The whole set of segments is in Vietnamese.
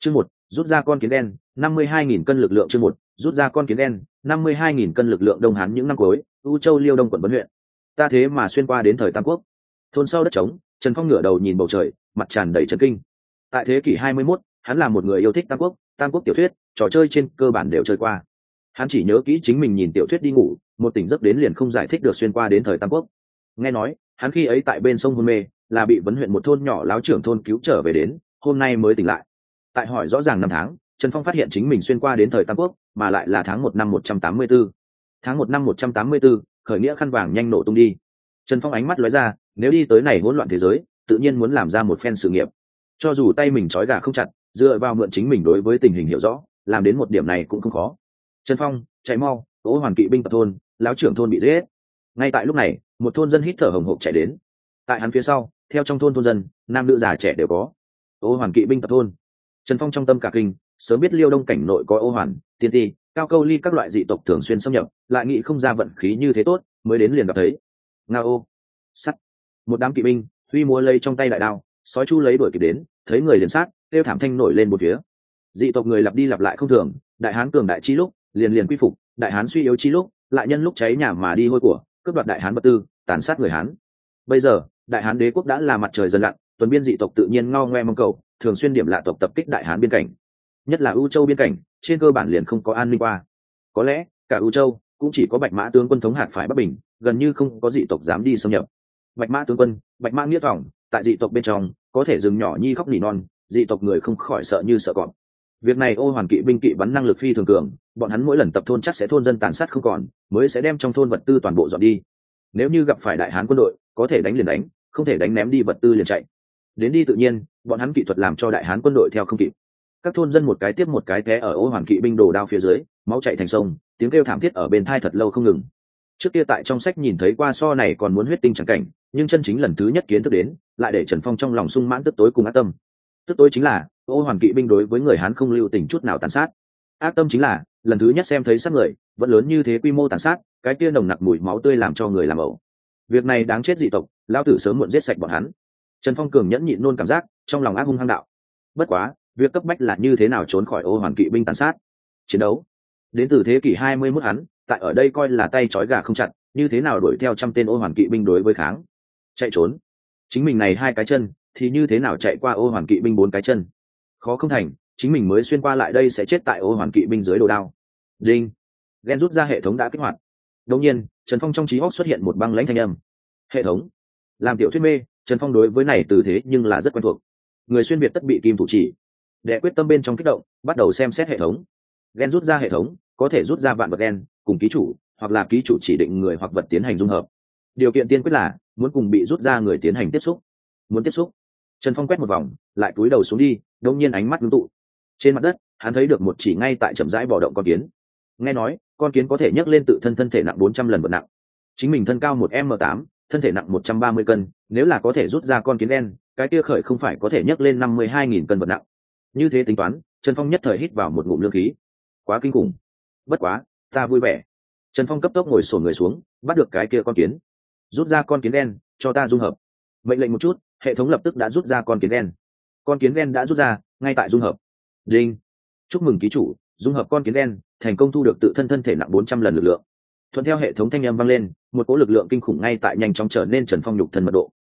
Chương 1, rút ra con kiến đen, 52.000 cân lực lượng. Chương 1, rút ra con kiến đen, 52.000 cân lực lượng. Đông Hán những năm cuối, U Châu Liêu Đông quận Bấn huyện. Ta thế mà xuyên qua đến thời Tam Quốc. Thôn sau đất trống, Trần Phong ngửa đầu nhìn bầu trời, mặt tràn đầy chấn kinh. Tại thế kỷ 21, hắn là một người yêu thích Tam Quốc tiểu thuyết, trò chơi trên cơ bản đều chơi qua. Hắn chỉ nhớ kỹ chính mình nhìn tiểu thuyết đi ngủ, một tỉnh giấc đến liền không giải thích được xuyên qua đến thời Tam Quốc. Nghe nói, hắn khi ấy tại bên sông hôn mê, là bị Vấn huyện một thôn nhỏ láo trưởng thôn cứu trở về đến, hôm nay mới tỉnh lại. Tại hỏi rõ ràng năm tháng, Trần Phong phát hiện chính mình xuyên qua đến thời Tam Quốc, mà lại là tháng 1 năm 184. Tháng 1 năm 184, khởi nghĩa khăn vàng nhanh nổ tung đi. Trần Phong ánh mắt lóe ra, nếu đi tới này hỗn loạn thế giới, tự nhiên muốn làm ra một phen sự nghiệp. Cho dù tay mình trói gà không chặt, dựa vào mượn chính mình đối với tình hình hiểu rõ, làm đến một điểm này cũng không khó. Trần Phong, chạy mau, Ô Hoàn kỵ binh tập thôn, lão trưởng thôn bị giết. Ngay tại lúc này, một thôn dân hít thở hổn hộc chạy đến. Tại hắn phía sau, theo trong thôn dân, nam nữ già trẻ đều có. Ô Hoàn kỵ binh tập thôn. Trần Phong trong tâm cả kinh, sớm biết Liêu Đông cảnh nội có Ô Hoàn, Tiên Ti, Cao Câu Ly các loại dị tộc thường xuyên xâm nhập, lại nghĩ không ra vận khí như thế tốt, mới đến liền gặp thấy. Ngao, sắt, một đám kỵ binh, huy múa lây trong tay đại đao, sói chu lấy đuổi kịp đến, thấy người liền sát, kêu thảm thanh nổi lên một phía. Dị tộc người lặp đi lặp lại không thường, đại hán cường đại chi lúc, liền quy phục, đại hán suy yếu chi lúc, lại nhân lúc cháy nhà mà đi hôi của, cướp đoạt đại hán vật tư, tàn sát người hán. Bây giờ, đại hán đế quốc đã là mặt trời dần lặn, tuần biên dị tộc tự nhiên ngao ngoe mong cầu, thường xuyên điểm lạ tộc tập kích đại hán biên cảnh. Nhất là U Châu biên cảnh, trên cơ bản liền không có an ninh qua. Có lẽ, cả U Châu cũng chỉ có Bạch Mã tướng quân thống hạt phải Bắc Bình, gần như không có dị tộc dám đi xâm nhập. Bạch Mã tướng quân, Bạch Mã nghĩa vọng, tại dị tộc bên trong, có thể dừng nhỏ nhi khóc nỉ non, dị tộc người không khỏi sợ như sợ cọp. Việc này Ô Hoàn kỵ binh kỵ bắn năng lực phi thường cường, bọn hắn mỗi lần tập thôn chắc sẽ thôn dân tàn sát không còn, mới sẽ đem trong thôn vật tư toàn bộ dọn đi. Nếu như gặp phải đại hán quân đội, có thể đánh liền đánh, không thể đánh ném đi vật tư liền chạy. Đến đi tự nhiên, bọn hắn kỹ thuật làm cho đại hán quân đội theo không kịp. Các thôn dân một cái tiếp một cái té ở Ô Hoàn kỵ binh đổ đao phía dưới, máu chảy thành sông, tiếng kêu thảm thiết ở bên tai thật lâu không ngừng. Trước kia tại trong sách nhìn thấy qua so này còn muốn huyết tinh chẳng cảnh, nhưng chân chính lần thứ nhất kiến thức đến, lại để Trần Phong trong lòng sung mãn tức tối cùng ác tâm. Tức tối chính là Ô Hoàn kỵ binh đối với người hán không lưu tình chút nào tàn sát. Ác tâm chính là lần thứ nhất xem thấy sát người vẫn lớn như thế quy mô tàn sát, cái kia nồng nặc mùi máu tươi làm cho người làm ẩu. Việc này đáng chết dị tộc, lão tử sớm muộn giết sạch bọn hắn. Trần Phong cường nhẫn nhịn nôn cảm giác, trong lòng ác hung hăng đạo. Bất quá, việc cấp bách là như thế nào trốn khỏi Ô Hoàn kỵ binh tàn sát. Chiến đấu đến từ thế kỷ 21 hắn, tại ở đây coi là tay trói gà không chặt, như thế nào đuổi theo trăm tên Ô Hoàn kỵ binh đối với kháng. Chạy trốn, chính mình này hai cái chân, thì như thế nào chạy qua Ô Hoàn kỵ binh bốn cái chân. Khó không thành, chính mình mới xuyên qua lại đây sẽ chết tại Ô Hoàn kỵ binh dưới đồ đao. Đinh, ghen rút ra hệ thống đã kích hoạt. Đột nhiên, Trần Phong trong trí óc xuất hiện một băng lãnh thanh âm. Hệ thống. Làm tiểu thuyết mê, Trần Phong đối với này từ thế nhưng là rất quen thuộc. Người xuyên việt tất bị kim thủ chỉ. Đệ quyết tâm bên trong kích động, bắt đầu xem xét hệ thống. Ghen rút ra hệ thống, có thể rút ra vạn vật ghen, cùng ký chủ, hoặc là ký chủ chỉ định người hoặc vật tiến hành dung hợp. Điều kiện tiên quyết là muốn cùng bị rút ra người tiến hành tiếp xúc. Muốn tiếp xúc. Trần Phong quét một vòng, lại cúi đầu xuống đi, đột nhiên ánh mắt ngưng tụ. Trên mặt đất, hắn thấy được một chỉ ngay tại chậm rãi bò động con kiến. Nghe nói, con kiến có thể nhấc lên tự thân thể nặng 400 lần vật nặng. Chính mình thân cao 1m8, thân thể nặng 130 cân, nếu là có thể rút ra con kiến đen, cái kia khởi không phải có thể nhấc lên 52.000 cân vật nặng. Như thế tính toán, Trần Phong nhất thời hít vào một ngụm lương khí. Quá kinh khủng. Bất quá, ta vui vẻ. Trần Phong cấp tốc ngồi xổm người xuống, bắt được cái kia con kiến. Rút ra con kiến đen, cho ta dung hợp. Mệnh lệnh một chút, hệ thống lập tức đã rút ra con kiến đen. Con kiến đen đã rút ra, ngay tại dung hợp. Đinh. Chúc mừng ký chủ, dung hợp con kiến đen, thành công thu được tự thân thể nặng 400 lần lực lượng. Thuận theo hệ thống thanh âm vang lên, một cỗ lực lượng kinh khủng ngay tại nhanh chóng trở nên Trần Phong nhục thân mật độ.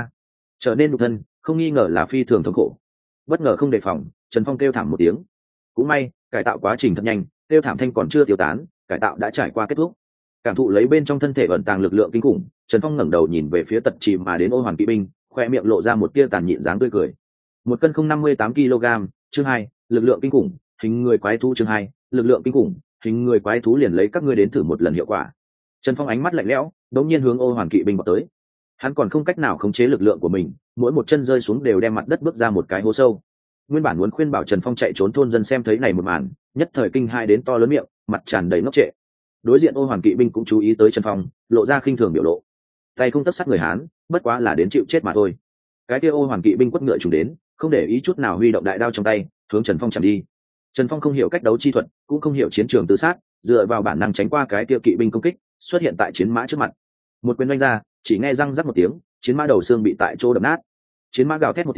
Trở nên nhục thân, không nghi ngờ là phi thường thống khổ. Bất ngờ không đề phòng, Trần Phong kêu thảm một tiếng. Cũng may, cải tạo quá trình thật nhanh, kêu thảm thanh còn chưa tiêu tán, cải tạo đã trải qua kết thúc. Cảm thụ lấy bên trong thân thể ẩn tàng lực lượng kinh khủng, Trần Phong ngẩng đầu nhìn về phía tật chìm mà đến Ô Hoàn kỵ binh, khoe miệng lộ ra một tia tàn nhịn dáng tươi cười. 1 cân 058 kg, chương 2, lực lượng kinh khủng, hình người quái thú chương 2, lực lượng kinh khủng, hình người quái thú liền lấy các ngươi đến thử một lần hiệu quả. Trần Phong ánh mắt lạnh lẽo, đột nhiên hướng Ô Hoàn kỵ binh vọt tới. Hắn còn không cách nào khống chế lực lượng của mình, mỗi một chân rơi xuống đều đem mặt đất bước ra một cái hố sâu. Nguyên bản muốn khuyên bảo Trần Phong chạy trốn thôn dân xem thấy này một màn, nhất thời kinh hai đến to lớn miệng, mặt tràn đầy ngốc trệ. Đối diện Ô Hoàn kỵ binh cũng chú ý tới Trần Phong, lộ ra khinh thường biểu lộ. Tay không tất sát người Hán, bất quá là đến chịu chết mà thôi. Cái kia Ô Hoàn kỵ binh quất ngựa trùng đến, không để ý chút nào huy động đại đao trong tay, hướng Trần Phong chạm đi. Trần Phong không hiểu cách đấu chi thuật, cũng không hiểu chiến trường tự sát, dựa vào bản năng tránh qua cái kia kỵ binh công kích, xuất hiện tại chiến mã trước mặt. Một quyền đánh ra, chỉ nghe răng rắc một tiếng, chiến mã đầu xương bị tại chỗ đập nát. Chiến mã gào thét một tiếng,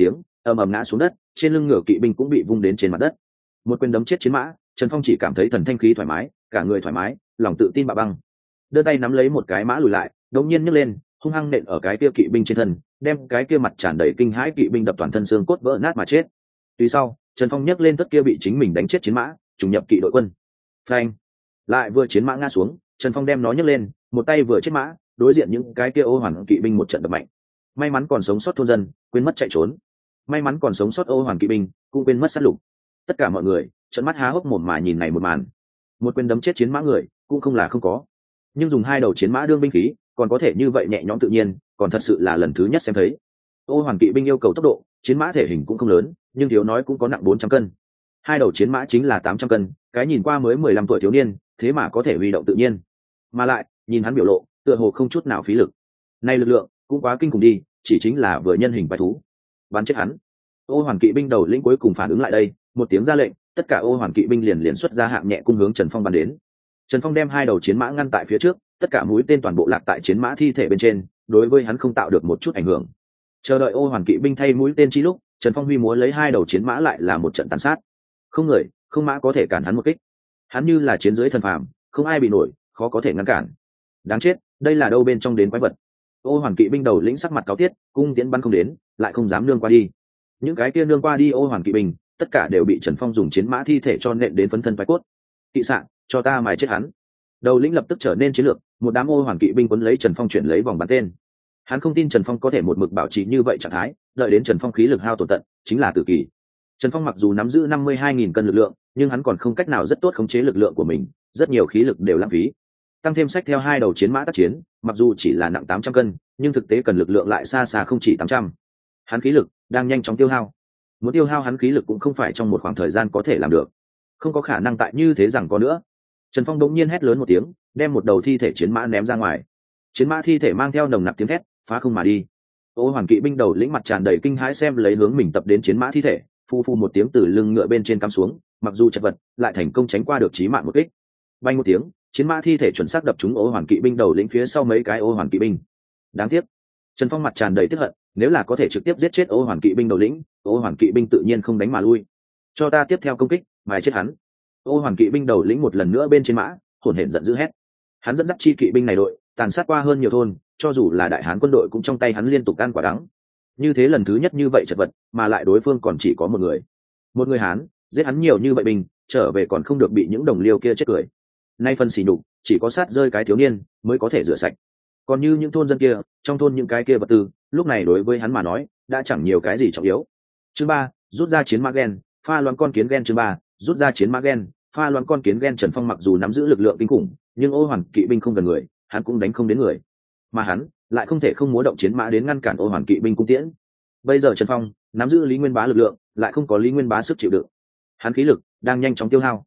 ầm ầm ngã xuống đất, trên lưng ngựa kỵ binh cũng bị vung đến trên mặt đất. Một quyền đấm chết chiến mã, Trần Phong chỉ cảm thấy thần thanh khí thoải mái, cả người thoải mái, lòng tự tin bạo băng. Đưa tay nắm lấy một cái mã lùi lại, đột nhiên nhấc lên, hung hăng nện ở cái kia kỵ binh trên thân, đem cái kia mặt tràn đầy kinh hãi kỵ binh đập toàn thân xương cốt vỡ nát mà chết. Tuy sau, Trần Phong nhấc lên tất kia bị chính mình đánh chết chiến mã, trùng nhập kỵ đội quân. Phanh! Lại vừa chiến mã ngã xuống, Trần Phong đem nó nhấc lên, một tay vừa chết mã, đối diện những cái kia ô hoàn kỵ binh một trận đập mạnh. May mắn còn sống sót thôn dân, quên mất chạy trốn. May mắn còn sống sót ô hoàn kỵ binh, cũng quên mất sát lục. Tất cả mọi người trợn mắt há hốc mồm mà nhìn này một màn. Một quyền đấm chết chiến mã người, cũng không là không có. Nhưng dùng hai đầu chiến mã đương binh khí, còn có thể như vậy nhẹ nhõm tự nhiên, còn thật sự là lần thứ nhất xem thấy. Ô hoàn kỵ binh yêu cầu tốc độ, chiến mã thể hình cũng không lớn, nhưng thiếu nói cũng có nặng 400 cân. Hai đầu chiến mã chính là 800 cân, cái nhìn qua mới 15 tuổi thiếu niên, thế mà có thể huy động tự nhiên. Mà lại, nhìn hắn biểu lộ, tựa hồ không chút nào phí lực. Này lực lượng, cũng quá kinh khủng đi, chỉ chính là vừa nhân hình quái thú. Bắn chết hắn. Ô hoàn kỵ binh đầu lĩnh cuối cùng phản ứng lại đây, một tiếng ra lệnh, tất cả ô hoàn kỵ binh liền xuất ra hạng nhẹ cung hướng Trần Phong bắn đến. Trần Phong đem hai đầu chiến mã ngăn tại phía trước, tất cả mũi tên toàn bộ lạc tại chiến mã thi thể bên trên, đối với hắn không tạo được một chút ảnh hưởng. Chờ đợi ô hoàn kỵ binh thay mũi tên chi lúc, Trần Phong huy múa lấy hai đầu chiến mã lại là một trận tàn sát. Không người, không mã có thể cản hắn một kích. Hắn như là chiến giới thần phàm, không ai bị nổi, khó có thể ngăn cản. Đáng chết, đây là đâu bên trong đến quái vật. Ô hoàn kỵ binh đầu lĩnh sắc mặt cáu tiết, cung tiễn bắn không đến, lại không dám nương qua đi. Những cái kia nương qua đi ô hoàn kỵ binh, tất cả đều bị Trần Phong dùng chiến mã thi thể cho nện đến phấn thân phái cốt. Kỵ sạn, cho ta mài chết hắn. Đầu lĩnh lập tức trở nên chiến lược, một đám ô hoàn kỵ binh quấn lấy Trần Phong chuyển lấy vòng bắn tên. Hắn không tin Trần Phong có thể một mực bảo trì như vậy trạng thái, đợi đến Trần Phong khí lực hao tổn tận, chính là tử kỳ. Trần Phong mặc dù nắm giữ 52.000 cân lực lượng, nhưng hắn còn không cách nào rất tốt khống chế lực lượng của mình, rất nhiều khí lực đều lãng phí. Tăng thêm sách theo hai đầu chiến mã tác chiến, mặc dù chỉ là nặng 800 cân, nhưng thực tế cần lực lượng lại xa xa không chỉ 800. Hắn khí lực đang nhanh chóng tiêu hao. Muốn tiêu hao hắn khí lực cũng không phải trong một khoảng thời gian có thể làm được, không có khả năng tại như thế rằng có nữa. Trần Phong đống nhiên hét lớn một tiếng, đem một đầu thi thể chiến mã ném ra ngoài. Chiến mã thi thể mang theo nồng nặc tiếng thét, phá không mà đi. Ô hoàn kỵ binh đầu lĩnh mặt tràn đầy kinh hãi xem lấy hướng mình tập đến chiến mã thi thể, phu phu một tiếng từ lưng ngựa bên trên cắm xuống, mặc dù chật vật, lại thành công tránh qua được chí mạng một kích. Bay một tiếng, chiến mã thi thể chuẩn xác đập trúng ô hoàn kỵ binh đầu lĩnh phía sau mấy cái ô hoàn kỵ binh. Đáng tiếc, Trần Phong mặt tràn đầy tức hận, nếu là có thể trực tiếp giết chết ô hoàn kỵ binh đầu lĩnh, ô hoàn kỵ binh tự nhiên không đánh mà lui. Cho ta tiếp theo công kích, mài chết hắn. Ô hoàn kỵ binh đầu lĩnh một lần nữa bên trên mã, hổn hển giận dữ hét. Hắn dẫn dắt chi kỵ binh này đội, tàn sát qua hơn nhiều thôn, cho dù là đại hán quân đội cũng trong tay hắn liên tục ăn quả đắng. Như thế lần thứ nhất như vậy chật vật, mà lại đối phương còn chỉ có một người hán, giết hắn nhiều như vậy binh, trở về còn không được bị những đồng liêu kia chết cười. Nay phân xỉ nhục, chỉ có sát rơi cái thiếu niên mới có thể rửa sạch. Còn như những thôn dân kia, trong thôn những cái kia vật tư, lúc này đối với hắn mà nói, đã chẳng nhiều cái gì trọng yếu. Chương 3, rút ra chiến mã gen, pha loãng con kiến gen. Chương 3, rút ra chiến mã gen, pha loãng con kiến gen. Trần Phong mặc dù nắm giữ lực lượng kinh khủng, nhưng ô hoàn kỵ binh không gần người, hắn cũng đánh không đến người. Mà hắn lại không thể không múa động chiến mã đến ngăn cản ô hoàn kỵ binh cung tiễn. Bây giờ Trần Phong nắm giữ Lý Nguyên Bá lực lượng, lại không có Lý Nguyên Bá sức chịu đựng. Hắn khí lực đang nhanh chóng tiêu hao.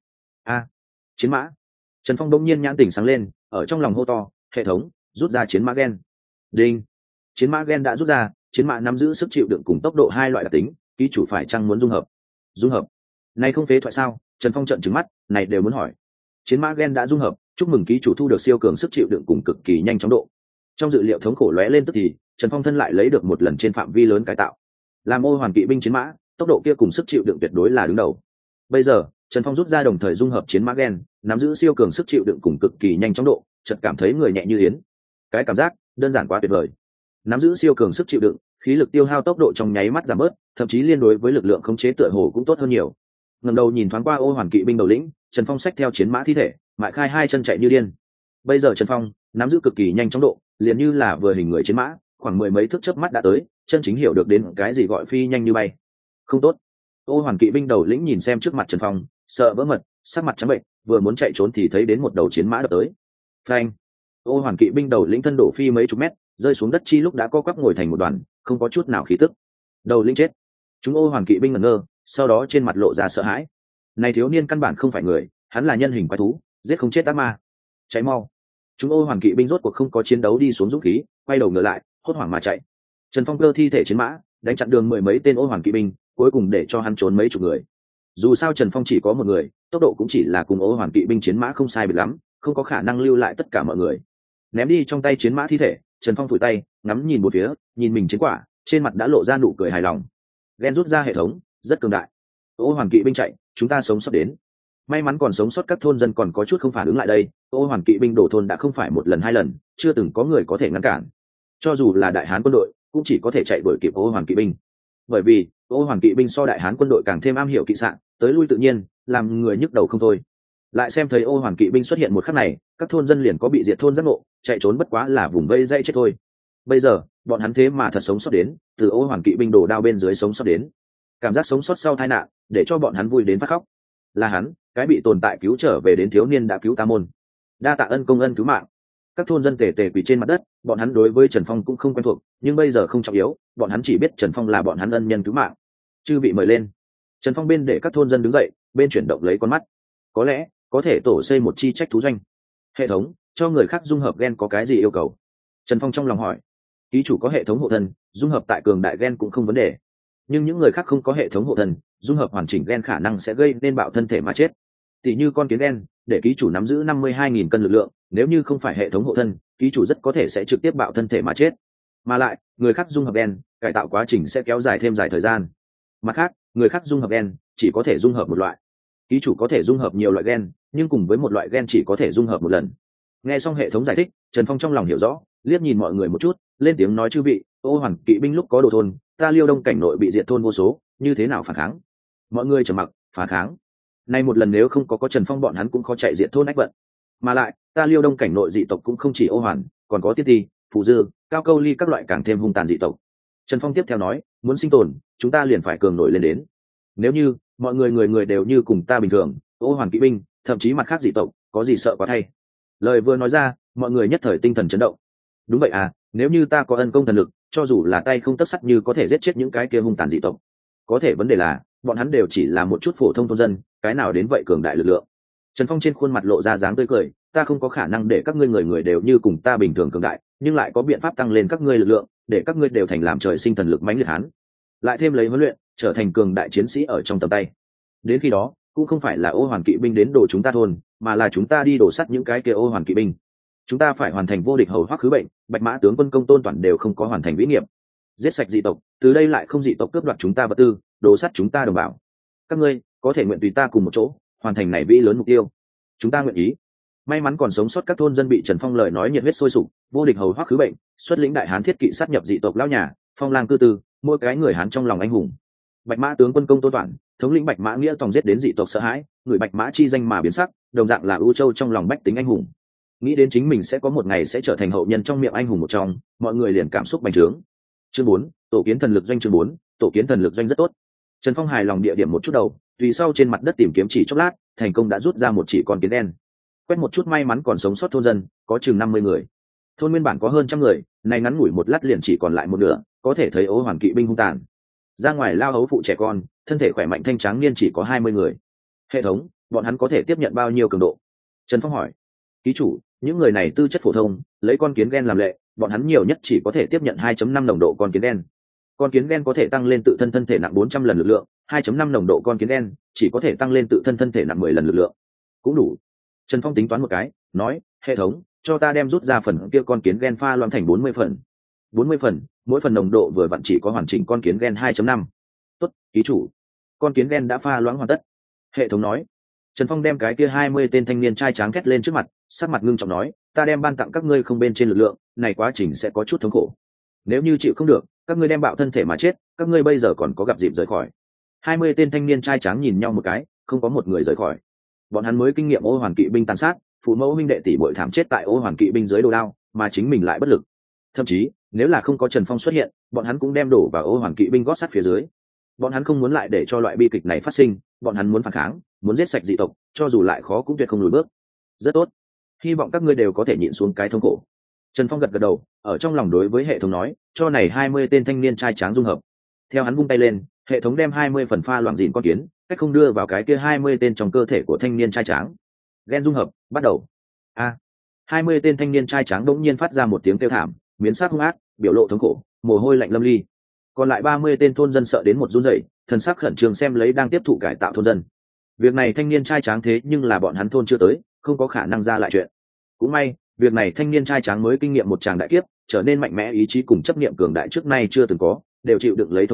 Chiến mã. Trần Phong đông nhiên nhãn tỉnh sáng lên, ở trong lòng hô to, hệ thống, rút ra chiến mã gen. Đinh. Chiến mã gen đã rút ra, chiến mã nắm giữ sức chịu đựng cùng tốc độ hai loại đặc tính, ký chủ phải chăng muốn dung hợp? Dung hợp? Này không phế thoại sao? Trần Phong trợn trừng mắt, này đều muốn hỏi. Chiến mã gen đã dung hợp, chúc mừng ký chủ thu được siêu cường sức chịu đựng cùng cực kỳ nhanh chóng độ. Trong dự liệu thống khổ lóe lên tức thì, Trần Phong thân lại lấy được một lần trên phạm vi lớn cải tạo. Làm ô hoàn kỵ binh chiến mã, tốc độ kia cùng sức chịu đựng tuyệt đối là đứng đầu. Bây giờ, Trần Phong rút ra đồng thời dung hợp chiến mã gen, nắm giữ siêu cường sức chịu đựng cùng cực kỳ nhanh chóng độ, chợt cảm thấy người nhẹ như yến. Cái cảm giác đơn giản quá tuyệt vời. Nắm giữ siêu cường sức chịu đựng, khí lực tiêu hao tốc độ trong nháy mắt giảm bớt, thậm chí liên đối với lực lượng khống chế tựa hồ cũng tốt hơn nhiều. Ngẩng đầu nhìn thoáng qua ô hoàn kỵ binh đầu lĩnh, Trần Phong xách theo chiến mã thi thể, mại khai hai chân chạy như điên. Bây giờ Trần Phong nắm giữ cực kỳ nhanh chóng độ, liền như là vừa hình người chiến mã, khoảng 10 mấy thước chớp mắt đã tới, chân chính hiểu được đến cái gì gọi phi nhanh như bay. Không tốt. Ô hoàn kỵ binh đầu lĩnh nhìn xem trước mặt Trần Phong, sợ vỡ mật, sắc mặt trắng bệnh, vừa muốn chạy trốn thì thấy đến một đầu chiến mã đập tới. Phanh. Ô hoàn kỵ binh đầu lĩnh thân đổ phi mấy chục mét, rơi xuống đất chi lúc đã co quắp ngồi thành một đoàn, không có chút nào khí tức. Đầu lĩnh chết. Chúng ô hoàn kỵ binh ngẩn ngơ, sau đó trên mặt lộ ra sợ hãi. Này thiếu niên căn bản không phải người, hắn là nhân hình quái thú, giết không chết ác ma. Cháy mau. Chúng ô hoàn kỵ binh rốt cuộc không có chiến đấu đi xuống dũng khí, quay đầu ngựa lại, hốt hoảng mà chạy. Trần Phong cơ thi thể chiến mã, đánh chặn đường 10 mấy tên ô hoàn kỵ binh, cuối cùng để cho hắn trốn mấy chục người. Dù sao Trần Phong chỉ có một người, tốc độ cũng chỉ là cùng ô hoàn kỵ binh chiến mã không sai biệt lắm, không có khả năng lưu lại tất cả mọi người. Ném đi trong tay chiến mã thi thể, Trần Phong phủi tay, ngắm nhìn bốn phía, nhìn mình chiến quả, trên mặt đã lộ ra nụ cười hài lòng. Gen rút ra hệ thống rất cường đại. Ô Hoàn kỵ binh chạy, chúng ta sống sót đến. May mắn còn sống sót các thôn dân còn có chút không phản ứng lại đây. Ô Hoàn kỵ binh đổ thôn đã không phải một lần hai lần, chưa từng có người có thể ngăn cản. Cho dù là đại hán quân đội cũng chỉ có thể chạy đuổi kịp Ô Hoàn kỵ binh, bởi vì Ô Hoàn kỵ binh so đại hán quân đội càng thêm am hiểu kỵ xạ, tới lui tự nhiên, làm người nhức đầu không thôi. Lại xem thấy Ô Hoàn kỵ binh xuất hiện một khắc này, các thôn dân liền có bị diệt thôn giác ngộ, chạy trốn bất quá là vùng vây dây chết thôi. Bây giờ bọn hắn thế mà thật sống sót đến, từ Ô Hoàn kỵ binh đổ đao bên dưới sống sót đến, cảm giác sống sót sau tai nạn để cho bọn hắn vui đến phát khóc. Là hắn, cái bị tồn tại cứu trở về đến thiếu niên đã cứu ta môn, đa tạ ân công ân cứu mạng. Các thôn dân tề tề quỳ trên mặt đất, bọn hắn đối với Trần Phong cũng không quen thuộc, nhưng bây giờ không trọng yếu, bọn hắn chỉ biết Trần Phong là bọn hắn ân nhân cứu mạng. Chư vị mời lên. Trần Phong bên để các thôn dân đứng dậy, bên chuyển động lấy con mắt. Có lẽ có thể tổ xây một chi trách thú doanh. Hệ thống cho người khác dung hợp gen có cái gì yêu cầu? Trần Phong trong lòng hỏi. Ký chủ có hệ thống hộ thân, dung hợp tại cường đại gen cũng không vấn đề, nhưng những người khác không có hệ thống hộ thân, dung hợp hoàn chỉnh gen khả năng sẽ gây nên bạo thân thể mà chết. Tỷ như con kiến gen, để ký chủ nắm giữ 52.000 cân lực lượng, nếu như không phải hệ thống hộ thân, ký chủ rất có thể sẽ trực tiếp bạo thân thể mà chết. Mà lại người khác dung hợp gen, cải tạo quá trình sẽ kéo dài thêm dài thời gian. Mặt khác người khác dung hợp gen chỉ có thể dung hợp một loại, ký chủ có thể dung hợp nhiều loại gen, nhưng cùng với một loại gen chỉ có thể dung hợp một lần. Nghe xong hệ thống giải thích, Trần Phong trong lòng hiểu rõ, liếc nhìn mọi người một chút, lên tiếng nói: chư vị, Ô Hoàn kỵ binh lúc có đồ thôn, ta Liêu Đông cảnh nội bị diệt thôn vô số, như thế nào phản kháng? Mọi người trầm mặc. Phản kháng? Nay một lần nếu không có Trần Phong bọn hắn cũng khó chạy diệt thôn ách vận. Mà lại ta Liêu Đông cảnh nội dị tộc cũng không chỉ Ô Hoàn, còn có Tiết Ti, Phù Dư, Cao Câu Ly các loại càng thêm hung tàn dị tộc. Trần Phong tiếp theo nói: muốn sinh tồn, chúng ta liền phải cường nổi lên đến. Nếu như mọi người người đều như cùng ta bình thường, Ô Hoàn kỵ binh, thậm chí mặt khác dị tộc, có gì sợ quá thay. Lời vừa nói ra, mọi người nhất thời tinh thần chấn động. Đúng vậy à, nếu như ta có ân công thần lực, cho dù là tay không tấc sắt như có thể giết chết những cái kia hung tàn dị tộc. Có thể vấn đề là bọn hắn đều chỉ là một chút phổ thông thôn dân, cái nào đến vậy cường đại lực lượng. Trần Phong trên khuôn mặt lộ ra dáng tươi cười: ta không có khả năng để các ngươi người đều như cùng ta bình thường cường đại, nhưng lại có biện pháp tăng lên các ngươi lực lượng, để các ngươi đều thành làm trời sinh thần lực mãnh liệt hán, lại thêm lấy huấn luyện trở thành cường đại chiến sĩ ở trong tầm tay. Đến khi đó cũng không phải là Ô Hoàn kỵ binh đến đổ chúng ta thôn, mà là chúng ta đi đổ sắt những cái kia Ô Hoàn kỵ binh. Chúng ta phải hoàn thành vô địch hầu hoắc khứ bệnh, Bạch Mã tướng quân Công Tôn Toàn đều không có hoàn thành vĩ nghiệp. Giết sạch dị tộc, từ đây lại không dị tộc cướp đoạt chúng ta vật tư, đổ sắt chúng ta đồng bào. Các ngươi có thể nguyện tùy ta cùng một chỗ hoàn thành này vĩ lớn mục tiêu. Chúng ta nguyện ý. May mắn còn sống sót các thôn dân bị Trần Phong lời nói nhiệt huyết sôi sục, vô địch hầu hoắc khứ bệnh, xuất lĩnh đại hán thiết kỵ sát nhập dị tộc lão nhà, phong lang cư tư, mỗi cái người hán trong lòng anh hùng. Bạch Mã tướng quân Công Tôn Toàn, thống lĩnh Bạch Mã nghĩa tòng giết đến dị tộc sợ hãi, người Bạch Mã chi danh mà biến sắc, đồng dạng là ưu châu trong lòng bách tính anh hùng. Nghĩ đến chính mình sẽ có một ngày sẽ trở thành hậu nhân trong miệng anh hùng một trong, mọi người liền cảm xúc bành trướng. Chương 4, tổ kiến thần lực doanh. Chương 4, tổ kiến thần lực doanh rất tốt. Trần Phong hài lòng địa điểm một chút đầu, tùy sau trên mặt đất tìm kiếm chỉ chốc lát, thành công đã rút ra một chỉ con kiến đen. Quét một chút may mắn còn sống sót thôn dân, có chừng 50 người. Thôn nguyên bản có hơn trăm người, nay ngắn ngủi một lát liền chỉ còn lại một nửa, có thể thấy Ô Hoàn kỵ binh hung tàn. Ra ngoài lao hấu phụ trẻ con, thân thể khỏe mạnh thanh tráng niên chỉ có 20 người. Hệ thống, bọn hắn có thể tiếp nhận bao nhiêu cường độ? Trần Phong hỏi. Ký chủ, những người này tư chất phổ thông, lấy con kiến gen làm lệ, bọn hắn nhiều nhất chỉ có thể tiếp nhận 2.5 nồng độ con kiến gen. Con kiến gen có thể tăng lên tự thân thân thể nặng 400 lần lực lượng, 2.5 nồng độ con kiến gen chỉ có thể tăng lên tự thân thân thể nặng 10 lần lực lượng. Cũng đủ. Trần Phong tính toán một cái, nói: hệ thống, cho ta đem rút ra phần kia con kiến gen pha loãng thành 40 phần. 40 phần, mỗi phần nồng độ vừa vặn chỉ có hoàn chỉnh con kiến gen 2.5. Tốt, ký chủ. Con kiến gen đã pha loãng hoàn tất. Hệ thống nói. Trần Phong đem cái kia 20 tên thanh niên trai tráng thét lên trước mặt, sắc mặt ngưng trọng nói: ta đem ban tặng các ngươi không bên trên lực lượng, này quá trình sẽ có chút thống khổ. Nếu như chịu không được, các ngươi đem bạo thân thể mà chết, các ngươi bây giờ còn có gặp dịp rời khỏi. 20 tên thanh niên trai tráng nhìn nhau một cái, không có một người rời khỏi. Bọn hắn mới kinh nghiệm Ô Hoàn kỵ binh tàn sát, phụ mẫu huynh đệ tỷ muội thảm chết tại Ô Hoàn kỵ binh dưới đồ đao, mà chính mình lại bất lực. Thậm chí, nếu là không có Trần Phong xuất hiện, bọn hắn cũng đem đổ vào Ô Hoàn kỵ binh gót sắt phía dưới. Bọn hắn không muốn lại để cho loại bi kịch này phát sinh, bọn hắn muốn phản kháng, muốn giết sạch dị tộc, cho dù lại khó cũng tuyệt không lùi bước. Rất tốt, hy vọng các ngươi đều có thể nhịn xuống cái thống khổ. Trần Phong gật gật đầu, ở trong lòng đối với hệ thống nói: cho này 20 tên thanh niên trai tráng dung hợp. Theo hắn vung tay lên, hệ thống đem 20 phần pha loãng dịn con kiến, cách không đưa vào cái kia 20 tên trong cơ thể của thanh niên trai tráng. Gen dung hợp, bắt đầu. 20 tên thanh niên trai tráng đột nhiên phát ra một tiếng kêu thảm, miến sắc hung ác, biểu lộ thống khổ, mồ hôi lạnh lâm ly. Còn lại 30 tên thôn dân sợ đến một run rẩy, thần sắc khẩn trương xem lấy đang tiếp thụ cải tạo thôn dân. Việc này thanh niên trai tráng thế nhưng là bọn hắn thôn chưa tới, không có khả năng ra lại chuyện. Cũng may, việc này thanh niên trai tráng mới kinh nghiệm một tràng đại kiếp, trở nên mạnh mẽ, ý chí cùng chấp niệm cường đại trước nay chưa từng có, đều chịu đựng lấy thống khổ,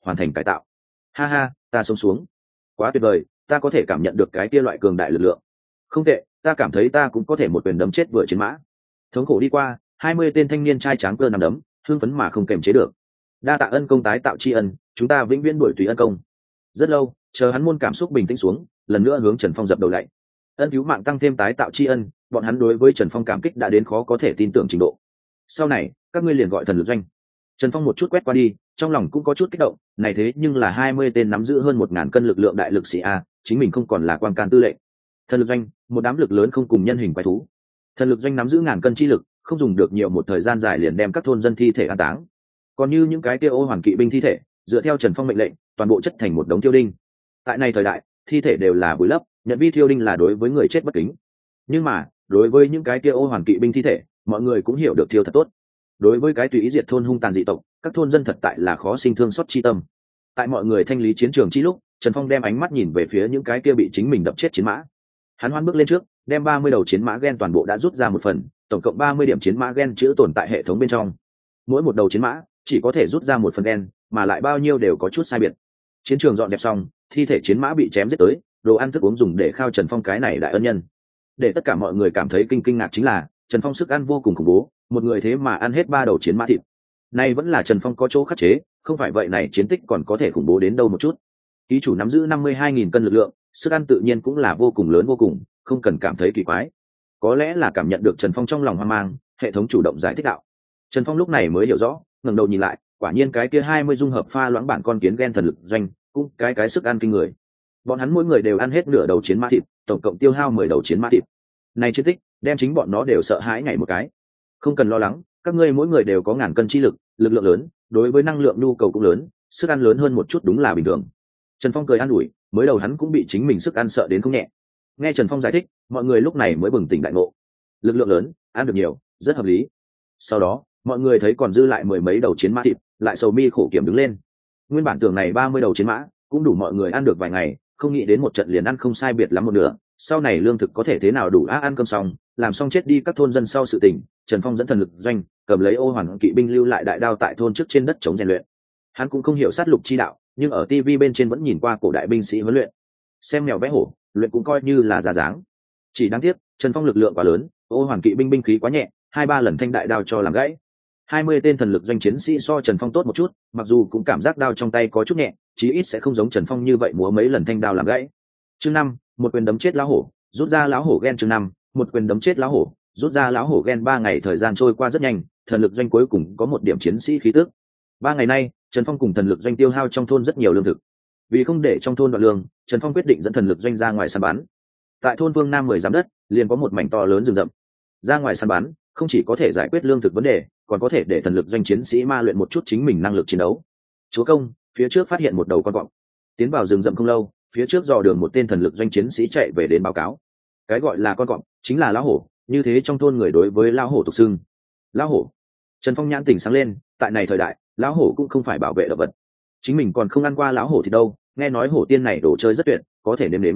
hoàn thành cải tạo. Ha ha, ta sống xuống, quá tuyệt vời, ta có thể cảm nhận được cái kia loại cường đại lực lượng. Không tệ, ta cảm thấy ta cũng có thể một quyền đấm chết vừa chiến mã. Thống khổ đi qua, 20 tên thanh niên trai tráng cơ nằm đấm, hưng phấn mà không kềm chế được. Đa tạ ân công tái tạo tri ân, chúng ta vĩnh viễn đuổi tùy ân công. Rất lâu, chờ hắn môn cảm xúc bình tĩnh xuống, lần nữa hướng Trần Phong dập đầu lạy. Ân cứu mạng tăng thêm tái tạo tri ân, bọn hắn đối với Trần Phong cảm kích đã đến khó có thể tin tưởng trình độ. Sau này, các ngươi liền gọi thần lực doanh. Trần Phong một chút quét qua đi, trong lòng cũng có chút kích động, này thế nhưng là 20 tên nắm giữ hơn 1000 cân lực lượng đại lực sĩ a, chính mình không còn là quan can tư lệnh. Thần lực doanh, một đám lực lớn không cùng nhân hình quái thú. Thần lực doanh nắm giữ ngàn cân chi lực, không dùng được nhiều một thời gian dài liền đem các thôn dân thi thể an táng. Còn như những cái kia ô hoàn kỵ binh thi thể, dựa theo Trần Phong mệnh lệnh, toàn bộ chất thành một đống thiêu đinh. Tại này thời đại, thi thể đều là vùi lấp, nhận vi thiêu đinh là đối với người chết bất kính. Nhưng mà, đối với những cái kia ô hoàn kỵ binh thi thể, mọi người cũng hiểu được thiêu thật tốt. Đối với cái tùy ý diệt thôn hung tàn dị tộc, các thôn dân thật tại là khó sinh thương xót chi tâm. Tại mọi người thanh lý chiến trường chi lúc, Trần Phong đem ánh mắt nhìn về phía những cái kia bị chính mình đập chết chiến mã. Hắn hoan bước lên trước, đem 30 đầu chiến mã gen toàn bộ đã rút ra một phần, tổng cộng 30 điểm chiến mã gen chữ tồn tại hệ thống bên trong. Mỗi một đầu chiến mã chỉ có thể rút ra một phần gen, mà lại bao nhiêu đều có chút sai biệt. Chiến trường dọn dẹp xong, thi thể chiến mã bị chém giết tới, đồ ăn thức uống dùng để khao Trần Phong cái này đại ân nhân. Để tất cả mọi người cảm thấy kinh ngạc chính là, Trần Phong sức ăn vô cùng khủng bố, một người thế mà ăn hết 3 đầu chiến mã thịt. Nay vẫn là Trần Phong có chỗ khắc chế, không phải vậy này chiến tích còn có thể khủng bố đến đâu một chút. Ký chủ nắm giữ 52.000 cân lực lượng, sức ăn tự nhiên cũng là vô cùng lớn vô cùng, không cần cảm thấy kỳ quái. Có lẽ là cảm nhận được Trần Phong trong lòng hoang mang, hệ thống chủ động giải thích đạo. Trần Phong lúc này mới hiểu rõ, ngẩng đầu nhìn lại, quả nhiên cái kia 20 dung hợp pha loãng bản con kiến gen thần lực doanh, cũng cái sức ăn kinh người. Bọn hắn mỗi người đều ăn hết nửa đầu chiến mã thịt, tổng cộng tiêu hao 10 đầu chiến mã thịt. Này chiến tích, đem chính bọn nó đều sợ hãi ngày một cái. Không cần lo lắng, các ngươi mỗi người đều có ngàn cân chi lực, lực lượng lớn, đối với năng lượng nhu cầu cũng lớn, sức ăn lớn hơn một chút đúng là bình thường. Trần Phong cười an ủi, mới đầu hắn cũng bị chính mình sức ăn sợ đến không nhẹ. Nghe Trần Phong giải thích, mọi người lúc này mới bừng tỉnh đại ngộ. Lực lượng lớn, ăn được nhiều, rất hợp lý. Sau đó, mọi người thấy còn dư lại 10 mấy đầu chiến mã thịt, lại sầu mi khổ kiểm đứng lên. Nguyên bản tưởng này 30 đầu chiến mã, cũng đủ mọi người ăn được vài ngày, không nghĩ đến một trận liền ăn không sai biệt lắm một nửa, sau này lương thực có thể thế nào đủ ăn cơm xong, làm xong chết đi các thôn dân sau sự tình. Trần Phong dẫn thần lực doanh, cầm lấy ô hoàn kỵ binh lưu lại đại đao tại thôn trước trên đất chống rèn luyện. Hắn cũng không hiểu sát lục chi đạo, nhưng ở TV bên trên vẫn nhìn qua cổ đại binh sĩ huấn luyện, xem mèo vẽ hổ, luyện cũng coi như là giả dáng. Chỉ đáng tiếc, Trần Phong lực lượng quá lớn, ô hoàn kỵ binh binh khí quá nhẹ, 2-3 lần thanh đại đao cho làm gãy. 20 tên thần lực doanh chiến sĩ so Trần Phong tốt một chút, mặc dù cũng cảm giác đao trong tay có chút nhẹ, chí ít sẽ không giống Trần Phong như vậy múa mấy lần thanh đao làm gãy. Chương 5, một quyền đấm chết lão hổ, rút ra lão hổ gen. Chương 5, một quyền đấm chết lão hổ, rút ra lão hổ gen. 3 ngày thời gian trôi qua rất nhanh, thần lực doanh cuối cùng có một điểm chiến sĩ khí tức. 3 ngày nay, Trần Phong cùng thần lực doanh tiêu hao trong thôn rất nhiều lương thực. Vì không để trong thôn đoạn lương, Trần Phong quyết định dẫn thần lực doanh ra ngoài săn bắn. Tại thôn Vương Nam 10 giám đất, liền có một mảnh to lớn rừng rậm. Ra ngoài săn bắn, không chỉ có thể giải quyết lương thực vấn đề, còn có thể để thần lực doanh chiến sĩ ma luyện một chút chính mình năng lực chiến đấu. Chúa công, phía trước phát hiện một đầu con cọp. Tiến vào rừng rậm không lâu, phía trước dò đường một tên thần lực doanh chiến sĩ chạy về đến báo cáo. Cái gọi là con cọp chính là lão hổ, như thế trong thôn người đối với lão hổ tục xưng. Lão hổ. Trần Phong nhãn tỉnh sáng lên, tại này thời đại, lão hổ cũng không phải bảo vệ động vật. Chính mình còn không ăn qua lão hổ thì đâu, nghe nói hổ tiên này đồ chơi rất tuyệt, có thể nếm nếm.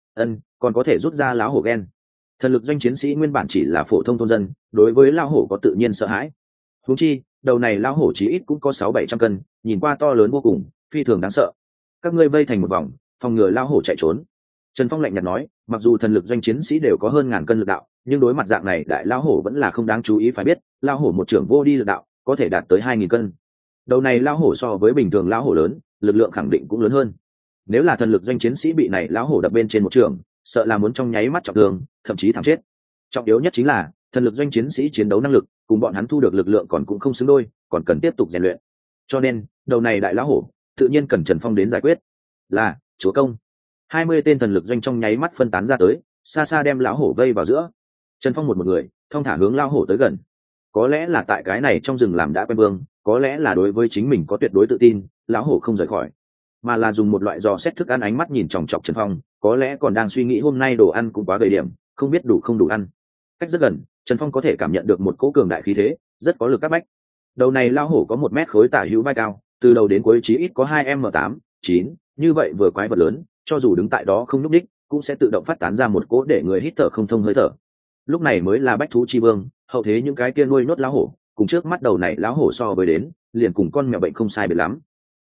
Còn có thể rút ra lão hổ gen. Thần lực doanh chiến sĩ nguyên bản chỉ là phổ thông thôn dân, đối với lão hổ có tự nhiên sợ hãi. Huống chi, đầu này lão hổ chí ít cũng có 600-700 cân, nhìn qua to lớn vô cùng, phi thường đáng sợ. Các ngươi vây thành một vòng, phòng ngừa lão hổ chạy trốn. Trần Phong lạnh nhạt nói, mặc dù thần lực doanh chiến sĩ đều có hơn ngàn cân lực đạo, nhưng đối mặt dạng này đại lão hổ vẫn là không đáng chú ý. Phải biết, lão hổ một trưởng vô đi lực đạo, có thể đạt tới 2000 cân. Đầu này lão hổ so với bình thường lão hổ lớn, lực lượng khẳng định cũng lớn hơn. Nếu là thần lực doanh chiến sĩ bị này lão hổ đập bên trên một trường, sợ là muốn trong nháy mắt trọng thương, thậm chí thảm chết. Trọng yếu nhất chính là thần lực doanh chiến sĩ chiến đấu năng lực cùng bọn hắn thu được lực lượng còn cũng không xứng đôi, còn cần tiếp tục rèn luyện. Cho nên đầu này đại lão hổ tự nhiên cần Trần Phong đến giải quyết. Là chúa công. 20 tên thần lực doanh trong nháy mắt phân tán ra tới, xa xa đem lão hổ vây vào giữa. Trần Phong một người thong thả hướng lão hổ tới gần. Có lẽ là tại cái này trong rừng làm đã quen vương, có lẽ là đối với chính mình có tuyệt đối tự tin, lão hổ không rời khỏi, mà là dùng một loại dò xét thức ăn ánh mắt nhìn chòng chọc Trần Phong, có lẽ còn đang suy nghĩ hôm nay đồ ăn cũng quá gầy điểm, không biết đủ không đủ ăn. Cách rất gần, Trần Phong có thể cảm nhận được một cỗ cường đại khí thế, rất có lực áp bách. Đầu này lão hổ có 1 mét khối tả hữu vai cao, từ đầu đến cuối chí ít có 2m8-9, như vậy vừa quái vật lớn, cho dù đứng tại đó không nhúc nhích, cũng sẽ tự động phát tán ra một cỗ để người hít thở không thông hơi thở. Lúc này mới là bách thú chi vương, hậu thế những cái kia nuôi nốt lão hổ, cùng trước mắt đầu này lão hổ so với đến, liền cùng con mèo bệnh không sai biệt lắm.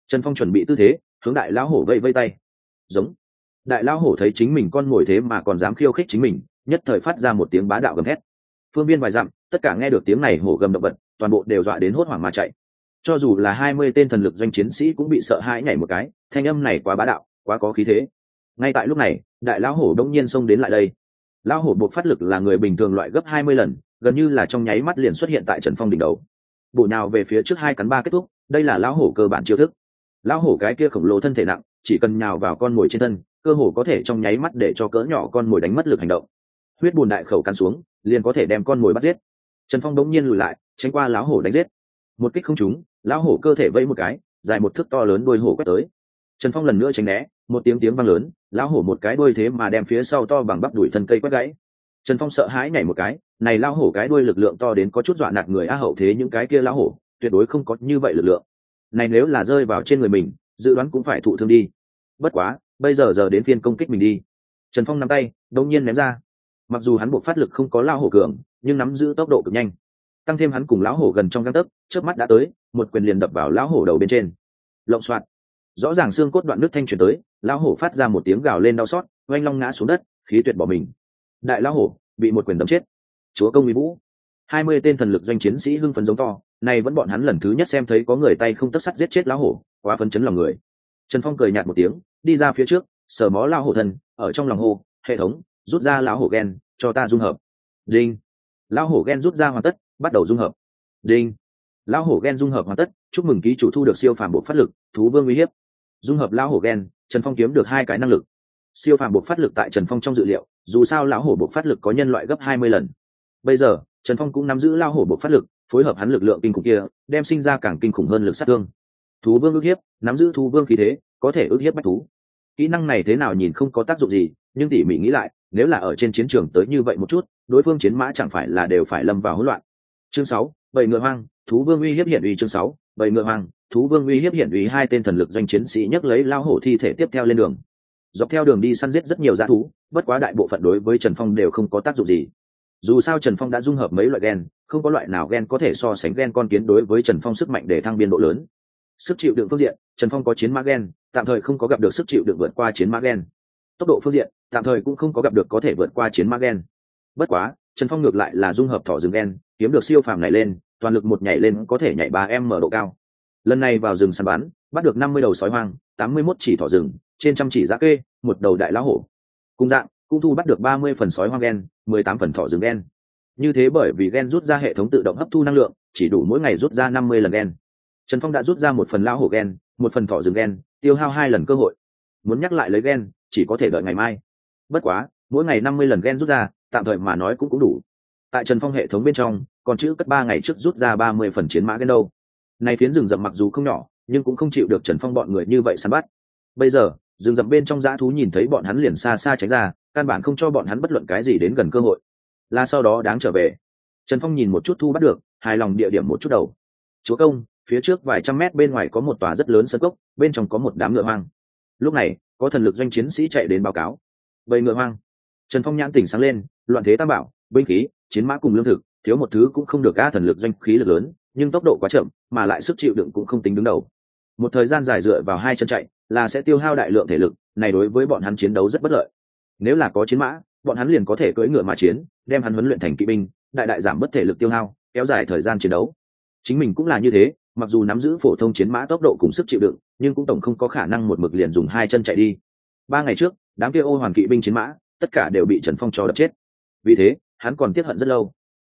Trần Phong chuẩn bị tư thế, hướng đại lão hổ vây vây tay. Giống. Đại lão hổ thấy chính mình con ngồi thế mà còn dám khiêu khích chính mình, nhất thời phát ra một tiếng bá đạo gầm thét. Phương viên vài dặm, tất cả nghe được tiếng này hổ gầm động vật, toàn bộ đều dọa đến hốt hoảng mà chạy. Cho dù là 20 tên thần lực doanh chiến sĩ cũng bị sợ hãi nhảy một cái, thanh âm này quá bá đạo, quá có khí thế. Ngay tại lúc này, đại lão hổ đống nhiên xông đến lại đây. Lão hổ buộc phát lực là người bình thường loại gấp 20 lần, gần như là trong nháy mắt liền xuất hiện tại Trần Phong đỉnh đầu. Bổ nhào về phía trước 2 cắn 3 kết thúc, đây là lão hổ cơ bản chiêu thức. Lão hổ cái kia khổng lồ thân thể nặng, chỉ cần nhào vào con mồi trên thân, cơ hồ có thể trong nháy mắt để cho cỡ nhỏ con mồi đánh mất lực hành động. Huyết bùn đại khẩu cắn xuống, liền có thể đem con mồi bắt giết. Trần Phong đống nhiên lùi lại, tránh qua lão hổ đánh giết. Một kích không trúng, lão hổ cơ thể vẫy một cái, dài một thước to lớn đuôi hổ quét tới. Trần Phong lần nữa tránh né, một tiếng vang lớn, lão hổ một cái đuôi thế mà đem phía sau to bằng bắp đùi thân cây quét gãy. Trần Phong sợ hãi nhảy một cái, này lão hổ cái đuôi lực lượng to đến có chút dọa nạt người, hậu thế những cái kia lão hổ tuyệt đối không có như vậy lực lượng. Này nếu là rơi vào trên người mình, dự đoán cũng phải thụ thương đi. Bất quá, bây giờ đến phiên công kích mình đi. Trần Phong nắm tay, đột nhiên ném ra. Mặc dù hắn buộc phát lực không có lão hổ cường, nhưng nắm giữ tốc độ cực nhanh. Tăng thêm hắn cùng lão hổ gần trong gang tấc, chớp mắt đã tới, một quyền liền đập vào lão hổ đầu bên trên. Lộng xoạt. Rõ ràng xương cốt đoạn nước thanh truyền tới, lão hổ phát ra một tiếng gào lên đau xót, oanh long ngã xuống đất, khí tuyệt bỏ mình. Đại lão hổ bị một quyền đấm chết. Chúa công uy vũ. 20 tên thần lực doanh chiến sĩ hưng phấn giống to, này vẫn bọn hắn lần thứ nhất xem thấy có người tay không tấc sắt giết chết lão hổ, quá phấn chấn lòng người. Trần Phong cười nhạt một tiếng, đi ra phía trước, sờ mó lão hổ thân, ở trong lòng hô, hệ thống, rút ra lão hổ gen, cho ta dung hợp. Đinh. Lão hổ gen rút ra hoàn tất, bắt đầu dung hợp. Đinh. Lão hổ gen dung hợp hoàn tất, chúc mừng ký chủ thu được siêu phàm bộ phát lực, thú vương uy hiếp. Dung hợp lão hổ gen, Trần Phong kiếm được 2 cái năng lực. Siêu phàm bộ phát lực tại Trần Phong trong dự liệu, dù sao lão hổ bộ phát lực có nhân loại gấp 20 lần. Bây giờ, Trần Phong cũng nắm giữ lão hổ bộ phát lực, phối hợp hắn lực lượng kinh khủng kia, đem sinh ra càng kinh khủng hơn lực sát thương. Thú vương ức hiếp, nắm giữ thú vương khí thế, có thể ức hiếp bách thú. Kỹ năng này thế nào nhìn không có tác dụng gì, nhưng tỉ mỉ nghĩ lại, nếu là ở trên chiến trường tới như vậy một chút, đối phương chiến mã chẳng phải là đều phải lâm vào hỗn loạn. Chương 6, bầy ngựa hoang, thú vương uy hiếp hiển uy. Chương 6, bầy ngựa hoang, thú vương uy hiếp hiển uy. 2 tên thần lực doanh chiến sĩ nhấc lấy lão hổ thi thể tiếp theo lên đường. Dọc theo đường đi săn giết rất nhiều dã thú, bất quá đại bộ phận đối với Trần Phong đều không có tác dụng gì. Dù sao Trần Phong đã dung hợp mấy loại gen, không có loại nào gen có thể so sánh gen con kiến đối với Trần Phong sức mạnh để thăng biên độ lớn. Sức chịu đựng phương diện, Trần Phong có chiến mã gen, tạm thời không có gặp được sức chịu đựng vượt qua chiến mã gen. Tốc độ phương diện, tạm thời cũng không có gặp được có thể vượt qua chiến mã gen. Bất quá, Trần Phong ngược lại là dung hợp thỏ rừng gen, kiếm được siêu phàm này lên, toàn lực một nhảy lên có thể nhảy 3m độ cao. Lần này vào rừng săn bắn, bắt được 50 đầu sói hoang, 81 chỉ thỏ rừng, trên trăm chỉ dã kê, một đầu đại lão hổ. Cùng dạng, cũng thu bắt được 30 phần sói hoang gen, 18 phần thỏ rừng gen. Như thế bởi vì gen rút ra hệ thống tự động hấp thu năng lượng, chỉ đủ mỗi ngày rút ra 50 lần gen. Trần Phong đã rút ra 1 phần lão hổ gen, 1 phần thỏ rừng gen, tiêu hao 2 lần cơ hội. Muốn nhắc lại lấy gen, chỉ có thể đợi ngày mai. Bất quá, mỗi ngày 50 lần gen rút ra, tạm thời mà nói cũng đủ. Tại Trần Phong hệ thống bên trong, còn chữ cất 3 ngày trước rút ra 30 phần chiến mã gen đâu. Này phiến rừng rậm mặc dù không nhỏ, nhưng cũng không chịu được Trần Phong bọn người như vậy săn bắt. Bây giờ, rừng rậm bên trong dã thú nhìn thấy bọn hắn liền xa xa tránh ra, căn bản không cho bọn hắn bất luận cái gì đến gần cơ hội. Là sau đó đáng trở về. Trần Phong nhìn một chút thu bắt được, hài lòng địa điểm một chút đầu. Chúa công, phía trước vài trăm mét bên ngoài có một tòa rất lớn sân cốc, bên trong có một đám ngựa hoang. Lúc này, có thần lực doanh chiến sĩ chạy đến báo cáo. Bầy ngựa hoang. Trần Phong nhãn tỉnh sáng lên, loạn thế tam bảo, binh khí, chiến mã cùng lương thực, thiếu một thứ cũng không được. A thần lực doanh khí lực lớn, nhưng tốc độ quá chậm, mà lại sức chịu đựng cũng không tính đứng đầu. Một thời gian dài dựa vào 2 chân chạy, là sẽ tiêu hao đại lượng thể lực, này đối với bọn hắn chiến đấu rất bất lợi. Nếu là có chiến mã, bọn hắn liền có thể cưỡi ngựa mà chiến, đem hắn huấn luyện thành kỵ binh, đại đại giảm bất thể lực tiêu hao, kéo dài thời gian chiến đấu. Chính mình cũng là như thế, mặc dù nắm giữ phổ thông chiến mã tốc độ cùng sức chịu đựng, nhưng cũng tổng không có khả năng một mực liền dùng 2 chân chạy đi. 3 ngày trước, đám kia ô hoàn kỵ binh chiến mã, tất cả đều bị Trần Phong cho đập chết. Vì thế, hắn còn tiếc hận rất lâu.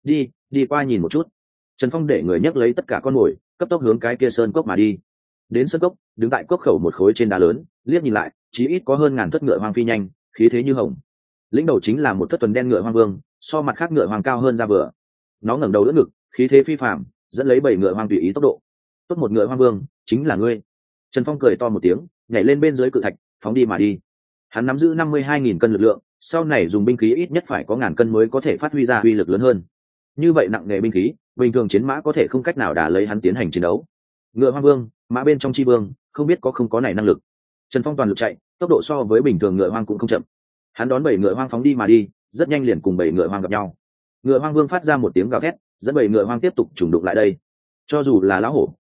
Đi qua nhìn một chút. Trần Phong để người nhấc lấy tất cả con mồi, cấp tốc hướng cái kia sơn cốc mà đi. Đến sơn cốc, đứng tại cốc khẩu một khối trên đá lớn, liếc nhìn lại, chí ít có hơn ngàn thất ngựa hoang phi nhanh, khí thế như hồng. Lĩnh đầu chính là một thất tuần đen ngựa hoang vương, so mặt khác ngựa hoang cao hơn ra vừa. Nó ngẩng đầu đỡ ngực, khí thế phi phàm, dẫn lấy 7 ngựa hoang tùy ý tốc độ. Tốt một ngựa hoang vương, chính là ngươi. Trần Phong cười to một tiếng, nhảy lên bên dưới cự thạch, phóng đi mà đi. Hắn nắm giữ 52.000 cân lực lượng, sau này dùng binh khí ít nhất phải có ngàn cân mới có thể phát huy ra uy lực lớn hơn. Như vậy nặng nghề binh khí, bình thường chiến mã có thể không cách nào đả lấy hắn tiến hành chiến đấu. Ngựa hoang vương, mã bên trong chi vương, không biết có không có này năng lực. Trần Phong toàn lực chạy, tốc độ so với bình thường ngựa hoang cũng không chậm. Hắn đón 7 ngựa hoang phóng đi mà đi, rất nhanh liền cùng 7 ngựa hoang gặp nhau. Ngựa hoang vương phát ra một tiếng gào thét, dẫn 7 ngựa hoang tiếp tục trùng đụng lại đây. Cho dù là lão hổ,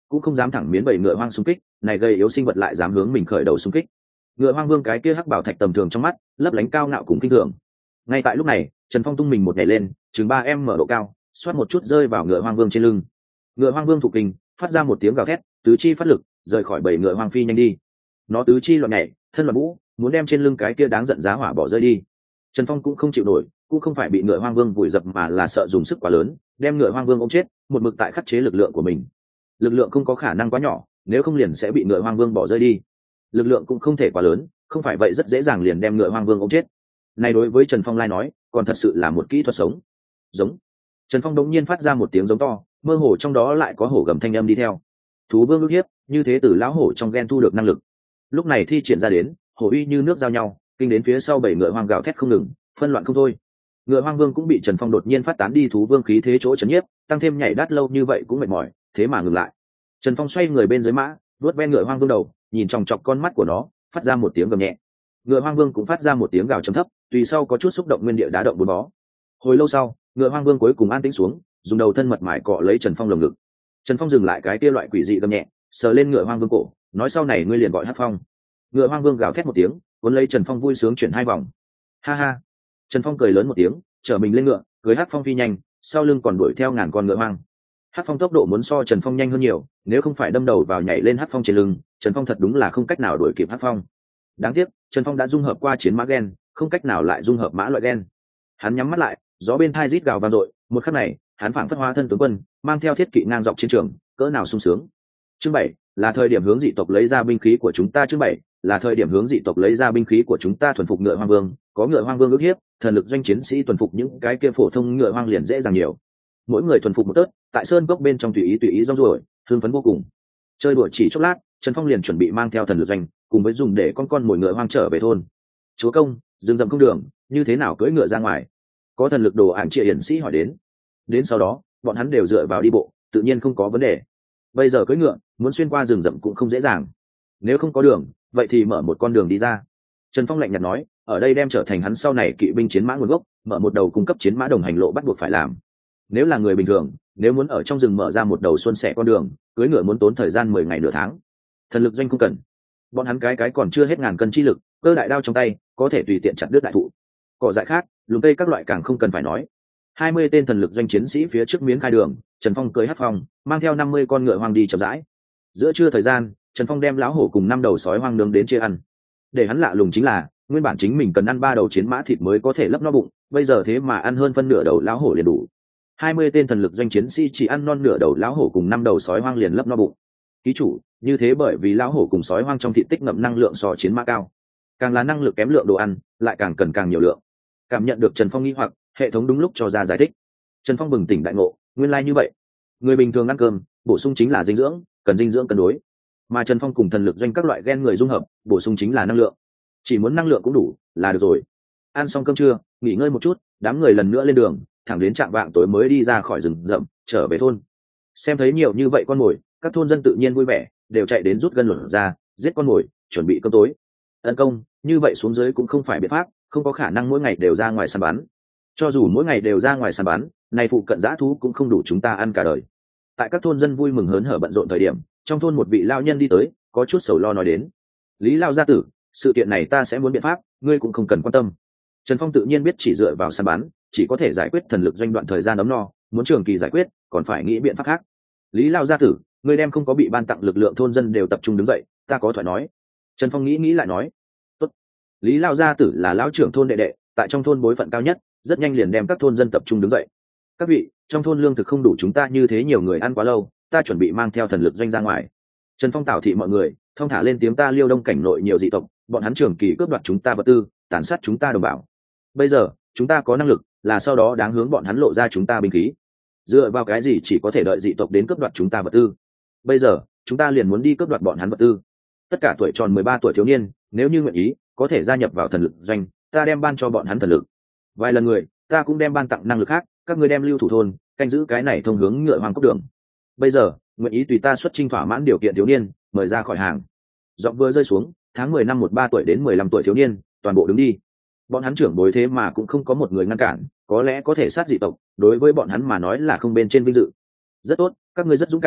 cũng không dám thẳng miến bầy ngựa hoang xung kích, này gây yếu sinh vật lại dám hướng mình khởi đầu xung kích. Ngựa hoang vương cái kia hắc bảo thạch tầm thường trong mắt lấp lánh cao ngạo cùng kinh thường. Ngay tại lúc này, Trần Phong tung mình một nhảy lên, chừng 3 mở độ cao, xoát một chút rơi vào ngựa hoang vương trên lưng. Ngựa hoang vương thụ kinh, phát ra một tiếng gào thét, tứ chi phát lực, rời khỏi bầy ngựa hoang phi nhanh đi. Nó tứ chi loạn nhảy, thân loạn vũ, muốn đem trên lưng cái kia đáng giận giá hỏa bỏ rơi đi. Trần Phong cũng không chịu nổi, cũng không phải bị ngựa hoang vương vùi dập mà là sợ dùng sức quá lớn, đem ngựa hoang vương ôm chết, một mực tại khắc chế lực lượng của mình. Lực lượng không có khả năng quá nhỏ, nếu không liền sẽ bị ngựa hoang vương bỏ rơi đi. Lực lượng cũng không thể quá lớn, không phải vậy rất dễ dàng liền đem ngựa hoang vương ôm chết. Này đối với Trần Phong lai nói, còn thật sự là một kỹ thuật sống. Giống. Trần Phong đống nhiên phát ra một tiếng giống to, mơ hồ trong đó lại có hổ gầm thanh âm đi theo. Thú vương ức hiếp, như thế từ lão hổ trong gen thu được năng lực. Lúc này thi triển ra đến, hổ uy như nước giao nhau, kinh đến phía sau bảy ngựa hoang gào thét không ngừng, phân loạn không thôi. Ngựa hoang vương cũng bị Trần Phong đột nhiên phát tán đi thú vương khí thế chỗ chấn nhiếp, tăng thêm nhảy đát lâu như vậy cũng mệt mỏi, thế mà ngừng lại. Trần Phong xoay người bên dưới mã, vuốt ve ngựa hoang vương đầu, nhìn chòng chọc con mắt của nó, phát ra một tiếng gầm nhẹ. Ngựa hoang vương cũng phát ra một tiếng gào trầm thấp, tùy sau có chút xúc động nguyên địa đá động bốn bó. Hồi lâu sau, ngựa hoang vương cuối cùng an tĩnh xuống, dùng đầu thân mật mải cọ lấy Trần Phong lồng ngực. Trần Phong dừng lại cái kia loại quỷ dị gầm nhẹ, sờ lên ngựa hoang vương cổ, nói sau này ngươi liền gọi Hắc Phong. Ngựa hoang vương gào thét một tiếng, cuốn lấy Trần Phong vui sướng chuyển 2 vòng. Ha ha. Trần Phong cười lớn một tiếng, chở mình lên ngựa, cưới Hắc Phong phi nhanh, sau lưng còn đuổi theo ngàn con ngựa hoang. Hắc Phong tốc độ muốn so Trần Phong nhanh hơn nhiều, nếu không phải đâm đầu vào nhảy lên Hắc Phong trên lưng, Trần Phong thật đúng là không cách nào đuổi kịp Hắc Phong. Đáng tiếc, Trần Phong đã dung hợp qua chiến mã gen, không cách nào lại dung hợp mã loại gen. Hắn nhắm mắt lại, gió bên thai rít gào vang dội, một khắc này, hắn phảng phất hóa thân tướng quân, mang theo thiết kỵ ngang dọc chiến trường, cỡ nào sung sướng. Chương 7, là thời điểm hướng dị tộc lấy ra binh khí của chúng ta. Chương 7, là thời điểm hướng dị tộc lấy ra binh khí của chúng ta. Thuần phục ngựa hoang vương, có ngựa hoang vương ức hiếp, thần lực doanh chiến sĩ thuần phục những cái kia phổ thông ngựa hoang liền dễ dàng nhiều. Mỗi người thuần phục một tớt, tại sơn gốc bên trong tùy ý rong ruổi, hưng phấn vô cùng. Chơi đùa chỉ chốc lát, Trần Phong liền chuẩn bị mang theo thần lực doanh, cùng với dùng để con mồi ngựa hoang trở về thôn. Chúa công, rừng rậm không đường, như thế nào cưỡi ngựa ra ngoài? Có thần lực đồ ảng trịa hiển sĩ hỏi đến. Đến sau đó, bọn hắn đều dựa vào đi bộ, tự nhiên không có vấn đề. Bây giờ cưỡi ngựa, muốn xuyên qua rừng rậm cũng không dễ dàng. Nếu không có đường, vậy thì mở một con đường đi ra. Trần Phong lạnh nhạt nói, ở đây đem trở thành hắn sau này kỵ binh chiến mã nguồn gốc, mở một đầu cung cấp chiến mã đồng hành lộ bắt buộc phải làm. Nếu là người bình thường, nếu muốn ở trong rừng mở ra một đầu xuân sẻ con đường, cưỡi ngựa muốn tốn thời gian 10 ngày nửa tháng. Thần lực doanh không cần, bọn hắn cái còn chưa hết ngàn cân chi lực, cơ đại đao trong tay có thể tùy tiện chặt đứt đại thụ. Cỏ dại khác, lùm cây các loại càng không cần phải nói. 20 tên thần lực doanh chiến sĩ phía trước miếng khai đường, Trần Phong cưỡi Hắc Phong, mang theo 50 con ngựa hoang đi chậm rãi. Giữa trưa thời gian, Trần Phong đem lão hổ cùng 5 đầu sói hoang nướng đến chia ăn. Để hắn lạ lùng chính là, nguyên bản chính mình cần ăn 3 đầu chiến mã thịt mới có thể lấp no bụng, bây giờ thế mà ăn hơn phân nửa đầu lão hổ liền đủ. 20 tên thần lực doanh chiến sĩ chỉ ăn non nửa đầu lão hổ cùng 5 đầu sói hoang liền lấp no bụng. Ký chủ, như thế bởi vì lão hổ cùng sói hoang trong thịt tích ngậm năng lượng so chiến mã cao. Càng là năng lực kém lượng đồ ăn, lại càng cần càng nhiều lượng. Cảm nhận được Trần Phong nghi hoặc, hệ thống đúng lúc cho ra giải thích. Trần Phong bừng tỉnh đại ngộ, nguyên lai như vậy. Người bình thường ăn cơm, bổ sung chính là dinh dưỡng, cần dinh dưỡng cân đối. Mà Trần Phong cùng thần lực doanh các loại gen người dung hợp, bổ sung chính là năng lượng. Chỉ muốn năng lượng cũng đủ là được rồi. Ăn xong cơm trưa, nghỉ ngơi một chút, đám người lần nữa lên đường, thẳng đến trạm vạng tối mới đi ra khỏi rừng rậm, trở về thôn. Xem thấy nhiều như vậy con mồi, các thôn dân tự nhiên vui vẻ, đều chạy đến rút gân luận ra, giết con mồi, chuẩn bị cơm tối. Tấn công, như vậy xuống dưới cũng không phải biện pháp, không có khả năng mỗi ngày đều ra ngoài săn bắn. Cho dù mỗi ngày đều ra ngoài săn bắn, này phụ cận dã thú cũng không đủ chúng ta ăn cả đời. Tại các thôn dân vui mừng hớn hở bận rộn thời điểm, trong thôn một vị lão nhân đi tới, có chút sầu lo nói đến: Lý lão gia tử, sự kiện này ta sẽ muốn biện pháp, ngươi cũng không cần quan tâm. Trần Phong tự nhiên biết chỉ dựa vào săn bắn, chỉ có thể giải quyết thần lực doanh đoạn thời gian ấm no, muốn trường kỳ giải quyết, còn phải nghĩ biện pháp khác. Lý lão gia tử, ngươi đem không có bị ban tặng lực lượng thôn dân đều tập trung đứng dậy, ta có thoại nói. Trần Phong nghĩ lại nói: Tốt. Lý lão gia tử là lão trưởng thôn đệ đệ, tại trong thôn bối phận cao nhất, rất nhanh liền đem các thôn dân tập trung đứng dậy. Các vị, trong thôn lương thực không đủ chúng ta như thế nhiều người ăn quá lâu, ta chuẩn bị mang theo thần lực doanh ra ngoài. Trần Phong tảo thị mọi người, thông thả lên tiếng: ta Liêu Đông cảnh nội nhiều dị tộc, bọn hắn trường kỳ cướp đoạt chúng ta vật tư, tàn sát chúng ta đồng bào. Bây giờ chúng ta có năng lực, là sau đó đáng hướng bọn hắn lộ ra chúng ta binh khí. Dựa vào cái gì chỉ có thể đợi dị tộc đến cướp đoạt chúng ta vật tư? Bây giờ chúng ta liền muốn đi cướp đoạt bọn hắn vật tư. Tất cả tuổi tròn 13 tuổi thiếu niên, nếu như nguyện ý, có thể gia nhập vào thần lực doanh, ta đem ban cho bọn hắn thần lực. Vài lần người, ta cũng đem ban tặng năng lực khác, các ngươi đem lưu thủ thôn, canh giữ cái này thông hướng ngựa hoang cốc đường. Bây giờ nguyện ý tùy ta xuất chinh thỏa mãn điều kiện thiếu niên, mời ra khỏi hàng. Giọng vừa rơi xuống, tháng 10 năm 13 tuổi đến 15 tuổi thiếu niên, toàn bộ đứng đi. Bọn hắn trưởng bối thế mà cũng không có một người ngăn cản, có lẽ có thể sát dị tộc, đối với bọn hắn mà nói là không bên trên vinh dự. Rất tốt, các ngươi rất dũng cảm,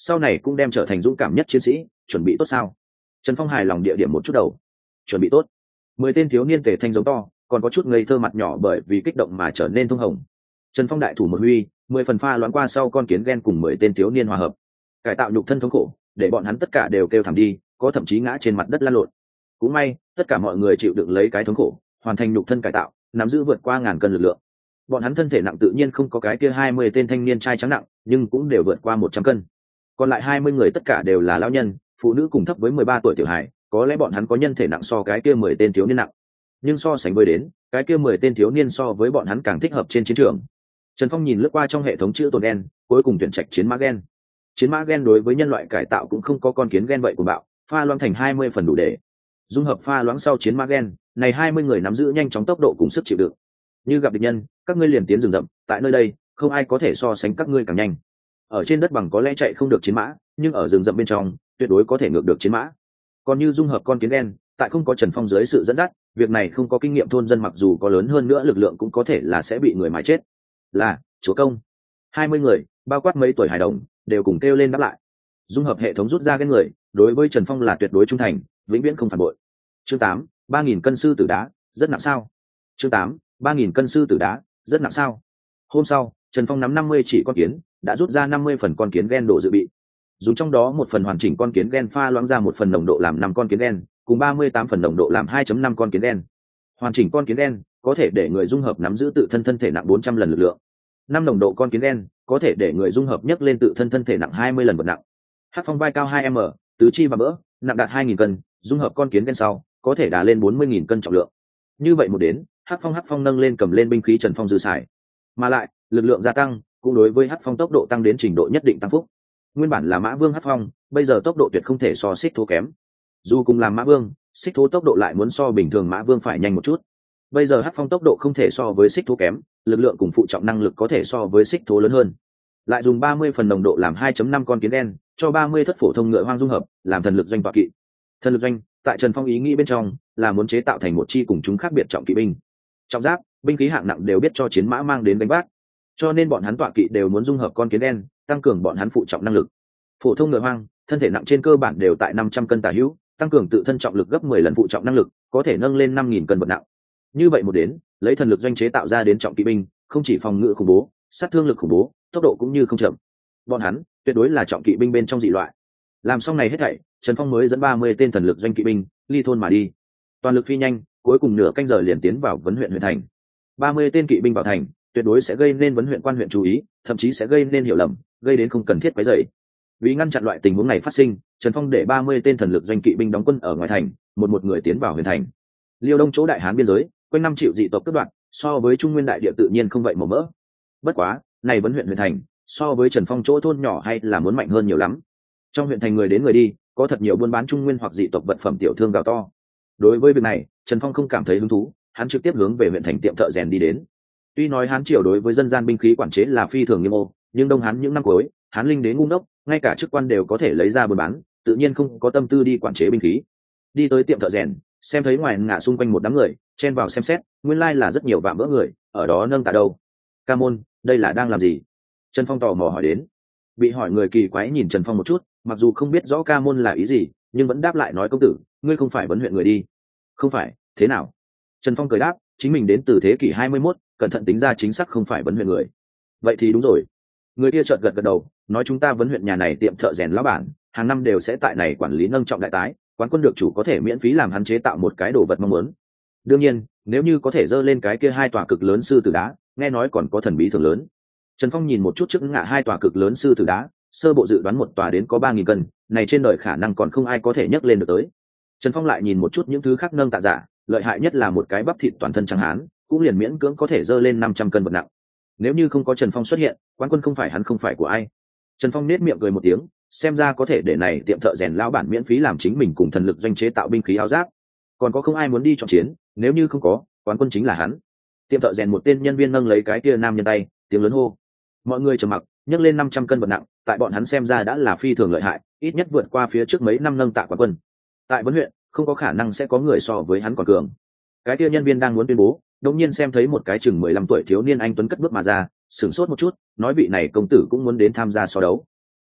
sau này cũng đem trở thành dũng cảm nhất chiến sĩ. Chuẩn bị tốt sao? Trần Phong hài lòng địa điểm một chút đầu. Chuẩn bị tốt. 10 tên thiếu niên tề thanh giống to, còn có chút ngây thơ mặt nhỏ bởi vì kích động mà trở nên thông hồng. Trần Phong đại thủ một huy, 10 phần pha loãng qua sau con kiến ghen cùng 10 tên thiếu niên hòa hợp, cải tạo nhục thân thống khổ, để bọn hắn tất cả đều kêu thảm đi, có thậm chí ngã trên mặt đất lăn lộn. Cũng may, tất cả mọi người chịu đựng lấy cái thống khổ, hoàn thành nhục thân cải tạo, nắm giữ vượt qua 1000 cân lực lượng. Bọn hắn thân thể nặng tự nhiên không có cái kia 20 tên thanh niên trai trắng nặng, nhưng cũng đều vượt qua 100 cân. Còn lại 20 người tất cả đều là lão nhân, phụ nữ cùng thấp với 13 tuổi tiểu hài, có lẽ bọn hắn có nhân thể nặng so cái kia 10 tên thiếu niên nặng. Nhưng so sánh với đến, cái kia 10 tên thiếu niên so với bọn hắn càng thích hợp trên chiến trường. Trần Phong nhìn lướt qua trong hệ thống chữ tồn gen, cuối cùng tuyển trạch chiến mã gen. Chiến mã gen đối với nhân loại cải tạo cũng không có con kiến gen vậy của bạo, pha loãng thành 20 phần đủ để dung hợp pha loãng sau chiến mã gen, này 20 người nắm giữ nhanh chóng tốc độ cùng sức chịu đựng. Như gặp địch nhân, các ngươi liền tiến rừng rậm, tại nơi đây, không ai có thể so sánh các ngươi càng nhanh. Ở trên đất bằng có lẽ chạy không được chiến mã, nhưng ở rừng rậm bên trong, tuyệt đối có thể ngược được chiến mã. Còn như dung hợp con kiến gen, tại không có Trần Phong dưới sự dẫn dắt, việc này không có kinh nghiệm thôn dân mặc dù có lớn hơn nữa lực lượng cũng có thể là sẽ bị người mái chết. Là, chúa công. 20 người, bao quát mấy tuổi hài đồng, đều cùng kêu lên đáp lại. Dung hợp hệ thống rút ra cái người, đối với Trần Phong là tuyệt đối trung thành, vĩnh viễn không phản bội. Chương 8, 3000 cân sư tử đá, rất nặng sao? Chương 8, 3000 cân sư tử đá, rất nặng sao? Hôm sau, Trần Phong nắm 50 chỉ con kiến, đã rút ra 50 phần con kiến gen độ dự bị. Dùng trong đó một phần hoàn chỉnh con kiến gen pha loãng ra một phần nồng độ làm 5 con kiến gen, cùng 38 phần nồng độ làm 2.5 con kiến gen. Hoàn chỉnh con kiến gen có thể để người dung hợp nắm giữ tự thân thân thể nặng 400 lần lực lượng. 5 nồng độ con kiến gen có thể để người dung hợp nhấc lên tự thân thân thể nặng 20 lần vật nặng. Hắc phong vai cao 2m, tứ chi và mỡ, nặng đạt 2000 cân, dung hợp con kiến gen sau, có thể đà lên 40.000 cân trọng lượng. Như vậy một đến, Hắc phong nâng lên cầm lên binh khí Trần Phong dư xài. Mà lại, lực lượng gia tăng, cũng đối với Hắc phong tốc độ tăng đến trình độ nhất định tăng phúc. Nguyên bản là Mã Vương Hắc phong, bây giờ tốc độ tuyệt không thể so Xích Thố kém. Dù cùng làm Mã Vương, Xích Thố tốc độ lại muốn so bình thường Mã Vương phải nhanh một chút. Bây giờ Hắc phong tốc độ không thể so với Xích Thố kém, lực lượng cùng phụ trọng năng lực có thể so với Xích Thố lớn hơn. Lại dùng 30 phần nồng độ làm 2.5 con kiến đen, cho 30 thất phổ thông ngựa hoang dung hợp, làm thần lực doanh tọa kỵ. Thần lực doanh, tại Trần Phong ý nghĩ bên trong, là muốn chế tạo thành một chi cùng chúng khác biệt trọng kỵ binh. Trọng giáp, binh khí hạng nặng đều biết cho chiến mã mang đến đánh vác, cho nên bọn hắn tọa kỵ đều muốn dung hợp con kiến đen, tăng cường bọn hắn phụ trọng năng lực. Phổ thông ngựa hoang, thân thể nặng trên cơ bản đều tại 500 cân tả hữu, tăng cường tự thân trọng lực gấp 10 lần phụ trọng năng lực, có thể nâng lên 5000 cân vật nặng. Như vậy một đến, lấy thần lực doanh chế tạo ra đến trọng kỵ binh, không chỉ phòng ngự khủng bố, sát thương lực khủng bố, tốc độ cũng như không chậm. Bọn hắn tuyệt đối là trọng kỵ binh bên trong dị loại. Làm xong này hết thảy, Trần Phong mới dẫn 30 tên thần lực doanh kỵ binh ly thôn mà đi. Toàn lực phi nhanh, cuối cùng nửa canh giờ liền tiến vào vấn huyện huyện thành. 30 tên kỵ binh vào thành, tuyệt đối sẽ gây nên vấn huyện quan huyện chú ý, thậm chí sẽ gây nên hiểu lầm, gây đến không cần thiết quấy rầy. Vì ngăn chặn loại tình huống này phát sinh, Trần Phong để 30 tên thần lực doanh kỵ binh đóng quân ở ngoài thành, một người tiến vào huyện thành. Liêu Đông chỗ đại hán biên giới, quanh năm triệu dị tộc cướp đoạt, so với Trung Nguyên đại địa tự nhiên không vậy màu mỡ. Bất quá, này vấn huyện huyện thành, so với Trần Phong chỗ thôn nhỏ hay là muốn mạnh hơn nhiều lắm. Trong huyện thành người đến người đi, có thật nhiều buôn bán Trung Nguyên hoặc dị tộc vật phẩm tiểu thương gào to. Đối với việc này, Trần Phong không cảm thấy hứng thú, hắn trực tiếp hướng về huyện thành tiệm thợ rèn đi đến. Tuy nói Hán triều đối với dân gian binh khí quản chế là phi thường nghiêm ô, nhưng Đông Hán những năm cuối, Hán linh đế ngu ngốc, ngay cả chức quan đều có thể lấy ra buôn bán, tự nhiên không có tâm tư đi quản chế binh khí. Đi tới tiệm thợ rèn, xem thấy ngoài ngả xung quanh một đám người, chen vào xem xét, nguyên lai là rất nhiều vạm vỡ người, ở đó nâng tạ đâu. Ca môn, đây là đang làm gì? Trần Phong tò mò hỏi đến. Bị hỏi người kỳ quái nhìn Trần Phong một chút, mặc dù không biết rõ ca môn là ý gì, nhưng vẫn đáp lại nói công tử, ngươi không phải vấn huyện người đi. Không phải, thế nào? Trần Phong cười đáp, chính mình đến từ thế kỷ 21, cẩn thận tính ra chính xác không phải vấn huyện người. Vậy thì đúng rồi. Người kia chợt gật gật đầu, nói chúng ta vấn huyện nhà này tiệm thợ rèn lão bản, hàng năm đều sẽ tại này quản lý nâng trọng đại tái, quán quân được chủ có thể miễn phí làm hắn chế tạo một cái đồ vật mong muốn. Đương nhiên, nếu như có thể dơ lên cái kia hai tòa cực lớn sư tử đá, nghe nói còn có thần bí thường lớn. Trần Phong nhìn một chút trước ngã hai tòa cực lớn sư tử đá, sơ bộ dự đoán một tòa đến có 3000 cân, này trên đời khả năng còn không ai có thể nhấc lên được tới. Trần Phong lại nhìn một chút những thứ khác nâng tạ giả, lợi hại nhất là một cái bắp thịt toàn thân trắng hán, cũng liền miễn cưỡng có thể dơ lên 500 cân vật nặng. Nếu như không có Trần Phong xuất hiện, quán quân không phải hắn không phải của ai. Trần Phong nét miệng cười một tiếng, xem ra có thể để này tiệm thợ rèn lão bản miễn phí làm chính mình cùng thần lực doanh chế tạo binh khí áo giáp. Còn có không ai muốn đi chọn chiến, nếu như không có, quán quân chính là hắn. Tiệm thợ rèn một tên nhân viên nâng lấy cái kia nam nhân tay, tiếng lớn hô. Mọi người trầm mặc, nhấc lên 500 cân vật nặng, tại bọn hắn xem ra đã là phi thường lợi hại, ít nhất vượt qua phía trước mấy năm nâng tạ quán quân. Tại vấn huyện, không có khả năng sẽ có người so với hắn còn cường. Cái kia nhân viên đang muốn tuyên bố, đột nhiên xem thấy một cái chừng 15 tuổi thiếu niên anh tuấn cất bước mà ra, sửng sốt một chút, nói vị này công tử cũng muốn đến tham gia so đấu.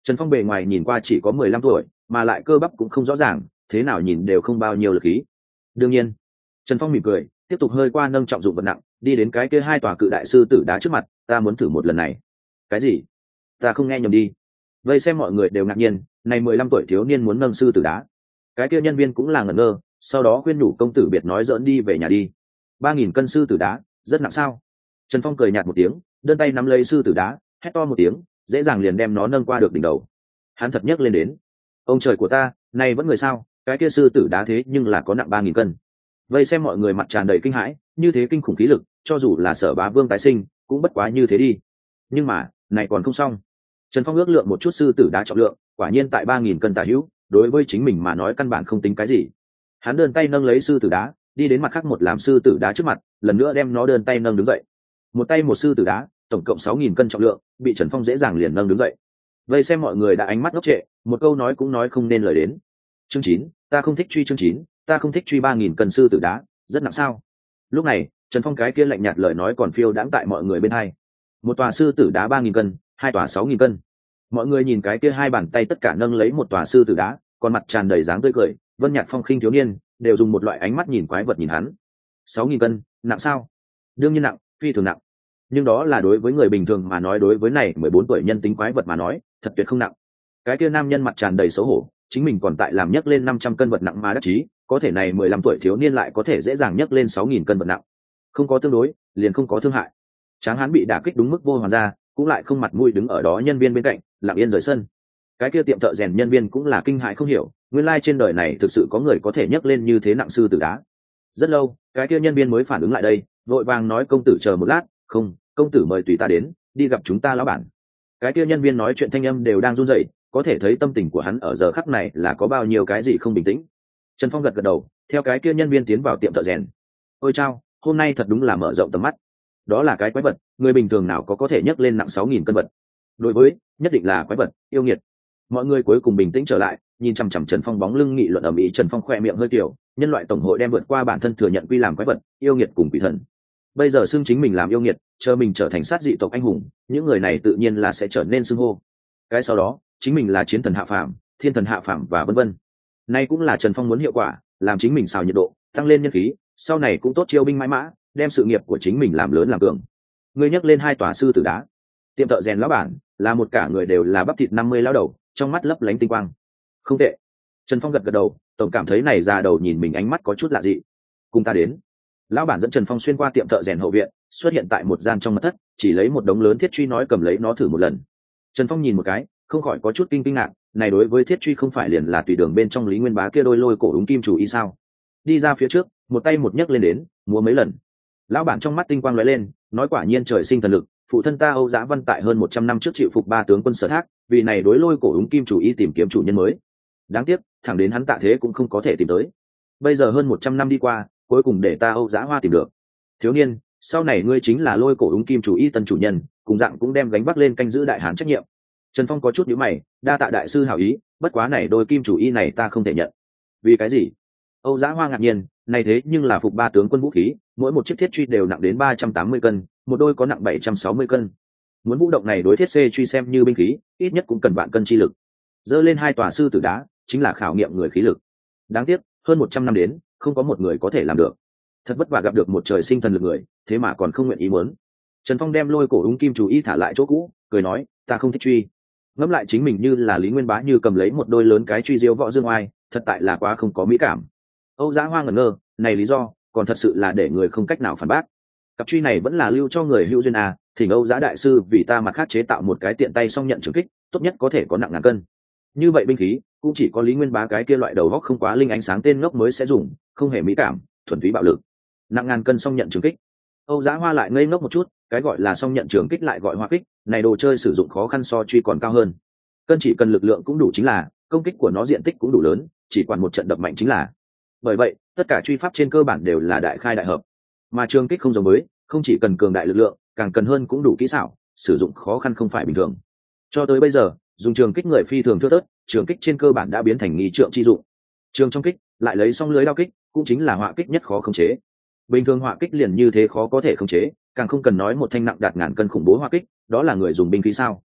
Trần Phong bề ngoài nhìn qua chỉ có 15 tuổi, mà lại cơ bắp cũng không rõ ràng, thế nào nhìn đều không bao nhiêu lực khí. Đương nhiên, Trần Phong mỉm cười, tiếp tục hơi qua nâng trọng dụng vật nặng, đi đến cái kia hai tòa cự đại sư tử đá trước mặt, ta muốn thử một lần này. Cái gì? Ta không nghe nhầm đi. Vây xem mọi người đều ngạc nhiên, này 15 tuổi thiếu niên muốn nâng sư tử đá. Cái kia nhân viên cũng là ngẩn ngơ, sau đó khuyên nhủ công tử biệt nói giỡn đi về nhà đi. 3.000 cân sư tử đá, rất nặng sao? Trần Phong cười nhạt một tiếng, đơn tay nắm lấy sư tử đá, hét to một tiếng, dễ dàng liền đem nó nâng qua được đỉnh đầu. Hắn thật nhấc lên đến. Ông trời của ta, này vẫn người sao? Cái kia sư tử đá thế nhưng là có nặng 3.000 cân. Vây xem mọi người mặt tràn đầy kinh hãi, như thế kinh khủng khí lực, cho dù là Sở Bá Vương tái sinh, cũng bất quá như thế đi. Nhưng mà, này còn không xong. Trần Phong ước lượng một chút sư tử đá trọng lượng, quả nhiên tại 3.000 cân tả hữu, đối với chính mình mà nói căn bản không tính cái gì. Hắn đơn tay nâng lấy sư tử đá, đi đến mặt khác một làm sư tử đá trước mặt, lần nữa đem nó đơn tay nâng đứng dậy. Một tay một sư tử đá, tổng cộng 6.000 cân trọng lượng, bị Trần Phong dễ dàng liền nâng đứng dậy. Vây xem mọi người đã ánh mắt ngốc trệ, một câu nói cũng nói không nên lời đến. Chương 9, ta không thích truy chương 9, ta không thích truy 3.000 cân sư tử đá, rất nặng sao? Lúc này, Trần Phong cái kia lạnh nhạt lời nói còn phiêu đãng tại mọi người bên hai. Một tòa sư tử đá 3.000 cân, hai tòa 6.000 cân. Mọi người nhìn cái kia hai bàn tay tất cả nâng lấy một tòa sư tử đá, còn mặt tràn đầy dáng tươi cười, Vân Nhạc Phong khinh thiếu niên, đều dùng một loại ánh mắt nhìn quái vật nhìn hắn. 6.000 cân, nặng sao? Đương nhiên nặng, phi thường nặng. Nhưng đó là đối với người bình thường mà nói, đối với này 14 tuổi nhân tính quái vật mà nói, thật tuyệt không nặng. Cái kia nam nhân mặt tràn đầy xấu hổ, chính mình còn tại làm nhấc lên 500 cân vật nặng mà đắc chí, có thể này 15 tuổi thiếu niên lại có thể dễ dàng nhấc lên 6.000 cân vật nặng. Không có tương đối, liền không có thương hại. Tráng Hán bị đả kích đúng mức vô hoàn ra, cũng lại không mặt mũi đứng ở đó nhân viên bên cạnh, lặng yên rời sân. Cái kia tiệm thợ rèn nhân viên cũng là kinh hãi không hiểu, nguyên lai trên đời này thực sự có người có thể nhấc lên như thế nặng sư tử đá. Rất lâu, cái kia nhân viên mới phản ứng lại đây, vội vàng nói công tử chờ một lát, không, công tử mời tùy ta đến, đi gặp chúng ta lão bản. Cái kia nhân viên nói chuyện thanh âm đều đang run rẩy, có thể thấy tâm tình của hắn ở giờ khắc này là có bao nhiêu cái gì không bình tĩnh. Trần Phong gật gật đầu, theo cái kia nhân viên tiến vào tiệm thợ rèn. Ôi chao, hôm nay thật đúng là mở rộng tầm mắt. Đó là cái quái vật, người bình thường nào có thể nhấc lên nặng 6.000 cân vật. Đối với, nhất định là quái vật, yêu nghiệt. Mọi người cuối cùng bình tĩnh trở lại, nhìn chằm chằm Trần Phong bóng lưng nghị luận ầm ĩ. Trần Phong khoe miệng hơi kiểu, nhân loại tổng hội đem vượt qua bản thân thừa nhận quy làm quái vật, yêu nghiệt cùng quỷ thần. Bây giờ xưng chính mình làm yêu nghiệt, chờ mình trở thành sát dị tộc anh hùng, những người này tự nhiên là sẽ trở nên xưng hô. Cái sau đó, chính mình là chiến thần hạ phàm, thiên thần hạ phàm và vân vân. Nay cũng là Trần Phong muốn hiệu quả, làm chính mình xào nhiệt độ, tăng lên nhân khí, sau này cũng tốt chiêu binh mãi mã, đem sự nghiệp của chính mình làm lớn làm cường. Ngươi nhắc lên hai tòa sư tử đá. Tiệm thợ rèn lão bản là một cả người đều là bắp thịt 50 lão đầu, trong mắt lấp lánh tinh quang. Không tệ. Trần Phong gật gật đầu, tổng cảm thấy này già đầu nhìn mình ánh mắt có chút lạ dị. Cùng ta đến. Lão bản dẫn Trần Phong xuyên qua tiệm thợ rèn hậu viện, xuất hiện tại một gian trong mật thất, chỉ lấy một đống lớn thiết truy nói cầm lấy nó thử một lần. Trần Phong nhìn một cái, không khỏi có chút kinh ngạc, này đối với thiết truy không phải liền là tùy đường bên trong Lý Nguyên Bá kia đôi lôi cổ đúng kim chủ y sao? Đi ra phía trước, một tay một nhấc lên đến, múa mấy lần. Lão bản trong mắt tinh quang lóe lên, nói quả nhiên trời sinh thần lực, phụ thân ta Âu Giá Văn tại hơn 100 năm trước chịu phục ba tướng quân Sở Thác, vì này đối lôi cổ đúng kim chủ y tìm kiếm chủ nhân mới. Đáng tiếc, thẳng đến hắn tạ thế cũng không có thể tìm tới. Bây giờ hơn 100 năm đi qua, cuối cùng để ta Âu Giá Hoa tìm được. Thiếu niên, sau này ngươi chính là lôi cổ đúng kim chủ y tân chủ nhân, cùng dạng cũng đem gánh vác lên canh giữ đại hán trách nhiệm. Trần Phong có chút nhíu mày, đa tạ đại sư hảo ý, bất quá này đôi kim chủ y này ta không thể nhận. Vì cái gì? Âu Giá Hoa ngạc nhiên, này thế nhưng là phục ba tướng quân vũ khí, mỗi một chiếc thiết truy đều nặng đến 380 cân, một đôi có nặng 760 cân. Muốn vũ động này đối thiết xê truy xem như binh khí, ít nhất cũng cần vạn cân chi lực. Dơ lên hai tòa sư tử đá, chính là khảo nghiệm người khí lực. Đáng tiếc, hơn 100 năm đến, không có một người có thể làm được. Thật vất vả gặp được một trời sinh thần lực người, thế mà còn không nguyện ý muốn. Trần Phong đem lôi cổ ung kim chủ y thả lại chỗ cũ, cười nói, ta không thích truy. Ngẫm lại chính mình như là Lý Nguyên Bá như cầm lấy một đôi lớn cái truy diêu võ dương oai, thật tại là quá không có mỹ cảm. Âu Giá Hoa ngẩn ngơ, này lý do, còn thật sự là để người không cách nào phản bác. Cặp truy này vẫn là lưu cho người hữu duyên à, thỉnh Âu Giá đại sư vì ta mặt khác chế tạo một cái tiện tay song nhận trường kích, tốt nhất có thể có nặng ngàn cân. Như vậy binh khí, cũng chỉ có Lý Nguyên Bá cái kia loại đầu góc không quá linh ánh sáng tên ngốc mới sẽ dùng, không hề mỹ cảm, thuần túy bạo lực. Nặng ngàn cân song nhận trường kích. Âu Giá Hoa lại ngây ngốc một chút, cái gọi là song nhận trường kích lại gọi hoa kích, này đồ chơi sử dụng khó khăn so truy còn cao hơn. Cân chỉ cần lực lượng cũng đủ chính là, công kích của nó diện tích cũng đủ lớn, chỉ quản một trận đập mạnh chính là. Bởi vậy, tất cả truy pháp trên cơ bản đều là đại khai đại hợp. Mà trường kích không giống với, không chỉ cần cường đại lực lượng, càng cần hơn cũng đủ kỹ xảo, sử dụng khó khăn không phải bình thường. Cho tới bây giờ, dùng trường kích người phi thường thưa thớt, trường kích trên cơ bản đã biến thành nghi trượng chi dụng. Trường trong kích, lại lấy song lưới đao kích, cũng chính là họa kích nhất khó khống chế. Bình thường họa kích liền như thế khó có thể khống chế, càng không cần nói một thanh nặng đạt ngàn cân khủng bố họa kích, đó là người dùng binh khí sao?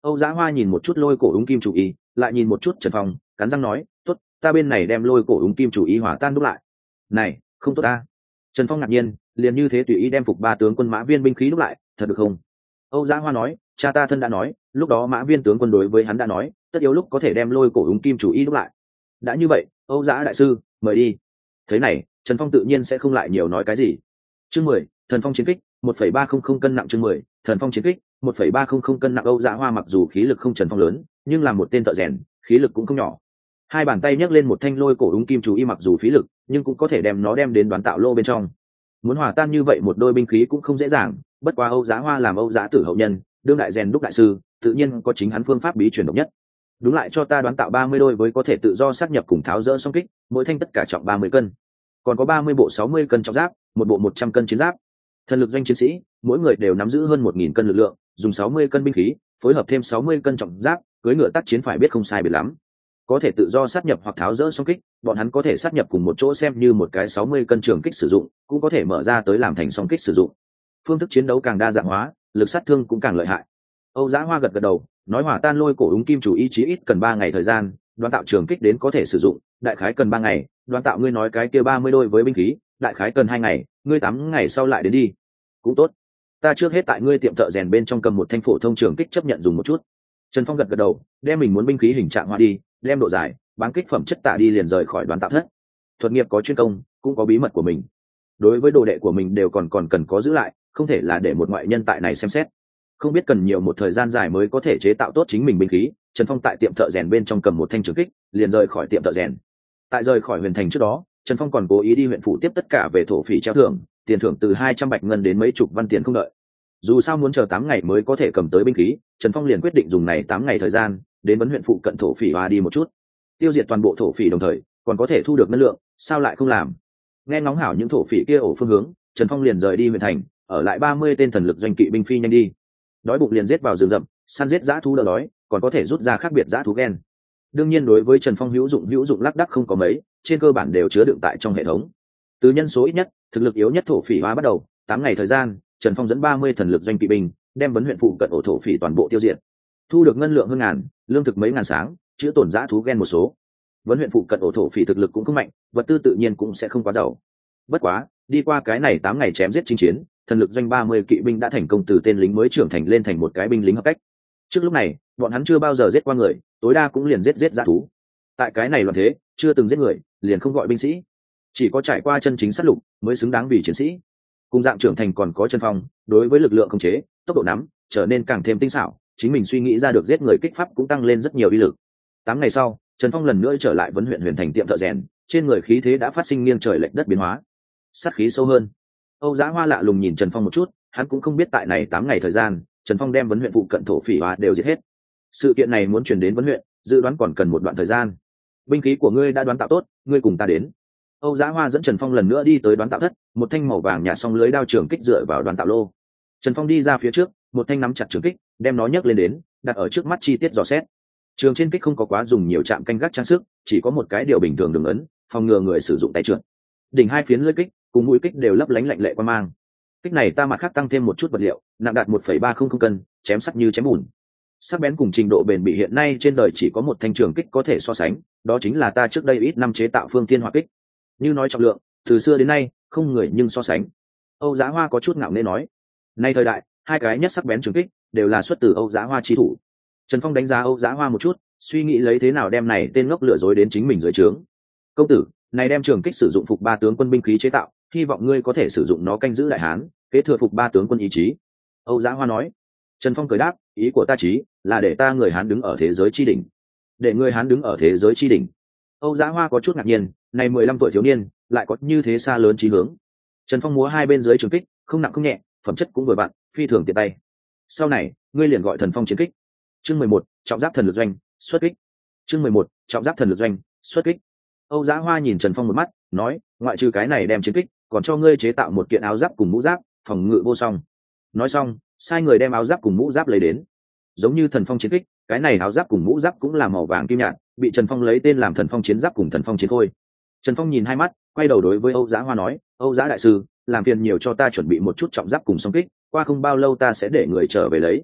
Âu Giá Hoa nhìn một chút lôi cổ úng kim chủ y, lại nhìn một chút Trần Phong, cắn răng nói, tốt, ta bên này đem lôi cổ úng kim chủ y hỏa tan đúc lại. Này, không tốt ta. Trần Phong ngạc nhiên, liền như thế tùy ý đem phục ba tướng quân Mã Viên binh khí đúc lại, thật được không? Âu Giá Hoa nói, cha ta thân đã nói, lúc đó Mã Viên tướng quân đối với hắn đã nói, tất yếu lúc có thể đem lôi cổ úng kim chủ y đúc lại. Đã như vậy, Âu Giá đại sư, mời đi. Thế này, Trần Phong tự nhiên sẽ không lại nhiều nói cái gì. Chương 10, Thần Phong chiến kích, 1,300 cân nặng. Chương 10, Thần Phong chiến kích, 1,300 cân nặng. Âu Giá Hoa mặc dù khí lực không Trần Phong lớn, nhưng là một tên thợ rèn, khí lực cũng không nhỏ. Hai bàn tay nhấc lên một thanh lôi cổ úng kim chủ y, mặc dù phí lực, nhưng cũng có thể đem nó đem đến đoán tạo lô bên trong. Muốn hòa tan như vậy một đôi binh khí cũng không dễ dàng, bất quá Âu Giá Hoa làm Âu Giá Tử hậu nhân, đương đại rèn đúc đại sư, tự nhiên có chính hắn phương pháp bí truyền độc nhất. Đúng lại cho ta đoán tạo 30 đôi với có thể tự do sát nhập cùng tháo dỡ song kích, mỗi thanh tất cả trọng 30 cân. Còn có 30 bộ 60 cân trọng giáp, một bộ 100 cân chiến giáp. Thần lực doanh chiến sĩ, mỗi người đều nắm giữ hơn 1000 cân lực lượng, dùng 60 cân binh khí, phối hợp thêm 60 cân trọng giáp, cưỡi ngựa tác chiến phải biết không sai biệt lắm. Có thể tự do sát nhập hoặc tháo dỡ song kích, bọn hắn có thể sát nhập cùng một chỗ xem như một cái 60 cân trường kích sử dụng, cũng có thể mở ra tới làm thành song kích sử dụng. Phương thức chiến đấu càng đa dạng hóa, lực sát thương cũng càng lợi hại. Âu Giá Hoa gật gật đầu, nói hỏa tan lôi cổ úng kim chủ ý chí ít cần 3 ngày thời gian, đoán tạo trường kích đến có thể sử dụng, đại khái cần 3 ngày, đoán tạo ngươi nói cái kia 30 đôi với binh khí, đại khái cần 2 ngày, ngươi 8 ngày sau lại đến đi. Cũng tốt. Ta trước hết tại ngươi tiệm thợ rèn bên trong cầm một thanh phổ thông trường kích chấp nhận dùng một chút. Trần Phong gật gật đầu, đem mình muốn binh khí hình trạng hóa đi, đem độ dài, bán kích phẩm chất tạ đi, liền rời khỏi đoán tạo thất. Thuật nghiệp có chuyên công, cũng có bí mật của mình. Đối với đồ đệ của mình đều còn cần có giữ lại, không thể là để một ngoại nhân tại này xem xét. Không biết cần nhiều một thời gian dài mới có thể chế tạo tốt chính mình binh khí. Trần Phong tại tiệm thợ rèn bên trong cầm một thanh trường kích, liền rời khỏi tiệm thợ rèn. Tại rời khỏi Huyền Thành trước đó, Trần Phong còn cố ý đi huyện phủ tiếp tất cả về thổ phỉ treo thưởng, tiền thưởng từ 200 bạch ngân đến mấy chục văn tiền không đợi. Dù sao muốn chờ 8 ngày mới có thể cầm tới binh khí, Trần Phong liền quyết định dùng này 8 ngày thời gian đến vấn huyện phụ cận thổ phỉ hoa đi một chút, tiêu diệt toàn bộ thổ phỉ, đồng thời còn có thể thu được năng lượng, sao lại không làm. Nghe ngóng hảo những thổ phỉ kia ổ phương hướng, Trần Phong liền rời đi huyện thành, ở lại 30 tên thần lực doanh kỵ binh phi nhanh đi. Đói bụng liền giết vào rừng rậm, săn giết dã thú đỡ đói, còn có thể rút ra khác biệt dã thú gen. Đương nhiên đối với Trần Phong hữu dụng lác đác không có mấy, trên cơ bản đều chứa đựng tại trong hệ thống. Từ nhân số ít nhất, thực lực yếu nhất thổ phỉ hóa bắt đầu, 8 ngày thời gian, Trần Phong dẫn 30 thần lực doanh kỵ binh, đem vấn huyện phụ cận ổ thổ phỉ toàn bộ tiêu diệt. Thu được ngân lượng hơn ngàn, lương thực mấy ngàn sáng, chữa tổn dã thú gen một số. Vấn huyện phụ cận ổ thổ phỉ thực lực cũng không mạnh, vật tư tự nhiên cũng sẽ không quá giàu. Bất quá, đi qua cái này 8 ngày chém giết chinh chiến, thần lực doanh 30 kỵ binh đã thành công từ tên lính mới trưởng thành lên thành một cái binh lính hợp cách. Trước lúc này, bọn hắn chưa bao giờ giết qua người, tối đa cũng liền giết dã thú. Tại cái này loạn thế, chưa từng giết người, liền không gọi binh sĩ. Chỉ có trải qua chân chính sát lục mới xứng đáng vì chiến sĩ. Cùng dạng trưởng thành còn có Trần Phong, đối với lực lượng khống chế, tốc độ nắm trở nên càng thêm tinh xảo, chính mình suy nghĩ ra được giết người kích pháp cũng tăng lên rất nhiều uy lực. 8 ngày sau, Trần Phong lần nữa trở lại vấn huyện Huyền Thành tiệm thợ rèn, trên người khí thế đã phát sinh nghiêng trời lệch đất biến hóa, sát khí sâu hơn. Âu Giá Hoa lạ lùng nhìn Trần Phong một chút, hắn cũng không biết tại này 8 ngày thời gian, Trần Phong đem vấn huyện phụ cận thổ phỉ hóa đều giết hết. Sự kiện này muốn truyền đến vấn huyện, dự đoán còn cần một đoạn thời gian. Binh khí của ngươi đã đoán tạo tốt, ngươi cùng ta đến. Âu Giá Hoa dẫn Trần Phong lần nữa đi tới đoán tạo thất, một thanh màu vàng nhạt song lưới đao trường kích dựa vào đoán tạo lô. Trần Phong đi ra phía trước, một thanh nắm chặt trường kích, đem nó nhấc lên đến, đặt ở trước mắt chi tiết dò xét. Trường trên kích không có quá dùng nhiều chạm canh gác trang sức, chỉ có một cái điều bình thường đường ấn, phòng ngừa người sử dụng tay trượt. Đỉnh hai phiến lưỡi kích cùng mũi kích đều lấp lánh lạnh lệ quan mang. Kích này ta mặt khác tăng thêm một chút vật liệu, nặng đạt 1,300 cân, chém sắc như chém bùn. Sắc bén cùng trình độ bền bỉ hiện nay trên đời chỉ có một thanh trường kích có thể so sánh, đó chính là ta trước đây ít năm chế tạo Phương Thiên Hỏa kích. Như nói trọng lượng, từ xưa đến nay không người nhưng so sánh. Âu Giá Hoa có chút ngạo nghễ nói, nay thời đại, hai cái nhất sắc bén trường kích đều là xuất từ Âu Giá Hoa chi thủ. Trần Phong đánh giá Âu Giá Hoa một chút, suy nghĩ lấy thế nào đem này tên ngốc lừa dối đến chính mình dưới trướng. Công tử, này đem trường kích sử dụng phục 3 tướng quân binh khí chế tạo, hy vọng ngươi có thể sử dụng nó canh giữ đại hán, kế thừa phục 3 tướng quân ý chí. Âu Giá Hoa nói. Trần Phong cười đáp, ý của ta chí là để ta người hán đứng ở thế giới chi đỉnh. Để người hán đứng ở thế giới chi đỉnh. Âu Giá Hoa có chút ngạc nhiên, này 15 tuổi thiếu niên lại có như thế xa lớn chí hướng. Trần Phong múa hai bên dưới trường kích, không nặng không nhẹ, phẩm chất cũng vừa vặn, phi thường tiện tay. Sau này, ngươi liền gọi Thần Phong chiến kích. Chương 11, trọng giáp thần lực doanh, xuất kích. Chương 11, trọng giáp thần lực doanh, xuất kích. Âu Giá Hoa nhìn Trần Phong một mắt, nói, ngoại trừ cái này đem chiến kích, còn cho ngươi chế tạo một kiện áo giáp cùng mũ giáp, phòng ngự vô song. Nói xong, sai người đem áo giáp cùng mũ giáp lấy đến. Giống như Thần Phong chiến kích, cái này áo giáp cùng mũ giáp cũng là màu vàng kim nhạt, bị Trần Phong lấy tên làm Thần Phong chiến giáp cùng Thần Phong chiến khôi. Trần Phong nhìn hai mắt, quay đầu đối với Âu Giá Hoa nói, Âu Giá đại sư, làm phiền nhiều cho ta chuẩn bị một chút trọng giáp cùng song kích, qua không bao lâu ta sẽ để người trở về lấy.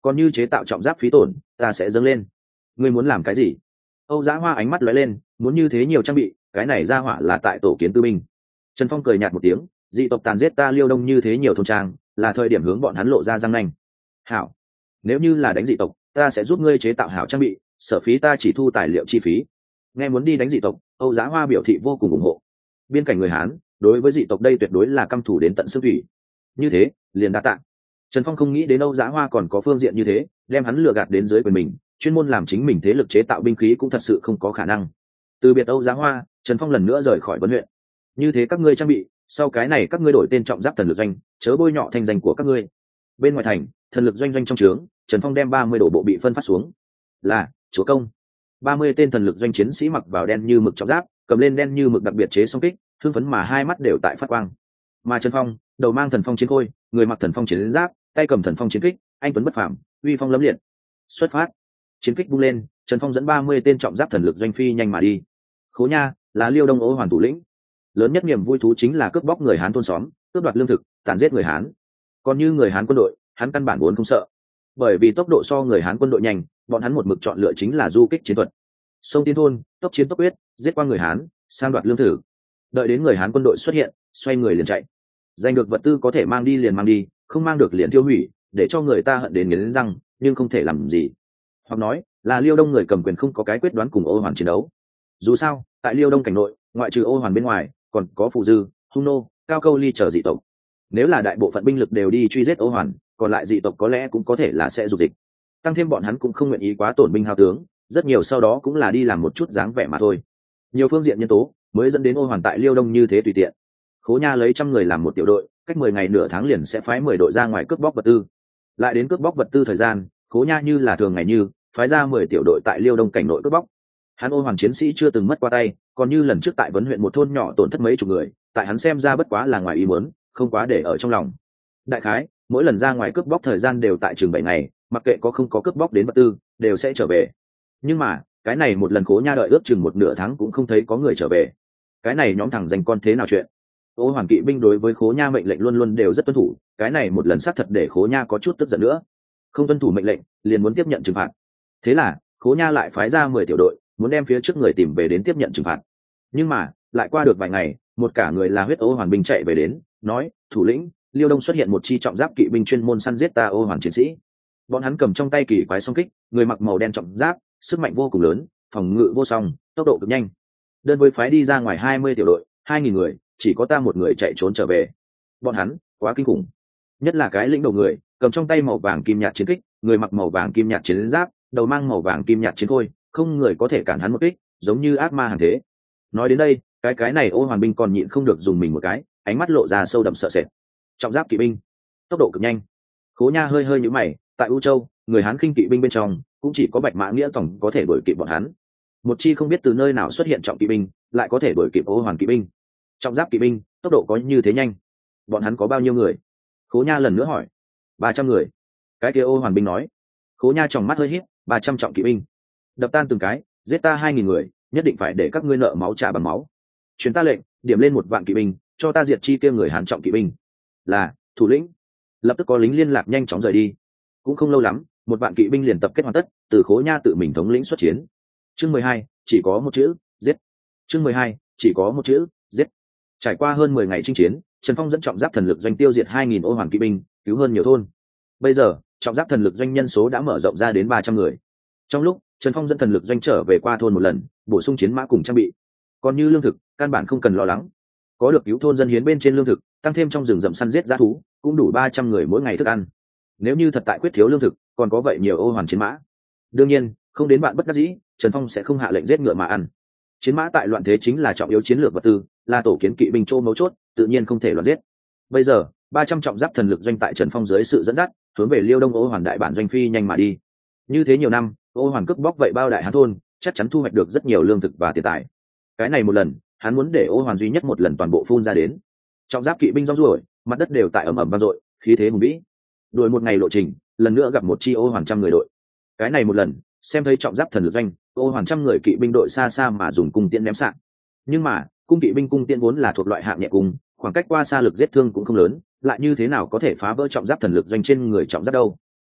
còn như chế tạo trọng giáp phí tổn ta sẽ dâng lên. Ngươi muốn làm cái gì? Âu Giá Hoa ánh mắt lóe lên, muốn như thế nhiều trang bị, cái này ra hỏa là tại tổ kiến tư binh. Trần Phong cười nhạt một tiếng, dị tộc tàn giết ta Liêu Đông như thế nhiều thôn trang, là thời điểm hướng bọn hắn lộ ra răng nanh. Hảo, nếu như là đánh dị tộc, ta sẽ giúp ngươi chế tạo hảo trang bị, sở phí ta chỉ thu tài liệu chi phí. Nghe muốn đi đánh dị tộc, Âu Giá Hoa biểu thị vô cùng ủng hộ. Biên cảnh người Hán, đối với dị tộc đây tuyệt đối là căm thù đến tận xương thủy. Như thế, liền đa tạ. Trần Phong không nghĩ đến Âu Giá Hoa còn có phương diện như thế, đem hắn lừa gạt đến dưới quyền mình, chuyên môn làm chính mình thế lực chế tạo binh khí cũng thật sự không có khả năng. Từ biệt Âu Giá Hoa, Trần Phong lần nữa rời khỏi Vân huyện. Như thế các ngươi trang bị, sau cái này các ngươi đổi tên trọng giáp thần lực doanh, chớ bôi nhọ thành danh của các ngươi. Bên ngoài thành, thần lực doanh doanh trong trướng, Trần Phong đem 30 đổ bộ bị phân phát xuống. Là, chúa công. 30 tên thần lực doanh chiến sĩ mặc vào đen như mực trọng giáp, cầm lên đen như mực đặc biệt chế song kích, hưng phấn mà hai mắt đều tại phát quang. Mà Trần Phong, đầu mang thần phong chiến khôi, người mặc thần phong chiến giáp, tay cầm thần phong chiến kích, anh tuấn bất phàm, uy phong lẫm liệt. Xuất phát. Chiến kích bung lên, Trần Phong dẫn 30 tên trọng giáp thần lực doanh phi nhanh mà đi. Khố Nha là Liêu Đông Ô Hoàn thủ lĩnh, lớn nhất niềm vui thú chính là cướp bóc người Hán thôn xóm, cướp đoạt lương thực, tàn giết người Hán. Còn như người Hán quân đội, hắn căn bản vốn không sợ, bởi vì tốc độ so người Hán quân đội nhanh, bọn hắn một mực chọn lựa chính là du kích chiến thuật. Sông tiến thôn, tốc chiến tốc quyết, giết qua người Hán, sang đoạt lương thực. Đợi đến người Hán quân đội xuất hiện, xoay người liền chạy. Giành được vật tư có thể mang đi liền mang đi, không mang được liền tiêu hủy, để cho người ta hận đến nghiến răng, nhưng không thể làm gì. Hoặc nói là Liêu Đông người cầm quyền không có cái quyết đoán cùng Ô Hoàn chiến đấu. Dù sao, tại Liêu Đông cảnh nội, ngoại trừ Ô Hoàn bên ngoài, còn có Phù Dư, Hung Nô, Cao Câu Ly chờ dị tộc. Nếu là đại bộ phận binh lực đều đi truy giết Ô Hoàn, còn lại dị tộc có lẽ cũng có thể là sẽ dục dịch. Tăng thêm bọn hắn cũng không nguyện ý quá tổn binh hao tướng, rất nhiều sau đó cũng là đi làm một chút dáng vẻ mà thôi. Nhiều phương diện nhân tố mới dẫn đến Ô Hoàn tại Liêu Đông như thế tùy tiện. Khố Nha lấy 100 người làm một tiểu đội, cách 10 ngày nửa tháng liền sẽ phái 10 đội ra ngoài cướp bóc vật tư. Lại đến cướp bóc vật tư thời gian, Khố Nha như là thường ngày như phái ra 10 tiểu đội tại Liêu Đông cảnh nội cướp bóc. Hắn Ô Hoàn chiến sĩ chưa từng mất qua tay, còn như lần trước tại Vấn huyện một thôn nhỏ tổn thất mấy chục người, tại hắn xem ra bất quá là ngoài ý muốn, không quá để ở trong lòng. Đại khái, mỗi lần ra ngoài cướp bóc thời gian đều tại chừng 7 ngày, mặc kệ có không có cướp bóc đến vật tư, đều sẽ trở về. Nhưng mà, cái này một lần Khố Nha đợi ước chừng một nửa tháng cũng không thấy có người trở về. Cái này nhóm thằng dành con thế nào chuyện? Ô Hoàn kỵ binh đối với Khố Nha mệnh lệnh luôn luôn đều rất tuân thủ, cái này một lần xác thật để Khố Nha có chút tức giận nữa. Không tuân thủ mệnh lệnh, liền muốn tiếp nhận trừng phạt. Thế là, Khố Nha lại phái ra 10 tiểu đội, muốn đem phía trước người tìm về đến tiếp nhận trừng phạt. Nhưng mà, lại qua được vài ngày, một cả người là huyết Ô Hoàn binh chạy về đến, nói: "Thủ lĩnh, Liêu Đông xuất hiện một chi trọng giáp kỵ binh chuyên môn săn giết ta Ô Hoàn chiến sĩ. Bọn hắn cầm trong tay kỳ quái song kích, người mặc màu đen trọng giáp, sức mạnh vô cùng lớn, phòng ngự vô song, tốc độ cực nhanh. Đơn với phái đi ra ngoài 20 tiểu đội, 2000 người, chỉ có ta một người chạy trốn trở về. Bọn hắn quá kinh khủng, nhất là cái lĩnh đầu người, cầm trong tay màu vàng kim nhạt chiến kích, người mặc màu vàng kim nhạt chiến giáp, đầu mang màu vàng kim nhạt chiến khôi, không người có thể cản hắn một kích, giống như ác ma hàng thế." Nói đến đây, cái này Ô Hoàn binh còn nhịn không được dùng mình một cái, ánh mắt lộ ra sâu đậm sợ sệt. Trọng giáp kỵ binh, tốc độ cực nhanh. Khố Nha hơi hơi nhíu mày, tại U Châu, người Hán khinh kỵ binh bên trong, cũng chỉ có Bạch Mã Nghĩa tổng có thể đuổi kịp bọn hắn. Một chi không biết từ nơi nào xuất hiện trọng kỵ binh, lại có thể đuổi kịp Ô Hoàn kỵ binh. Trọng giáp kỵ binh, tốc độ có như thế nhanh, bọn hắn có bao nhiêu người? Khố Nha lần nữa hỏi. 300 người. Cái kia Ô Hoàn binh nói. Khố Nha tròng mắt hơi híp, 300 trọng kỵ binh, đập tan từng cái, giết ta 2000 người, nhất định phải để các ngươi nợ máu trả bằng máu. Truyền ta lệnh, điểm lên 1 vạn kỵ binh, cho ta diệt chi kia người Hán trọng kỵ binh. Là, thủ lĩnh. Lập tức có lính liên lạc nhanh chóng rời đi. Cũng không lâu lắm, 1 vạn kỵ binh liền tập kết hoàn tất, từ Khố Nha tự mình thống lĩnh xuất chiến. Chương 12, chỉ có một chữ, giết. Chương 12, chỉ có một chữ, giết. Trải qua hơn 10 ngày chinh chiến, Trần Phong dẫn trọng giáp thần lực doanh tiêu diệt 2000 Ô Hoàn kỵ binh, cứu hơn nhiều thôn. Bây giờ, trọng giáp thần lực doanh nhân số đã mở rộng ra đến 300 người. Trong lúc Trần Phong dẫn thần lực doanh trở về qua thôn một lần, bổ sung chiến mã cùng trang bị. Còn như lương thực, căn bản không cần lo lắng. Có được cứu thôn dân hiến bên trên lương thực, tăng thêm trong rừng rậm săn giết dã thú, cũng đủ 300 người mỗi ngày thức ăn. Nếu như thật tại quyết thiếu lương thực, còn có vậy nhiều Ô Hoàn chiến mã. Đương nhiên, không đến bạn bất đắc dĩ, Trần Phong sẽ không hạ lệnh giết ngựa mà ăn. Chiến mã tại loạn thế chính là trọng yếu chiến lược vật tư, là tổ kiến kỵ binh chỗ mấu chốt, tự nhiên không thể loạn giết. Bây giờ, 300 trọng giáp thần lực doanh tại Trần Phong dưới sự dẫn dắt, hướng về Liêu Đông Ô Hoàn đại bản doanh phi nhanh mà đi. Như thế nhiều năm, Ô Hoàn cướp bóc vậy bao đại Hán thôn, chắc chắn thu hoạch được rất nhiều lương thực và tiền tài. Cái này một lần, hắn muốn để Ô Hoàn duy nhất một lần toàn bộ phun ra đến. Trọng giáp kỵ binh rong ruổi, mặt đất đều tại ầm ầm vang dội, khí thế hùng vĩ. Đuổi một ngày lộ trình, lần nữa gặp một chi Ô Hoàn trăm người đội. Cái này một lần, xem thấy trọng giáp thần lực doanh, Ô Hoàn trăm người kỵ binh đội xa xa mà dùng cung tiễn ném sạn. Nhưng mà, cung kỵ binh cung tiễn vốn là thuộc loại hạng nhẹ cung, khoảng cách qua xa lực giết thương cũng không lớn, lại như thế nào có thể phá vỡ trọng giáp thần lực doanh trên người trọng giáp đâu?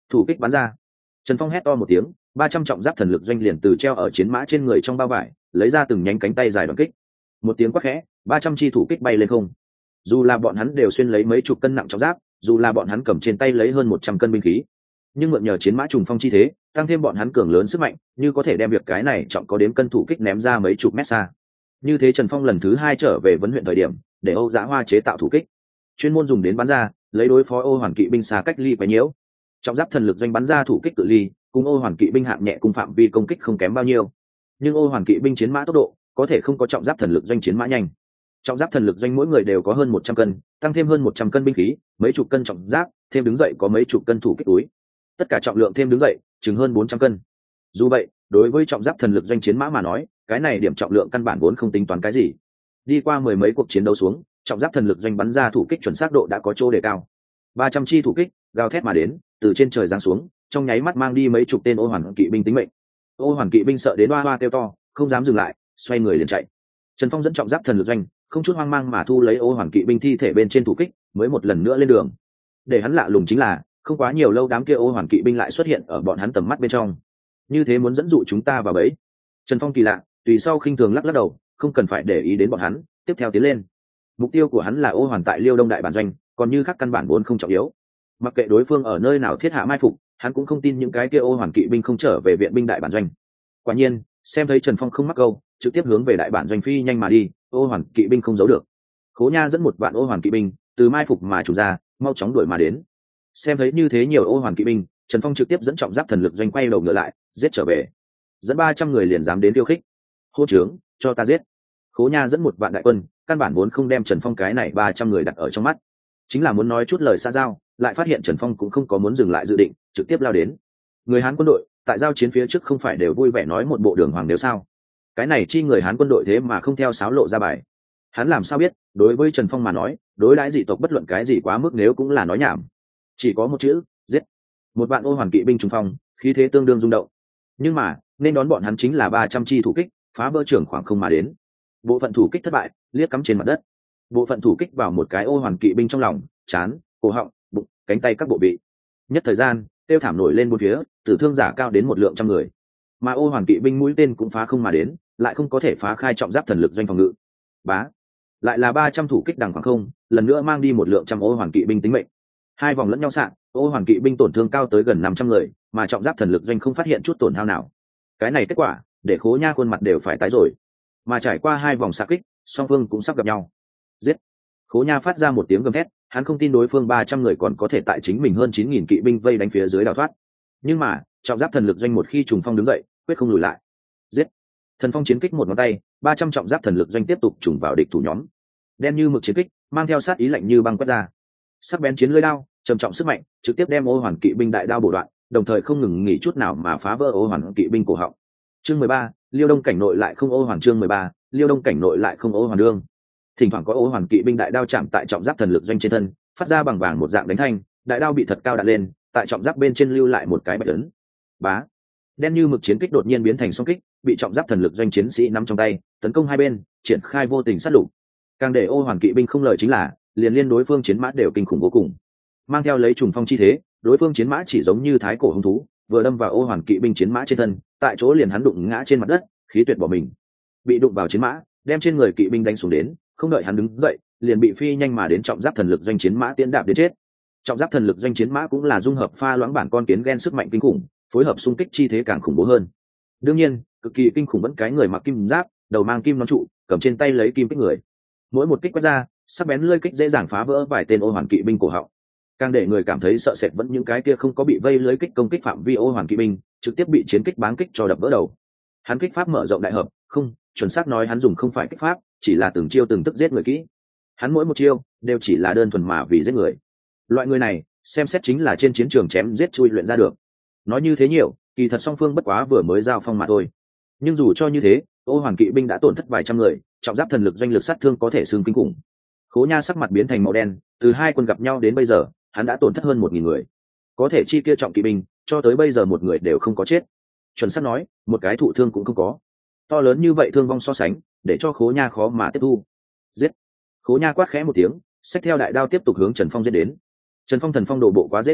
thủ kích bắn ra. Trần Phong hét to một tiếng, 300 trọng giáp thần lực doanh liền từ treo ở chiến mã trên người trong bao vải lấy ra từng nhánh cánh tay dài đoàn kích. Một tiếng quát khẽ, 300 chi thủ kích bay lên không. Dù là bọn hắn đều xuyên lấy mấy chục cân nặng trọng giáp, dù là bọn hắn cầm trên tay lấy hơn 100 cân binh khí, nhưng mượn nhờ chiến mã trùng phong chi thế, tăng thêm bọn hắn cường lớn sức mạnh, như có thể đem việc cái này trọng có đếm cân thủ kích ném ra mấy chục mét xa. Như thế Trần Phong lần thứ 2 trở về vấn huyện thời điểm, để Âu Dã Hoa chế tạo thủ kích, chuyên môn dùng đến bắn ra, lấy đối phó Ô Hoàn kỵ binh xa cách ly quấy nhiễu. Trọng giáp thần lực doanh bắn ra thủ kích cự ly, cùng Ô Hoàn kỵ binh hạng nhẹ cùng phạm vi công kích không kém bao nhiêu. Nhưng Ô Hoàn kỵ binh chiến mã tốc độ, có thể không có trọng giáp thần lực doanh chiến mã nhanh. Trọng giáp thần lực doanh mỗi người đều có hơn 100 cân, tăng thêm hơn 100 cân binh khí, mấy chục cân trọng giáp, thêm đứng dậy có mấy chục cân thủ kích túi. Tất cả trọng lượng thêm đứng dậy, chừng hơn 400 cân. Dù vậy, đối với trọng giáp thần lực doanh chiến mã mà nói, cái này điểm trọng lượng căn bản vốn không tính toán cái gì. Đi qua mười mấy cuộc chiến đấu xuống, trọng giáp thần lực doanh bắn ra thủ kích chuẩn xác độ đã có chỗ đề cao. 300 chi thủ kích, gào thét mà đến, từ trên trời giáng xuống, trong nháy mắt mang đi mấy chục tên Ô Hoàn kỵ binh tính mệnh. Ô Hoàn kỵ binh sợ đến oa oa kêu to, không dám dừng lại, xoay người liền chạy. Trần Phong dẫn trọng giáp thần lực doanh, không chút hoang mang mà thu lấy Ô Hoàn kỵ binh thi thể bên trên thủ kích, mới một lần nữa lên đường. Để hắn lạ lùng chính là, không quá nhiều lâu đám kia Ô Hoàn kỵ binh lại xuất hiện ở bọn hắn tầm mắt bên trong. Như thế muốn dẫn dụ chúng ta vào bẫy. Trần Phong kỳ lạ, tùy sau khinh thường lắc lắc đầu, không cần phải để ý đến bọn hắn, tiếp theo tiến lên. Mục tiêu của hắn là Ô Hoàn tại Liêu Đông đại bản doanh, còn như khác căn bản vốn không trọng yếu. Mặc kệ đối phương ở nơi nào thiết hạ mai phục, hắn cũng không tin những cái kia Ô Hoàn kỵ binh không trở về viện binh đại bản doanh. Quả nhiên, xem thấy Trần Phong không mắc câu, trực tiếp hướng về đại bản doanh phi nhanh mà đi, Ô Hoàn kỵ binh không giấu được. Khố Nha dẫn một vạn Ô Hoàn kỵ binh từ mai phục mà chủ ra, mau chóng đuổi mà đến. Xem thấy như thế nhiều Ô Hoàn kỵ binh, Trần Phong trực tiếp dẫn trọng giáp thần lực doanh quay đầu ngựa lại, giết trở về. Dẫn 300 người liền dám đến khiêu khích. Hô trướng, cho ta giết. Khố Nha dẫn một vạn đại quân, căn bản vốn không đem Trần Phong cái này 300 người đặt ở trong mắt, chính là muốn nói chút lời xa giao, lại phát hiện Trần Phong cũng không có muốn dừng lại dự định, trực tiếp lao đến. Người Hán quân đội tại giao chiến phía trước không phải đều vui vẻ nói một bộ đường hoàng nếu sao? Cái này chi người Hán quân đội thế mà không theo sáo lộ ra bài. Hắn làm sao biết, đối với Trần Phong mà nói, đối đãi dị tộc bất luận cái gì quá mức nếu cũng là nói nhảm. Chỉ có một chữ, giết. Một vạn Ô Hoàn kỵ binh trùng phong, khí thế tương đương rung động. Nhưng mà, nên đón bọn hắn chính là 300 chi thủ kích, phá vỡ trưởng khoảng không mà đến. Bộ phận thủ kích thất bại, liếc cắm trên mặt đất. Bộ phận thủ kích vào một cái Ô Hoàn kỵ binh trong lòng, trán, cổ họng, bụng, cánh tay các bộ vị. Nhất thời gian, tiêu thảm nổi lên bốn phía, tử thương giả cao đến 100 người. Mà Ô Hoàn kỵ binh mũi tên cũng phá không mà đến, lại không có thể phá khai trọng giáp thần lực doanh phòng ngự. Bá, lại là 300 thủ kích đằng khoảng không, lần nữa mang đi 100 Ô Hoàn kỵ binh tính mệnh. Hai vòng lẫn nhau sạng, Ô Hoàn kỵ binh tổn thương cao tới gần 500 người, mà trọng giáp thần lực doanh không phát hiện chút tổn hao nào. Cái này kết quả, để Khố Nha khuôn mặt đều phải tái rồi. Mà trải qua hai vòng xạ kích, song phương cũng sắp gặp nhau. Giết! Khố Nha phát ra một tiếng gầm thét, hắn không tin đối phương 300 người còn có thể tại chính mình hơn 9000 kỵ binh vây đánh phía dưới đào thoát. Nhưng mà, trọng giáp thần lực doanh một khi trùng phong đứng dậy, quyết không lùi lại. Giết! Thần phong chiến kích một ngón tay, 300 trọng giáp thần lực doanh tiếp tục trùng vào địch thủ nhóm. Đen như mực chiến kích, mang theo sát ý lạnh như băng quét ra. Sắc bén chiến lưỡi đao, trầm trọng sức mạnh, trực tiếp đem Ô Hoàn kỵ binh đại đao bổ đoạn, đồng thời không ngừng nghỉ chút nào mà phá vỡ Ô Hoàn kỵ binh cổ họng. Chương 13, Liêu Đông cảnh nội lại không Ô Hoàn. Chương 13, Liêu Đông cảnh nội lại không Ô Hoàn đương. Thỉnh thoảng có Ô Hoàn kỵ binh đại đao chạm tại trọng giáp thần lực doanh trên thân, phát ra bằng vàng một dạng đánh thanh, đại đao bị thật cao đặt lên, tại trọng giáp bên trên lưu lại một cái bạch ấn. Bá, đen như mực chiến kích đột nhiên biến thành song kích, bị trọng giáp thần lực doanh chiến sĩ nắm trong tay, tấn công hai bên, triển khai vô tình sát lục. Càng để Ô Hoàn kỵ binh không lợi chính là, liền liên đối phương chiến mã đều kinh khủng vô cùng. Mang theo lấy trùng phong chi thế, đối phương chiến mã chỉ giống như thái cổ hung thú, vừa đâm vào Ô Hoàn kỵ binh chiến mã trên thân, tại chỗ liền hắn đụng ngã trên mặt đất, khí tuyệt bỏ mình. Bị đụng vào chiến mã, đem trên người kỵ binh đánh xuống đến, không đợi hắn đứng dậy, liền bị phi nhanh mà đến trọng giáp thần lực doanh chiến mã tiến đạp đến chết. Trọng giáp thần lực doanh chiến mã cũng là dung hợp pha loãng bản con kiến gen sức mạnh kinh khủng, phối hợp xung kích chi thế càng khủng bố hơn. Đương nhiên, cực kỳ kinh khủng vẫn cái người mặc kim giáp, đầu mang kim nón trụ, cầm trên tay lấy kim kích người. Mỗi một kích quét ra, sắc bén lưỡi kích dễ dàng phá vỡ vài tên Ô Hoàn kỵ binh cổ họng. Càng để người cảm thấy sợ sệt vẫn những cái kia không có bị vây lưới kích công kích phạm vi Ô Hoàn kỵ binh, trực tiếp bị chiến kích báng kích cho đập vỡ đầu. Hắn kích pháp mở rộng đại hợp, không, chuẩn xác nói hắn dùng không phải kích pháp, chỉ là từng chiêu từng tức giết người kỹ. Hắn mỗi một chiêu đều chỉ là đơn thuần mà vì giết người. Loại người này, xem xét chính là trên chiến trường chém giết chui luyện ra được. Nói như thế nhiều, kỳ thật song phương bất quá vừa mới giao phong mà thôi. Nhưng dù cho như thế, Ô Hoàn kỵ binh đã tổn thất vài trăm người, trọng giáp thần lực doanh lực sát thương có thể xương kinh khủng. Khố Nha sắc mặt biến thành màu đen, từ hai quân gặp nhau đến bây giờ, hắn đã tổn thất hơn 1000 người. Có thể chi kia trọng kỵ binh, cho tới bây giờ một người đều không có chết. Chuẩn xác nói, một cái thụ thương cũng không có. To lớn như vậy thương vong so sánh, để cho Khố Nha khó mà tiếp thu. Giết! Khố Nha quát khẽ một tiếng, xách theo đại đao tiếp tục hướng Trần Phong giết đến. Trần Phong thần phong độ bộ quá dễ thấy,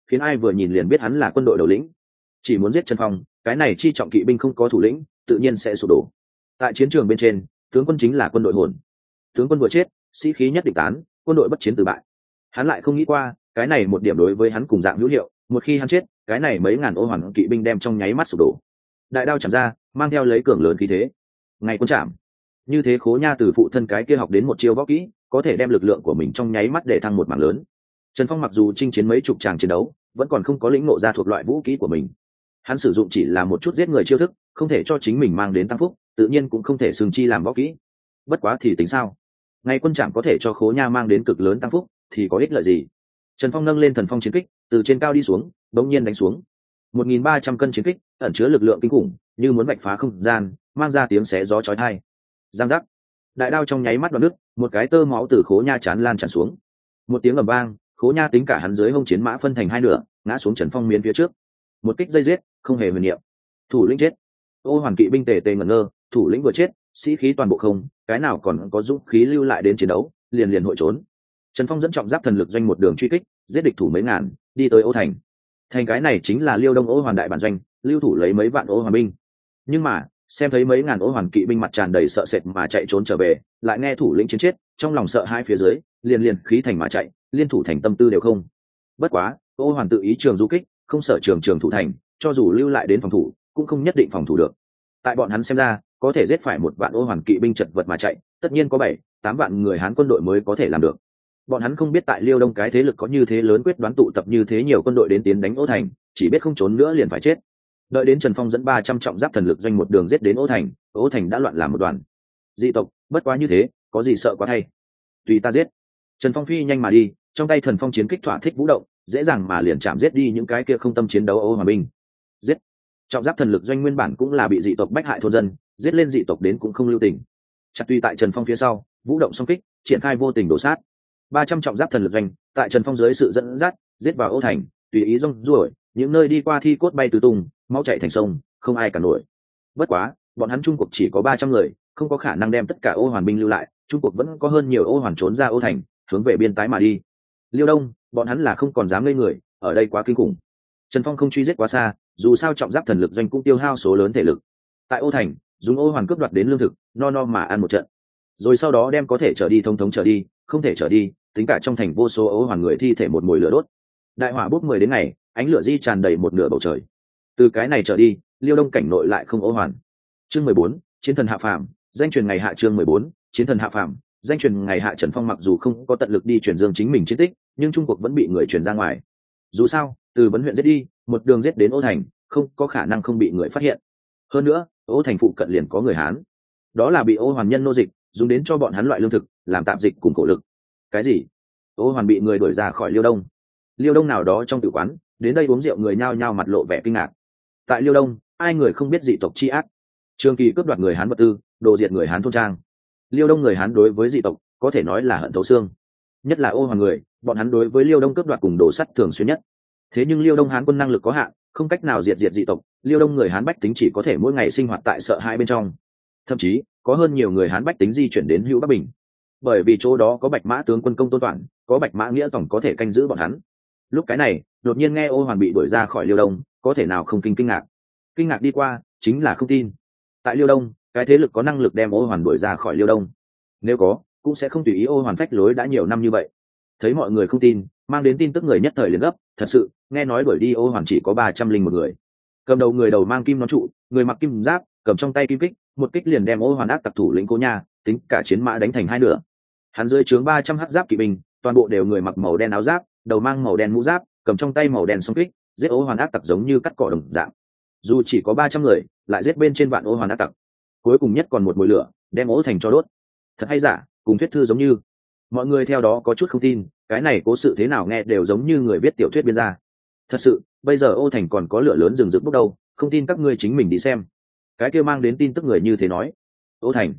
khiến ai vừa nhìn liền biết hắn là quân đội đầu lĩnh. Chỉ muốn giết Trần Phong, cái này chi trọng kỵ binh không có thủ lĩnh tự nhiên sẽ sụp đổ. Tại chiến trường bên trên, tướng quân chính là quân đội hồn. Tướng quân vừa chết, sĩ khí nhất định tán, quân đội bất chiến từ bại. Hắn lại không nghĩ qua, cái này một điểm đối với hắn cùng dạng hữu hiệu, một khi hắn chết, cái này mấy ngàn ô hoàn kỵ binh đem trong nháy mắt sụp đổ. Đại đao chạm ra, mang theo lấy cường lớn khí thế. Ngày quân chạm. Như thế Khố Nha từ phụ thân cái kia học đến một chiêu võ kỹ, có thể đem lực lượng của mình trong nháy mắt để thăng một mảng lớn. Trần Phong mặc dù chinh chiến mấy chục tràng chiến đấu, vẫn còn không có lĩnh ngộ ra thuộc loại vũ kỹ của mình. Hắn sử dụng chỉ là một chút giết người chiêu thức, không thể cho chính mình mang đến tăng phúc, tự nhiên cũng không thể xưng chi làm võ kỹ. Bất quá thì tính sao? Ngày quân trạm có thể cho Khố Nha mang đến cực lớn tăng phúc, thì có ích lợi gì? Trần Phong nâng lên thần phong chiến kích, từ trên cao đi xuống, bỗng nhiên đánh xuống. 1.300 cân chiến kích, ẩn chứa lực lượng kinh khủng, như muốn vạch phá không gian, mang ra tiếng xé gió chói tai. Giang giác. Đại đao trong nháy mắt đoạn đứt, một cái tơ máu từ Khố Nha tràn lan tràn xuống. Một tiếng ầm vang, Khố Nha tính cả hắn dưới hông chiến mã phân thành hai nửa, ngã xuống Trần Phong miến phía trước. Một kích dây giết, không hề huyền niệm. Thủ lĩnh chết. Ô hoàn kỵ binh tề tề ngẩn ngơ, thủ lĩnh vừa chết, sĩ khí toàn bộ không, cái nào còn có dũng khí lưu lại đến chiến đấu, liền liền hội trốn. Trần Phong dẫn trọng giáp thần lực doanh một đường truy kích, giết địch thủ mấy ngàn, đi tới Ô thành. Thành cái này chính là Liêu Đông Ô hoàn đại bản doanh, lưu thủ lấy mấy vạn Ô hoàn binh. Nhưng mà, xem thấy mấy ngàn Ô hoàn kỵ binh mặt tràn đầy sợ sệt mà chạy trốn trở về, lại nghe thủ lĩnh chiến chết, trong lòng sợ hai phía dưới, liền liền khí thành mà chạy, liên thủ thành tâm tư đều không. Bất quá, Ô hoàn tự ý trường du kích, không sợ trường trường thủ thành, cho dù lưu lại đến phòng thủ, cũng không nhất định phòng thủ được. Tại bọn hắn xem ra, có thể giết phải một vạn Ô hoàn kỵ binh chật vật mà chạy, tất nhiên có 7-8 vạn người Hán quân đội mới có thể làm được. Bọn hắn không biết tại Liêu Đông cái thế lực có như thế lớn quyết đoán tụ tập như thế nhiều quân đội đến tiến đánh Ô thành, chỉ biết không trốn nữa liền phải chết. Đợi đến Trần Phong dẫn 300 trọng giáp thần lực doanh một đường giết đến Ô thành đã loạn làm một đoàn. Dị tộc, bất quá như thế, có gì sợ quá thay. Tùy ta giết. Trần Phong phi nhanh mà đi, trong tay thần phong chiến kích thỏa thích vũ động, dễ dàng mà liền chạm giết đi những cái kia không tâm chiến đấu Ô hòa binh. Giết. Trọng giáp thần lực doanh nguyên bản cũng là bị dị tộc bách hại thôn dân, giết lên dị tộc đến cũng không lưu tình. Chặt tuy tại Trần Phong phía sau, vũ động song kích, triển khai vô tình đổ sát. 300 trọng giáp thần lực doanh, tại Trần Phong dưới sự dẫn dắt, giết vào Ô thành, tùy ý rong ruổi, những nơi đi qua thi cốt bay tứ tung, máu chảy thành sông, không ai cả nổi. Bất quá, bọn hắn Trung Quốc chỉ có 300 người, không có khả năng đem tất cả Ô hoàn binh lưu lại, Trung Quốc vẫn có hơn nhiều Ô hoàn trốn ra Ô thành, hướng về biên tái mà đi. Liêu Đông, bọn hắn là không còn dám ngây người, ở đây quá kinh khủng. Trần Phong không truy giết quá xa, dù sao trọng giáp thần lực doanh cũng tiêu hao số lớn thể lực. Tại Ô thành, dùng Ô hoàn cướp đoạt đến lương thực, no no mà ăn một trận. Rồi sau đó đem có thể trở đi thông thống trở đi, không thể trở đi, tính cả trong thành vô số Ô hoàn người thi thể một mùi lửa đốt. Đại hỏa bốc 10 đến ngày, ánh lửa di tràn đầy một nửa bầu trời. Từ cái này trở đi, Liêu Đông cảnh nội lại không Ô hoàn. Chương 14, chiến thần hạ phàm, danh truyền ngày hạ. Chương 14, chiến thần hạ phàm, danh truyền ngày hạ. Trần Phong mặc dù không có tận lực đi truyền dương chính mình chiến tích, nhưng Trung Quốc vẫn bị người truyền ra ngoài. Dù sao, từ Bấn huyện giết đi, một đường giết đến Ô thành, không có khả năng không bị người phát hiện. Hơn nữa, Ô thành phụ cận liền có người Hán, đó là bị Ô hoàn nhân nô dịch, dùng đến cho bọn hắn loại lương thực, làm tạm dịch cùng cổ lực. Cái gì? Ô hoàn bị người đuổi ra khỏi Liêu Đông? Liêu Đông nào đó trong tử quán, đến đây uống rượu người nhao nhao mặt lộ vẻ kinh ngạc. Tại Liêu Đông, ai người không biết dị tộc chi ác, trường kỳ cướp đoạt người Hán vật tư, đồ diệt người Hán thôn trang. Liêu Đông người Hán đối với dị tộc có thể nói là hận thấu xương, nhất là Ô hoàn người, bọn hắn đối với Liêu Đông cướp đoạt cùng đổ sắt thường xuyên nhất. Thế nhưng Liêu Đông Hán quân năng lực có hạn, không cách nào diệt dị tộc, Liêu Đông người Hán bách tính chỉ có thể mỗi ngày sinh hoạt tại sợ hãi bên trong. Thậm chí có hơn nhiều người Hán bách tính di chuyển đến Hữu Bắc Bình, bởi vì chỗ đó có Bạch Mã tướng quân Công Tôn Toản, có Bạch Mã Nghĩa tổng có thể canh giữ bọn hắn. Lúc cái này, đột nhiên nghe Ô hoàn bị đuổi ra khỏi Liêu Đông, có thể nào không kinh ngạc? Kinh ngạc đi qua, chính là không tin. Tại Liêu Đông, cái thế lực có năng lực đem Ô hoàn đuổi ra khỏi Liêu Đông, nếu có, cũng sẽ không tùy ý Ô hoàn phách lối đã nhiều năm như vậy. Thấy mọi người không tin, mang đến tin tức người nhất thời liền gấp. Thật sự, nghe nói đuổi đi Ô hoàn chỉ có 301 người. Cầm đầu người đầu mang kim nón trụ, người mặc kim giáp, cầm trong tay kim kích, một kích liền đem Ô hoàn ác tặc thủ lĩnh Cố Nha, tính cả chiến mã đánh thành hai nửa. Hắn dưới trướng 300 hắc giáp kỵ binh, toàn bộ đều người mặc màu đen áo giáp, đầu mang màu đen mũ giáp, cầm trong tay màu đen song kích, giết Ô hoàn ác tặc giống như cắt cỏ đồng dạng. Dù chỉ có 300 người, lại giết bên trên vạn Ô hoàn ác tặc. Cuối cùng nhất còn một mùi lửa, đem Ô thành cho đốt. Thật hay giả, cùng thuyết thư giống như. Mọi người theo đó có chút không tin, cái này cố sự thế nào nghe đều giống như người viết tiểu thuyết biên ra. Thật sự, bây giờ Ô thành còn có lửa lớn rừng rực bốc đâu, không tin các ngươi chính mình đi xem. Cái kia mang đến tin tức người như thế nói. Ô thành,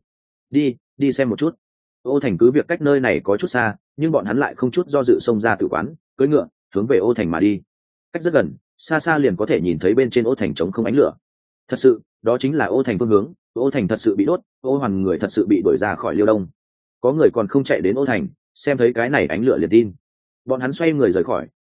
đi xem một chút. Ô thành cứ việc cách nơi này có chút xa, nhưng bọn hắn lại không chút do dự xông ra tử quán, cưỡi ngựa hướng về Ô thành mà đi. Cách rất gần, xa xa liền có thể nhìn thấy bên trên Ô thành trống không ánh lửa. Thật sự, đó chính là Ô thành phương hướng. Ô thành thật sự bị đốt, Ô hoàn người thật sự bị đuổi ra khỏi Liêu Đông. Có người còn không chạy đến Ô thành, xem thấy cái này ánh lửa liền tin. Bọn hắn xoay người rời khỏi,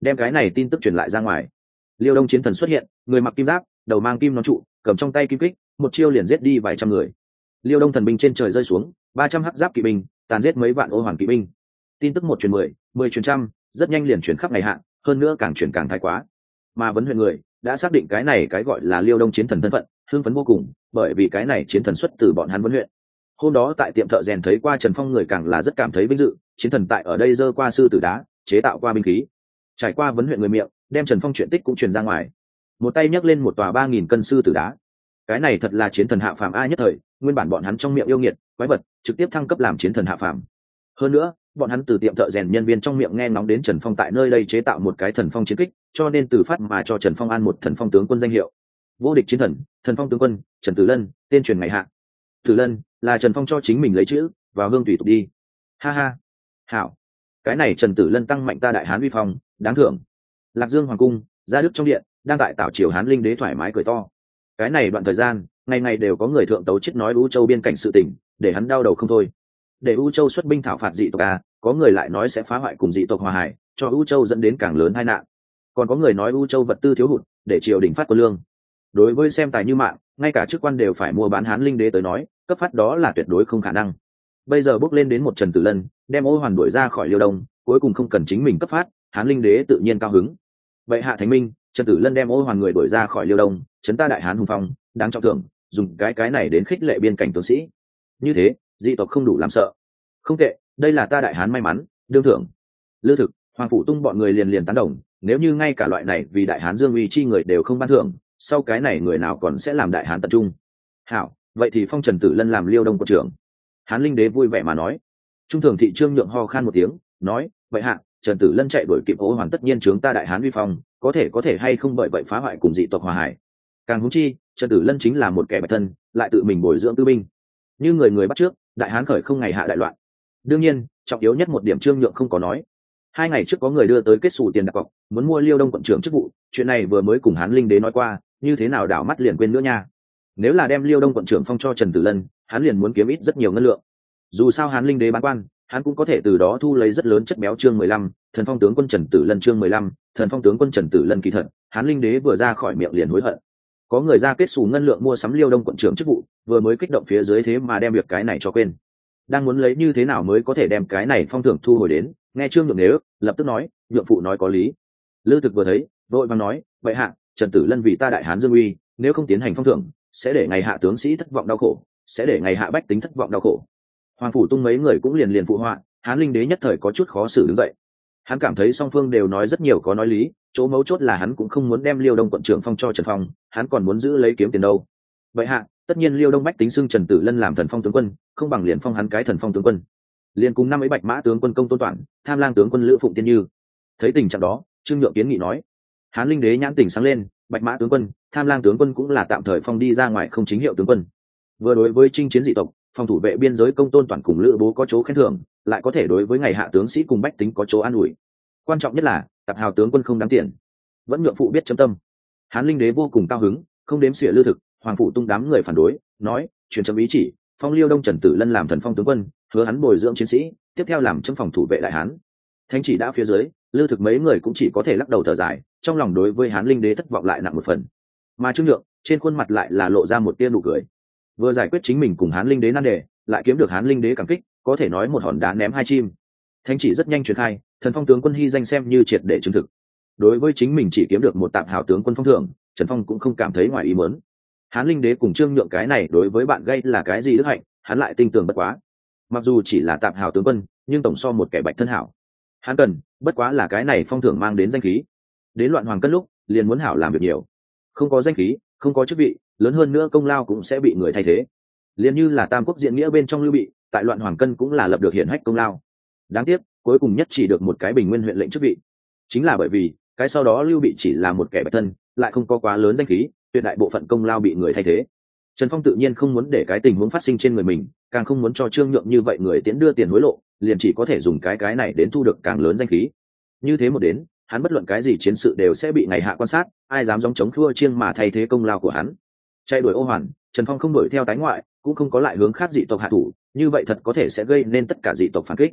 đem cái này tin tức truyền lại ra ngoài. Liêu Đông chiến thần xuất hiện, người mặc kim giáp, đầu mang kim nón trụ, cầm trong tay kim kích, một chiêu liền giết đi vài trăm người. Liêu Đông thần binh trên trời rơi xuống, 300 hắc giáp kỵ binh, tàn giết mấy vạn ô hoàn kỵ binh. Tin tức một truyền 10, 10 truyền trăm, rất nhanh liền truyền khắp ngày hạ, hơn nữa càng truyền càng thái quá. Mà vấn huyện người đã xác định cái này cái gọi là Liêu Đông chiến thần thân phận, hưng phấn vô cùng, bởi vì cái này chiến thần xuất từ bọn hắn vấn huyện. Hôm đó tại tiệm thợ rèn thấy qua Trần Phong người càng là rất cảm thấy vinh dự, chiến thần tại ở đây giơ qua sư tử đá, chế tạo qua binh khí. Trải qua vấn huyện người miệng, đem Trần Phong chuyện tích cũng truyền ra ngoài. Một tay nhấc lên một tòa 3000 cân sư tử đá. Cái này thật là chiến thần hạ phàm a nhất thời, nguyên bản bọn hắn trong miệng yêu nghiệt, quái vật, trực tiếp thăng cấp làm chiến thần hạ phàm. Hơn nữa, bọn hắn từ tiệm thợ rèn nhân viên trong miệng nghe ngóng đến Trần Phong tại nơi đây chế tạo một cái thần phong chiến kích, cho nên từ phát mà cho Trần Phong an một thần phong tướng quân danh hiệu. Vô địch chiến thần, thần phong tướng quân, Trần Tử Lân, tên truyền ngày hạ. Tử Lân là Trần Phong cho chính mình lấy chữ, vào hương tùy tục đi. Ha ha. Hảo. Cái này Trần Tử Lân tăng mạnh ta đại hán uy phong, đáng thưởng. Lạc Dương hoàng cung, gia đức trong điện, đang tại tảo triều hán linh đế thoải mái cười to. Cái này đoạn thời gian, ngày ngày đều có người thượng tấu chết nói U Châu biên cảnh sự tình, để hắn đau đầu không thôi. Để U Châu xuất binh thảo phạt dị tộc a, có người lại nói sẽ phá hoại cùng dị tộc hòa hải, cho U Châu dẫn đến càng lớn tai nạn. Còn có người nói U Châu vật tư thiếu hụt, để triều đình phát quân lương. Đối với xem tài như mạng, ngay cả chức quan đều phải mua bán hán linh đế tới nói, cấp phát đó là tuyệt đối không khả năng. Bây giờ bước lên đến một Trần Tử Lân, đem Ô Hoàn đuổi ra khỏi Liêu Đông, cuối cùng không cần chính mình cấp phát, hán linh đế tự nhiên cao hứng. Vậy hạ thánh minh, Trần Tử Lân đem Ô Hoàn người đuổi ra khỏi Liêu Đông, chấn ta đại hán hùng phong, đáng trọng thưởng, dùng cái này đến khích lệ biên cảnh tướng sĩ. Như thế, dị tộc không đủ làm sợ. Không tệ, đây là ta đại hán may mắn, đương thưởng. Lư Thực, Hoàng Phủ Tung bọn người liền liền tán đồng, nếu như ngay cả loại này vì đại hán dương uy chi người đều không ban thưởng, sau cái này người nào còn sẽ làm đại hán tập trung. Hảo, vậy thì phong Trần Tử Lân làm Liêu Đông quận trưởng. Hán linh đế vui vẻ mà nói. Trung thường thị Trương Nhượng ho khan một tiếng, nói, vậy hạ, Trần Tử Lân chạy đuổi kịp Ô Hoàn tất nhiên chướng ta đại hán uy phong, có thể hay không bởi vậy phá hoại cùng dị tộc hòa hải. Càng huống chi, Trần Tử Lân chính là một kẻ bạch thân, lại tự mình bồi dưỡng tư binh. Như người bắt trước, đại hán khởi không ngày hạ đại loạn. Đương nhiên, trọng yếu nhất một điểm Trương Nhượng không có nói. 2 ngày trước có người đưa tới kết xù tiền đặt cọc, muốn mua Liêu Đông quận trưởng chức vụ, chuyện này vừa mới cùng hán linh đế nói qua, như thế nào đảo mắt liền quên nữa nha. Nếu là đem Liêu Đông quận trưởng phong cho Trần Tử Lân, hắn liền muốn kiếm ít rất nhiều ngân lượng. Dù sao hán linh đế bán quan, hắn cũng có thể từ đó thu lấy rất lớn chất béo. Chương 15, thần phong tướng quân Trần Tử Lân. Chương 15, thần phong tướng quân Trần Tử Lân. Kỳ thật, hán linh đế vừa ra khỏi miệng liền hối hận. Có người ra kết xù ngân lượng mua sắm Liêu Đông quận trưởng chức vụ, vừa mới kích động phía dưới thế mà đem việc cái này cho quên. Đang muốn lấy như thế nào mới có thể đem cái này phong thưởng thu hồi đến, nghe Trương Nhượng nếu lập tức nói, Nhượng phụ nói có lý. Lư Thực vừa thấy, vội vàng nói, vậy hạ, Trần Tử Lân vì ta đại hán dương uy, nếu không tiến hành phong thưởng, sẽ để ngày hạ tướng sĩ thất vọng đau khổ, sẽ để ngày hạ bách tính thất vọng đau khổ. Hoàng Phủ Tung mấy người cũng liền liền phụ họa, hán linh đế nhất thời có chút khó xử đứng dậy. Hắn cảm thấy song phương đều nói rất nhiều có nói lý, chỗ mấu chốt là hắn cũng không muốn đem Liêu Đông quận trưởng phong cho Trần Phong, hắn còn muốn giữ lấy kiếm tiền đâu. Vậy hạ, tất nhiên Liêu Đông bách tính xưng Trần Tử Lân làm thần phong tướng quân, không bằng liền phong hắn cái thần phong tướng quân. Liền cùng năm ấy Bạch Mã tướng quân Công Tôn Toản, Tham Lang tướng quân Lữ Phụng Tiên Như. Thấy tình trạng đó, Trương Nhượng kiến nghị nói, hán linh đế nhãn tỉnh sáng lên, Bạch Mã tướng quân, Tham Lang tướng quân cũng là tạm thời phong đi ra ngoài không chính hiệu tướng quân. Vừa đối với chinh chiến dị tộc, phòng thủ vệ biên giới Công Tôn Toản cùng Lữ Bố có chỗ khen thưởng, lại có thể đối với ngày hạ tướng sĩ cùng bách tính có chỗ an ủi. Quan trọng nhất là tập hào tướng quân không đáng tiền, vẫn Nhượng phụ biết chấm tâm. Hán linh đế vô cùng cao hứng, không đếm xỉa Lư Thực, Hoàng Phủ Tung đám người phản đối, nói, truyền chấm ý chỉ, phong Liêu Đông Trần Tử Lân làm thần phong tướng quân, hứa hắn bồi dưỡng chiến sĩ, tiếp theo làm chấm phòng thủ vệ đại hán. Thánh chỉ đã phía dưới, Lư Thực mấy người cũng chỉ có thể lắc đầu thở dài, trong lòng đối với hán linh đế thất vọng lại nặng một phần. Mà Trương Nhượng trên khuôn mặt lại là lộ ra một tia nụ cười. Vừa giải quyết chính mình cùng hán linh đế nan đề, lại kiếm được hán linh đế cảm kích, có thể nói một hòn đá ném hai chim. Thánh chỉ rất nhanh truyền khai, thần phong tướng quân hy danh xem như triệt để chứng thực. Đối với chính mình chỉ kiếm được một tạm hảo tướng quân phong thưởng, Trần Phong cũng không cảm thấy ngoài ý muốn. Hán linh đế cùng Trương Nhượng cái này đối với bạn gây là cái gì đức hạnh, hắn lại tin tưởng bất quá. Mặc dù chỉ là tạm hảo tướng quân, nhưng tổng so một kẻ bạch thân hảo. Hắn cần bất quá là cái này phong thưởng mang đến danh khí. Đến loạn hoàng cân lúc, liền muốn hảo làm việc nhiều. Không có danh khí, không có chức vị, lớn hơn nữa công lao cũng sẽ bị người thay thế. Liền như là Tam Quốc diễn nghĩa bên trong Lưu Bị, tại loạn hoàng cân cũng là lập được hiển hách công lao. Đáng tiếc, cuối cùng nhất chỉ được một cái bình nguyên huyện lệnh chức vị. Chính là bởi vì cái sau đó Lưu Bị chỉ là một kẻ bạch thân, lại không có quá lớn danh khí, tuyệt đại bộ phận công lao bị người thay thế. Trần Phong tự nhiên không muốn để cái tình huống phát sinh trên người mình, càng không muốn cho Trương Nhượng như vậy người tiễn đưa tiền hối lộ, liền chỉ có thể dùng cái này đến thu được càng lớn danh khí. Như thế một đến, hắn bất luận cái gì chiến sự đều sẽ bị ngày hạ quan sát, ai dám gióng chống khua chiêng mà thay thế công lao của hắn. Chạy đuổi Ô Hoàn, Trần Phong không đuổi theo tái ngoại, cũng không có lại hướng khác dị tộc hạ thủ, như vậy thật có thể sẽ gây nên tất cả dị tộc phản kích.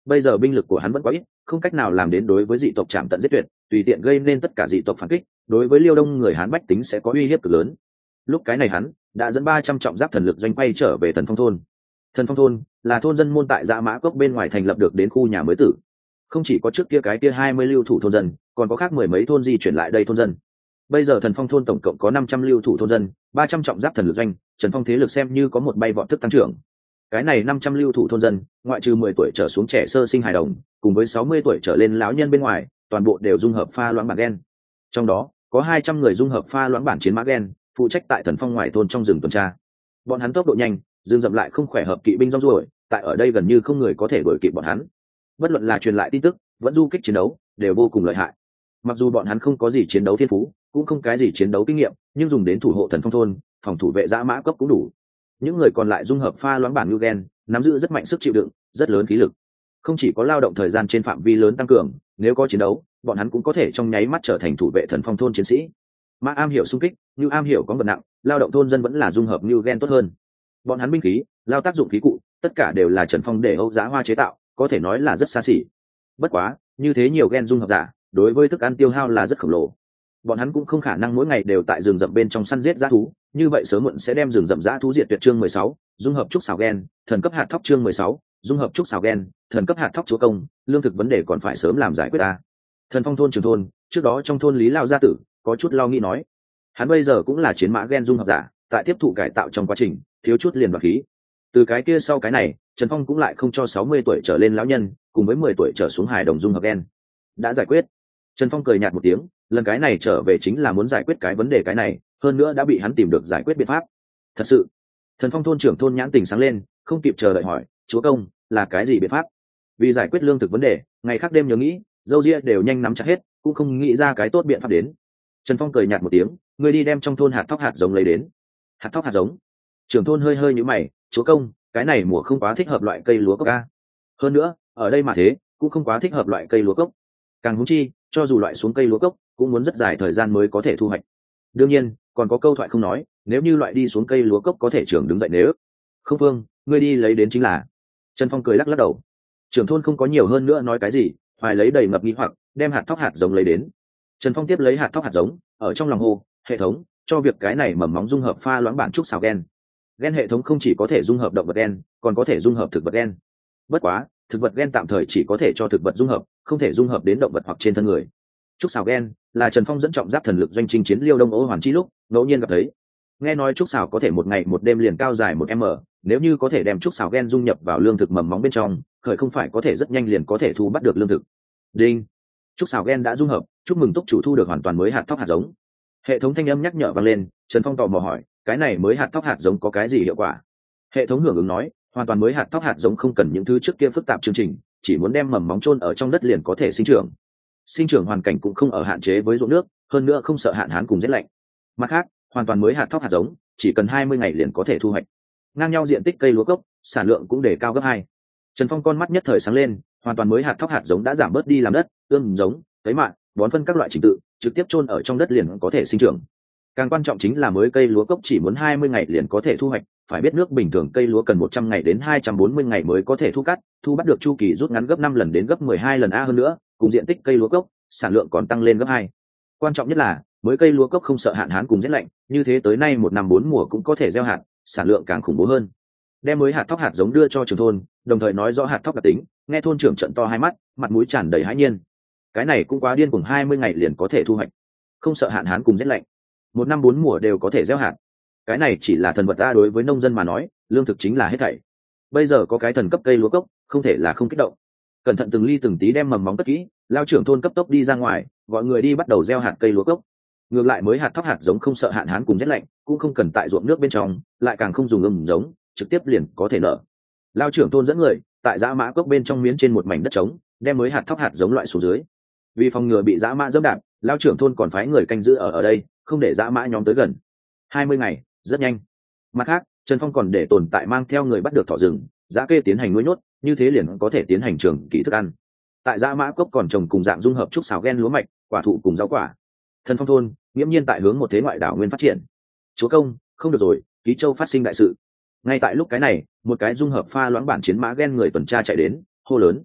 bây giờ binh lực của hắn vẫn quá ít, không cách nào làm đến đối với dị tộc chạm tận giết tuyệt, tùy tiện gây nên tất cả dị tộc phản kích, đối với Liêu Đông người Hán bách tính sẽ có uy hiếp cực lớn. Lúc cái này hắn đã dẫn 300 trọng giáp thần lực doanh quay trở về Thần Phong thôn. Thần Phong thôn là thôn dân môn tại Dã Mã Cốc bên ngoài thành lập được đến khu nhà mới tử. Không chỉ có trước kia cái kia 20 lưu thủ thôn dân, còn có khác mười mấy thôn di chuyển lại đây thôn dân. Bây giờ Thần Phong thôn tổng cộng có 500 lưu thủ thôn dân, 300 trọng giáp thần lực doanh, Trần Phong thế lực xem như có một bay vọt thức tăng trưởng. Cái này 500 lưu thủ thôn dân, ngoại trừ 10 tuổi trở xuống trẻ sơ sinh hài đồng, cùng với 60 tuổi trở lên lão nhân bên ngoài, toàn bộ đều dung hợp pha loãng bản gen. Trong đó, có 200 người dung hợp pha loãng bản chiến mã gen, phụ trách tại Thần Phong ngoài thôn trong rừng tuần tra. Bọn hắn tốc độ nhanh, rừng rậm lại không khỏe hợp kỵ binh rong ruổi, tại ở đây gần như không người có thể đuổi kịp bọn hắn. Bất luận là truyền lại tin tức, vẫn du kích chiến đấu, đều vô cùng lợi hại. Mặc dù bọn hắn không có gì chiến đấu thiên phú, cũng không cái gì chiến đấu kinh nghiệm, nhưng dùng đến thủ hộ Thần Phong thôn, phòng thủ vệ Dã Mã Cốc cũng đủ. Những người còn lại dung hợp pha loãng bản ngưu gen, nắm giữ rất mạnh sức chịu đựng, rất lớn khí lực. Không chỉ có lao động thời gian trên phạm vi lớn tăng cường, nếu có chiến đấu, bọn hắn cũng có thể trong nháy mắt trở thành thủ vệ Thần Phong thôn chiến sĩ. Mã am hiểu xung kích, như am hiểu có vật nặng, lao động thôn dân vẫn là dung hợp ngưu gen tốt hơn. Bọn hắn binh khí, lao tác dụng khí cụ, tất cả đều là Trần Phong để Âu Giá Hoa chế tạo, có thể nói là rất xa xỉ. Bất quá, như thế nhiều gen dung hợp giả, đối với thức ăn tiêu hao là rất khổng lồ. Bọn hắn cũng không khả năng mỗi ngày đều tại rừng rậm bên trong săn giết dã thú, như vậy sớm muộn sẽ đem rừng rậm dã thú diệt tuyệt. Chương 16, dung hợp trúc xào gen, thần cấp hạt thóc. Chương 16, dung hợp trúc xào gen, thần cấp hạt thóc. Chúa công, lương thực vấn đề còn phải sớm làm giải quyết ta. Thần Phong thôn trưởng thôn, trước đó trong thôn Lý Lao gia tử, có chút lo nghĩ nói. Hắn bây giờ cũng là chiến mã gen dung hợp giả, tại tiếp thụ cải tạo trong quá trình, thiếu chút liền đoạt khí. Từ cái kia sau cái này, Trần Phong cũng lại không cho 60 tuổi trở lên lão nhân, cùng với 10 tuổi trở xuống hài đồng dung hợp gen. Đã giải quyết. Trần Phong cười nhạt một tiếng, lần cái này trở về chính là muốn giải quyết cái vấn đề cái này, hơn nữa đã bị hắn tìm được giải quyết biện pháp. Thật sự. Thần Phong thôn trưởng thôn nhãn tình sáng lên, không kịp chờ đợi hỏi, chúa công, là cái gì biện pháp? Vì giải quyết lương thực vấn đề, ngày khác đêm nhớ nghĩ, dâu ria đều nhanh nắm chặt hết, cũng không nghĩ ra cái tốt biện pháp đến. Trần Phong cười nhạt một tiếng, người đi đem trong thôn hạt thóc hạt giống lấy đến. Hạt thóc hạt giống? Trưởng thôn hơi hơi nhíu mày, chúa công, cái này mùa không quá thích hợp loại cây lúa cốc a. Hơn nữa, ở đây mà thế, cũng không quá thích hợp loại cây lúa cốc. Càng huống chi, cho dù loại xuống cây lúa cốc, cũng muốn rất dài thời gian mới có thể thu hoạch. Đương nhiên, còn có câu thoại không nói, nếu như loại đi xuống cây lúa cốc có thể trưởng đứng dậy nếu. Không Phương, ngươi đi lấy đến chính là. Trần Phong cười lắc lắc đầu. Trưởng thôn không có nhiều hơn nữa nói cái gì, hoài lấy đầy ngập nghi hoặc, đem hạt thóc hạt giống lấy đến. Trần Phong tiếp lấy hạt thóc hạt giống, ở trong lòng hô, hệ thống, cho việc cái này mầm móng dung hợp pha loãng bản trúc xào gen. Gen hệ thống không chỉ có thể dung hợp động vật gen, còn có thể dung hợp thực vật gen. Bất quá, thực vật gen tạm thời chỉ có thể cho thực vật dung hợp, không thể dung hợp đến động vật hoặc trên thân người. Trúc xào gen là Trần Phong dẫn trọng giáp thần lực doanh chinh chiến Liêu Đông Ô Hoàn chi lúc ngẫu nhiên gặp thấy. Nghe nói trúc xào có thể một ngày một đêm liền cao dài 1 m, nếu như có thể đem trúc xào gen dung nhập vào lương thực mầm móng bên trong, khởi không phải có thể rất nhanh liền có thể thu bắt được lương thực. Đinh, trúc xào gen đã dung hợp, chúc mừng túc chủ thu được hoàn toàn mới hạt thóc hạt giống. Hệ thống thanh âm nhắc nhở vang lên, Trần Phong tò mò hỏi, cái này mới hạt thóc hạt giống có cái gì hiệu quả? Hệ thống hưởng ứng nói, hoàn toàn mới hạt thóc hạt giống không cần những thứ trước kia phức tạp chương trình, chỉ muốn đem mầm móng chôn ở trong đất liền có thể sinh trưởng. Sinh trưởng hoàn cảnh cũng không ở hạn chế với ruộng nước, hơn nữa không sợ hạn hán cùng rét lạnh. Mặt khác, hoàn toàn mới hạt thóc hạt giống, chỉ cần 20 ngày liền có thể thu hoạch. Ngang nhau diện tích cây lúa cốc, sản lượng cũng đề cao gấp 2. Trần Phong con mắt nhất thời sáng lên, hoàn toàn mới hạt thóc hạt giống đã giảm bớt đi làm đất, ươm giống, cấy mạ, bón phân các loại trình tự, trực tiếp chôn ở trong đất liền có thể sinh trưởng. Càng quan trọng chính là mới cây lúa cốc chỉ muốn 20 ngày liền có thể thu hoạch, phải biết nước bình thường cây lúa cần 100 ngày đến 240 ngày mới có thể thu cắt, thu bắt được chu kỳ rút ngắn gấp 5 lần đến gấp 12 lần a, hơn nữa, cùng diện tích cây lúa cốc, sản lượng còn tăng lên gấp 2. Quan trọng nhất là, mới cây lúa cốc không sợ hạn hán cùng rét lạnh, như thế tới nay 1 năm 4 mùa cũng có thể gieo hạt, sản lượng càng khủng bố hơn. Đem mới hạt thóc hạt giống đưa cho trưởng thôn, đồng thời nói rõ hạt thóc đặc tính, nghe thôn trưởng trợn to hai mắt, mặt mũi tràn đầy hãi nhiên. Cái này cũng quá điên, cùng 20 ngày liền có thể thu hoạch, không sợ hạn hán cùng rét lạnh, 1 năm 4 mùa đều có thể gieo hạt. Cái này chỉ là thần vật ta, đối với nông dân mà nói, lương thực chính là hết thảy. Bây giờ có cái thần cấp cây lúa cốc, không thể là không kích động. Cẩn thận từng ly từng tí đem mầm móng cất kỹ, lao trưởng thôn cấp tốc đi ra ngoài, gọi người đi bắt đầu gieo hạt cây lúa cốc. Ngược lại mới hạt thóc hạt giống không sợ hạn hán cùng rét lạnh, cũng không cần tại ruộng nước bên trong, lại càng không dùng giống, trực tiếp liền có thể nở. Lao trưởng thôn dẫn người tại Dã Mã Cốc bên trong miến trên một mảnh đất trống, đem mới hạt thóc hạt giống loại xuống dưới. Vì phòng ngừa bị dã mã dẫm đạp, lao trưởng thôn còn phái người canh giữ ở đây, không để dã mã nhóm tới gần. 20 ngày, rất nhanh. Mặt khác, Trần Phong còn để tồn tại mang theo người bắt được thỏ rừng, dã kê tiến hành nuôi nhốt, như thế liền có thể tiến hành trường kỹ thức ăn. Tại Dã Mã Cốc còn trồng cùng dạng dung hợp trúc xào gen lúa mạch, quả thụ cùng rau quả. Thần Phong thôn nghiễm nhiên tại hướng một thế ngoại đảo nguyên phát triển. Chúa công, không được rồi, Ký Châu phát sinh đại sự. Ngay tại lúc cái này, một cái dung hợp pha loãng bản chiến mã gen người tuần tra chạy đến, hô lớn.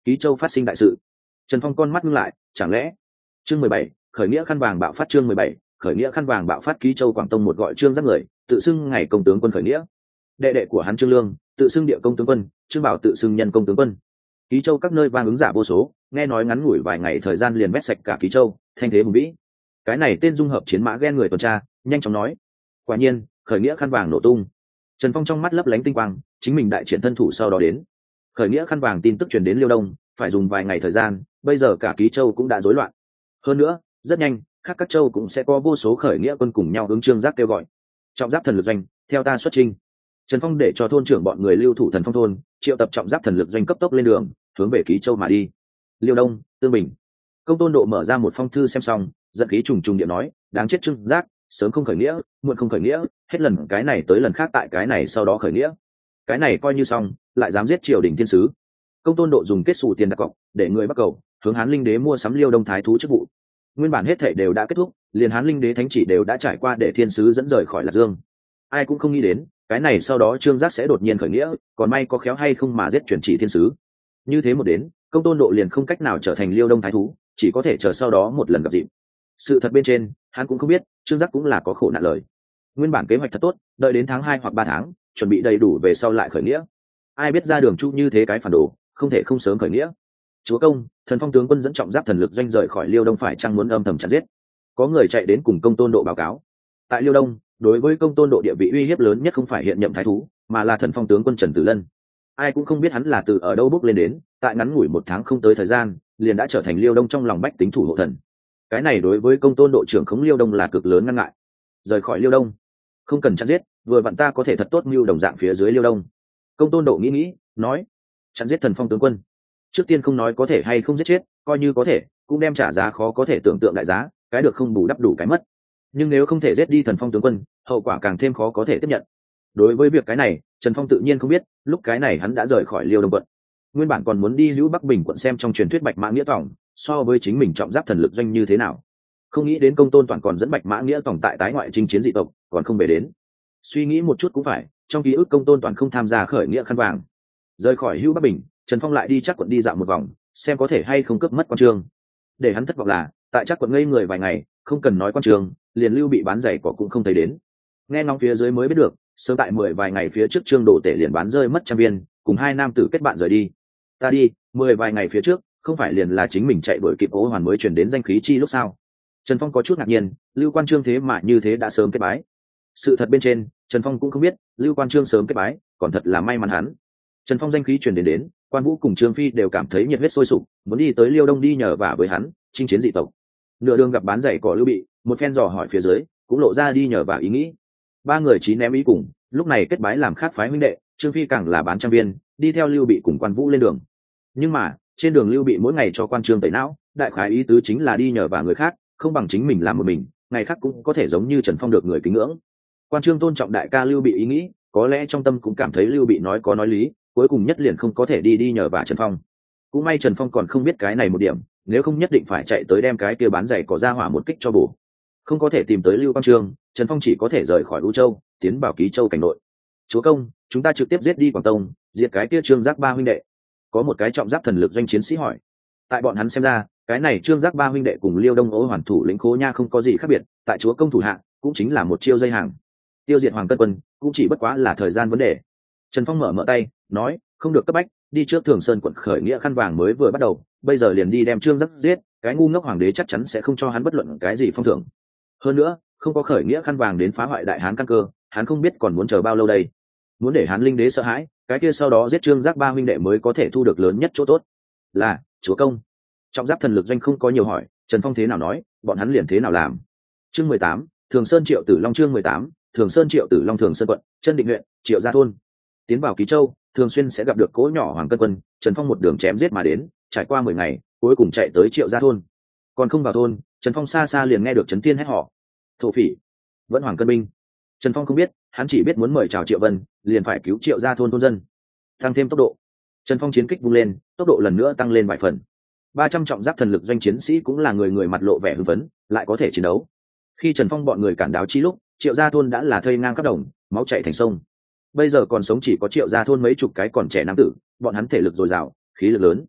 Ký Châu phát sinh đại sự. Trần Phong con mắt ngưng lại, chẳng lẽ chương 17, khởi nghĩa khăn vàng bạo phát. Chương 17, khởi nghĩa khăn vàng bạo phát. Ký Châu Quảng Tông một gọi Trương Giác người, tự xưng ngày công tướng quân khởi nghĩa. Đệ đệ của hắn Trương Lương tự xưng địa công tướng quân, Trương Bảo tự xưng nhân công tướng quân. Ký Châu các nơi vang ứng giả vô số, nghe nói ngắn ngủi vài ngày thời gian liền vét sạch cả Ký Châu, thanh thế hùng vĩ. Cái này tên dung hợp chiến mã ghen người tuần tra, nhanh chóng nói. Quả nhiên, khởi nghĩa khăn vàng nổ tung. Trần Phong trong mắt lấp lánh tinh quang, chính mình đại triển thân thủ sau đó đến. Khởi nghĩa khăn vàng tin tức truyền đến Liêu Đông, phải dùng vài ngày thời gian, bây giờ cả Ký Châu cũng đã rối loạn. Hơn nữa, rất nhanh, khác các châu cũng sẽ có vô số khởi nghĩa quân cùng nhau hướng Trương Giác kêu gọi. Trọng Giáp thần lực doanh, theo ta xuất chinh. Trần Phong để cho thôn trưởng bọn người lưu thủ Thần Phong thôn, triệu tập Trọng Giáp thần lực doanh cấp tốc lên đường, hướng về Ký Châu mà đi. Liêu Đông, Tương Bình. Công Tôn Độ mở ra một phong thư xem xong, giận khí trùng trùng điện nói, đáng chết Trương Giác, sớm không khởi nghĩa, muộn không khởi nghĩa, hết lần cái này tới lần khác tại cái này sau đó khởi nghĩa. Cái này coi như xong, lại dám giết triều đình thiên sứ. Công Tôn Độ dùng kết xù tiền đặt cọc, để người Bắc Cầu hướng Hán Linh Đế mua sắm Liêu Đông thái thú chức vụ. Nguyên bản hết thảy đều đã kết thúc, liền Hán Linh Đế thánh chỉ đều đã trải qua để thiên sứ dẫn rời khỏi Lạc Dương. Ai cũng không nghĩ đến, cái này sau đó Trương Giác sẽ đột nhiên khởi nghĩa, còn may có khéo hay không mà giết chuyển chỉ thiên sứ. Như thế một đến, Công Tôn Độ liền không cách nào trở thành Liêu Đông thái thú, chỉ có thể chờ sau đó một lần gặp dịp. Sự thật bên trên, hắn cũng không biết, Trương Giác cũng là có khổ nạn lời. Nguyên bản kế hoạch thật tốt, đợi đến tháng 2 hoặc 3 tháng, chuẩn bị đầy đủ về sau lại khởi nghĩa. Ai biết ra đường chu như thế cái phản đồ, không thể không sớm khởi nghĩa. Chúa công, Thần Phong tướng quân dẫn Trọng Giáp thần lực doanh rời khỏi Liêu Đông phải chăng muốn âm thầm chặn giết? Có người chạy đến cùng Công Tôn Độ báo cáo. Tại Liêu Đông, đối với Công Tôn Độ địa vị uy hiếp lớn nhất không phải hiện nhậm thái thú, mà là Thần Phong tướng quân Trần Tử Lân. Ai cũng không biết hắn là từ ở đâu bước lên đến, tại ngắn ngủi 1 tháng không tới thời gian, liền đã trở thành Liêu Đông trong lòng bách tính thủ hộ thần. Cái này đối với Công Tôn Độ trưởng khống Liêu Đông là cực lớn ngăn ngại. Rời khỏi Liêu Đông, không cần chặn giết, vừa vặn ta có thể thật tốt mưu đồng dạng phía dưới Liêu Đông. Công Tôn Độ nghĩ, nói, chặn giết Thần Phong tướng quân. Trước tiên không nói có thể hay không giết chết, coi như có thể, cũng đem trả giá khó có thể tưởng tượng đại giá, cái được không bù đắp đủ cái mất. Nhưng nếu không thể giết đi Thần Phong tướng quân, hậu quả càng thêm khó có thể tiếp nhận. Đối với việc cái này, Trần Phong tự nhiên không biết, lúc cái này hắn đã rời khỏi Liêu Đông quận. Nguyên bản còn muốn đi Hữu Bắc Bình quận xem trong truyền thuyết Bạch Mã Nghĩa Tòng, so với chính mình Trọng Giáp thần lực doanh như thế nào. Không nghĩ đến Công Tôn Toàn còn dẫn Bạch Mã Nghĩa Tòng tại tái ngoại chinh chiến dị tộc, còn không về đến. Suy nghĩ một chút cũng phải, trong ký ức Công Tôn Toàn không tham gia khởi nghĩa khăn vàng. Rời khỏi Hữu Bắc Bình, Trần Phong lại đi chắc quận đi dạo một vòng, xem có thể hay không cướp mất quan trường. Để hắn thất vọng là, tại chắc quận ngây người vài ngày, không cần nói quan trường, liền Lưu Bị bán giày cỏ cũng không thấy đến. Nghe ngóng phía dưới mới biết được, sớm tại 10 vài ngày phía trước Trương Đồ Tể liền bán rơi mất trăm viên, cùng 2 nam tử kết bạn rời đi. Ta đi, 10 vài ngày phía trước, không phải liền là chính mình chạy đuổi kịp Ô Hoàn mới truyền đến danh khí chi lúc sao? Trần Phong có chút ngạc nhiên, Lưu Quan Trương thế mà như thế đã sớm kết bái. Sự thật bên trên, Trần Phong cũng không biết, Lưu Quan Trương sớm kết bái, còn thật là may mắn hắn. Trần Phong danh khí truyền đến, Quan Vũ cùng Trương Phi đều cảm thấy nhiệt huyết sôi sục, muốn đi tới Liêu Đông đi nhờ vả với hắn, chinh chiến dị tộc. Nửa đường gặp bán giày cỏ Lưu Bị, một phen dò hỏi phía dưới, cũng lộ ra đi nhờ vả ý nghĩ. 3 người chí ném ý cùng, lúc này kết bái làm khác phái huynh đệ, Trương Phi càng là bán trăm viên, đi theo Lưu Bị cùng Quan Vũ lên đường. Nhưng mà, trên đường Lưu Bị mỗi ngày cho Quan Trương tẩy não, đại khái ý tứ chính là đi nhờ vả người khác, không bằng chính mình làm một mình, ngày khác cũng có thể giống như Trần Phong được người kính ngưỡng. Quan Trương tôn trọng đại ca Lưu Bị ý nghĩ, có lẽ trong tâm cũng cảm thấy Lưu Bị nói có nói lý, cuối cùng nhất liền không có thể đi nhờ vả Trần Phong. Cũng may Trần Phong còn không biết cái này một điểm, nếu không nhất định phải chạy tới đem cái kia bán giày cỏ ra hỏa một kích cho bổ. Không có thể tìm tới Lưu Quang Trương, Trần Phong chỉ có thể rời khỏi U Châu, tiến vào Ký Châu cảnh nội. Chúa công, chúng ta trực tiếp giết đi Quảng Tông, diệt cái kia Trương Giác 3 huynh đệ. Có một cái Trọng Giáp thần lực doanh chiến sĩ hỏi. Tại bọn hắn xem ra, cái này Trương Giác 3 huynh đệ cùng Liêu Đông Ô Hoàn thủ lĩnh Khố Nha không có gì khác biệt, tại chúa công thủ hạ, cũng chính là một chiêu dây hàng. Tiêu diệt Hoàng Cân quân, cũng chỉ bất quá là thời gian vấn đề. Trần Phong mở tay, nói, không được cấp bách, đi trước Thường Sơn quận khởi nghĩa khăn vàng mới vừa bắt đầu, bây giờ liền đi đem Trương Giác giết, cái ngu ngốc hoàng đế chắc chắn sẽ không cho hắn bất luận cái gì phong thưởng. Hơn nữa, không có khởi nghĩa khăn vàng đến phá hoại đại hán căn cơ, hắn không biết còn muốn chờ bao lâu đây. Muốn để Hán Linh Đế sợ hãi, cái kia sau đó giết Trương Giác 3 huynh đệ mới có thể thu được lớn nhất chỗ tốt. Là, chúa công. Trọng Giáp thần lực doanh không có nhiều hỏi, Trần Phong thế nào nói, bọn hắn liền thế nào làm. Chương 18, Thường Sơn Triệu Tử Long. Chương 18, Thường Sơn Triệu Tử Long. Thường Sơn quận, Chân Định huyện, Triệu Gia thôn. Tiến vào Ký Châu, thường xuyên sẽ gặp được cỗ nhỏ Hoàng Cân quân, Trần Phong một đường chém giết mà đến, trải qua 10 ngày, cuối cùng chạy tới Triệu Gia thôn. Còn không vào thôn, Trần Phong xa xa liền nghe được Trấn Thiên hét họ. Thổ phỉ, vẫn Hoàng Cân binh. Trần Phong không biết, hắn chỉ biết muốn mời chào Triệu Vân, liền phải cứu Triệu Gia thôn thôn dân. Tăng thêm tốc độ. Trần Phong chiến kích vung lên, tốc độ lần nữa tăng lên vài phần. 300 trọng giáp thần lực doanh chiến sĩ cũng là người người mặt lộ vẻ hưng phấn, lại có thể chiến đấu. Khi Trần Phong bọn người cản đáo chi lúc, Triệu Gia thôn đã là thây ngang khắp đồng, máu chảy thành sông. Bây giờ còn sống chỉ có Triệu Gia thôn mấy chục cái còn trẻ nam tử, bọn hắn thể lực dồi dào, khí lực lớn.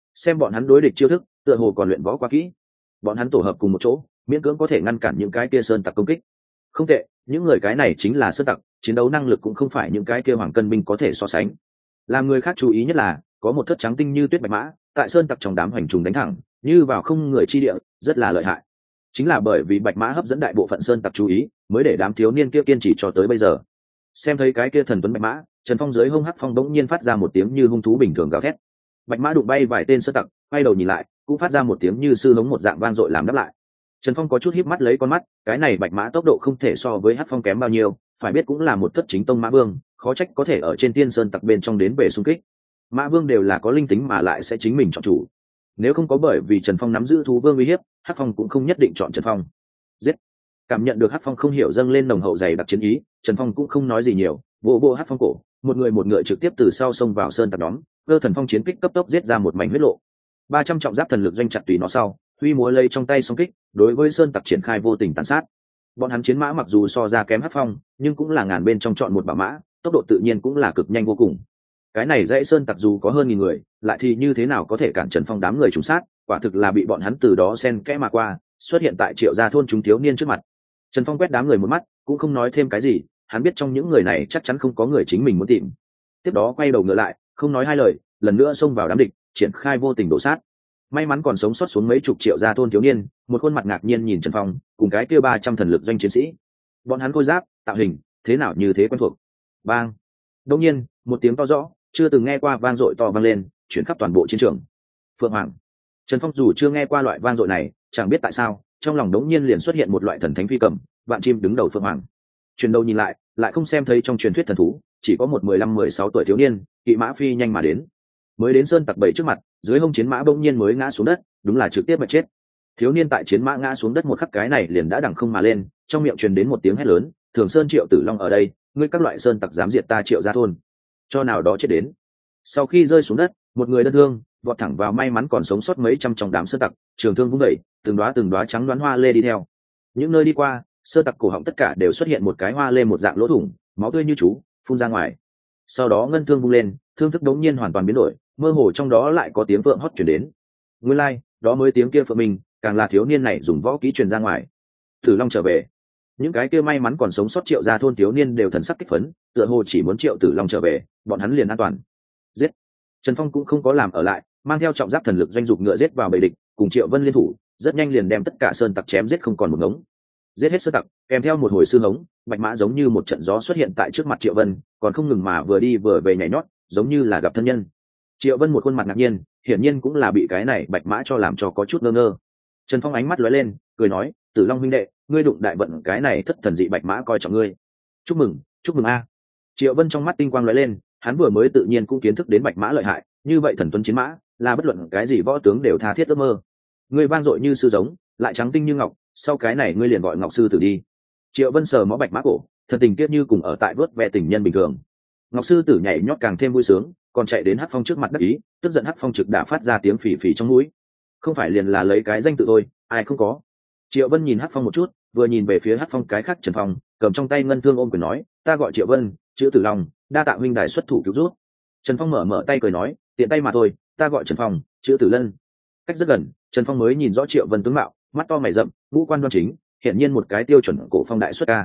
xem bọn hắn đối địch chiêu thức tựa hồ còn luyện võ quá kỹ. Bọn hắn tổ hợp cùng một chỗ miễn cưỡng có thể ngăn cản những cái kia sơn tặc công kích. Không tệ, những người cái này chính là sơn tặc, chiến đấu năng lực cũng không phải những cái kia hoàng cân binh có thể so sánh. Làm người khác chú ý nhất là có một thất trắng tinh như tuyết bạch mã tại sơn tặc trong đám hoành trùng đánh thẳng như vào không người chi địa, rất là lợi hại. Chính là bởi vì bạch mã hấp dẫn đại bộ phận sơn tặc chú ý mới để đám thiếu niên kia kiên trì cho tới bây giờ. Xem thấy cái kia thần tuấn bạch mã, Trần Phong dưới hông hắc phong bỗng nhiên phát ra một tiếng như hung thú bình thường gào thét. Bạch mã đụng bay vài tên sơn tặc, quay đầu nhìn lại cũng phát ra một tiếng như sư hống một dạng vang dội làm đáp lại. Trần Phong có chút híp mắt lấy con mắt, cái này bạch mã tốc độ không thể so với hắc phong kém bao nhiêu, phải biết cũng là một thất chính tông mã vương, khó trách có thể ở trên tiên sơn tặc bên trong đến về xung kích. Mã vương đều là có linh tính mà lại sẽ chính mình chọn chủ. Nếu không có bởi vì Trần Phong nắm giữ thú vương uy hiếp, hắc phong cũng không nhất định chọn Trần Phong. Giết! Cảm nhận được hắc phong không hiểu dâng lên nồng hậu dày đặc chiến ý, Trần Phong cũng không nói gì nhiều, vỗ hắc phong cổ, một người một ngựa trực tiếp từ sau xông vào sơn tặc nhóm, cơ thần phong chiến kích cấp tốc giết ra một mảnh huyết lộ. 300 trọng giáp thần lực doanh chặt tùy nó sau, huy múa lây trong tay song kích, đối với sơn tặc triển khai vô tình tàn sát. Bọn hắn chiến mã mặc dù so ra kém hắc phong, nhưng cũng là ngàn bên trong chọn một bảo mã, tốc độ tự nhiên cũng là cực nhanh vô cùng. Cái này dãy sơn tặc dù có hơn 1000 người, lại thì như thế nào có thể cản Trần Phong đám người trùng sát, quả thực là bị bọn hắn từ đó xen kẽ mà qua, xuất hiện tại Triệu gia thôn chúng thiếu niên trước mặt. Trần Phong quét đám người một mắt, cũng không nói thêm cái gì, hắn biết trong những người này chắc chắn không có người chính mình muốn tìm. Tiếp đó quay đầu ngựa lại, không nói hai lời, lần nữa xông vào đám địch, triển khai vô tình đổ sát. May mắn còn sống sót xuống mấy chục Triệu gia thôn thiếu niên, một khuôn mặt ngạc nhiên nhìn Trần Phong, cùng cái kia 300 thần lực doanh chiến sĩ. Bọn hắn khôi giáp, tạo hình, thế nào như thế quen thuộc. Bang! Đột nhiên, một tiếng to rõ, chưa từng nghe qua vang dội to vang lên, chuyển khắp toàn bộ chiến trường. Phượng Hoàng. Trần Phong dù chưa nghe qua loại vang dội này, chẳng biết tại sao, trong lòng đống nhiên liền xuất hiện một loại thần thánh phi cầm, vạn chim đứng đầu Phượng Hoàng. Chuyển đầu nhìn lại, lại không xem thấy trong truyền thuyết thần thú, chỉ có một 15-16 tuổi thiếu niên, kỵ mã phi nhanh mà đến. Mới đến sơn tặc bảy trước mặt, dưới hông chiến mã bỗng nhiên mới ngã xuống đất, đúng là trực tiếp mà chết. Thiếu niên tại chiến mã ngã xuống đất một khắc cái này liền đã đằng không mà lên, trong miệng truyền đến một tiếng hét lớn, "Thường Sơn Triệu Tử Long ở đây, ngươi các loại sơn tặc dám diệt ta Triệu gia thôn, cho nào đó chết đến." Sau khi rơi xuống đất, một người đơn thương vọt thẳng vào may mắn còn sống sót mấy trăm trong đám sơn tặc, trường thương vung đẩy, từng đóa trắng đoán hoa lê đi theo. Những nơi đi qua, sơn tặc cổ họng tất cả đều xuất hiện một cái hoa lê một dạng lỗ thủng, máu tươi như chú phun ra ngoài. Sau đó ngân thương vung lên, thương thức đống nhiên hoàn toàn biến đổi, mơ hồ trong đó lại có tiếng phượng hót truyền đến. Nguyên lai, like, đó mới tiếng kia phượng mình, càng là thiếu niên này dùng võ kỹ truyền ra ngoài. Tử Long trở về. Những cái kia may mắn còn sống sót Triệu gia thôn thiếu niên đều thần sắc kích phấn, tựa hồ chỉ muốn Triệu Tử Long trở về, bọn hắn liền an toàn. Giết! Trần Phong cũng không có làm ở lại, mang theo trọng giáp thần lực doanh dục ngựa giết vào bầy địch, cùng Triệu Vân liên thủ, rất nhanh liền đem tất cả sơn tặc chém giết không còn một ngống. Giết hết sơn tặc, kèm theo một hồi sư hống, bạch mã giống như một trận gió xuất hiện tại trước mặt Triệu Vân, còn không ngừng mà vừa đi vừa về nhảy nhót, giống như là gặp thân nhân. Triệu Vân một khuôn mặt ngạc nhiên, hiển nhiên cũng là bị cái này bạch mã cho làm cho có chút ngơ ngơ. Trần Phong ánh mắt lóe lên, cười nói, "Tử Long huynh đệ, ngươi đụng đại vận cái này thất thần dị bạch mã coi trọng ngươi. Chúc mừng a." Triệu Vân trong mắt tinh quang lóe lên, hắn vừa mới tự nhiên cũng kiến thức đến bạch mã lợi hại, như vậy thần tuấn chiến mã, là bất luận cái gì võ tướng đều tha thiết ước mơ. Ngươi vang dội như sư giống, lại trắng tinh như ngọc, sau cái này ngươi liền gọi Ngọc sư tử đi. Triệu Vân sờ mó bạch mã cổ, thần tình kiết như cùng ở tại vớt ve tình nhân bình thường. Ngọc sư tử nhảy nhót càng thêm vui sướng, còn chạy đến hắc phong trước mặt đắc ý, tức giận hắc phong trực đã phát ra tiếng phì phì trong mũi. Không phải liền là lấy cái danh tự thôi, ai không có. Triệu Vân nhìn hắc phong một chút, vừa nhìn về phía hắc phong cái khác Trần Phong, cầm trong tay ngân thương ôm quyền nói, "Ta gọi Triệu Vân, chữ Tử Long, đa tạ huynh đài xuất thủ cứu rút." Trần Phong mở tay cười nói, "Tiện tay mà thôi, ta gọi Trần Phong, chữ Tử Lân." Cách rất gần, Trần Phong mới nhìn rõ Triệu Vân tướng mạo, mắt to mày rậm, ngũ quan đoan chính, hiển nhiên một cái tiêu chuẩn cổ phong đại xuất ca.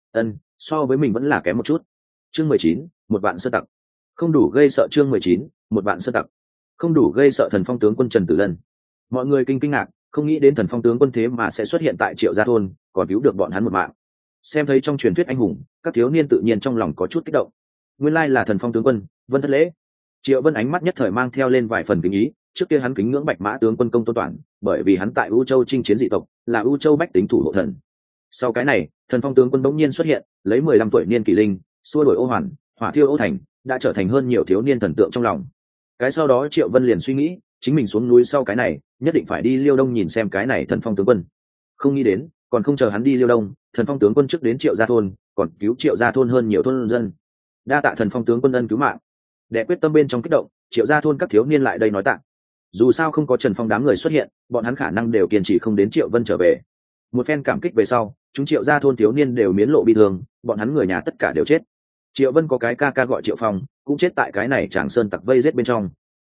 So với mình vẫn là kém một chút. Chương 19, một vạn sơn tặc. Không đủ gây sợ. Chương 19, một vạn sơn tặc. Không đủ gây sợ. Thần Phong tướng quân Trần Tử Lân. Mọi người kinh ngạc, không nghĩ đến Thần Phong tướng quân thế mà sẽ xuất hiện tại Triệu gia thôn, còn cứu được bọn hắn một mạng. Xem thấy trong truyền thuyết anh hùng, các thiếu niên tự nhiên trong lòng có chút kích động. Nguyên lai là Thần Phong tướng quân, Vân thất lễ. Triệu Vân ánh mắt nhất thời mang theo lên vài phần kính ý, trước kia hắn kính ngưỡng bạch mã tướng quân Công Tôn Toản, bởi vì hắn tại U Châu chinh chiến dị tộc, là U Châu bách tính thủ hộ thần. Sau cái này, Thần Phong tướng quân bỗng nhiên xuất hiện, lấy 15 tuổi niên kỷ linh, xua đuổi ô hoàn, hỏa thiêu ô thành, đã trở thành hơn nhiều thiếu niên thần tượng trong lòng. Cái sau đó Triệu Vân liền suy nghĩ, chính mình xuống núi sau cái này, nhất định phải đi Liêu Đông nhìn xem cái này Thần Phong tướng quân. Không nghĩ đến, còn không chờ hắn đi Liêu Đông, Thần Phong tướng quân trước đến Triệu gia thôn, còn cứu Triệu gia thôn hơn nhiều thôn dân. Đa tạ Thần Phong tướng quân ân cứu mạng. Để quyết tâm bên trong kích động, Triệu gia thôn các thiếu niên lại đây nói tạ. Dù sao không có Trần Phong đám người xuất hiện, bọn hắn khả năng đều kiên trì không đến Triệu Vân trở về. Một phen cảm kích về sau, chúng Triệu gia thôn thiếu niên đều miến lộ bi thương, bọn hắn người nhà tất cả đều chết. Triệu Vân có cái ca ca gọi Triệu Phong, cũng chết tại cái này Tràng Sơn tặc vây giết bên trong.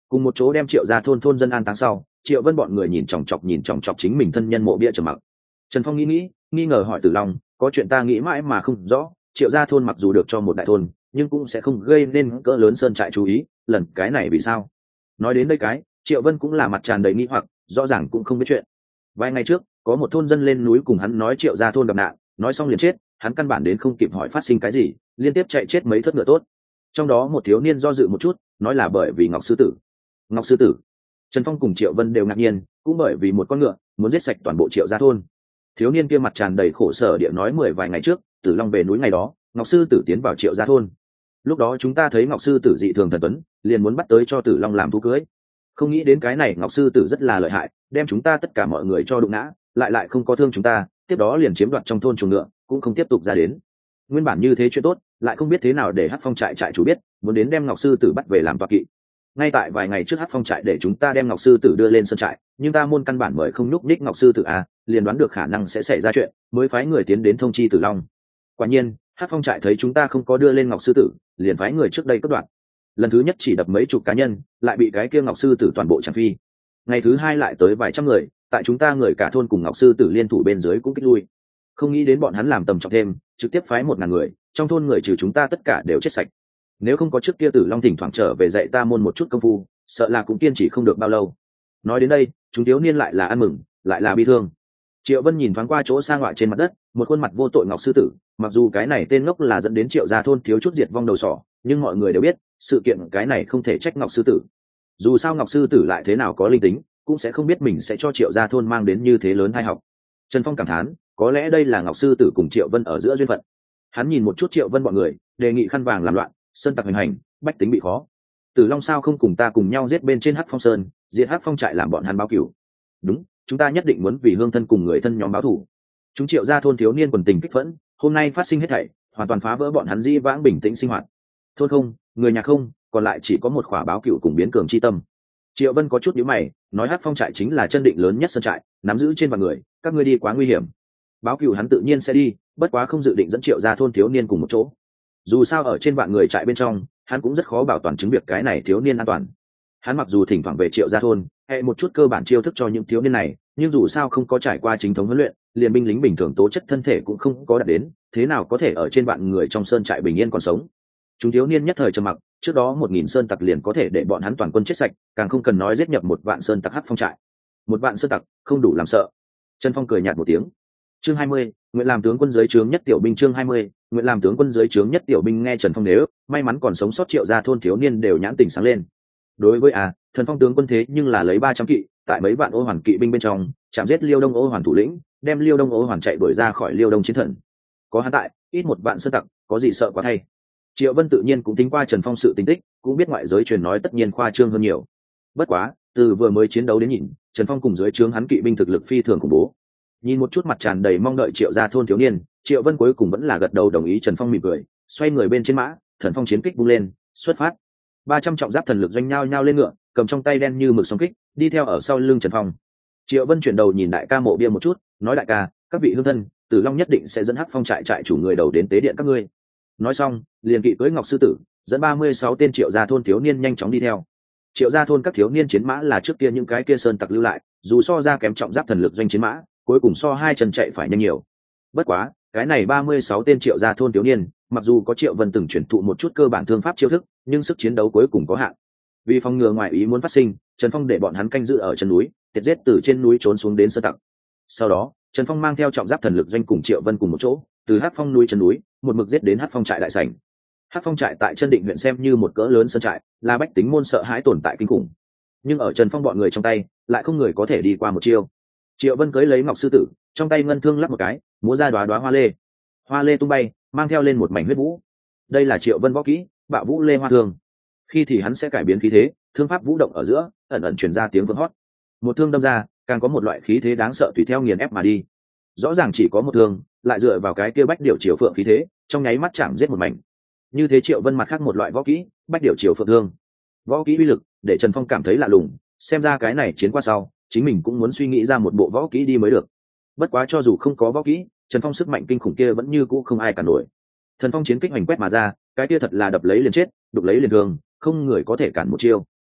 cùng một chỗ đem Triệu gia thôn thôn dân an táng sau, Triệu Vân bọn người nhìn chòng chọc chính mình thân nhân mộ bia trầm mặc. Trần Phong nghĩ nghi ngờ hỏi Tử Long, có chuyện ta nghĩ mãi mà không rõ, Triệu gia thôn mặc dù được cho một đại thôn, nhưng cũng sẽ không gây nên cỡ lớn sơn trại chú ý, lần cái này vì sao? Nói đến đây cái, Triệu Vân cũng là mặt tràn đầy nghi hoặc, rõ ràng cũng không biết chuyện. Vài ngày trước, có một thôn dân lên núi cùng hắn nói Triệu gia thôn gặp nạn, nói xong liền chết, hắn căn bản đến không kịp hỏi phát sinh cái gì, liên tiếp chạy chết mấy thất ngựa tốt. Trong đó một thiếu niên do dự một chút, nói là bởi vì Ngọc sư tử. Ngọc sư tử? Trần Phong cùng Triệu Vân đều ngạc nhiên, cũng bởi vì một con ngựa muốn giết sạch toàn bộ Triệu gia thôn. Thiếu niên kia mặt tràn đầy khổ sở địa nói vài ngày trước, Tử Long về núi ngày đó, Ngọc sư tử tiến vào Triệu gia thôn. Lúc đó chúng ta thấy Ngọc sư tử dị thường thần tuấn, liền muốn bắt tới cho Tử Long làm thú cưới. Không nghĩ đến cái này Ngọc sư tử rất là lợi hại, đem chúng ta tất cả mọi người cho đụng ngã, lại không có thương chúng ta, tiếp đó liền chiếm đoạt trong thôn chuồng ngựa, cũng không tiếp tục ra đến. Nguyên bản như thế chuyện tốt, lại không biết thế nào để Hắc Phong trại trại chủ biết, muốn đến đem Ngọc sư tử bắt về làm tọa kỵ. Ngay tại vài ngày trước Hắc Phong trại để chúng ta đem Ngọc sư tử đưa lên sân trại, nhưng ta môn căn bản mời không nhúc nhích Ngọc sư tử liền đoán được khả năng sẽ xảy ra chuyện, mới phái người tiến đến thông chi Tử Long. Quả nhiên, Hắc Phong trại thấy chúng ta không có đưa lên Ngọc sư tử, liền phái người trước đây cất đoạn. Lần thứ nhất chỉ đập mấy chục cá nhân, lại bị cái kia Ngọc sư tử toàn bộ chạm phi. Ngày thứ hai lại tới vài trăm người, tại chúng ta người cả thôn cùng Ngọc sư tử liên thủ bên dưới cũng kích lui. Không nghĩ đến bọn hắn làm tầm trọng thêm, trực tiếp phái 1000 người, trong thôn người trừ chúng ta tất cả đều chết sạch. Nếu không có trước kia Tử Long thỉnh thoảng trở về dạy ta môn một chút công phu, sợ là cũng kiên trì không được bao lâu. Nói đến đây, chúng thiếu niên lại là ăn mừng, lại là bi thương. Triệu Vân nhìn thoáng qua chỗ sa ngọa trên mặt đất, một khuôn mặt vô tội Ngọc sư tử, mặc dù cái này tên ngốc là dẫn đến Triệu gia thôn thiếu chút diệt vong đầu sỏ, nhưng mọi người đều biết, sự kiện cái này không thể trách Ngọc sư tử. Dù sao Ngọc sư tử lại thế nào có linh tính, cũng sẽ không biết mình sẽ cho Triệu gia thôn mang đến như thế lớn tai học. Trần Phong cảm thán, có lẽ đây là Ngọc sư tử cùng Triệu Vân ở giữa duyên phận. Hắn nhìn một chút Triệu Vân bọn người, đề nghị khăn vàng làm loạn, sơn tặc hành hành, bách tính bị khó. Tử Long sao không cùng ta cùng nhau giết bên trên Hắc Phong sơn, diệt Hắc Phong trại làm bọn hắn báo cửu. Đúng, chúng ta nhất định muốn vì hương thân cùng người thân nhóm báo thù. Chúng Triệu gia thôn thiếu niên quần tình kích phẫn, hôm nay phát sinh hết thảy, hoàn toàn phá vỡ bọn hắn dĩ vãng bình tĩnh sinh hoạt. Thôn không, người nhà không, còn lại chỉ có một khỏa báo cửu cùng biến cường chi tâm. Triệu Vân có chút nhíu mày, nói Hắc Phong trại chính là chân định lớn nhất sơn trại, nắm giữ trên vạn người, các ngươi đi quá nguy hiểm. Báo cửu hắn tự nhiên sẽ đi, bất quá không dự định dẫn Triệu gia thôn thiếu niên cùng một chỗ. Dù sao ở trên vạn người trại bên trong, hắn cũng rất khó bảo toàn chứng việc cái này thiếu niên an toàn. Hắn mặc dù thỉnh thoảng về Triệu gia thôn, hệ một chút cơ bản chiêu thức cho những thiếu niên này, nhưng dù sao không có trải qua chính thống huấn luyện, liền binh lính bình thường tố chất thân thể cũng không có đạt đến, thế nào có thể ở trên vạn người trong sơn trại bình yên còn sống. Chúng thiếu niên nhất thời trầm mặc, trước đó 1000 sơn tặc liền có thể để bọn hắn toàn quân chết sạch, càng không cần nói giết nhập 1 vạn sơn tặc Hắc Phong trại. 1 vạn sơn tặc không đủ làm sợ. Trần Phong cười nhạt một tiếng. Chương 20, nguyện làm tướng quân dưới trướng nhất tiểu binh. Chương 20, nguyện làm tướng quân dưới trướng nhất tiểu binh. Nghe Trần Phong nếu may mắn còn sống sót Triệu gia thôn thiếu niên đều nhãn tình sáng lên. Đối với Thần Phong tướng quân thế nhưng là lấy 300 kỵ, tại mấy vạn ô hoàn kỵ binh bên trong, chạm giết Liêu Đông ô hoàn thủ lĩnh, đem Liêu Đông ô hoàn chạy đuổi ra khỏi Liêu Đông chiến thần. Có hắn tại, ít 1 vạn sơn tặc, có gì sợ quá thay. Triệu Vân tự nhiên cũng tính qua Trần Phong sự tính tích, cũng biết ngoại giới truyền nói tất nhiên khoa trương hơn nhiều. Bất quá, từ vừa mới chiến đấu đến nhìn, Trần Phong cùng dưới trướng hắn kỵ binh thực lực phi thường khủng bố. Nhìn một chút mặt tràn đầy mong đợi Triệu gia thôn thiếu niên, Triệu Vân cuối cùng vẫn là gật đầu đồng ý. Trần Phong mỉm cười, xoay người bên trên mã, Thần Phong chiến kích bung lên, xuất phát. 300 trọng giáp thần lực doanh nhao nhao lên ngựa, cầm trong tay đen như mực song kích, đi theo ở sau lưng Trần Phong. Triệu Vân chuyển đầu nhìn đại ca Mộ Bia một chút, nói đại ca, các vị hương thân, Tử Long nhất định sẽ dẫn Hắc Phong trại trại chủ người đầu đến tế điện các ngươi. Nói xong, liền kỵ cưỡi Ngọc sư tử, dẫn 36 tên Triệu gia thôn thiếu niên nhanh chóng đi theo. Triệu gia thôn các thiếu niên chiến mã là trước kia những cái kia sơn tặc lưu lại, dù so ra kém trọng giáp thần lực doanh chiến mã, cuối cùng so hai chân chạy phải nhanh nhiều. Bất quá, cái này 36 tên Triệu gia thôn thiếu niên, mặc dù có Triệu Vân từng truyền thụ một chút cơ bản thương pháp chiêu thức, nhưng sức chiến đấu cuối cùng có hạn. Vì phòng ngừa ngoại ý muốn phát sinh, Trần Phong để bọn hắn canh giữ ở chân núi, tiệt giết từ trên núi trốn xuống đến sơn tặc. Sau đó, Trần Phong mang theo trọng giáp thần lực doanh cùng Triệu Vân cùng một chỗ, từ Hắc Phong núi chân núi, một mực giết đến Hắc Phong trại đại sảnh. Hắc Phong trại tại Chân Định huyện xem như một cỡ lớn sơn trại, là bách tính môn sợ hãi tồn tại kinh khủng. Nhưng ở Trần Phong bọn người trong tay, lại không người có thể đi qua một chiêu. Triệu Vân cưỡi lấy Ngọc sư tử, trong tay ngân thương lắp một cái, múa ra đóa hoa lê. Hoa lê tung bay, mang theo lên một mảnh huyết vũ. Đây là Triệu Vân võ kỹ, Bạo Vũ Lê Hoa Thương. Khi thì hắn sẽ cải biến khí thế, thương pháp vũ động ở giữa, ẩn ẩn truyền ra tiếng vang hót. Một thương đâm ra, càng có một loại khí thế đáng sợ tùy theo nghiền ép mà đi. Rõ ràng chỉ có một thương, lại dựa vào cái kia bách điểu chiều phượng khí thế, trong nháy mắt chạm giết một mảnh. Như thế Triệu Vân mặt khác một loại võ kỹ, bách điểu chiều phượng thương. Võ kỹ uy lực, để Trần Phong cảm thấy lạ lùng, xem ra cái này chiến qua sau, chính mình cũng muốn suy nghĩ ra một bộ võ kỹ đi mới được. Bất quá cho dù không có võ kỹ, Trần Phong sức mạnh kinh khủng kia vẫn như cũ không ai cản nổi. Thần Phong chiến kích hoành quét mà ra, cái kia thật là đập lấy liền chết, đục lấy liền thương, không người có thể cản một chiêu.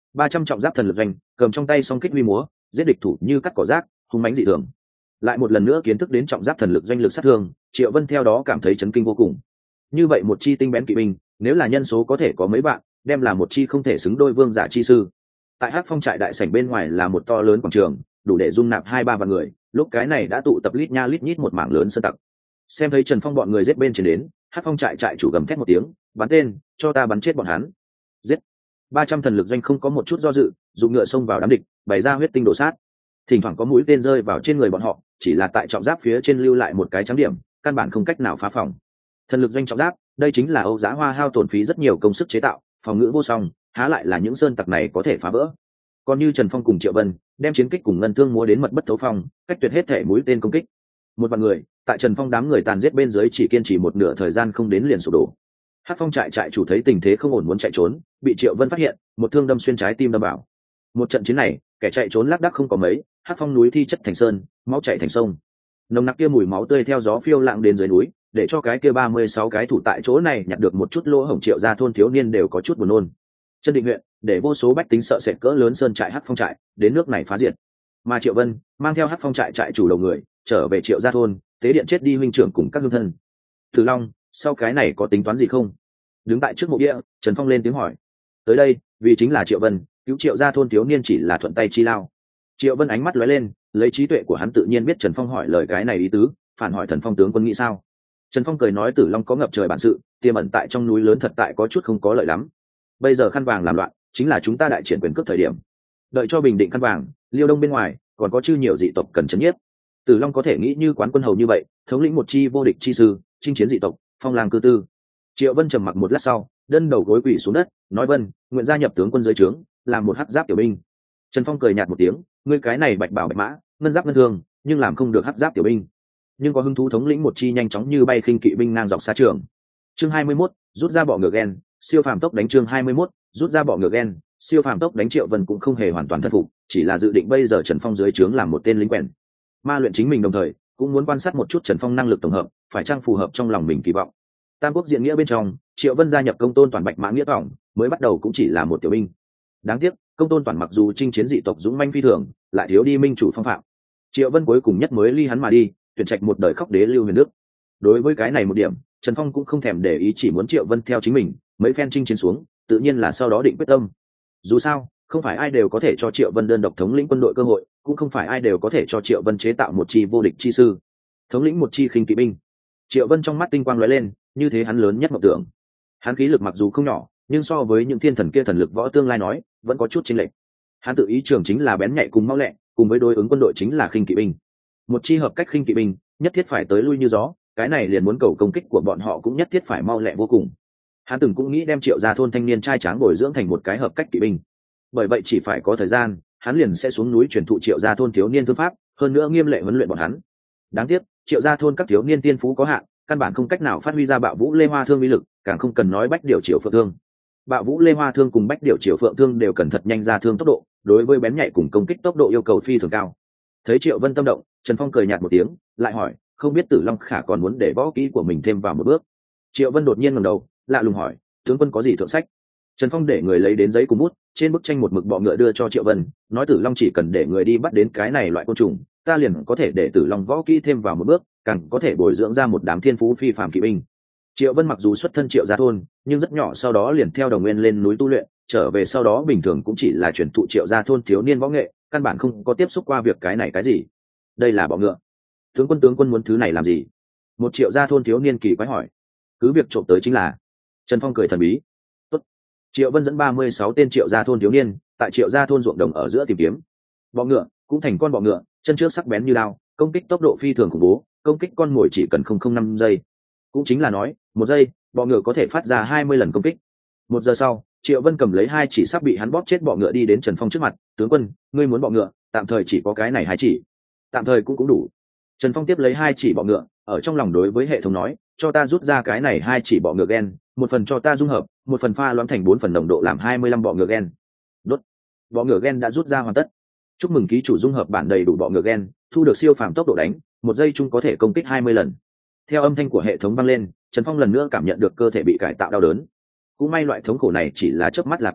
300 trọng giáp thần lực doanh, cầm trong tay song kích huy múa, giết địch thủ như cắt cỏ rác, hung mãnh dị thường. Lại một lần nữa kiến thức đến trọng giáp thần lực doanh lực sát thương, Triệu Vân theo đó cảm thấy chấn kinh vô cùng. Như vậy một chi tinh bén kỵ binh, nếu là nhân số có thể có mấy bạn, đem là một chi không thể xứng đôi vương giả chi sư. Tại Hắc Phong trại đại sảnh bên ngoài là một to lớn quảng trường, đủ để dung nạp 2-3 vạn người, lúc cái này đã tụ tập lít nha lít nhít một mảng lớn sơn tặc. Xem thấy Trần Phong bọn người giết bên trên đến, Hắc Phong trại trại chủ gầm thét một tiếng, bắn tên, cho ta bắn chết bọn hắn. Giết. 300 thần lực doanh không có một chút do dự, dùng ngựa xông vào đám địch, bày ra huyết tinh đổ sát. Thỉnh thoảng có mũi tên rơi vào trên người bọn họ, chỉ là tại trọng giáp phía trên lưu lại một cái trắng điểm, căn bản không cách nào phá phòng. Thần lực doanh trọng giáp, đây chính là Âu Giá Hoa hao tổn phí rất nhiều công sức chế tạo, phòng ngự vô song, há lại là những sơn tặc này có thể phá vỡ. Còn như Trần Phong cùng Triệu Vân, đem chiến kích cùng ngân thương múa đến mật bất thấu phong, cách tuyệt hết thể mũi tên công kích. Một vạn người, tại Trần Phong đám người tàn giết bên dưới chỉ kiên trì một nửa thời gian không đến liền sụp đổ. Hắc Phong trại trại chủ thấy tình thế không ổn muốn chạy trốn, bị Triệu Vân phát hiện, một thương đâm xuyên trái tim đâm vào. Một trận chiến này, kẻ chạy trốn lác đác không có mấy, Hắc Phong núi thi chất thành sơn, máu chảy thành sông. Nồng nặc kia mùi máu tươi theo gió phiêu lãng đến dưới núi, để cho cái kia 36 cái thủ tại chỗ này nhặt được một chút lỗ hổng Triệu gia thôn thiếu niên đều có chút buồn nôn. Chân Định huyện, để vô số bách tính sợ sệt cỡ lớn sơn trại Hắc Phong trại, đến nước này phá diệt. Mà Triệu Vân mang theo Hắc Phong trại trại chủ đầu người, trở về Triệu gia thôn, tế điện chết đi huynh trưởng cùng các hương thân. Tử Long, sau cái này có tính toán gì không? Đứng tại trước mộ địa, Trần Phong lên tiếng hỏi. Tới đây, vì chính là Triệu Vân, cứu Triệu gia thôn thiếu niên chỉ là thuận tay chi lao. Triệu Vân ánh mắt lóe lên, lấy trí tuệ của hắn tự nhiên biết Trần Phong hỏi lời cái này ý tứ, phản hỏi Thần Phong tướng quân nghĩ sao. Trần Phong cười nói Tử Long có ngập trời bản sự, tiềm ẩn tại trong núi lớn thật tại có chút không có lợi lắm. Bây giờ khăn vàng làm loạn, chính là chúng ta đại triển quyền cướp thời điểm. Đợi cho bình định khăn vàng, Liêu Đông bên ngoài còn có chư nhiều dị tộc cần chấn nhiếp. Tử Long có thể nghĩ như quán quân hầu như vậy, thống lĩnh một chi vô địch chi sư, chinh chiến dị tộc, phong lang cư tư. Triệu Vân trầm mặc một lát sau, đơn đầu gối quỳ xuống đất, nói Vân, nguyện gia nhập tướng quân dưới trướng, làm một hắc giáp tiểu binh. Trần Phong cười nhạt một tiếng, ngươi cái này bạch bảo bạch mã, ngân giáp ngân thương, nhưng làm không được hắc giáp tiểu binh. Nhưng có hứng thú thống lĩnh một chi nhanh chóng như bay khinh kỵ binh ngang dọc xa trường. Chương 21, rút ra bọ ngựa ghen, siêu phàm tốc đánh chương 21, rút ra bọ ngựa ghen, siêu phàm tốc đánh. Triệu Vân cũng không hề hoàn toàn thất phục, chỉ là dự định bây giờ Trần Phong dưới trướng làm một tên lính quèn. Ma luyện chính mình đồng thời, cũng muốn quan sát một chút Trần Phong năng lực tổng hợp, phải chăng phù hợp trong lòng mình kỳ vọng. Tam quốc diện nghĩa bên trong, Triệu Vân gia nhập công tôn toàn bạch mã nghĩa tổng, mới bắt đầu cũng chỉ là một tiểu binh. Đáng tiếc, công tôn toàn mặc dù chinh chiến dị tộc dũng manh phi thường, lại thiếu đi minh chủ phong phạm. Triệu Vân cuối cùng nhất mới ly hắn mà đi, tuyển trạch một đời khóc đế Lưu Huyền Đức. Đối với cái này một điểm, Trần Phong cũng không thèm để ý, chỉ muốn Triệu Vân theo chính mình, mấy phen chinh chiến xuống, tự nhiên là sau đó định quyết tâm. Dù sao, không phải ai đều có thể cho Triệu Vân đơn độc thống lĩnh quân đội cơ hội, cũng không phải ai đều có thể cho Triệu Vân chế tạo một chi vô địch chi sư, thống lĩnh một chi khinh kỵ binh. Triệu Vân trong mắt tinh quang lóe lên, như thế hắn lớn nhất mộng tưởng. Hắn khí lực mặc dù không nhỏ, nhưng so với những thiên thần kia thần lực võ tương lai nói, vẫn có chút chênh lệch. Hắn tự ý trường chính là bén nhạy cùng mau lẹ, cùng với đối ứng quân đội chính là khinh kỵ binh. Một chi hợp cách khinh kỵ binh, nhất thiết phải tới lui như gió, cái này liền muốn cầu công kích của bọn họ cũng nhất thiết phải mau lẹ vô cùng. Hắn từng cũng nghĩ đem Triệu gia thôn thanh niên trai tráng bồi dưỡng thành một cái hợp cách kỵ binh. Bởi vậy chỉ phải có thời gian, hắn liền sẽ xuống núi truyền thụ Triệu gia thôn thiếu niên thương pháp, hơn nữa nghiêm lệ huấn luyện bọn hắn. Đáng tiếc, Triệu gia thôn các thiếu niên tiên phú có hạn, căn bản không cách nào phát huy ra Bạo Vũ Lê Hoa Thương uy lực, càng không cần nói Bách Điểu Triều Phượng Thương. Bạo Vũ Lê Hoa Thương cùng Bách Điểu Triều Phượng Thương đều cần thật nhanh ra thương tốc độ, đối với bén nhạy cùng công kích tốc độ yêu cầu phi thường cao. Thấy Triệu Vân tâm động, Trần Phong cười nhạt một tiếng, lại hỏi, không biết Tử Long Khả còn muốn để võ kỹ của mình thêm vào một bước. Triệu Vân đột nhiên ngẩng đầu, lạ lùng hỏi, tướng quân có gì thượng sách? Trần Phong để người lấy đến giấy cùng bút, trên bức tranh một mực bọ ngựa đưa cho Triệu Vân, nói Tử Long chỉ cần để người đi bắt đến cái này loại côn trùng, ta liền có thể để Tử Long võ kỹ thêm vào một bước, càng có thể bồi dưỡng ra một đám thiên phú phi phàm kỵ binh. Triệu Vân mặc dù xuất thân Triệu gia thôn, nhưng rất nhỏ sau đó liền theo đồng nguyên lên núi tu luyện, trở về sau đó bình thường cũng chỉ là truyền thụ Triệu gia thôn thiếu niên võ nghệ, căn bản không có tiếp xúc qua việc cái này cái gì. Đây là bọ ngựa. Tướng quân muốn thứ này làm gì? Một Triệu gia thôn thiếu niên kỳ quái hỏi. Cứ việc trộm tới chính là. Trần Phong cười thần bí. Tốt. Triệu Vân dẫn 36 tên Triệu gia thôn thiếu niên, tại Triệu gia thôn ruộng đồng ở giữa tìm kiếm. Bọ ngựa cũng thành con bọ ngựa, chân trước sắc bén như đao, công kích tốc độ phi thường khủng bố, công kích con mồi chỉ cần 0,05 giây. Cũng chính là nói, một giây, bọ ngựa có thể phát ra 20 lần công kích. Một giờ sau, Triệu Vân cầm lấy hai chỉ sắp bị hắn bóp chết bọ ngựa đi đến Trần Phong trước mặt, tướng quân, ngươi muốn bọ ngựa, tạm thời chỉ có cái này hai chỉ. Tạm thời cũng đủ. Trần Phong tiếp lấy hai chỉ bọ ngựa, ở trong lòng đối với hệ thống nói, cho ta rút ra cái này hai chỉ bọ ngựa gen, một phần cho ta dung hợp, một phần pha loãng thành 4 phần đồng độ làm 25 bọ ngựa gen. Đốt. Bọ ngựa gen đã rút ra hoàn tất. Chúc mừng ký chủ dung hợp bản đầy đủ bọ ngựa gen, thu được siêu phàm tốc độ đánh, một giây chung có thể công kích 20 lần. Theo âm thanh của hệ thống vang lên, Trần Phong lần nữa cảm nhận được cơ thể bị cải tạo đau đớn. Cũng may loại thống khổ này chỉ là chớp mắt là qua,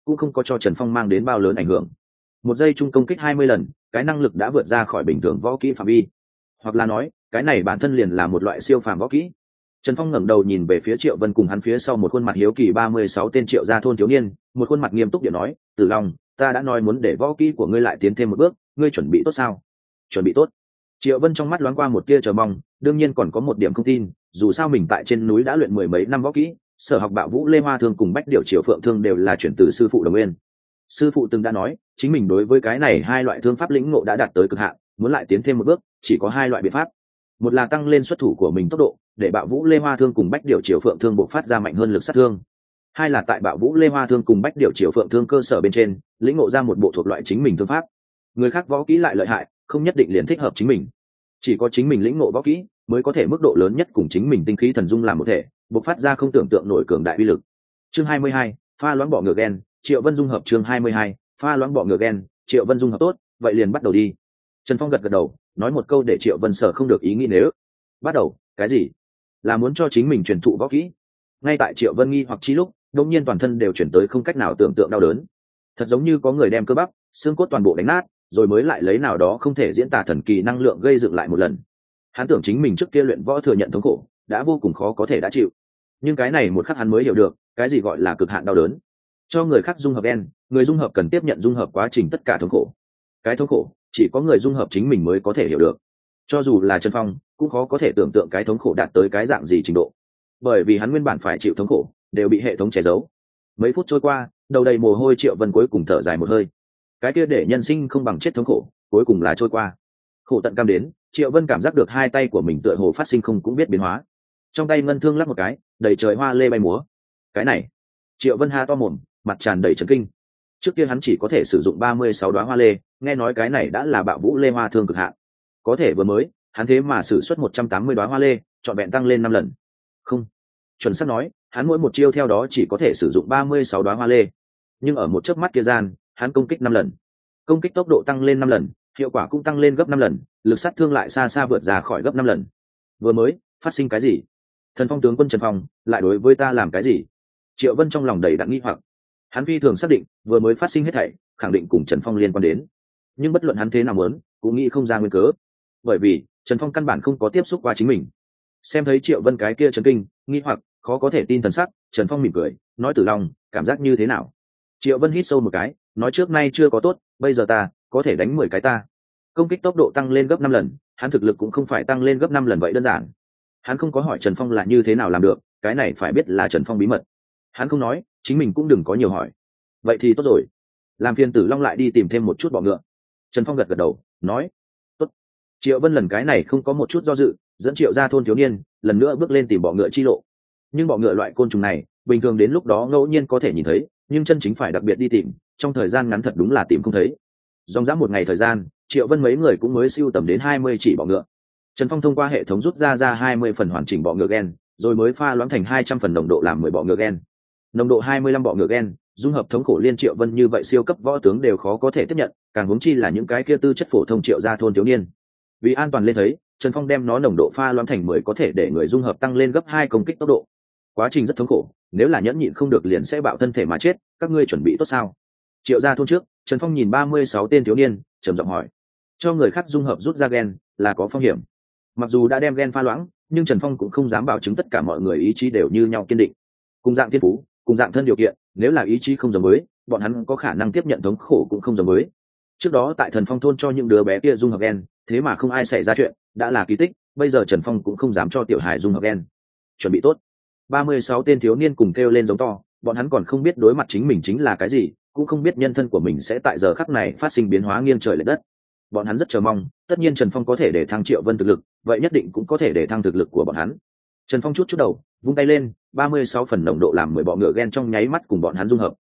cũng không có cho Trần Phong mang đến bao lớn ảnh hưởng. Một giây chung công kích 20 lần, cái năng lực đã vượt ra khỏi bình thường võ kỹ phạm vi, hoặc là nói cái này bản thân liền là một loại siêu phàm võ kỹ. Trần Phong ngẩng đầu nhìn về phía Triệu Vân cùng hắn phía sau một khuôn mặt hiếu kỳ 36 tên Triệu gia thôn thiếu niên, một khuôn mặt nghiêm túc điện nói, Tử Long, ta đã nói muốn để võ kỹ của ngươi lại tiến thêm một bước, ngươi chuẩn bị tốt sao? Chuẩn bị tốt. Triệu Vân trong mắt loáng qua một tia chờ mong, đương nhiên còn có một điểm không tin, dù sao mình tại trên núi đã luyện mười mấy năm võ kỹ, sở học Bạo Vũ Lê Hoa Thương cùng Bách Điểu Triều Phượng Thương đều là chuyển từ sư phụ Đồng Nguyên. Sư phụ từng đã nói, chính mình đối với cái này hai loại thương pháp lĩnh ngộ đã đạt tới cực hạn, muốn lại tiến thêm một bước, chỉ có hai loại biện pháp. Một là tăng lên xuất thủ của mình tốc độ, để Bạo Vũ Lê Hoa Thương cùng Bách Điểu Triều Phượng Thương bộc phát ra mạnh hơn lực sát thương. Hai là tại Bạo Vũ Lê Hoa Thương cùng Bách Điểu Triều Phượng Thương cơ sở bên trên, lĩnh ngộ ra một bộ thuộc loại chính mình thương pháp. Người khác võ kỹ lại lợi hại, không nhất định liền thích hợp chính mình. Chỉ có chính mình lĩnh ngộ võ kỹ, mới có thể mức độ lớn nhất cùng chính mình tinh khí thần dung làm một thể, bộc phát ra không tưởng tượng nổi cường đại uy lực. Chương 22, pha loãng bọ ngựa gen, Triệu Vân dung hợp. Chương 22, pha loãng bọ ngựa gen, Triệu Vân dung hợp. Tốt, vậy liền bắt đầu đi. Trần Phong gật gật đầu, nói một câu để Triệu Vân sở không được ý nghĩ. Nếu bắt đầu, cái gì? Là muốn cho chính mình truyền thụ võ kỹ? Ngay tại Triệu Vân nghi hoặc chi lúc, đột nhiên toàn thân đều chuyển tới không cách nào tưởng tượng đau đớn, thật giống như có người đem cơ bắp, xương cốt toàn bộ đánh nát, rồi mới lại lấy nào đó không thể diễn tả thần kỳ năng lượng gây dựng lại một lần. Hắn tưởng chính mình trước kia luyện võ thừa nhận thống khổ đã vô cùng khó có thể đã chịu, nhưng cái này một khắc hắn mới hiểu được cái gì gọi là cực hạn đau đớn. Cho người khác dung hợp gen, người dung hợp cần tiếp nhận dung hợp quá trình tất cả thống khổ. Cái thống khổ chỉ có người dung hợp chính mình mới có thể hiểu được. Cho dù là Trần Phong cũng khó có thể tưởng tượng cái thống khổ đạt tới cái dạng gì trình độ, bởi vì hắn nguyên bản phải chịu thống khổ đều bị hệ thống che giấu. Mấy phút trôi qua, đầu đầy mồ hôi Triệu Vân cuối cùng thở dài một hơi. Cái kia để nhân sinh không bằng chết thống khổ cuối cùng là trôi qua. Khổ tận cam đến, Triệu Vân cảm giác được hai tay của mình tựa hồ phát sinh không cũng biết biến hóa. Trong tay ngân thương lắc một cái, đầy trời hoa lê bay múa. Cái này, Triệu Vân ha to mồm, mặt tràn đầy chấn kinh. Trước kia hắn chỉ có thể sử dụng 36 đóa hoa lê, nghe nói cái này đã là Bạo Vũ Lê Hoa Thương cực hạn. Có thể vừa mới, hắn thế mà sử xuất 180 đóa hoa lê, trọn vẹn tăng lên 5 lần. Không, chuẩn xác nói, hắn mỗi một chiêu theo đó chỉ có thể sử dụng 36 đóa hoa lê. Nhưng ở một chớp mắt kia gian, hắn công kích 5 lần. Công kích tốc độ tăng lên 5 lần, hiệu quả cũng tăng lên gấp 5 lần, lực sát thương lại xa xa vượt ra khỏi gấp 5 lần. Vừa mới, phát sinh cái gì? Thần Phong tướng quân Trần Phong lại đối với ta làm cái gì? Triệu Vân trong lòng đầy đặn nghi hoặc. Hắn phi thường xác định, vừa mới phát sinh hết thảy, khẳng định cùng Trần Phong liên quan đến. Nhưng bất luận hắn thế nào muốn, cũng nghĩ không ra nguyên cớ. Bởi vì, Trần Phong căn bản không có tiếp xúc qua chính mình. Xem thấy Triệu Vân cái kia chấn kinh, nghi hoặc, khó có thể tin thần sắc, Trần Phong mỉm cười, nói Tử Long, cảm giác như thế nào? Triệu Vân hít sâu một cái, nói trước nay chưa có tốt, bây giờ ta có thể đánh 10 cái ta. Công kích tốc độ tăng lên gấp 5 lần, hắn thực lực cũng không phải tăng lên gấp 5 lần vậy đơn giản. Hắn không có hỏi Trần Phong là như thế nào làm được, cái này phải biết là Trần Phong bí mật. Hắn không nói, chính mình cũng đừng có nhiều hỏi. Vậy thì tốt rồi, làm phiền Tử Long lại đi tìm thêm một chút bọ ngựa. Trần Phong gật gật đầu, nói tốt. Triệu Vân lần cái này không có một chút do dự, dẫn Triệu gia thôn thiếu niên lần nữa bước lên tìm bọ ngựa chi lộ. Nhưng bọ ngựa loại côn trùng này bình thường đến lúc đó ngẫu nhiên có thể nhìn thấy, nhưng chân chính phải đặc biệt đi tìm, trong thời gian ngắn thật đúng là tìm không thấy. Dòng dã một ngày thời gian, Triệu Vân mấy người cũng mới sưu tầm đến 20 chỉ bọ ngựa. Trần Phong thông qua hệ thống rút ra 20 phần hoàn chỉnh bọ ngựa gen, rồi mới pha loãng thành 200 phần nồng độ làm 10 bọ ngựa gen. Nồng độ 25 bọ ngựa gen, dung hợp thống khổ liên Triệu Vân như vậy siêu cấp võ tướng đều khó có thể tiếp nhận, càng huống chi là những cái kia tư chất phổ thông Triệu gia thôn thiếu niên. Vì an toàn lên thấy, Trần Phong đem nó nồng độ pha loãng thành 10 có thể để người dung hợp tăng lên gấp 2 công kích tốc độ. Quá trình rất thống khổ, nếu là nhẫn nhịn không được liền sẽ bạo thân thể mà chết, các ngươi chuẩn bị tốt sao? Triệu gia thôn trước, Trần Phong nhìn 36 tên thiếu niên, trầm giọng hỏi. Cho người khác dung hợp rút ra gen là có phong hiểm. Mặc dù đã đem gen pha loãng, nhưng Trần Phong cũng không dám bảo chứng tất cả mọi người ý chí đều như nhau kiên định. Cùng dạng thiên phú, cùng dạng thân điều kiện, nếu là ý chí không giống với, bọn hắn có khả năng tiếp nhận thống khổ cũng không giống với. Trước đó tại Thần Phong thôn cho những đứa bé kia dung hợp gen, thế mà không ai xảy ra chuyện, đã là kỳ tích, bây giờ Trần Phong cũng không dám cho tiểu hải dung hợp gen. Chuẩn bị tốt. 36 tên thiếu niên cùng kêu lên giống to, bọn hắn còn không biết đối mặt chính mình chính là cái gì, cũng không biết nhân thân của mình sẽ tại giờ khắc này phát sinh biến hóa nghiêng trời lệch đất. Bọn hắn rất chờ mong, tất nhiên Trần Phong có thể để thăng Triệu Vân thực lực, vậy nhất định cũng có thể để thăng thực lực của bọn hắn. Trần Phong chút đầu, vung tay lên, 36 phần nồng độ làm 10 bọ ngựa gen trong nháy mắt cùng bọn hắn dung hợp.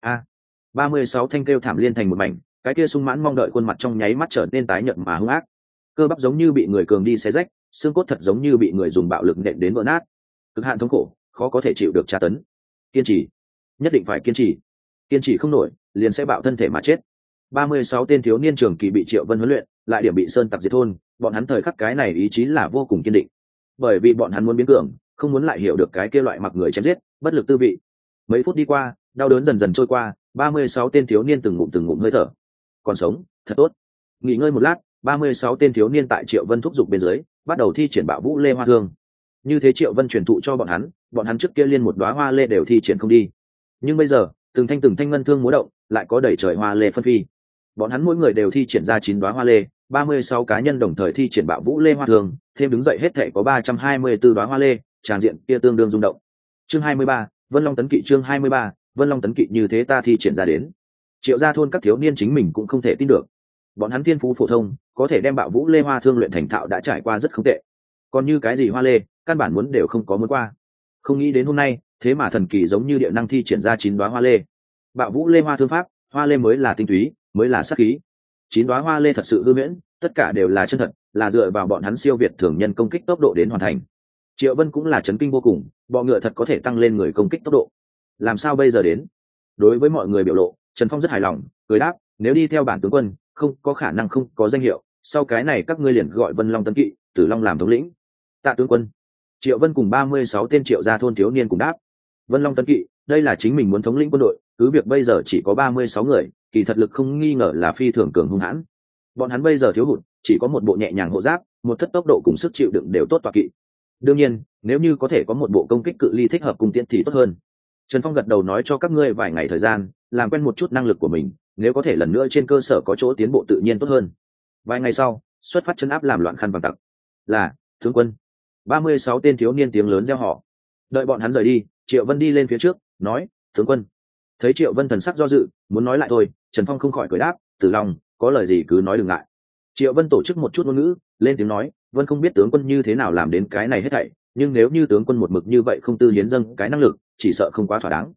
36 thanh kêu thảm liên thành một mảnh, cái kia sung mãn mong đợi khuôn mặt trong nháy mắt trở nên tái nhợt mà hung ác. Cơ bắp giống như bị người cường đi xé rách, xương cốt thật giống như bị người dùng bạo lực nện đến vỡ nát. Cực hạn thống khổ, khó có thể chịu được tra tấn. Kiên trì, nhất định phải kiên trì. Kiên trì không nổi, liền sẽ bạo thân thể mà chết. 36 tên thiếu niên trường kỳ bị Triệu Vân huấn luyện, lại điểm bị sơn tặc diệt thôn, bọn hắn thời khắc cái này ý chí là vô cùng kiên định. Bởi vì bọn hắn muốn biến cường, không muốn lại hiểu được cái kia loại mặc người chém giết, bất lực tư vị. Mấy phút đi qua, đau đớn dần dần trôi qua, 36 tên thiếu niên từng ngụm hơi thở. Còn sống, thật tốt. Nghỉ ngơi một lát, 36 tên thiếu niên tại Triệu Vân thúc giục bên dưới, bắt đầu thi triển Bạo Vũ Lê Hoa Thương. Như thế Triệu Vân truyền thụ cho bọn hắn trước kia liên một đóa hoa lê đều thi triển không đi. Nhưng bây giờ, từng thanh ngân thương múa động, lại có đầy trời hoa lê phân phi. Bọn hắn mỗi người đều thi triển ra 9 đóa hoa lê, 36 cá nhân đồng thời thi triển Bạo Vũ Lê Hoa Thương, thêm đứng dậy hết thảy có 324 đóa hoa lê, tràn diện kia tương đương rung động. Chương 23, Vân Long tấn kỵ. Chương 23, Vân Long tấn kỵ. Như thế ta thi triển ra đến, Triệu gia thôn các thiếu niên chính mình cũng không thể tin được. Bọn hắn thiên phú phổ thông, có thể đem Bạo Vũ Lê Hoa Thương luyện thành thạo đã trải qua rất không tệ. Còn như cái gì hoa lê, căn bản muốn đều không có muốn qua. Không nghĩ đến hôm nay, thế mà thần kỳ giống như địa năng thi triển ra 9 đóa hoa lê. Bạo Vũ Lê Hoa Thương pháp, hoa lê mới là tinh túy, mới là sát khí. 9 đóa hoa lê thật sự hư huyễn, tất cả đều là chân thật, là dựa vào bọn hắn siêu việt thường nhân công kích tốc độ đến hoàn thành. Triệu Vân cũng là chấn kinh vô cùng, bọ ngựa thật có thể tăng lên người công kích tốc độ. Làm sao bây giờ đến? Đối với mọi người biểu lộ, Trần Phong rất hài lòng, cười đáp, nếu đi theo bản tướng quân, không có khả năng không có danh hiệu, sau cái này các ngươi liền gọi Vân Long tấn kỵ, Tử Long làm thống lĩnh. Tạ tướng quân. Triệu Vân cùng 36 tên Triệu gia thôn thiếu niên cùng đáp. Vân Long tấn kỵ, đây là chính mình muốn thống lĩnh quân đội, cứ việc bây giờ chỉ có 36 người, kỳ thật lực không nghi ngờ là phi thường cường hung hãn. Bọn hắn bây giờ thiếu hụt, chỉ có một bộ nhẹ nhàng hộ giáp, một thất tốc độ cùng sức chịu đựng đều tốt tọa kỵ. Đương nhiên, nếu như có thể có một bộ công kích cự ly thích hợp cung tiễn thì tốt hơn. Trần Phong gật đầu nói cho các ngươi vài ngày thời gian, làm quen một chút năng lực của mình, nếu có thể lần nữa trên cơ sở có chỗ tiến bộ tự nhiên tốt hơn. Vài ngày sau, xuất phát chân áp làm loạn khăn vàng tặc. Là, tướng quân. 36 tên thiếu niên tiếng lớn reo hò. Đợi bọn hắn rời đi, Triệu Vân đi lên phía trước, nói, tướng quân. Thấy Triệu Vân thần sắc do dự, muốn nói lại thôi, Trần Phong không khỏi cười đáp, Tử Long, có lời gì cứ nói đừng ngại. Triệu Vân tổ chức một chút ngôn ngữ, lên tiếng nói, Vân không biết tướng quân như thế nào làm đến cái này hết thảy, nhưng nếu như tướng quân một mực như vậy không tư hiến dâng cái năng lực, chỉ sợ không quá thỏa đáng.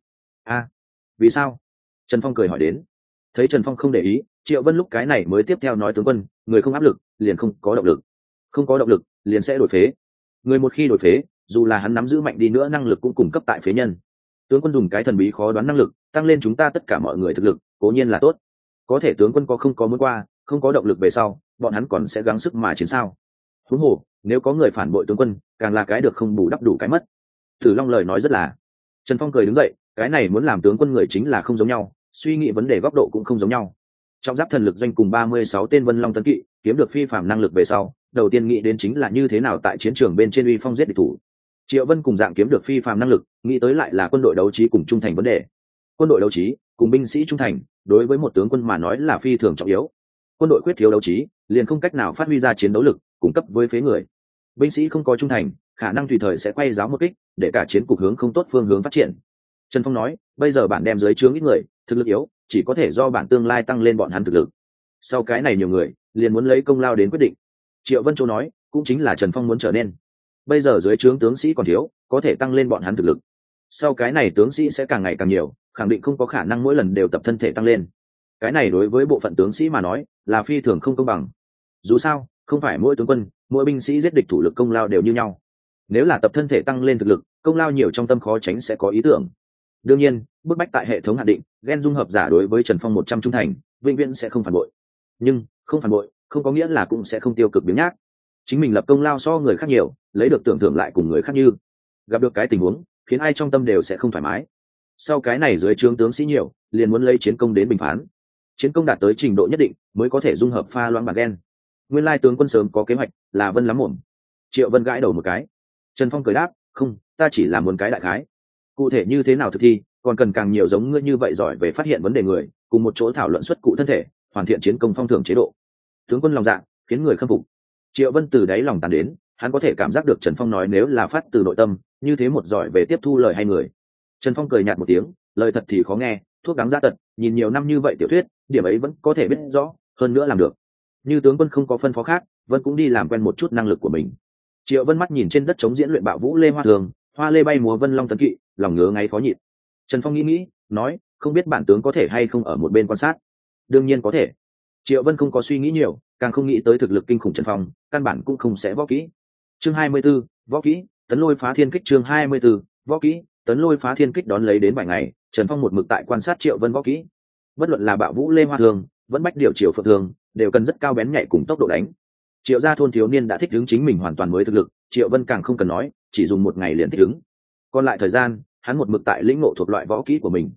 Vì sao? Trần Phong cười hỏi đến. Thấy Trần Phong không để ý, Triệu Vân lúc cái này mới tiếp theo nói, tướng quân, người không áp lực, liền không có động lực, không có động lực, liền sẽ đổi phế. Người một khi đổi phế, dù là hắn nắm giữ mạnh đi nữa năng lực cũng cung cấp tại phế nhân. Tướng quân dùng cái thần bí khó đoán năng lực, tăng lên chúng ta tất cả mọi người thực lực, cố nhiên là tốt. Có thể tướng quân có không có muốn qua, không có động lực về sau, bọn hắn còn sẽ gắng sức mà chiến sao? Huống hồ, nếu có người phản bội tướng quân, càng là cái được không bù đắp đủ cái mất. Tử Long lời nói rất là. Trần Phong cười đứng dậy, cái này muốn làm tướng quân người chính là không giống nhau, suy nghĩ vấn đề góc độ cũng không giống nhau. Trong giáp thần lực doanh cùng 36 tên Vân Long tấn kỵ, kiếm được phi phàm năng lực về sau, đầu tiên nghĩ đến chính là như thế nào tại chiến trường bên trên uy phong giết địch thủ. Triệu Vân cùng dạng kiếm được phi phàm năng lực, nghĩ tới lại là quân đội đấu trí cùng trung thành vấn đề. Quân đội đấu trí cùng binh sĩ trung thành, đối với một tướng quân mà nói là phi thường trọng yếu. Quân đội quyết thiếu đấu trí, liền không cách nào phát huy ra chiến đấu lực, cung cấp với phế người. Binh sĩ không có trung thành, khả năng tùy thời sẽ quay giáo một kích, để cả chiến cục hướng không tốt phương hướng phát triển. Trần Phong nói, bây giờ bản đem dưới trướng ít người, thực lực yếu, chỉ có thể do bản tương lai tăng lên bọn hắn thực lực. Sau cái này nhiều người, liền muốn lấy công lao đến quyết định. Triệu Vân Châu nói, cũng chính là Trần Phong muốn trở nên. Bây giờ dưới trướng tướng sĩ còn thiếu, có thể tăng lên bọn hắn thực lực. Sau cái này tướng sĩ sẽ càng ngày càng nhiều, khẳng định không có khả năng mỗi lần đều tập thân thể tăng lên. Cái này đối với bộ phận tướng sĩ mà nói, là phi thường không công bằng. Dù sao, không phải mỗi tướng quân, mỗi binh sĩ giết địch thủ lực công lao đều như nhau. Nếu là tập thân thể tăng lên thực lực, công lao nhiều trong tâm khó tránh sẽ có ý tưởng. Đương nhiên, bức bách tại hệ thống hạn định, gen dung hợp giả đối với Trần Phong 100 trung thành, vĩnh viễn sẽ không phản bội. Nhưng không phản bội, không có nghĩa là cũng sẽ không tiêu cực biếng nhác. Chính mình lập công lao so người khác nhiều, lấy được tưởng thưởng lại cùng người khác như. Gặp được cái tình huống, khiến ai trong tâm đều sẽ không thoải mái. Sau cái này dưới trướng tướng sĩ nhiều, liền muốn lấy chiến công đến bình phán. Chiến công đạt tới trình độ nhất định, mới có thể dung hợp pha loãng bản gen. Nguyên lai tướng quân sớm có kế hoạch, là Vân lắm mồm. Triệu Vân gãi đầu một cái. Trần Phong cười đáp, không, ta chỉ là muốn cái đại khái. Cụ thể như thế nào thực thi, còn cần càng nhiều giống ngươi như vậy giỏi về phát hiện vấn đề người, cùng một chỗ thảo luận xuất cụ thân thể, hoàn thiện chiến công phong thưởng chế độ. Tướng quân lòng dạ, khiến người khâm phục. Triệu Vân từ đáy lòng tàn đến, hắn có thể cảm giác được Trần Phong nói nếu là phát từ nội tâm, như thế một giỏi về tiếp thu lời hay người. Trần Phong cười nhạt một tiếng, lời thật thì khó nghe, thuốc đáng giá tật, nhìn nhiều năm như vậy tiểu thuyết, điểm ấy vẫn có thể biết rõ, hơn nữa làm được. Như tướng quân không có phân phó khác, Vân cũng đi làm quen một chút năng lực của mình. Triệu Vân mắt nhìn trên đất chống diễn luyện Bạo Vũ Lê Hoa Thường, hoa lê bay múa Vân Long tấn kỵ, lòng ngứa ngáy khó nhịn. Trần Phong nghĩ, nói, không biết bản tướng có thể hay không ở một bên quan sát. Đương nhiên có thể. Triệu Vân không có suy nghĩ nhiều, càng không nghĩ tới thực lực kinh khủng Trần Phong, căn bản cũng không sẽ võ kỹ. Chương 24, võ kỹ, tấn lôi phá thiên kích. Chương 24, võ kỹ, tấn lôi phá thiên kích. Đón lấy đến 7 ngày, Trần Phong một mực tại quan sát Triệu Vân võ kỹ. Bất luận là Bạo Vũ Lê Hoa Thường, vẫn Bách Điều Triều Phượng Thường, đều cần rất cao bén nhạy cùng tốc độ đánh. Triệu gia thôn thiếu niên đã thích ứng chính mình hoàn toàn mới thực lực, Triệu Vân càng không cần nói, chỉ dùng 1 ngày liền thích ứng. Còn lại thời gian, hắn một mực tại lĩnh ngộ thuộc loại võ kỹ của mình.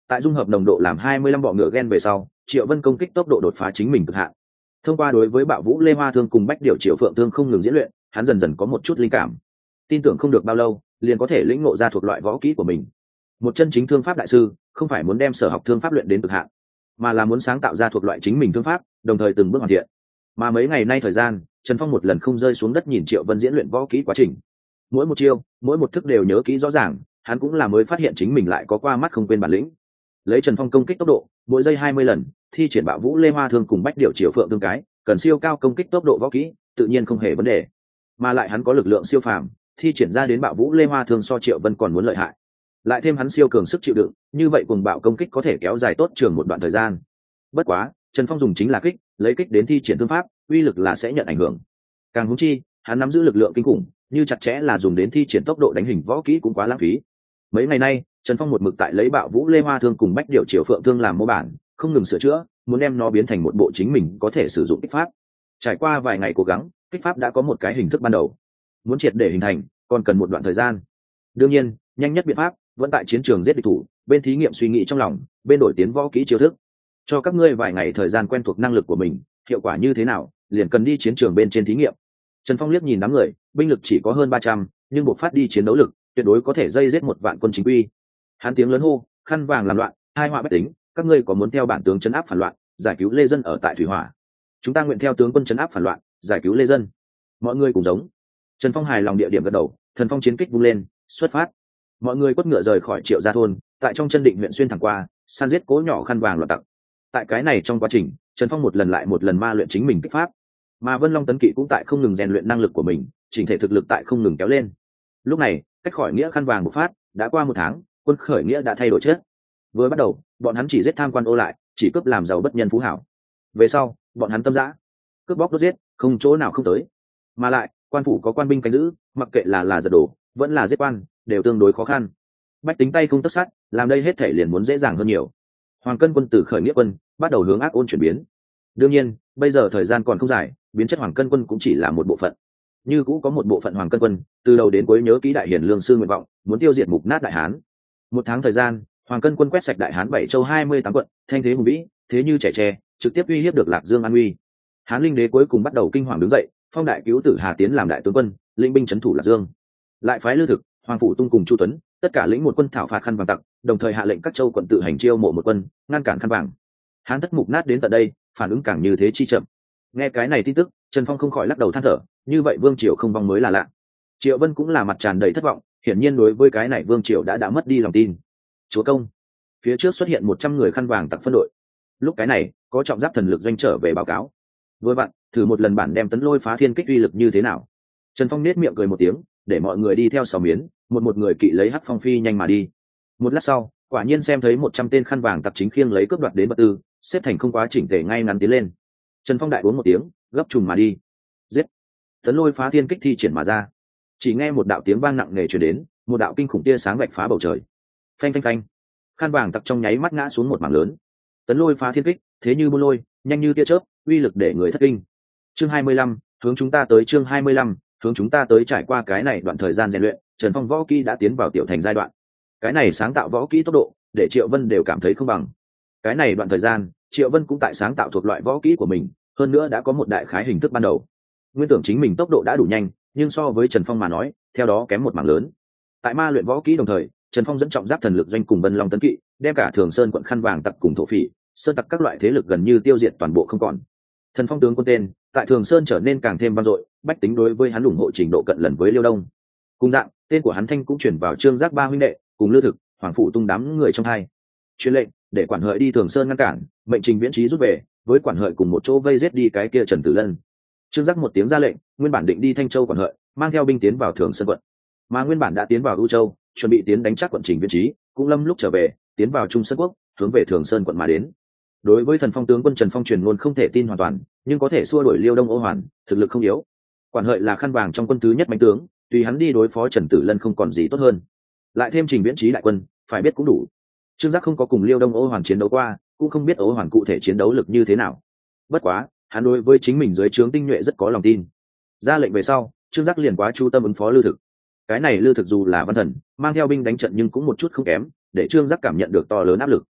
Tại dung hợp nồng độ làm 25 bọ ngựa gen về sau, Triệu Vân công kích tốc độ đột phá chính mình cực hạn. Thông qua đối với Bạo Vũ Lê Hoa Thương cùng Bách Điểu Triệu Phượng Thương không ngừng diễn luyện, hắn dần dần có một chút linh cảm, tin tưởng không được bao lâu liền có thể lĩnh ngộ ra thuộc loại võ kỹ của mình. Một chân chính thương pháp đại sư không phải muốn đem sở học thương pháp luyện đến cực hạn, mà là muốn sáng tạo ra thuộc loại chính mình thương pháp, đồng thời từng bước hoàn thiện. Mà mấy ngày nay thời gian, Trần Phong một lần không rơi xuống đất nhìn Triệu Vân diễn luyện võ kỹ quá trình, mỗi một chiêu mỗi một thức đều nhớ kỹ rõ ràng. Hắn cũng là mới phát hiện chính mình lại có qua mắt không quên bản lĩnh. Lấy Trần Phong công kích tốc độ mỗi giây 20 lần thi triển Bạo Vũ Lê Hoa Thương cùng Bách Điểu Triệu Phượng Thương cái cần siêu cao công kích tốc độ võ kỹ tự nhiên không hề vấn đề, mà lại hắn có lực lượng siêu phàm, thi triển ra đến Bạo Vũ Lê Hoa Thương so Triệu Vân còn muốn lợi hại, lại thêm hắn siêu cường sức chịu đựng, như vậy cùng bạo công kích có thể kéo dài tốt trường một đoạn thời gian. Bất quá Trần Phong dùng chính là kích, lấy kích đến thi triển thương pháp, uy lực là sẽ nhận ảnh hưởng. Càng húng chi hắn nắm giữ lực lượng kinh khủng, như chặt chẽ là dùng đến thi triển tốc độ đánh hình võ kỹ cũng quá lãng phí. Mấy ngày nay Trần Phong một mực tại lấy Bạo Vũ Lê Hoa Thương cùng Bách Điểu Triệu Phượng Thương làm mô bản, không ngừng sửa chữa, muốn đem nó biến thành một bộ chính mình có thể sử dụng kích pháp. Trải qua vài ngày cố gắng, kích pháp đã có một cái hình thức ban đầu, muốn triệt để hình thành còn cần một đoạn thời gian. Đương nhiên nhanh nhất biện pháp vẫn tại chiến trường giết địch thủ, bên thí nghiệm suy nghĩ trong lòng, bên đổi tiến võ kỹ chiêu thức. Cho các ngươi vài ngày thời gian quen thuộc năng lực của mình, hiệu quả như thế nào liền cần đi chiến trường bên trên thí nghiệm. Trần Phong liếc nhìn đám người, binh lực chỉ có hơn 300, nhưng buộc phát đi chiến đấu lực tuyệt đối có thể dây giết một vạn quân chính quy. Hắn tiếng lớn hô, khăn vàng làm loạn, hai họa bất tính, các ngươi có muốn theo bản tướng trấn áp phản loạn, giải cứu lê dân ở tại thủy hỏa? Chúng ta nguyện theo tướng quân trấn áp phản loạn, giải cứu lê dân. Mọi người cùng giống. Trần Phong hài lòng địa điểm gật đầu, thần phong chiến kích vung lên, xuất phát. Mọi người quất ngựa rời khỏi Triệu Gia thôn, tại trong chân định huyện xuyên thẳng qua, săn giết cố nhỏ khăn vàng loạn tặc. Tại cái này trong quá trình, Trần Phong một lần lại một lần ma luyện chính mình kích pháp, mà Vân Long Tấn Kỵ cũng tại không ngừng rèn luyện năng lực của mình, chỉnh thể thực lực tại không ngừng kéo lên. Lúc này cách khỏi nghĩa khăn vàng bộc phát đã qua 1 tháng, quân khởi nghĩa đã thay đổi chết. Vừa bắt đầu bọn hắn chỉ giết tham quan ô lại, chỉ cướp làm giàu bất nhân phú hảo. Về sau bọn hắn tâm dã, cướp bóc đốt giết, không chỗ nào không tới. Mà lại quan phủ có quan binh canh giữ, mặc kệ là giật đổ vẫn là giết quan, đều tương đối khó khăn. Bách tính tay không tất sát, làm đây hết thể liền muốn dễ dàng hơn nhiều. Hoàng Cân quân từ khởi nghĩa quân bắt đầu hướng ác ôn chuyển biến. Đương nhiên bây giờ thời gian còn không dài, biến chất Hoàng Cân quân cũng chỉ là một bộ phận. Như cũ có một bộ phận Hoàng Cân quân từ đầu đến cuối nhớ kỹ đại hiền lương sư nguyện vọng, muốn tiêu diệt mục nát đại hán. 1 tháng thời gian, Hoàng Cân quân quét sạch đại hán 7 châu 28 quận, thanh thế hùng vĩ, thế như trẻ tre, trực tiếp uy hiếp được Lạc Dương an uy. Hán Linh đế cuối cùng bắt đầu kinh hoàng đứng dậy, phong đại cứu tử Hà Tiến làm đại tướng quân, lĩnh binh trấn thủ Lạc Dương. Lại phái Lư Thực, Hoàng Phủ Tung cùng Chu Tuấn, tất cả lĩnh một quân thảo phạt khăn vàng tặc, đồng thời hạ lệnh các châu quận tự hành chiêu mộ một quân, ngăn cản khăn vàng. Hán thất mục nát đến tận đây, phản ứng càng như thế chi chậm. Nghe cái này tin tức, Trần Phong không khỏi lắc đầu than thở, như vậy vương triều không vong mới là lạ. Triệu Vân cũng là mặt tràn đầy thất vọng, hiển nhiên đối với cái này vương triều đã mất đi lòng tin. Chúa công, phía trước xuất hiện 100 người khăn vàng tặc phân đội. Lúc cái này có trọng giáp thần lực doanh trở về báo cáo. Vừa vặn thử một lần bản đem Tấn Lôi Phá Thiên kích uy lực như thế nào. Trần Phong nết miệng cười một tiếng, để mọi người đi theo sào miến, một người kỵ lấy hắc phong phi nhanh mà đi. Một lát sau, quả nhiên xem thấy 100 tên khăn vàng tặc chính khiêng lấy cướp đoạt đến vật tư, xếp thành không quá chỉnh tề ngay ngắn tiến lên. Trần Phong đại uống một tiếng, gấp trùng mà đi. Giết! Tấn Lôi Phá Thiên kích thi triển mà ra. Chỉ nghe một đạo tiếng vang nặng nề truyền đến, một đạo kinh khủng tia sáng vạch phá bầu trời. Phanh phanh phanh! Khăn vàng tặc trong nháy mắt ngã xuống một mảng lớn. Tấn Lôi Phá Thiên kích, thế như buôn lôi, nhanh như tia chớp, uy lực để người thất kinh. Chương 25, hướng chúng ta tới. Chương 25, hướng chúng ta tới. Trải qua cái này đoạn thời gian rèn luyện, Trần Phong võ kỹ đã tiến vào tiểu thành giai đoạn. Cái này sáng tạo võ kỹ tốc độ, để Triệu Vân đều cảm thấy không bằng. Cái này đoạn thời gian, Triệu Vân cũng tại sáng tạo thuộc loại võ kỹ của mình, hơn nữa đã có một đại khái hình thức ban đầu. Nguyên tưởng chính mình tốc độ đã đủ nhanh, nhưng so với Trần Phong mà nói, theo đó kém một mảng lớn. Tại ma luyện võ kỹ đồng thời, Trần Phong dẫn trọng giáp thần lực doanh cùng Vân Long Tấn Kỵ, đem cả Thường Sơn quận khăn vàng tặc cùng thổ phỉ, sơn tặc các loại thế lực gần như tiêu diệt toàn bộ không còn. Thần Phong tướng quân tên tại Thường Sơn trở nên càng thêm vang dội, bách tính đối với hắn ủng hộ trình độ cận lần với Liêu Đông. Cùng dạng, tên của hắn thanh cũng chuyển vào Trương Giác ba huynh đệ, cùng Lư Thực, Hoàng Phủ Tung đám người trong hai. Truyền lệnh để quản hợi đi Thường Sơn ngăn cản, mệnh Trình Viễn Trí rút về, với quản hợi cùng một chỗ vây giết đi cái kia Trần Tử Lân. Trương Giác một tiếng ra lệnh, nguyên bản định đi Thanh Châu quản hợi, mang theo binh tiến vào Thường Sơn quận, mà nguyên bản đã tiến vào U Châu, chuẩn bị tiến đánh chắc quận Trình Viễn Trí, cũng lâm lúc trở về, tiến vào Trung Sơn quốc, hướng về Thường Sơn quận mà đến. Đối với Thần Phong tướng quân Trần Phong truyền luôn không thể tin hoàn toàn, nhưng có thể xua đuổi Liêu Đông Ô Hoàn, thực lực không yếu. Quản hợi là khăn vàng trong quân thứ nhất mạnh tướng, tùy hắn đi đối phó Trần Tử Lân không còn gì tốt hơn. Lại thêm Trình Viễn Trí đại quân, phải biết cũng đủ. Trương Giác không có cùng Liêu Đông Ô Hoàn chiến đấu qua, cũng không biết Ô Hoàn cụ thể chiến đấu lực như thế nào. Bất quá, hắn đối với chính mình dưới trướng tinh nhuệ rất có lòng tin. Ra lệnh về sau, Trương Giác liền quá chú tâm ứng phó Lư Thực. Cái này Lư Thực dù là văn thần, mang theo binh đánh trận nhưng cũng một chút không kém, để Trương Giác cảm nhận được to lớn áp lực.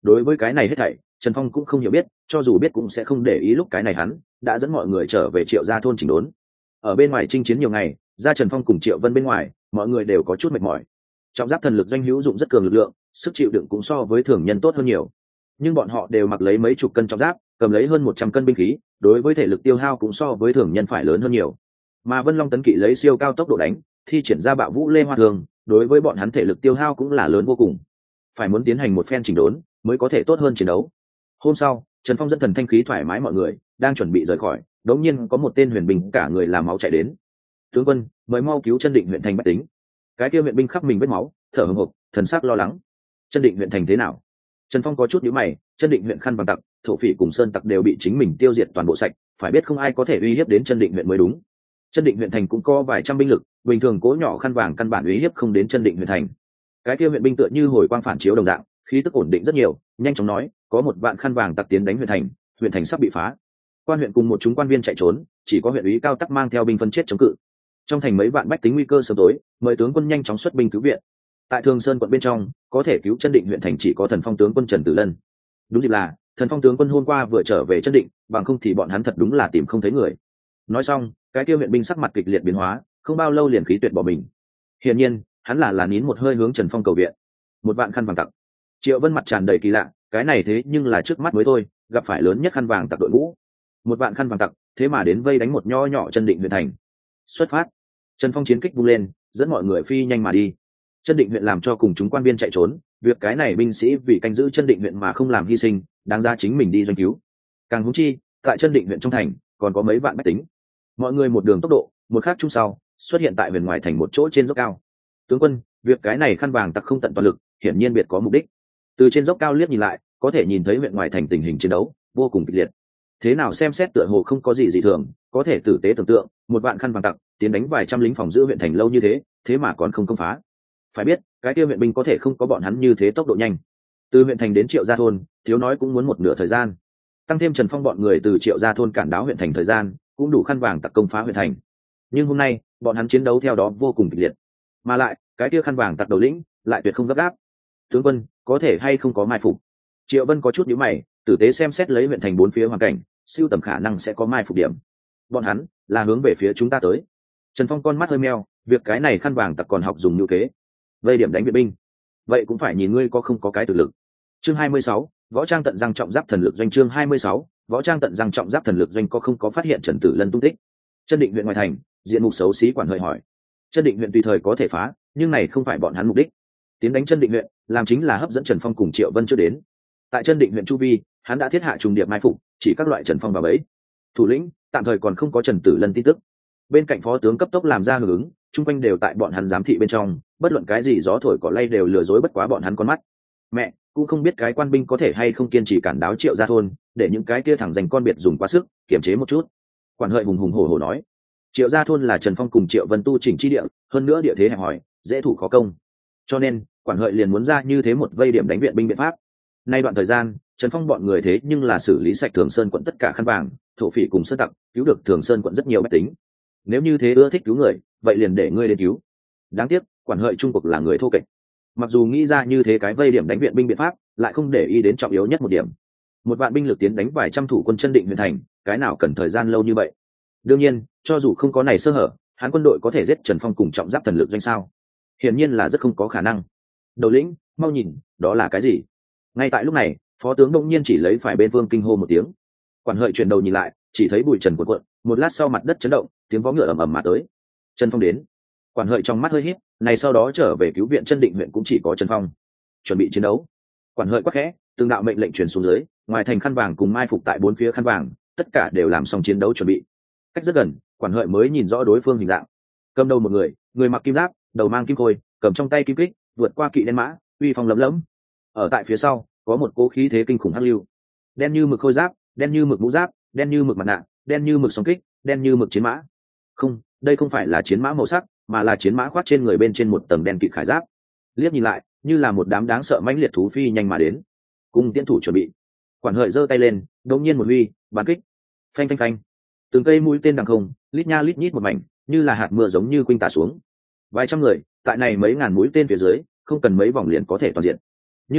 đối với cái này hết thảy Trần Phong cũng không hiểu biết, cho dù biết cũng sẽ không để ý. Lúc cái này hắn đã dẫn mọi người trở về Triệu gia thôn chỉnh đốn. Ở bên ngoài chinh chiến nhiều ngày, ra Trần Phong cùng Triệu Vân bên ngoài, mọi người đều có chút mệt mỏi. Trọng giáp thần lực doanh hữu dụng rất cường lực lượng, sức chịu đựng cũng so với thường nhân tốt hơn nhiều. Nhưng bọn họ đều mặc lấy mấy chục cân trọng giáp, cầm lấy hơn 100 cân binh khí, đối với thể lực tiêu hao cũng so với thường nhân phải lớn hơn nhiều. Mà Vân Long tấn kỵ lấy siêu cao tốc độ đánh, thi triển ra bạo vũ lê hoa thường, đối với bọn hắn thể lực tiêu hao cũng là lớn vô cùng. Phải muốn tiến hành một phen chỉnh đốn, mới có thể tốt hơn chiến đấu. Hôm sau, Trần Phong dẫn thần thanh khí thoải mái mọi người, đang chuẩn bị rời khỏi, đột nhiên có một tên huyền binh cả người làm máu chạy đến. "Tướng quân, mời mau cứu Chân Định huyện thành bách tính." Cái kia huyện binh khắp mình vết máu, thở hổn hộc, thần sắc lo lắng. "Chân Định huyện thành thế nào?" Trần Phong có chút nhíu mày. Chân Định huyện khăn vàng tặc, thổ phỉ cùng sơn tặc đều bị chính mình tiêu diệt toàn bộ sạch, phải biết không ai có thể uy hiếp đến Chân Định huyện mới đúng. Chân Định huyện thành cũng có vài trăm binh lực, bình thường cố nhỏ khăn vàng căn bản uy hiếp không đến Chân Định huyện thành. Cái kia huyện binh tựa như hồi quang phản chiếu đồng dạng, khí tức ổn định rất nhiều, nhanh chóng nói, có một vạn khăn vàng tặc tiến đánh huyện thành sắp bị phá. Quan huyện cùng một chúng quan viên chạy trốn, chỉ có huyện úy Cao Tắc mang theo binh phân chết chống cự. Trong thành mấy vạn bách tính nguy cơ sớm tối, mời tướng quân nhanh chóng xuất binh cứu viện. Tại Thường Sơn quận bên trong, có thể cứu Chân Định huyện thành chỉ có Thần Phong tướng quân Trần Tử Lân. Đúng dịp là Thần Phong tướng quân hôm qua vừa trở về Chân Định, bằng không thì bọn hắn thật đúng là tìm không thấy người. Nói xong, cái kia huyện binh sắc mặt kịch liệt biến hóa, không bao lâu liền khí tuyệt bỏ mình. Hiển nhiên, hắn là nín một hơi hướng Trần Phong cầu viện. Một vạn khăn vàng tặc. Triệu Vân mặt tràn đầy kỳ lạ, cái này thế nhưng là trước mắt mới thôi, gặp phải lớn nhất khăn vàng tặc đội ngũ. Một vạn khăn vàng tặc, thế mà đến vây đánh một nho nhỏ Chân Định huyện thành. Xuất phát. Trần Phong chiến kích vung lên, dẫn mọi người phi nhanh mà đi. Chân Định huyện làm cho cùng chúng quan viên chạy trốn, việc cái này binh sĩ vì canh giữ Chân Định huyện mà không làm hy sinh, đáng ra chính mình đi doanh cứu. Càng huống chi, tại Chân Định huyện trong thành còn có mấy vạn bách tính. Mọi người một đường tốc độ, một khắc chung sau, xuất hiện tại bên ngoài thành một chỗ trên dốc cao. Tướng quân, việc cái này khăn vàng tặc không tận toàn lực, hiển nhiên biệt có mục đích. Từ trên dốc cao liếc nhìn lại, có thể nhìn thấy huyện ngoài thành tình hình chiến đấu vô cùng kịch liệt. Thế nào xem xét tựa hồ không có gì dị thường, có thể tử tế tưởng tượng, một vạn khăn vàng tặc tiến đánh vài trăm lính phòng giữ huyện thành lâu như thế, thế mà còn không công phá. Phải biết, cái kia huyện binh có thể không có bọn hắn như thế tốc độ nhanh. Từ huyện thành đến Triệu gia thôn, thiếu nói cũng muốn một nửa thời gian. Tăng thêm Trần Phong bọn người từ Triệu gia thôn cản đáo huyện thành thời gian, cũng đủ khăn vàng tặc công phá huyện thành. Nhưng hôm nay, bọn hắn chiến đấu theo đó vô cùng kịch liệt. Mà lại, cái kia khăn vàng tặc đầu lĩnh lại tuyệt không gấp gáp. Tướng quân, có thể hay không có mai phục? Triệu Vân có chút nhíu mày, tử tế xem xét lấy huyện thành bốn phía hoàn cảnh, siêu tầm khả năng sẽ có mai phục điểm. Bọn hắn là hướng về phía chúng ta tới. Trần Phong con mắt hơi meo, việc cái này khăn vàng tặc còn học dùng như kế, vây điểm đánh viện binh, vậy cũng phải nhìn ngươi có không có cái thực lực. Chương 26, võ trang tận răng trọng giáp thần lực doanh. Chương 26, võ trang tận răng trọng giáp thần lực doanh. Có không có phát hiện Trần Tử Lân tung tích? Chân Định huyện ngoài thành, diện mục xấu xí quản hợi hỏi. Chân Định huyện tùy thời có thể phá, nhưng này không phải bọn hắn mục đích. Tiến đánh Chân Định huyện, làm chính là hấp dẫn Trần Phong cùng Triệu Vân trước đến. Tại Chân Định huyện chu vi, hắn đã thiết hạ trùng điệp mai phục, chỉ các loại Trần Phong và bẫy. Thủ lĩnh tạm thời còn không có Trần Tử Lân tin tức. Bên cạnh phó tướng cấp tốc làm ra hưởng ứng, chung quanh đều tại bọn hắn giám thị bên trong, bất luận cái gì gió thổi cỏ lay đều lừa dối bất quá bọn hắn con mắt. Mẹ cũng không biết cái quan binh có thể hay không kiên trì cản đáo Triệu gia thôn, để những cái kia thẳng dành con biệt dùng quá sức, kiềm chế một chút. Quản hợi hùng hùng hổ hổ nói. Triệu gia thôn là Trần Phong cùng Triệu Vân tu chỉnh chi địa, hơn nữa địa thế hẹp hòi, dễ thủ khó công, cho nên quản hợi liền muốn ra như thế một vây điểm đánh viện binh biện pháp. Nay đoạn thời gian, Trần Phong bọn người thế nhưng là xử lý sạch Thường Sơn quận tất cả khăn vàng, thổ phỉ cùng sơn tặc, cứu được Thường Sơn quận rất nhiều bách tính. Nếu như thế ưa thích cứu người, vậy liền để ngươi đến cứu. Đáng tiếc, quản hợi trung cuộc là người thô kệch. Mặc dù nghĩ ra như thế cái vây điểm đánh viện binh biện pháp, lại không để ý đến trọng yếu nhất một điểm. Một vạn binh lực tiến đánh vài trăm thủ quân Chân Định huyện thành, cái nào cần thời gian lâu như vậy? Đương nhiên, cho dù không có này sơ hở, hắn quân đội có thể giết Trần Phong cùng trọng giáp thần lực doanh sao? Hiển nhiên là rất không có khả năng. Đầu lĩnh, mau nhìn, đó là cái gì? Ngay tại lúc này, phó tướng đông nhiên chỉ lấy phải bên phương kinh hô một tiếng. Quản hợi chuyển đầu nhìn lại, chỉ thấy bụi trần cuộn cuộn, một lát sau mặt đất chấn động, tiếng vó ngựa ầm ầm mà tới. Trần Phong đến. Quản hợi trong mắt hơi híp, này sau đó trở về cứu viện Chân Định huyện cũng chỉ có Trần Phong. Chuẩn bị chiến đấu. Quản hợi quắc khẽ, từng đạo mệnh lệnh truyền xuống dưới, ngoài thành khăn vàng cùng mai phục tại bốn phía khăn vàng, tất cả đều làm xong chiến đấu chuẩn bị. Cách rất gần, quản hợi mới nhìn rõ đối phương hình dạng. Cầm đầu một người, người mặc kim giáp, đầu mang kim khôi, cầm trong tay kim kích, vượt qua kỵ đen mã, uy phong lấm lẫm. Ở tại phía sau, có một cỗ khí thế kinh khủng hắc lưu. Đen như mực khôi giáp, đen như mực mũ giáp, đen như mực mặt nạ, đen như mực song kích, đen như mực chiến mã. Không, đây không phải là chiến mã màu sắc, mà là chiến mã khoác trên người bên trên một tầng đen kịt khải giáp. Liếc nhìn lại, như là một đám đáng sợ mãnh liệt thú phi nhanh mà đến. Cùng tiến thủ chuẩn bị. Quản hợi giơ tay lên, đột nhiên một huy, bắn kích. Phanh phanh phanh. Từng cây mũi tên đằng không, lít nha lít nhít một mảnh, như là hạt mưa giống như quanh tả xuống. Vài trăm người, tại này mấy ngàn mũi tên phía dưới, không cần mấy vòng liền có thể toàn diện. Nhưng mà,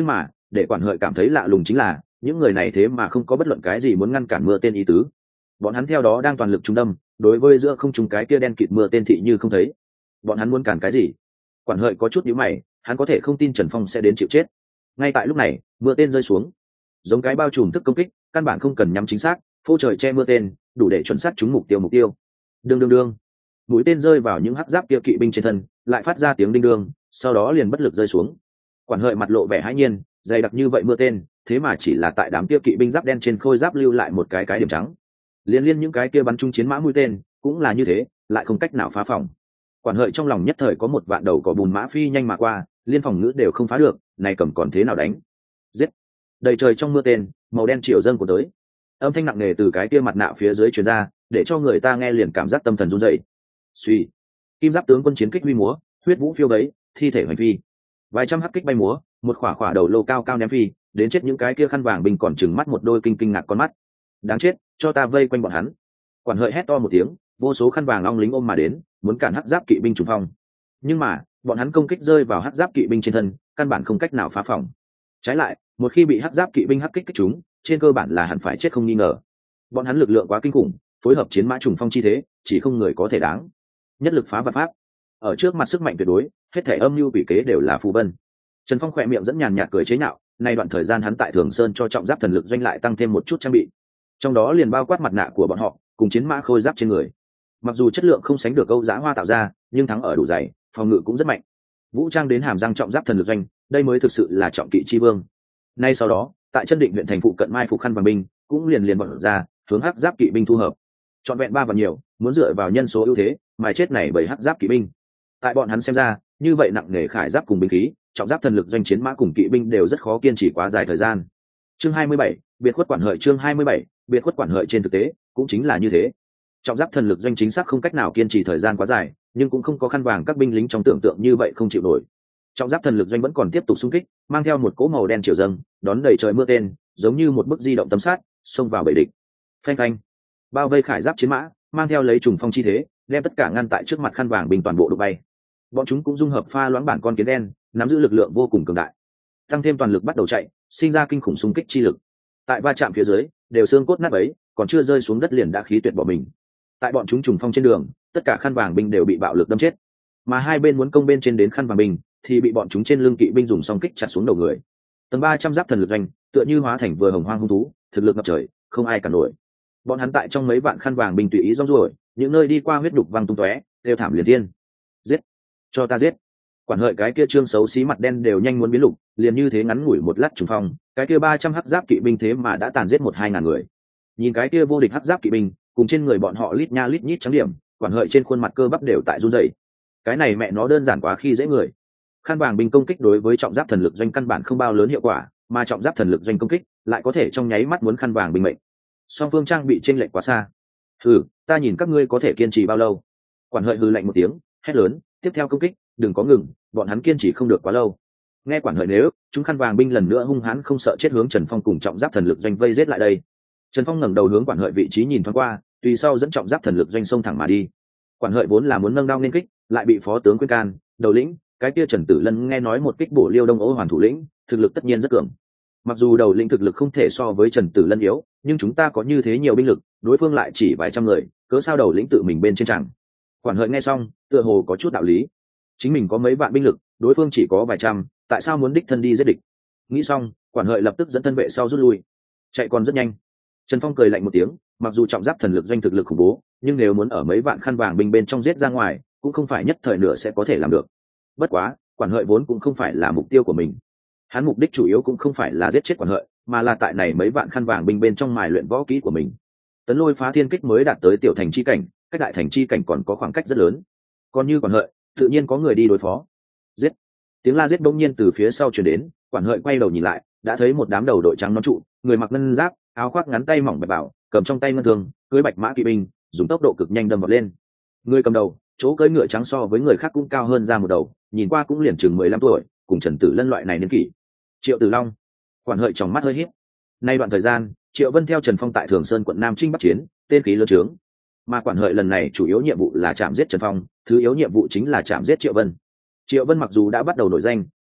để quản hợi cảm thấy lạ lùng chính là những người này thế mà không có bất luận cái gì muốn ngăn cản mưa tên ý tứ. Bọn hắn theo đó đang toàn lực trúng đâm, đối với giữa không trung cái kia đen kịt mưa tên thị như không thấy. Bọn hắn muốn cản cái gì? Quản hợi có chút nhíu mày, hắn có thể không tin Trần Phong sẽ đến chịu chết. Ngay tại lúc này, mưa tên rơi xuống, giống cái bao trùm thức công kích, căn bản không cần nhắm chính xác, phô trời che mưa tên, đủ để chuẩn xác trúng mục tiêu. Đương đương đương, mũi tên rơi vào những hắc giáp kia kỵ binh trên thân, lại phát ra tiếng đinh đương, sau đó liền bất lực rơi xuống. Quản hợi mặt lộ vẻ hãi nhiên, dày đặc như vậy mưa tên, thế mà chỉ là tại đám kia kỵ binh giáp đen trên khôi giáp lưu lại một cái điểm trắng. Liên những cái kia bắn trúng chiến mã mũi tên, cũng là như thế, lại không cách nào phá phòng. Quản hợi trong lòng nhất thời có một vạn đầu cỏ bùn mã phi nhanh mà qua, liên phòng ngữ đều không phá được, này cầm còn thế nào đánh? Giết! Đầy trời trong mưa tên, màu đen triều dâng của tới. Âm thanh nặng nề từ cái kia mặt nạ phía dưới truyền ra, để cho người ta nghe liền cảm giác tâm thần run rẩy. Suy, kim giáp tướng quân chiến kích huy múa, huyết vũ phiêu bấy, thi thể hoành phi. Vài trăm hắc kích bay múa, một khỏa đầu lâu cao ném phi, đến chết những cái kia khăn vàng binh còn chừng mắt một đôi kinh ngạc con mắt. Đáng chết, cho ta vây quanh bọn hắn. Quản hợi hét to một tiếng, vô số khăn vàng long lính ôm mà đến, muốn cản hắc giáp kỵ binh trùng phong. Nhưng mà, bọn hắn công kích rơi vào hắc giáp kỵ binh trên thân, căn bản không cách nào phá phòng. Trái lại, một khi bị hắc giáp kỵ binh hắc kích trúng, trên cơ bản là hẳn phải chết không nghi ngờ. Bọn hắn lực lượng quá kinh khủng, phối hợp chiến mã trùng phong chi thế, chỉ không người có thể đáng. Nhất lực phá vạn pháp. Ở trước mặt sức mạnh tuyệt đối, hết thể âm mưu quỷ kế đều là phù vân. Trần Phong khỏe miệng dẫn nhàn nhạt cười chế nhạo, nay đoạn thời gian hắn tại Thường Sơn cho trọng giáp thần lực doanh lại tăng thêm một chút trang bị, trong đó liền bao quát mặt nạ của bọn họ cùng chiến mã khôi giáp trên người. Mặc dù chất lượng không sánh được Âu Giá Hoa tạo ra, nhưng thắng ở đủ dày, phòng ngự cũng rất mạnh. Vũ trang đến hàm răng trọng giáp thần lực doanh, đây mới thực sự là trọng kỵ chi vương. Nay sau đó, tại chân định huyện thành phụ cận mai phục khăn vàng binh, cũng liền bọn ra, hướng hắc giáp kỵ binh thu hợp. Chọn vẹn 3 và nhiều, muốn dựa vào nhân số ưu thế, mà chết này bởi hắc giáp kỵ binh. Tại bọn hắn xem ra, như vậy nặng nề khải giáp cùng binh khí, trọng giáp thần lực doanh chiến mã cùng kỵ binh đều rất khó kiên trì quá dài thời gian. Chương 27, biệt khuất quản hợi. Chương 27, biệt khuất quản hợi. Trên thực tế cũng chính là như thế. Trọng giáp thần lực doanh chính xác không cách nào kiên trì thời gian quá dài, nhưng cũng không có khăn vàng các binh lính trong tưởng tượng như vậy không chịu nổi. Trọng giáp thần lực doanh vẫn còn tiếp tục xung kích, mang theo một cỗ màu đen chiều dâng, đón đầy trời mưa tên, giống như một bức di động tấm sát, xông vào bầy địch. Phanh phanh, bao vây khải giáp chiến mã, mang theo lấy trùng phong chi thế, đem tất cả ngăn tại trước mặt khăn vàng binh toàn bộ đụng bay. Bọn chúng cũng dung hợp pha loãng bản con kiến đen, nắm giữ lực lượng vô cùng cường đại, tăng thêm toàn lực bắt đầu chạy, sinh ra kinh khủng xung kích chi lực. Tại va chạm phía dưới, đều xương cốt nát bấy, còn chưa rơi xuống đất liền đã khí tuyệt bỏ mình. Tại bọn chúng trùng phong trên đường, tất cả khăn vàng binh đều bị bạo lực đâm chết, mà hai bên muốn công bên trên đến khăn vàng binh, thì bị bọn chúng trên lưng kỵ binh dùng song kích chặt xuống đầu người. Tầng 300 giáp thần lực doanh, tựa như hóa thành vừa hồng hoang hung thú, thực lực ngập trời, không ai cản nổi. Bọn hắn tại trong mấy vạn khăn vàng binh tùy ý rong ruổi, những nơi đi qua huyết đục văng tung tóe, đều thảm liệt thiên. Giết, cho ta giết! Quản hợi cái kia trương xấu xí mặt đen đều nhanh muốn biến lục, liền như thế ngắn ngủi một lát trùng phong, cái kia 300 hắc giáp kỵ binh thế mà đã tàn giết 1-2 ngàn người. Nhìn cái kia vô địch hắc giáp kỵ binh, cùng trên người bọn họ lít nha lít nhít trắng điểm, quản hợi trên khuôn mặt cơ bắp đều tại run rẩy. Cái này mẹ nó đơn giản quá khi dễ người. Khăn vàng binh công kích đối với trọng giáp thần lực doanh căn bản không bao lớn hiệu quả, mà trọng giáp thần lực doanh công kích lại có thể trong nháy mắt muốn khăn vàng binh mệnh. Song phương trang bị chênh lệch quá xa. Hừ, ta nhìn các ngươi có thể kiên trì bao lâu? Quản hợi hừ lạnh một tiếng, hét lớn, tiếp theo công kích, đừng có ngừng, bọn hắn kiên trì không được quá lâu. Nghe quản hợi nếu, chúng khăn vàng binh lần nữa hung hãn không sợ chết hướng Trần Phong cùng trọng giáp thần lực doanh vây giết lại đây. Trần Phong ngẩng đầu hướng quản hợi vị trí nhìn thoáng qua, tùy sau dẫn trọng giáp thần lực doanh xông thẳng mà đi. Quản hợi vốn là muốn nâng đao nên kích, lại bị phó tướng khuyên can, đầu lĩnh, cái kia Trần Tử Lân nghe nói một kích bổ Liêu Đông Ô Hoàn thủ lĩnh, thực lực tất nhiên rất cường. Mặc dù đầu lĩnh thực lực không thể so với Trần Tử Lân yếu, nhưng chúng ta có như thế nhiều binh lực, đối phương lại chỉ vài trăm người, cớ sao đầu lĩnh tự mình bên trên chẳng? Quản hợi nghe xong, tựa hồ có chút đạo lý. Chính mình có mấy vạn binh lực, đối phương chỉ có vài trăm, tại sao muốn đích thân đi giết địch? Nghĩ xong, quản hợi lập tức dẫn thân vệ sau rút lui, chạy còn rất nhanh. Trần Phong cười lạnh một tiếng, mặc dù trọng giáp thần lực doanh thực lực khủng bố, nhưng nếu muốn ở mấy vạn khăn vàng binh bên trong giết ra ngoài, cũng không phải nhất thời nửa sẽ có thể làm được. Bất quá, quản hợi vốn cũng không phải là mục tiêu của mình. Hắn mục đích chủ yếu cũng không phải là giết chết quản hợi, mà là tại này mấy vạn khăn vàng binh bên trong mài luyện võ kỹ của mình. Tấn lôi phá thiên kích mới đạt tới tiểu thành chi cảnh, cách đại thành chi cảnh còn có khoảng cách rất lớn. Còn như quản hợi, tự nhiên có người đi đối phó. Giết! Tiếng la giết bỗng nhiên từ phía sau truyền đến, quản hợi quay đầu nhìn lại, đã thấy một đám đầu đội trắng nón trụ, người mặc ngân giáp, áo khoác ngắn tay mỏng bạch bảo, cầm trong tay ngân thương, cưỡi bạch mã kỵ binh, dùng tốc độ cực nhanh đâm vọt lên. Người cầm đầu, chỗ cưỡi ngựa trắng so với người khác cũng cao hơn ra một đầu, nhìn qua cũng liền chừng 15 tuổi, cùng Trần Tử Lân loại này niên kỷ. Triệu Tử Long. Quản hợi trong mắt hơi híp. Nay đoạn thời gian, Triệu Vân theo Trần Phong tại Thường Sơn quận Nam Trinh bắc chiến, tên khí lớn trướng. Mà quản hợi lần này chủ yếu nhiệm vụ là chạm giết Trần Phong, thứ yếu nhiệm vụ chính là chạm giết Triệu Vân. Triệu Vân mặc dù đã bắt đầu nổi danh,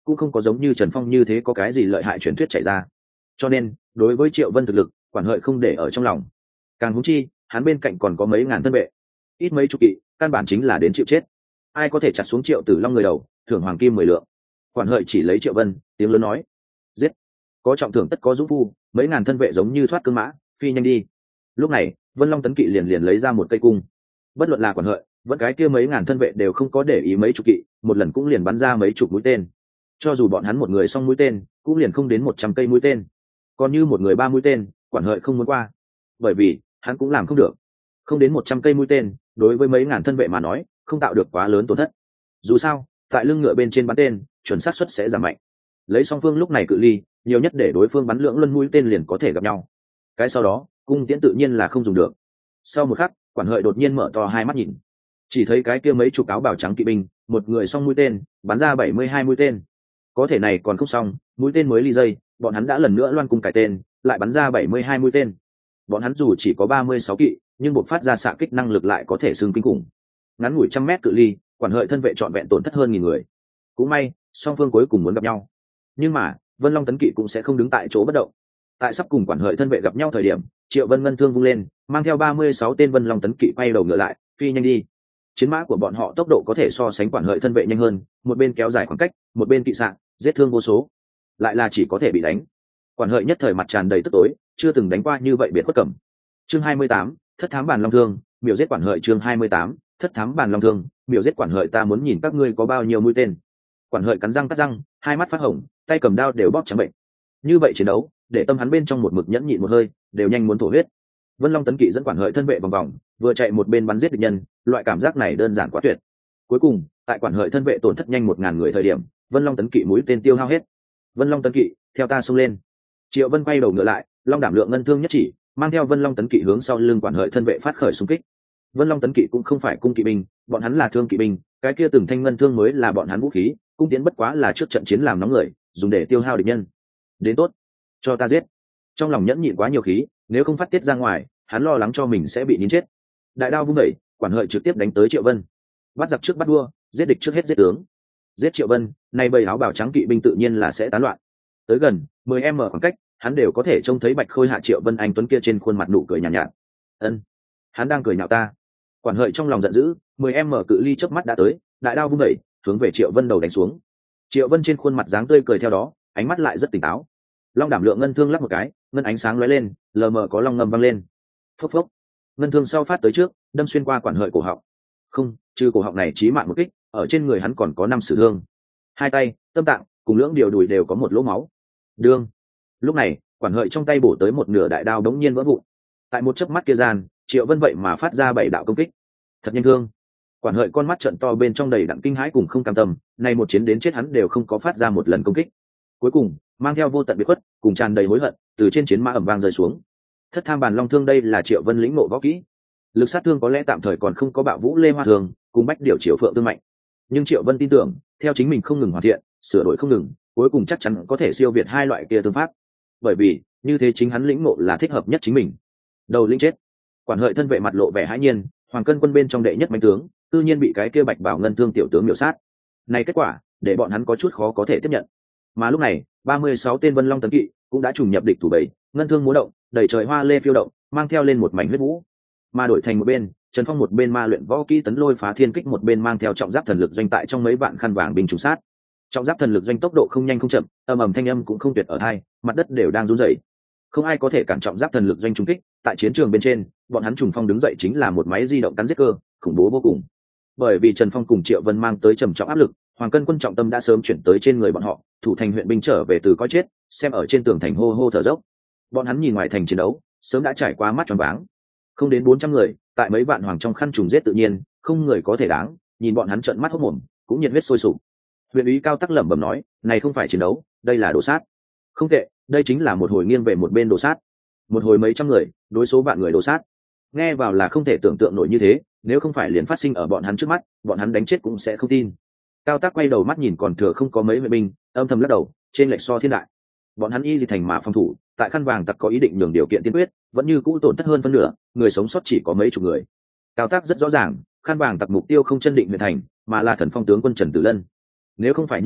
cũng không có giống như Trần Phong như thế có cái gì lợi hại truyền thuyết chạy ra. Cho nên đối với Triệu Vân thực lực, quản hợi không để ở trong lòng. Càng huống chi hắn bên cạnh còn có mấy ngàn thân vệ, ít mấy chục kỵ, căn bản chính là đến chịu chết. Ai có thể chặt xuống Triệu Tử Long người đầu, thưởng hoàng kim 10 lượng. Quản hợi chỉ lấy Triệu Vân, tiếng lớn nói: giết, có trọng thưởng tất có dũng phu. Mấy ngàn thân vệ giống như thoát cương mã, phi nhanh đi. Lúc này Vân Long Tấn Kỵ liền lấy ra một cây cung. Bất luận là quản hợi vẫn cái kia mấy ngàn thân vệ đều không có để ý mấy chục kỵ, một lần cũng liền bắn ra mấy chục mũi tên. Cho dù bọn hắn một người xong mũi tên cũng liền không đến 100 cây mũi tên, còn như một người 3 mũi tên quản hợi không muốn qua, bởi vì hắn cũng làm không được. Không đến 100 cây mũi tên đối với mấy ngàn thân vệ mà nói không tạo được quá lớn tổn thất. Dù sao tại lưng ngựa bên trên bắn tên chuẩn xác suất sẽ giảm mạnh, lấy song phương lúc này cự ly nhiều nhất để đối phương bắn lưỡng luân mũi tên liền có thể gặp nhau. Cái sau đó cung tiễn tự nhiên là không dùng được. Sau một khắc quản hợi đột nhiên mở to hai mắt nhìn, chỉ thấy cái kia mấy chục áo bào trắng kỵ binh một người xong mũi tên bắn ra 72 mũi tên. Có thể này còn không xong, mũi tên mới ly dây bọn hắn đã lần nữa loan cung cải tên lại bắn ra 72 mũi tên. Bọn hắn dù chỉ có 36 kỵ nhưng buộc phát ra xạ kích năng lực lại có thể xương kinh khủng. Ngắn ngủi 100 mét cự ly quản hợi thân vệ trọn vẹn tổn thất hơn 1000 người. Cũng may song phương cuối cùng muốn gặp nhau, nhưng mà Vân Long Tấn Kỵ cũng sẽ không đứng tại chỗ bất động. Tại sắp cùng quản hợi thân vệ gặp nhau thời điểm, Triệu Vân ngân thương vung lên mang theo 36 tên Vân Long Tấn Kỵ quay đầu ngựa lại phi nhanh đi. Chiến mã của bọn họ tốc độ có thể so sánh quản hợi thân vệ nhanh hơn, một bên kéo dài khoảng cách một bên kỵ xạ giết thương vô số, lại là chỉ có thể bị đánh. Quản hợi nhất thời mặt tràn đầy tức tối, chưa từng đánh qua như vậy biệt bất cẩm. Chương 28, thất thám bàn long thương miểu giết quản hợi. Chương 28, thất thám bàn long thương miểu giết quản hợi. Ta muốn nhìn các ngươi có bao nhiêu mũi tên. Quản hợi cắn răng cắt răng, hai mắt phát hồng, tay cầm đao đều bóp trắng bệnh. Như vậy chiến đấu để tâm hắn bên trong một mực nhẫn nhịn một hơi đều nhanh muốn thổ huyết. Vân Long Tấn Kỵ dẫn quản hợi thân vệ vòng vòng vừa chạy một bên bắn giết địch nhân, loại cảm giác này đơn giản quá tuyệt. Cuối cùng tại quản hợi thân vệ tổn thất nhanh 1000 người thời điểm, Vân Long Tấn Kỵ mũi tên tiêu hao hết. Vân Long Tấn Kỵ theo ta xông lên. Triệu Vân quay đầu ngựa lại, Long Đảm Lượng ngân thương nhất chỉ mang theo Vân Long Tấn Kỵ hướng sau lưng quản hợi thân vệ phát khởi xung kích. Vân Long Tấn Kỵ cũng không phải cung kỵ binh, bọn hắn là thương kỵ binh, cái kia từng thanh ngân thương mới là bọn hắn vũ khí, cung tiến bất quá là trước trận chiến làm nóng người, dùng để tiêu hao địch nhân. Đến tốt, cho ta giết. Trong lòng nhẫn nhịn quá nhiều khí, nếu không phát tiết ra ngoài, hắn lo lắng cho mình sẽ bị nín chết. Đại đao vung đẩy, quản hợi trực tiếp đánh tới Triệu Vân. Bắt giặc trước bắt đua, giết địch trước hết giết tướng. Giết Triệu Vân, nay bầy áo bào trắng kỵ binh tự nhiên là sẽ tán loạn. Tới gần 10m khoảng cách, hắn đều có thể trông thấy Bạch Khôi Hạ Triệu Vân anh tuấn kia trên khuôn mặt nụ cười nhàn nhạt. Ân, hắn đang cười nhạo ta. Quản hợi trong lòng giận dữ, 10m cự ly chớp mắt đã tới, đại đao vung đẩy, hướng về Triệu Vân đầu đánh xuống. Triệu Vân trên khuôn mặt dáng tươi cười theo đó, ánh mắt lại rất tỉnh táo. Long Đảm Lượng ngân thương lắc một cái, ngân ánh sáng lóe lên, lờ mờ có long ngâm vang lên. Phốc phốc, ngân thương sau phát tới trước, đâm xuyên qua quản hợi cổ họng. Không, trừ cổ họng này chí mạng một kích, ở trên người hắn còn có 5 sử thương. Hai tay, tâm tạng cùng lưỡng điều đùi đều có một lỗ máu. Đương. Lúc này, quản hợi trong tay bổ tới một nửa đại đao đống nhiên vỡ vụn. Tại một chớp mắt kia gian, Triệu Vân vậy mà phát ra 7 đạo công kích. Thật nhanh thương. Quản hợi con mắt trợn to bên trong đầy đặn kinh hãi cùng không cam tâm, này một chiến đến chết hắn đều không có phát ra một lần công kích. Cuối cùng, mang theo vô tận biệt khuất, cùng tràn đầy hối hận, từ trên chiến mã ầm vang rơi xuống. Thất tham bàn long thương đây là Triệu Vân lĩnh ngộ võ kỹ. Lực sát thương có lẽ tạm thời còn không có Bạo Vũ Lê Hoa Thường, cùng Bách Điểu Triều Phượng tương mạnh. Nhưng Triệu Vân tin tưởng, theo chính mình không ngừng hoàn thiện, sửa đổi không ngừng, cuối cùng chắc chắn có thể siêu việt hai loại kia tương pháp. Bởi vì, như thế chính hắn lĩnh ngộ là thích hợp nhất chính mình. Đầu lĩnh chết. Quản hợi thân vệ mặt lộ vẻ hãi nhiên, Hoàng Cân quân bên trong đệ nhất mạnh tướng, tự nhiên bị cái kia Bạch Bảo ngân thương tiểu tướng miểu sát. Này kết quả, để bọn hắn có chút khó có thể tiếp nhận. Mà lúc này, 36 tên Vân Long Tấn Kỵ cũng đã trùng nhập địch thủ bầy, ngân thương múa động, đầy trời hoa lê phiêu động, mang theo lên một mảnh huyết vũ. Mà đổi thành một bên, Trần Phong một bên ma luyện võ kỹ tấn lôi phá thiên kích, một bên mang theo trọng giáp thần lực doanh tại trong mấy vạn khăn vàng binh trùng sát. Trọng giáp thần lực doanh tốc độ không nhanh không chậm, ầm ầm thanh âm cũng không tuyệt ở tai, mặt đất đều đang run rẩy. Không ai có thể cản trọng giáp thần lực doanh trùng kích, tại chiến trường bên trên, bọn hắn trùng phong đứng dậy chính là một máy di động cắn giết cơ, khủng bố vô cùng. Bởi vì Trần Phong cùng Triệu Vân mang tới trầm trọng áp lực, Hoàng Cân quân trọng tâm đã sớm chuyển tới trên người bọn họ, thủ thành huyện binh trở về từ coi chết, xem ở trên tường thành hô hô thở dốc. Bọn hắn nhìn ngoài thành chiến đấu, sớm đã trải qua mắt tròn váng. Không đến 400 người, tại mấy vạn hoàng trong khăn trùng giết tự nhiên, không người có thể đáng, nhìn bọn hắn trợn mắt hốt mồm, cũng nhiệt huyết sôi sục. Huyện úy Cao Tắc lẩm bẩm nói, này không phải chiến đấu, đây là đồ sát. Không tệ, đây chính là một hồi nghiêng về một bên đồ sát. Một hồi mấy trăm người, đối số vạn người đồ sát. Nghe vào là không thể tưởng tượng nổi như thế, nếu không phải liền phát sinh ở bọn hắn trước mắt, bọn hắn đánh chết cũng sẽ không tin. Cao Tắc quay đầu mắt nhìn còn thừa không có mấy vệ binh, âm thầm lắc đầu, trên lệch so thiên đại. Bọn hắn y gì thành mà phòng thủ, tại khăn vàng tặc có ý định nhường điều kiện tiên quyết, vẫn như cũ tổn thất hơn phân nửa, người sống sót chỉ có mấy chục người. Cao Tắc rất rõ ràng, khăn vàng tặc mục tiêu không chân định huyện thành, mà là Thần Phong tướng quân Trần Tử Lân. Nếu không phải như thế,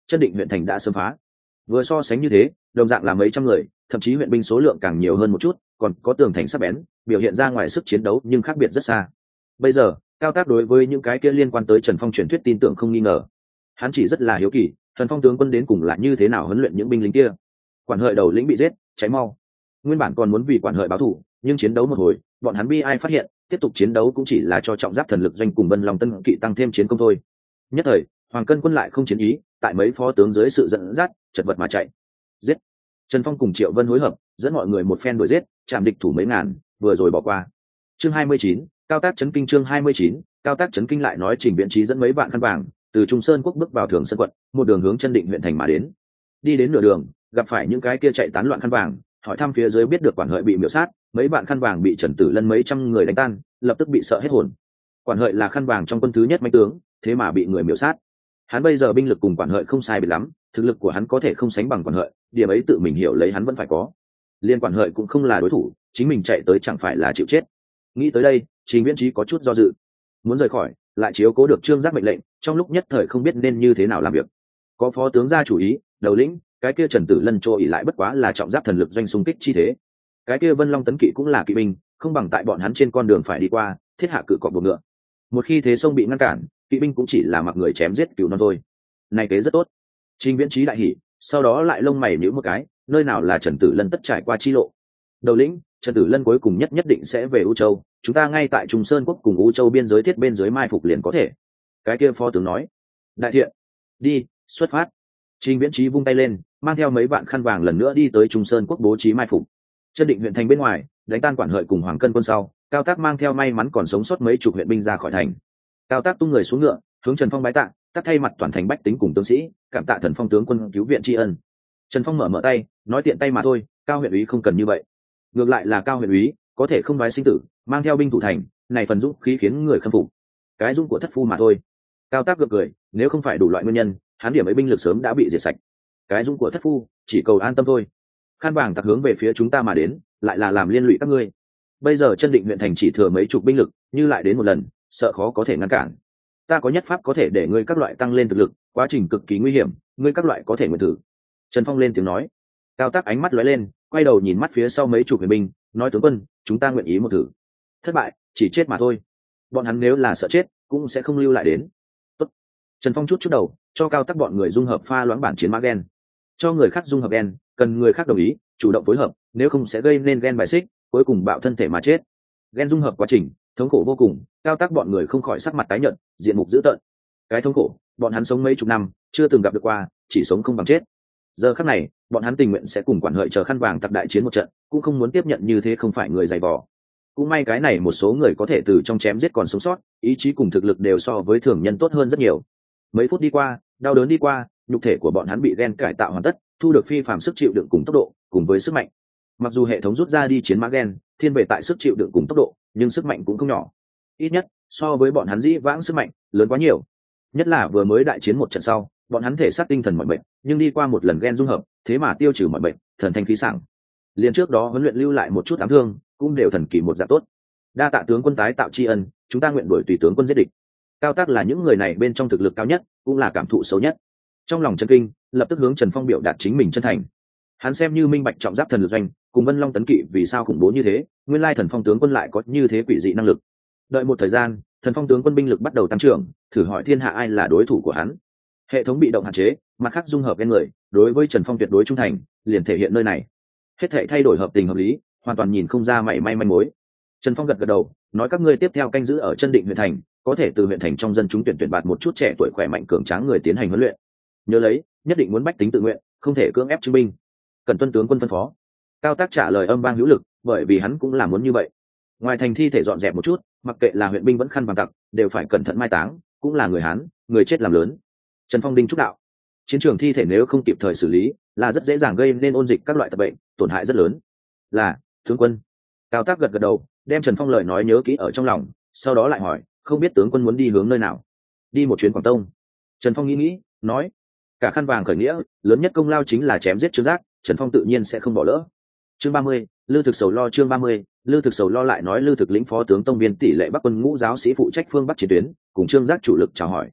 chân định huyện thành đã sớm phá. Vừa so sánh như thế, đồng dạng là mấy trăm người, thậm chí huyện binh số lượng càng nhiều hơn một chút, còn có tường thành sắc bén, biểu hiện ra ngoài sức chiến đấu nhưng khác biệt rất xa. Bây giờ Cao Tác đối với những cái kia liên quan tới Trần Phong truyền thuyết tin tưởng không nghi ngờ. Hắn chỉ rất là hiếu kỳ, Trần Phong tướng quân đến cùng là như thế nào huấn luyện những binh lính kia. Quản hợi đầu lĩnh bị giết, cháy mau. Nguyên bản còn muốn vì quản hợi báo thù, nhưng chiến đấu một hồi, bọn hắn bi ai phát hiện, tiếp tục chiến đấu cũng chỉ là cho trọng giáp thần lực doanh cùng Vân Long Tân Kỵ tăng thêm chiến công thôi. Nhất thời, Hoàng Cân quân lại không chiến ý, tại mấy phó tướng dưới sự dẫn dắt, chật vật mà chạy. Giết. Trần Phong cùng Triệu Vân hối hợp, dẫn mọi người một phen đuổi giết, chạm địch thủ mấy ngàn, vừa rồi bỏ qua. Chương 29, Cao Tác chấn kinh. Chương 29, Cao Tác chấn kinh. Lại nói Trình Viễn Trí dẫn mấy vạn khăn vàng từ Trung Sơn Quốc bước vào Thường Sơn quận, một đường hướng chân định huyện thành mà đến. Đi đến nửa đường, gặp phải những cái kia chạy tán loạn khăn vàng, hỏi thăm phía dưới biết được quản hợi bị miểu sát, mấy vạn khăn vàng bị Trần Tử Lân mấy trăm người đánh tan, lập tức bị sợ hết hồn. Quản hợi là khăn vàng trong quân thứ nhất mãnh tướng, thế mà bị người miểu sát. Hắn bây giờ binh lực cùng quản hợi không sai biệt lắm, thực lực của hắn có thể không sánh bằng quản hợi, điểm ấy tự mình hiểu lấy hắn vẫn phải có. Liên quản hợi cũng không là đối thủ, chính mình chạy tới chẳng phải là chịu chết. Nghĩ tới đây, Trình Viễn Trí có chút do dự, muốn rời khỏi, lại chiếu cố được Trương Giác mệnh lệnh, trong lúc nhất thời không biết nên như thế nào làm việc. Có phó tướng ra chủ ý, đầu lĩnh, cái kia Trần Tử Lân trô ỉ lại bất quá là trọng giáp thần lực doanh xung kích chi thế. Cái kia Vân Long Tấn Kỵ cũng là kỵ binh, không bằng tại bọn hắn trên con đường phải đi qua, thiết hạ cự cọp buộc ngựa. Một khi thế sông bị ngăn cản, kỵ binh cũng chỉ là mặc người chém giết cừu non thôi. Này kế rất tốt. Trình Viễn Trí đại hỉ, sau đó lại lông mày nhíu một cái, nơi nào là Trần Tử Lân tất trải qua chi lộ. Đầu lĩnh, Trần Tử Lân cuối cùng nhất định sẽ về U Châu, chúng ta ngay tại Trung Sơn Quốc cùng U Châu biên giới thiết bên dưới mai phục liền có thể. Cái kia phó tướng nói. Đại thiện. Đi, xuất phát. Trình Viễn Trí vung tay lên, mang theo mấy vạn khăn vàng lần nữa đi tới Trung Sơn Quốc bố trí mai phục. Chân định huyện thành bên ngoài, đánh tan quản hợi cùng Hoàng Cân quân sau, Cao Tác mang theo may mắn còn sống sót mấy chục huyện binh ra khỏi thành. Cao Tác tung người xuống ngựa, hướng Trần Phong bái tạ, tác thay mặt toàn thành bách tính cùng tướng sĩ, cảm tạ Thần Phong tướng quân cứu viện tri ân. Trần Phong mở tay, nói tiện tay mà thôi, Cao huyện úy không cần như vậy. Ngược lại là Cao huyện úy có thể không nói sinh tử, mang theo binh thủ thành, này phần dũng khí khiến người khâm phục. Cái dũng của thất phu mà thôi. Cao Tác gượng cười, nếu không phải đủ loại nguyên nhân, hắn điểm ấy binh lực sớm đã bị diệt sạch. Cái dũng của thất phu, chỉ cầu an tâm thôi. Khăn vàng tặc hướng về phía chúng ta mà đến, lại là làm liên lụy các ngươi. Bây giờ chân định huyện thành chỉ thừa mấy chục binh lực, như lại đến một lần, sợ khó có thể ngăn cản. Ta có nhất pháp có thể để ngươi các loại tăng lên thực lực, quá trình cực kỳ nguy hiểm, ngươi các loại có thể nguyện thử. Trần Phong lên tiếng nói. Cao Tác ánh mắt lóe lên, quay đầu nhìn mắt phía sau mấy chục huyền binh, nói tướng quân, chúng ta nguyện ý một thử. Thất bại, chỉ chết mà thôi. Bọn hắn nếu là sợ chết, cũng sẽ không lưu lại đến. Tốt. Trần Phong chút đầu, cho Cao Tác bọn người dung hợp pha loãng bản chiến mã gen. Cho người khác dung hợp gen, cần người khác đồng ý, chủ động phối hợp, nếu không sẽ gây nên gen bài xích, cuối cùng bạo thân thể mà chết. Gen dung hợp quá trình thống khổ vô cùng, Cao Tác bọn người không khỏi sắc mặt tái nhợt, diện mục dữ tợn. Cái thống khổ, bọn hắn sống mấy chục năm, chưa từng gặp được qua, chỉ sống không bằng chết. Giờ khắc này, bọn hắn tình nguyện sẽ cùng quản hợi chờ khăn vàng tặc đại chiến một trận, cũng không muốn tiếp nhận như thế không phải người dày vò. Cũng may cái này một số người có thể từ trong chém giết còn sống sót, ý chí cùng thực lực đều so với thường nhân tốt hơn rất nhiều. Mấy phút đi qua, đau đớn đi qua, nhục thể của bọn hắn bị gen cải tạo hoàn tất, thu được phi phàm sức chịu đựng cùng tốc độ, cùng với sức mạnh. Mặc dù hệ thống rút ra đi chiến mã gen, thiên về tại sức chịu đựng cùng tốc độ, nhưng sức mạnh cũng không nhỏ. Ít nhất, so với bọn hắn dĩ vãng sức mạnh lớn quá nhiều. Nhất là vừa mới đại chiến một trận sau, bọn hắn thể xác tinh thần mọi bệnh, nhưng đi qua một lần gen dung hợp, thế mà tiêu trừ mọi bệnh, thần thanh khí sảng. Liên trước đó huấn luyện lưu lại một chút ám thương, cũng đều thần kỳ một dạng tốt. Đa tạ tướng quân tái tạo tri ân, chúng ta nguyện đuổi tùy tướng quân giết địch. Cao Tác là những người này bên trong thực lực cao nhất, cũng là cảm thụ xấu nhất. Trong lòng chân kinh, lập tức hướng Trần Phong biểu đạt chính mình chân thành. Hắn xem như minh bạch trọng giáp thần lực doanh, cùng Vân Long Tấn Kỵ vì sao khủng bố như thế, nguyên lai Thần Phong tướng quân lại có như thế quỷ dị năng lực. Đợi một thời gian, Thần Phong tướng quân binh lực bắt đầu tăng trưởng, thử hỏi thiên hạ ai là đối thủ của hắn. Hệ thống bị động hạn chế, mặt khác dung hợp gen người, đối với Trần Phong tuyệt đối trung thành, liền thể hiện nơi này. Hết thảy thay đổi hợp tình hợp lý, hoàn toàn nhìn không ra mảy may manh mối. Trần Phong gật gật đầu, nói các ngươi tiếp theo canh giữ ở chân định huyện thành, có thể từ huyện thành trong dân chúng tuyển bạt một chút trẻ tuổi khỏe mạnh cường tráng người tiến hành huấn luyện. Nhớ lấy, nhất định muốn bách tính tự nguyện, không thể cưỡng ép chứng binh. Cần tuân tướng quân phân phó. Cao Tác trả lời âm vang hữu lực, bởi vì hắn cũng là muốn như vậy. Ngoài thành thi thể dọn dẹp một chút, mặc kệ là huyện binh vẫn khăn vàng tặc, đều phải cẩn thận mai táng, cũng là người Hán, người chết làm lớn. Trần Phong đinh chúc đạo. Chiến trường thi thể nếu không kịp thời xử lý, là rất dễ dàng gây nên ôn dịch các loại tật bệnh, tổn hại rất lớn. Là, tướng quân. Cao Tác gật gật đầu, đem Trần Phong lời nói nhớ kỹ ở trong lòng, sau đó lại hỏi, không biết tướng quân muốn đi hướng nơi nào? Đi một chuyến Quảng Tông. Trần Phong nghĩ, nói, cả khăn vàng khởi nghĩa, lớn nhất công lao chính là chém giết Trương Giác, Trần Phong tự nhiên sẽ không bỏ lỡ. Chương 30, Lư Thực Sầu Lo. Chương 30, Lư Thực Sầu Lo. Lại nói Lư Thực lĩnh phó tướng Tông Viên tỷ lệ Bắc quân ngũ giáo sĩ phụ trách phương Bắc chiến tuyến, cùng Trương Giác chủ lực chào hỏi.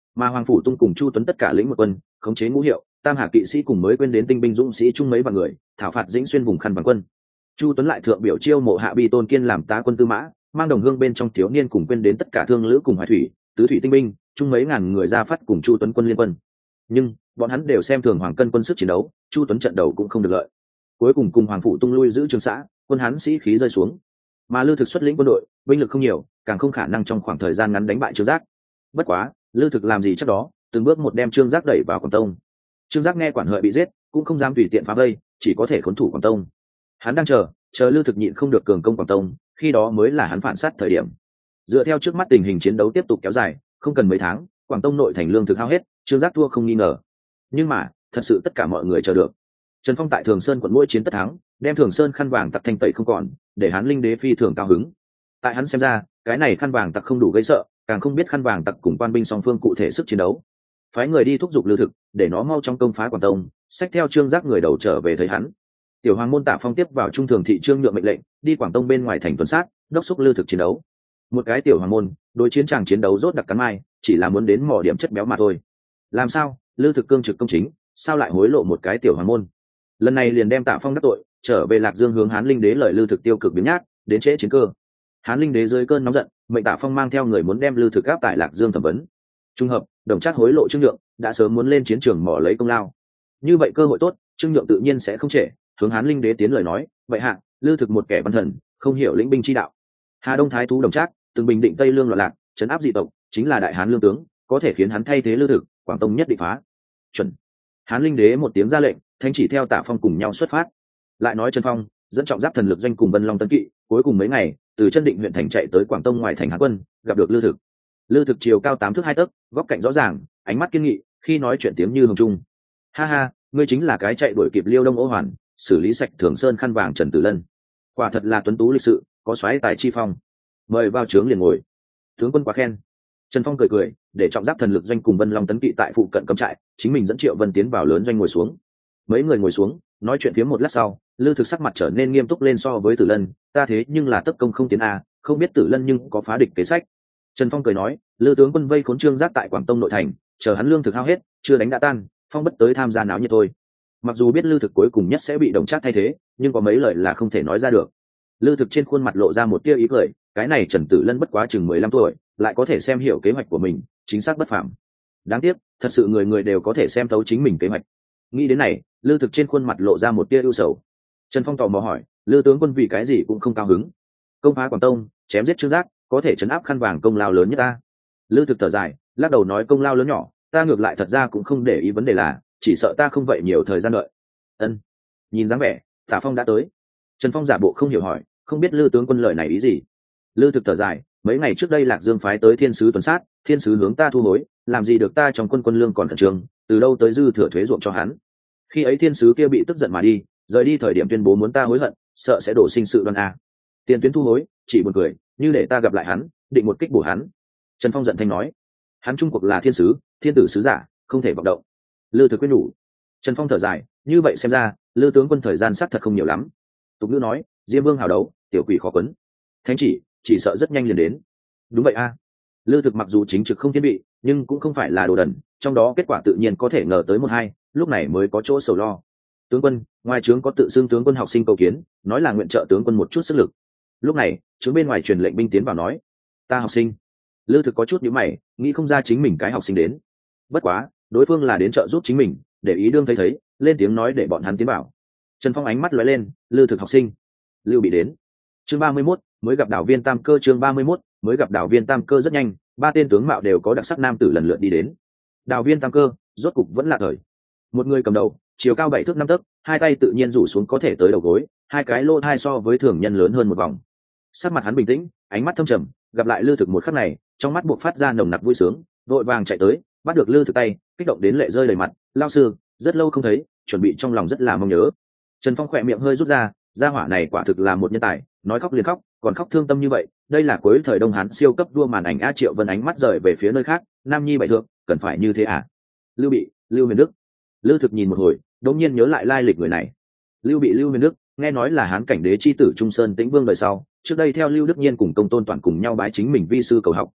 mà Hoàng Phủ Tung cùng Chu Tuấn tất cả lĩnh một quân, khống chế ngũ hiệu, tam hà kỵ sĩ cùng mới quên đến tinh binh dũng sĩ chung mấy vạn người, thảo phạt Dĩnh Xuyên vùng khăn bằng quân. Chu Tuấn lại thượng biểu chiêu mộ Hạ Bi Tôn Kiên làm tá quân tư mã, mang đồng hương bên trong thiếu niên cùng quên đến tất cả thương lữ cùng hoài thủy, tứ thủy tinh binh, chung mấy ngàn người ra phát cùng Chu Tuấn quân liên quân. Nhưng bọn hắn đều xem thường Hoàng Cân quân sức chiến đấu, Chu Tuấn trận đầu cũng không được lợi. Cuối cùng cùng Hoàng Phủ Tung lui giữ Trường Xã, quân Hán sĩ khí rơi xuống. Mà Lư Thực xuất lĩnh quân đội, binh lực không nhiều, càng không khả năng trong khoảng thời gian ngắn đánh bại Trương Giác. Bất quá, Lư Thực làm gì chắc đó, từng bước một đem Trương Giác đẩy vào Quảng Tông. Trương Giác nghe quản hợi bị giết, cũng không dám tùy tiện phá vây, chỉ có thể khốn thủ Quảng Tông. Hắn đang chờ Lư Thực nhịn không được cường công Quảng Tông, khi đó mới là hắn phản sát thời điểm. Dựa theo trước mắt tình hình chiến đấu tiếp tục kéo dài, không cần mấy tháng, Quảng Tông nội thành lương thực hao hết, Trương Giác thua không nghi ngờ. Nhưng mà, thật sự tất cả mọi người chờ được. Trần Phong tại Thường Sơn quận mỗi chiến tất thắng, đem Thường Sơn khăn vàng tặc thanh tẩy không còn, để Hán Linh đế phi thường cao hứng. Tại hắn xem ra, cái này khăn vàng tặc không đủ gây sợ, càng không biết khăn vàng tặc cùng quan binh song phương cụ thể sức chiến đấu. Phái người đi thúc giục Lư Thực, để nó mau trong công phá Quảng Tông, xách theo Trương Giác người đầu trở về thấy hắn. Tiểu Hoàng môn Tạ Phong tiếp vào trung thường thị Trương Nhượng mệnh lệnh, đi Quảng Tông bên ngoài thành tuần sát, đốc thúc Lư Thực chiến đấu. Một cái tiểu hoàng môn, đối chiến tràng chiến đấu rốt đặc cắn mai, chỉ là muốn đến mỏ điểm chất béo mà thôi. Làm sao? Lư Thực cương trực công chính, sao lại hối lộ một cái tiểu hoàng môn? Lần này liền đem Tạ Phong đắc tội, trở về Lạc Dương hướng Hán Linh đế lời Lư Thực tiêu cực biến nhát, đến trễ chiến cơ. Hán Linh đế dưới cơn nóng giận, mệnh Tạ Phong mang theo người muốn đem Lư Thực áp tại Lạc Dương thẩm vấn. Trung hợp, Đồng Trác hối lộ Trương Nhượng, đã sớm muốn lên chiến trường mỏ lấy công lao. Như vậy cơ hội tốt, Trương Nhượng tự nhiên sẽ không trễ, hướng Hán Linh đế tiến lời nói, vậy hạ, Lư Thực một kẻ văn thần, không hiểu lĩnh binh chi đạo. Hà Đông thái thú Đồng Trác, từng bình định Tây Lương loạn lạc, trấn áp dị tộc, chính là đại hán lương tướng, có thể khiến hắn thay thế Lư Thực, Quảng Tông nhất định phá. Chuẩn. Hán Linh đế một tiếng ra lệnh, thánh chỉ theo Tạ Phong cùng nhau xuất phát. Lại nói Trần Phong dẫn trọng giáp thần lực doanh cùng Vân Long tấn kỵ, cuối cùng mấy ngày, từ Chân Định huyện thành chạy tới Quảng Tông ngoài thành Hán quân, gặp được Lư Thực. Lư Thực chiều cao 8 thước 2 tấc, góc cạnh rõ ràng, ánh mắt kiên nghị, khi nói chuyện tiếng như hồng trung. Ha ha, ngươi chính là cái chạy đuổi kịp Liêu Đông Ô Hoàn, xử lý sạch Thường Sơn khăn vàng Trần Tử Lân. Quả thật là tuấn tú lịch sự, có soái tài chi phong. Mời vào trướng liền ngồi. Tướng quân quá khen. Trần Phong cười cười, để trọng giáp thần lực doanh cùng Vân Long tấn kỵ tại phụ cận cấm trại, chính mình dẫn Triệu Vân tiến vào lớn doanh ngồi xuống. Mấy người ngồi xuống, nói chuyện phía một lát sau, Lư Thực sắc mặt trở nên nghiêm túc lên so với Tử Lân, ta thế nhưng là tất công không tiến a, không biết Tử Lân nhưng có phá địch kế sách. Trần Phong cười nói, Lư tướng quân vây khốn Trương Giác tại Quảng Tông nội thành, chờ hắn lương thực hao hết, chưa đánh đã tan, Phong bất tới tham gia náo nhiệt thôi. Mặc dù biết Lư Thực cuối cùng nhất sẽ bị Đồng Trác thay thế, nhưng có mấy lời là không thể nói ra được. Lư Thực trên khuôn mặt lộ ra một tia ý cười, cái này Trần Tử Lân bất quá chừng 15 tuổi, lại có thể xem hiểu kế hoạch của mình, chính xác bất phàm. Đáng tiếc, thật sự người người đều có thể xem thấu chính mình kế hoạch. Nghĩ đến này, Lư Thực trên khuôn mặt lộ ra một tia ưu sầu. Trần Phong tò mò hỏi, Lư tướng quân vì cái gì cũng không cao hứng? Công phá Quảng Tông, chém giết Trương Giác, có thể trấn áp khăn vàng công lao lớn nhất ta. Lư Thực thở dài, lắc đầu nói công lao lớn nhỏ, ta ngược lại thật ra cũng không để ý vấn đề là, chỉ sợ ta không vậy nhiều thời gian đợi. Ân. Nhìn dáng vẻ, Tạ Phong đã tới. Trần Phong giả bộ không hiểu hỏi, không biết Lư tướng quân lời này ý gì? Lư Thực thở dài, mấy ngày trước đây Lạc Dương phái tới thiên sứ tuần sát, thiên sứ hướng ta thu hối, làm gì được ta trong quân lương còn khẩn trương, từ đâu tới dư thừa thuế ruộng cho hắn. Khi ấy thiên sứ kia bị tức giận mà đi, rời đi thời điểm tuyên bố muốn ta hối hận, sợ sẽ đổ sinh sự đoan a. Tiền tuyến thu hối, chỉ buồn cười, như để ta gặp lại hắn, định một kích bổ hắn. Trần Phong giận thanh nói, hắn trung cuộc là thiên sứ, thiên tử sứ giả, không thể vọng động. Lư Thực quyết nhủ. Trần Phong thở dài, như vậy xem ra, Lư tướng quân thời gian xác thật không nhiều lắm. Tục ngữ nói, Diêm Vương hào đấu, tiểu quỷ khó quấn. Thánh chỉ sợ rất nhanh liền đến. Đúng vậy a. Lư Thực mặc dù chính trực không thiên vị, nhưng cũng không phải là đồ đần, trong đó kết quả tự nhiên có thể ngờ tới một hai, lúc này mới có chỗ sầu lo. Tướng quân, ngoài trướng có tự xưng tướng quân học sinh cầu kiến, nói là nguyện trợ tướng quân một chút sức lực. Lúc này, trướng bên ngoài truyền lệnh binh tiến vào nói, ta học sinh. Lư Thực có chút nhíu mày, nghĩ không ra chính mình cái học sinh đến. Bất quá, đối phương là đến trợ giúp chính mình, để ý đương thấy, lên tiếng nói để bọn hắn tiến vào. Trần Phong ánh mắt lóe lên, Lư Thực học sinh. Lưu Bị đến. Chương 31, mới gặp đảo viên Tam Cơ. Chương 31, mới gặp đảo viên Tam Cơ. Rất nhanh, ba tên tướng mạo đều có đặc sắc nam tử lần lượt đi đến. Đảo viên Tam Cơ, rốt cục vẫn là thời. Một người cầm đầu, chiều cao 7 thước 5 tấc, hai tay tự nhiên rủ xuống có thể tới đầu gối, hai cái lỗ hai so với thường nhân lớn hơn một vòng. Sắc mặt hắn bình tĩnh, ánh mắt thâm trầm, gặp lại Lư Thực một khắc này, trong mắt buộc phát ra nồng nặc vui sướng, vội vàng chạy tới, bắt được Lư Thực tay, kích động đến lệ rơi đầy mặt, lao sư, rất lâu không thấy, chuẩn bị trong lòng rất là mong nhớ. Trần Phong khỏe miệng hơi rút ra, gia hỏa này quả thực là một nhân tài, nói khóc liền khóc, còn khóc thương tâm như vậy, đây là cuối thời Đông Hán siêu cấp vua màn ảnh a. Triệu Vân ánh mắt rời về phía nơi khác, nam nhi bảy thượng, cần phải như thế à? Lưu Bị, Lưu Huyền Đức. Lư Thực nhìn một hồi, đột nhiên nhớ lại lai lịch người này. Lưu Bị, Lưu Huyền Đức, nghe nói là Hán cảnh đế chi tử Trung Sơn Tĩnh Vương đời sau, trước đây theo Lưu Đức Nhiên cùng Công Tôn Toàn cùng nhau bái chính mình vi sư cầu học.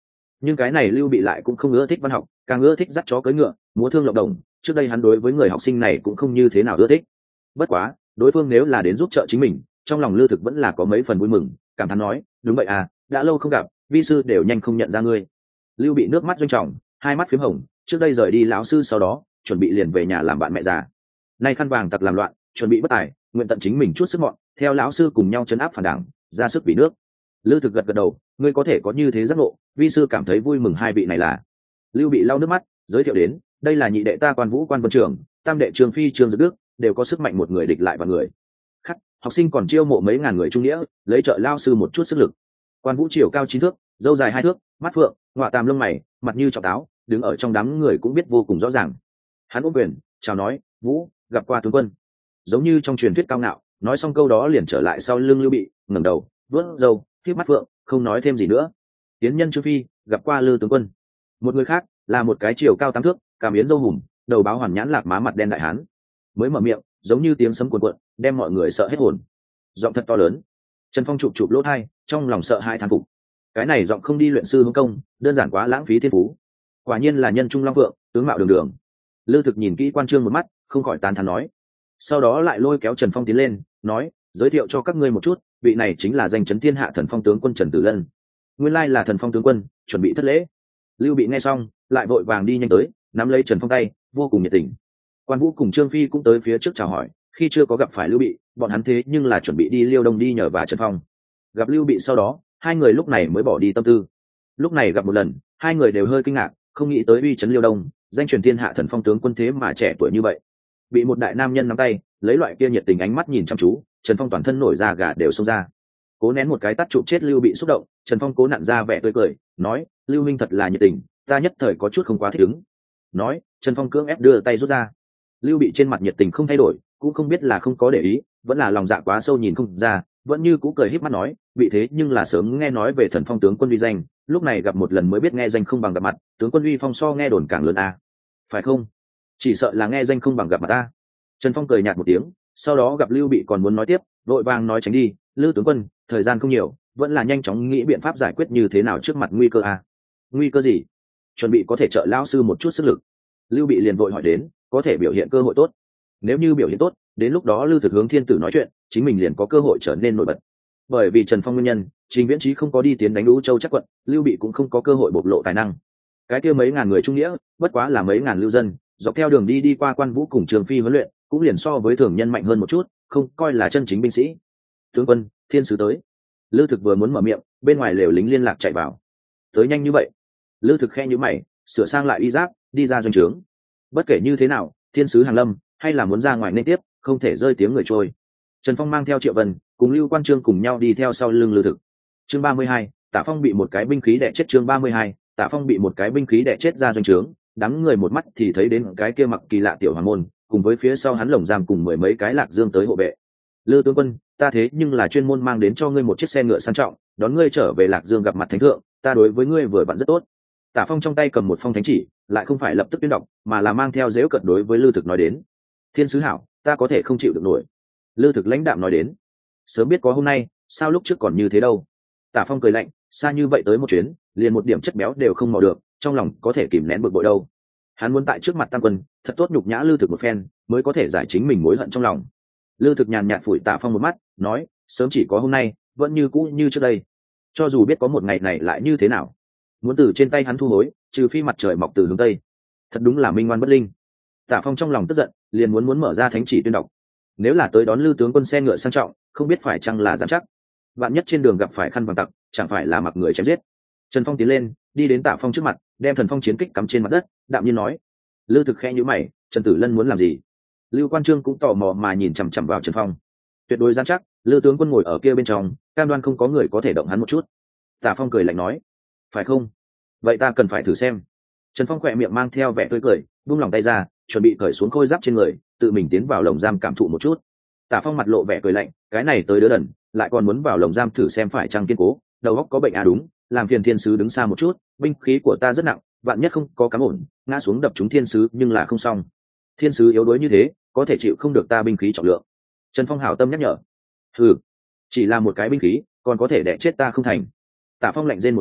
Nhưng cái này Lưu Bị lại cũng không ưa thích văn học, càng ưa thích dắt chó cưỡi ngựa, múa thương lộng đồng. Trước đây hắn đối với người học sinh này cũng không như thế nào ưa thích. Bất quá đối phương nếu là đến giúp trợ chính mình, trong lòng Lưu Thực vẫn là có mấy phần vui mừng, cảm thán nói: đúng vậy à, đã lâu không gặp, vi sư đều nhanh không nhận ra ngươi. Lưu Bị nước mắt doanh trọng, hai mắt phím hồng. Trước đây rời đi lão sư, sau đó chuẩn bị liền về nhà làm bạn mẹ già. Nay khăn vàng tặc làm loạn, chuẩn bị bất tài, nguyện tận chính mình chút sức mọn, theo lão sư cùng nhau trấn áp phản đảng, ra sức vì nước. Lưu Thực gật gật đầu, ngươi có thể có như thế giác ngộ, vi sư cảm thấy vui mừng. Hai vị này là? Lưu Bị lau nước mắt, giới thiệu đến: đây là nhị đệ ta Quan Vũ, Quan Vân Trường, tam đệ Trường Phi, Trương Dực Đức, đều có sức mạnh một người địch lại vào người. Khắc, học sinh còn chiêu mộ mấy ngàn người trung nghĩa, lấy trợ lao sư một chút sức lực. Quan Vũ chiều cao 9 thước, râu dài 2 thước, mắt phượng, ngọa tàm lông mày, mặt như trọng táo, đứng ở trong đám người cũng biết vô cùng rõ ràng. Hắn ôm quyền chào nói: Vũ, gặp qua tướng quân. Giống như trong truyền thuyết cao ngạo, nói xong câu đó liền trở lại sau lưng Lưu Bị, ngẩng đầu vuốt râu, khép mắt phượng, không nói thêm gì nữa. Tiến nhân Trương Phi, gặp qua Lư tướng quân. Một người khác là một cái chiều cao 8 thước, cằm yến râu hùm, đầu báo hoàn nhãn lạc má mặt đen đại hán, mới mở miệng giống như tiếng sấm cuồn cuộn, đem mọi người sợ hết hồn. Giọng thật to lớn. Trần Phong chụp chụp lỗ tai, trong lòng sợ hãi thán phục. Cái này giọng không đi luyện sư hướng công, đơn giản quá lãng phí thiên phú. Quả nhiên là nhân trung long phượng, tướng mạo đường đường. Lư Thực nhìn kỹ Quan Trương một mắt, không khỏi tán thán nói. Sau đó lại lôi kéo Trần Phong tiến lên, nói: giới thiệu cho các ngươi một chút, vị này chính là danh chấn thiên hạ Thần Phong tướng quân Trần Tử Lân. Nguyên lai là Thần Phong tướng quân, chuẩn bị thất lễ. Lưu Bị nghe xong, lại vội vàng đi nhanh tới, nắm lấy Trần Phong tay, vô cùng nhiệt tình. Quan Vũ cùng Trương Phi cũng tới phía trước chào hỏi, khi chưa có gặp phải Lưu Bị, bọn hắn thế nhưng là chuẩn bị đi Liêu Đông đi nhờ vả Trần Phong. Gặp Lưu Bị sau đó, hai người lúc này mới bỏ đi tâm tư. Lúc này gặp một lần, hai người đều hơi kinh ngạc, không nghĩ tới uy chấn Liêu Đông, danh truyền thiên hạ Thần Phong tướng quân thế mà trẻ tuổi như vậy. Bị một đại nam nhân nắm tay, lấy loại kia nhiệt tình ánh mắt nhìn chăm chú, Trần Phong toàn thân nổi da gà đều xông ra. Cố nén một cái tát chụp chết Lưu Bị xúc động, Trần Phong cố nặn ra vẻ tươi cười, nói: Lưu minh thật là nhiệt tình, ta nhất thời có chút không quá thích ứng. Nói, Trần Phong cưỡng ép đưa tay rút ra. Lưu Bị trên mặt nhiệt tình không thay đổi, cũng không biết là không có để ý, vẫn là lòng dạ quá sâu nhìn không ra, vẫn như cũ cười híp mắt nói: bị thế nhưng là sớm nghe nói về Thần Phong tướng quân uy danh, lúc này gặp một lần mới biết nghe danh không bằng gặp mặt, tướng quân uy phong so nghe đồn càng lớn à. Phải không? Chỉ sợ là nghe danh không bằng gặp mặt ta. Trần Phong cười nhạt một tiếng, sau đó gặp Lưu Bị còn muốn nói tiếp, vội vàng nói tránh đi: Lư tướng quân, thời gian không nhiều, vẫn là nhanh chóng nghĩ biện pháp giải quyết như thế nào trước mặt nguy cơ à. Nguy cơ gì? Chuẩn bị có thể trợ lão sư một chút sức lực. Lưu Bị liền vội hỏi đến, có thể biểu hiện cơ hội tốt. Nếu như biểu hiện tốt, đến lúc đó Lư Thực hướng Thiên Tử nói chuyện, chính mình liền có cơ hội trở nên nổi bật. Bởi vì Trần Phong nguyên nhân, Trình Viễn Chí không có đi tiến đánh Vũ Châu chắc quận, Lưu Bị cũng không có cơ hội bộc lộ tài năng. Cái kia mấy ngàn người trung nghĩa, bất quá là mấy ngàn lưu dân, dọc theo đường đi qua Quan Vũ cùng Trường Phi huấn luyện, cũng liền so với thường nhân mạnh hơn một chút, không coi là chân chính binh sĩ. Tướng quân, thiên sứ tới. Lư Thực vừa muốn mở miệng, bên ngoài lều lính liên lạc chạy vào. Tới nhanh như vậy? Lư Thực khe nhíu mày, sửa sang lại y giáp, đi ra doanh trướng. Bất kể như thế nào, thiên sứ hàng lâm, hay là muốn ra ngoài nên tiếp, không thể rơi tiếng người trôi. Trần Phong mang theo Triệu Vân cùng Lưu Quan Trương cùng nhau đi theo sau lưng Lư Thực. Chương 32, Tạ Phong bị một cái binh khí đè chết. Chương 32, Tạ Phong bị một cái binh khí đè chết ra doanh trướng, đám người một mắt thì thấy đến cái kia mặc kỳ lạ tiểu hoàng môn, cùng với phía sau hắn lồng giam cùng mười mấy cái lạc dương tới hộ vệ. Lư tướng quân, ta thế nhưng là chuyên môn mang đến cho ngươi một chiếc xe ngựa sang trọng, đón ngươi trở về lạc dương gặp mặt thánh thượng, ta đối với ngươi vừa vặn rất tốt. Tạ Phong trong tay cầm một phong thánh chỉ, lại không phải lập tức tuyên đọc, mà là mang theo dễu cợt đối với Lư Thực nói đến. Thiên sứ hảo, ta có thể không chịu được nổi. Lư Thực lãnh đạm nói đến. Sớm biết có hôm nay, sao lúc trước còn như thế đâu. Tạ Phong cười lạnh, xa như vậy tới một chuyến, liền một điểm chất béo đều không mò được, trong lòng có thể kìm nén bực bội đâu. Hắn muốn tại trước mặt Tam Quân, thật tốt nhục nhã Lư Thực một phen, mới có thể giải chính mình mối hận trong lòng. Lư Thực nhàn nhạt phủi Tạ Phong một mắt, nói: sớm chỉ có hôm nay, vẫn như cũ như trước đây. Cho dù biết có một ngày này lại như thế nào, muốn từ trên tay hắn thu hối, trừ phi mặt trời mọc từ hướng tây. Thật đúng là minh ngoan bất linh. Tạ Phong trong lòng tức giận, liền muốn mở ra thánh chỉ tuyên đọc. Nếu là tới đón Lư tướng quân xe ngựa sang trọng, không biết phải chăng là dám chắc. Vạn nhất trên đường gặp phải khăn vàng tặc, chẳng phải là mặc người chém giết. Trần Phong tiến lên, đi đến Tạ Phong trước mặt, đem Thần Phong chiến kích cắm trên mặt đất, đạm nhiên nói: Lư Thực khẽ nhíu mày, Trần Tử Lân muốn làm gì? Lưu Quan Trương cũng tò mò mà nhìn chằm chằm vào Trần Phong. Tuyệt đối dám chắc, Lư tướng quân ngồi ở kia bên trong, cam đoan không có người có thể động hắn một chút. Tạ Phong cười lạnh nói: phải không? Vậy ta cần phải thử xem. Trần Phong khỏe miệng mang theo vẻ tươi cười, buông lòng tay ra, chuẩn bị cởi xuống khôi giáp trên người, tự mình tiến vào lồng giam cảm thụ một chút. Tạ Phong mặt lộ vẻ cười lạnh, cái này tới đứa đần, lại còn muốn vào lồng giam thử xem phải chăng kiên cố, đầu óc có bệnh à? Đúng, làm phiền thiên sứ đứng xa một chút, binh khí của ta rất nặng, vạn nhất không có cám ổn, ngã xuống đập trúng thiên sứ nhưng là không xong. Thiên sứ yếu đuối như thế, có thể chịu không được ta binh khí trọng lượng. Trần Phong hảo tâm nhắc nhở. Chỉ là một cái binh khí, còn có thể đè chết ta không thành. Tạ Phong lạnh rên một tiếng,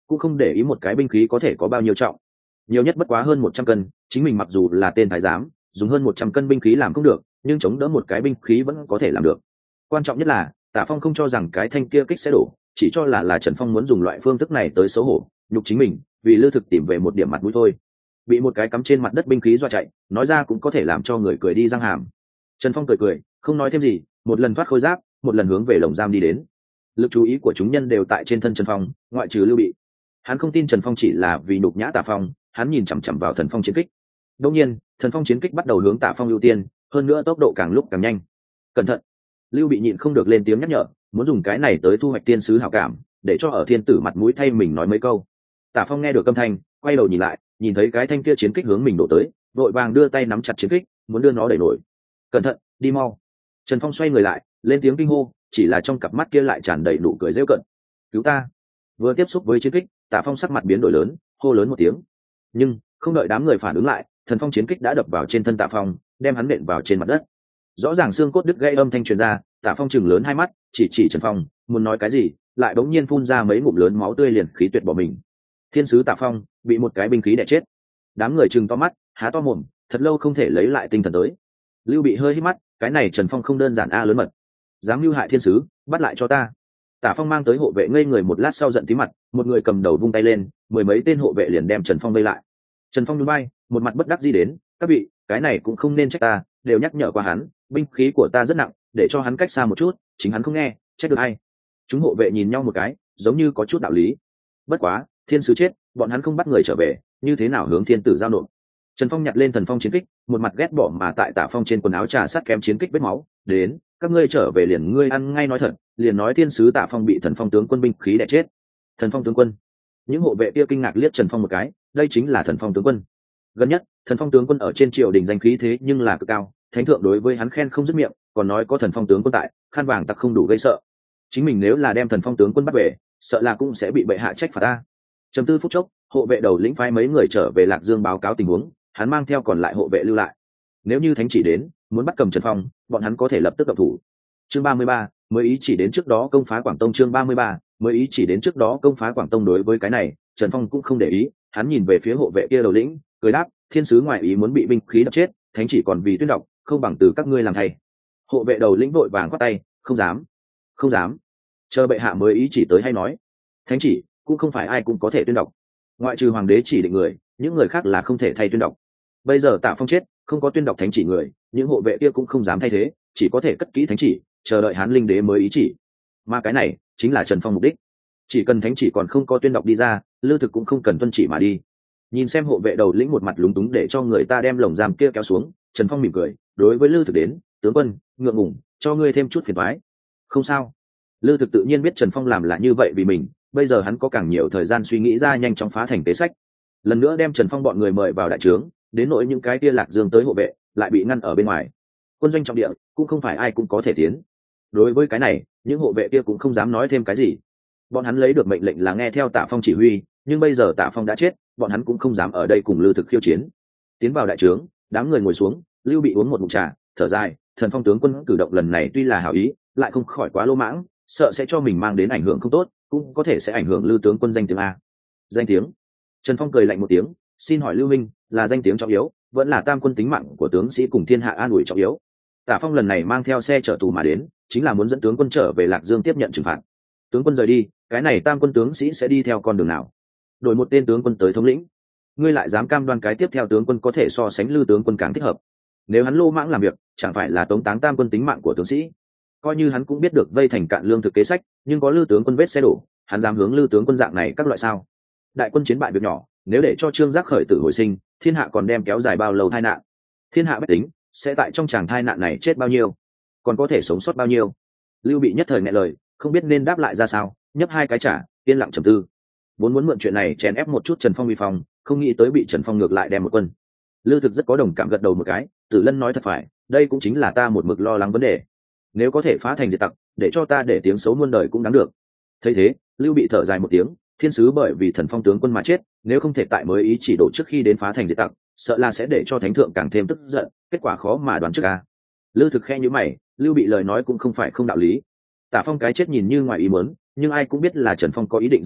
cũng không để ý một cái binh khí có thể có bao nhiêu trọng, nhiều nhất bất quá hơn 100 cân. Chính mình mặc dù là tên thái giám, dùng hơn 100 cân binh khí làm không được, nhưng chống đỡ một cái binh khí vẫn có thể làm được. Quan trọng nhất là Tả Phong không cho rằng cái thanh kia kích sẽ đổ, chỉ cho là Trần Phong muốn dùng loại phương thức này tới xấu hổ nhục chính mình, vì Lư Thực tìm về một điểm mặt mũi thôi. Bị một cái cắm trên mặt đất binh khí dọa chạy, nói ra cũng có thể làm cho người cười đi răng hàm. Trần Phong cười cười, không nói thêm gì, một lần thoát khôi giáp, một lần hướng về lồng giam đi đến. Lực chú ý của chúng nhân đều tại trên thân Trần Phong, ngoại trừ Lưu Bị. Hắn không tin Trần Phong chỉ là vì nhục nhã Tả Phong, hắn nhìn chằm chằm vào Thần Phong chiến kích. Đương nhiên, Thần Phong chiến kích bắt đầu hướng Tả Phong ưu tiên, hơn nữa tốc độ càng lúc càng nhanh. Cẩn thận! Lưu Bị nhịn không được lên tiếng nhắc nhở, muốn dùng cái này tới thu hoạch tiên sứ hảo cảm, để cho ở thiên tử mặt mũi thay mình nói mấy câu. Tả Phong nghe được âm thanh, quay đầu nhìn lại, nhìn thấy cái thanh kia chiến kích hướng mình đổ tới, vội vàng đưa tay nắm chặt chiến kích, muốn đưa nó đẩy nổi. Cẩn thận, đi mau! Trần Phong xoay người lại, lên tiếng kinh hô, chỉ là trong cặp mắt kia lại tràn đầy nụ cười giễu cợt. Cứu ta! Vừa tiếp xúc với chiến kích, Tả Phong sắc mặt biến đổi lớn, hô lớn một tiếng. Nhưng không đợi đám người phản ứng lại, Thần Phong chiến kích đã đập vào trên thân Tả Phong, đem hắn nện vào trên mặt đất. Rõ ràng xương cốt đứt gãy âm thanh truyền ra, Tả Phong chừng lớn hai mắt, chỉ Trần Phong, muốn nói cái gì, lại bỗng nhiên phun ra mấy ngụm lớn máu tươi liền khí tuyệt bỏ mình. Thiên sứ Tả Phong bị một cái binh khí đè chết. Đám người trừng to mắt, há to mồm, thật lâu không thể lấy lại tinh thần tới. Lưu Bị hơi hít mắt, cái này Trần Phong không đơn giản a lớn mật, dám mưu hại thiên sứ, bắt lại cho ta. Tả Phong mang tới hộ vệ ngây người một lát sau giận tí mặt, một người cầm đầu vung tay lên, mười mấy tên hộ vệ liền đem Trần Phong vây lại. Trần Phong nhún vai, một mặt bất đắc dĩ đến, các vị, cái này cũng không nên trách ta, đều nhắc nhở qua hắn, binh khí của ta rất nặng, để cho hắn cách xa một chút, chính hắn không nghe, trách được ai? Chúng hộ vệ nhìn nhau một cái, giống như có chút đạo lý. Bất quá, thiên sứ chết, bọn hắn không bắt người trở về, như thế nào hướng thiên tử giao nộp? Trần Phong nhặt lên Thần Phong chiến kích, một mặt ghét bỏ mà tại Tả Phong trên quần áo trà sát kém chiến kích vết máu, đến, các ngươi trở về liền ngươi ăn ngay nói thật, liền nói thiên sứ Tả Phong bị Thần Phong tướng quân binh khí đè chết. Thần Phong tướng quân? Những hộ vệ kia kinh ngạc liếc Trần Phong một cái, đây chính là Thần Phong tướng quân. Gần nhất, Thần Phong tướng quân ở trên triều đình danh khí thế nhưng là cực cao, thánh thượng đối với hắn khen không dứt miệng, còn nói có Thần Phong tướng quân tại, khăn vàng tặc không đủ gây sợ. Chính mình nếu là đem Thần Phong tướng quân bắt về, sợ là cũng sẽ bị bệ hạ trách phạt ta. Trầm tư phút chốc, hộ vệ đầu lĩnh phái mấy người trở về Lạc Dương báo cáo tình huống, hắn mang theo còn lại hộ vệ lưu lại. Nếu như thánh chỉ đến, muốn bắt cầm Trần Phong, bọn hắn có thể lập tức động thủ. Chương 33, mới ý chỉ đến trước đó công phá Quảng Tông. Chương 33, mới ý chỉ đến trước đó công phá Quảng Tông. Đối với cái này, Trần Phong cũng không để ý, hắn nhìn về phía hộ vệ kia đầu lĩnh, cười đáp, thiên sứ ngoại ý muốn bị binh khí đập chết, thánh chỉ còn vì tuyên đọc, không bằng từ các ngươi làm thay. Hộ vệ đầu lĩnh vội vàng quát tay, không dám, không dám, chờ bệ hạ mới ý chỉ tới hay nói. Thánh chỉ cũng không phải ai cũng có thể tuyên đọc, ngoại trừ hoàng đế chỉ định người, những người khác là không thể thay tuyên đọc. Bây giờ Tạ Phong chết, không có tuyên đọc thánh chỉ người, những hộ vệ kia cũng không dám thay thế, chỉ có thể cất kỹ thánh chỉ, chờ đợi Hán Linh Đế mới ý chỉ. Mà cái này chính là Trần Phong mục đích. Chỉ cần thánh chỉ còn không có tuyên đọc đi ra, Lư Thực cũng không cần tuân chỉ mà đi. Nhìn xem hộ vệ đầu lĩnh một mặt lúng túng để cho người ta đem lồng giam kia kéo xuống, Trần Phong mỉm cười, đối với Lư Thực đến, tướng quân, ngượng ngùng, cho ngươi thêm chút phiền toái. Không sao. Lư Thực tự nhiên biết Trần Phong làm là như vậy vì mình, bây giờ hắn có càng nhiều thời gian suy nghĩ ra nhanh chóng phá thành kế sách. Lần nữa đem Trần Phong bọn người mời vào đại trướng, đến nỗi những cái kia Lạc Dương tới hộ vệ lại bị ngăn ở bên ngoài. Quân doanh trọng địa cũng không phải ai cũng có thể tiến. Đối với cái này, những hộ vệ kia cũng không dám nói thêm cái gì. Bọn hắn lấy được mệnh lệnh là nghe theo Tạ Phong chỉ huy, nhưng bây giờ Tạ Phong đã chết, bọn hắn cũng không dám ở đây cùng Lư Thực khiêu chiến. Tiến vào đại trướng, đám người ngồi xuống, Lưu Bị uống một ngụm trà, thở dài, Thần Phong tướng quân cử động lần này tuy là hảo ý, lại không khỏi quá lỗ mãng, sợ sẽ cho mình mang đến ảnh hưởng không tốt, cũng có thể sẽ ảnh hưởng Lư tướng quân danh tiếng a. Danh tiếng? Trần Phong cười lạnh một tiếng, xin hỏi Lưu Minh, là danh tiếng trọng yếu, vẫn là tam quân tính mạng của tướng sĩ cùng thiên hạ an ủi trọng yếu? Tạ Phong lần này mang theo xe chở tù mà đến, chính là muốn dẫn tướng quân trở về Lạc Dương tiếp nhận trừng phạt. Tướng quân rời đi, cái này tam quân tướng sĩ sẽ đi theo con đường nào? Đổi một tên tướng quân tới thống lĩnh, ngươi lại dám cam đoan cái tiếp theo tướng quân có thể so sánh Lư tướng quân càng thích hợp? Nếu hắn lô mãng làm việc, chẳng phải là tống táng tam quân tính mạng của tướng sĩ? Coi như hắn cũng biết được vây thành cạn lương thực kế sách, nhưng có Lư tướng quân vết xe đổ, hắn dám hướng Lư tướng quân dạng này các loại sao? Đại quân chiến bại việc nhỏ, nếu để cho Trương Giác khởi tử hồi sinh, thiên hạ còn đem kéo dài bao lâu tai nạn? Thiên hạ bách tính sẽ tại trong tràng tai nạn này chết bao nhiêu, còn có thể sống sót bao nhiêu? Lưu Bị nhất thời nghẹn lời, không biết nên đáp lại ra sao, nhấp hai cái trà, yên lặng trầm tư. Vốn muốn mượn chuyện này chèn ép một chút Trần Phong uy phong, không nghĩ tới bị Trần Phong ngược lại đem một quân. Lư Thực rất có đồng cảm gật đầu một cái, Tử Lân nói thật phải, đây cũng chính là ta một mực lo lắng vấn đề. Nếu có thể phá thành diệt tặc, để cho ta để tiếng xấu muôn đời cũng đáng được. Thấy thế, Lưu Bị thở dài một tiếng, thiên sứ bởi vì Thần Phong tướng quân mà chết, nếu không thể tại mới ý chỉ đổ trước khi đến phá thành diệt tặc, sợ là sẽ để cho thánh thượng càng thêm tức giận, kết quả khó mà đoán trước a. Lư Thực khe nhíu mày, Lưu Bị lời nói cũng không phải không đạo lý. Tả Phong cái chết nhìn như ngoài ý muốn, nhưng ai cũng biết là Trần Phong có ý định dẫn đạo,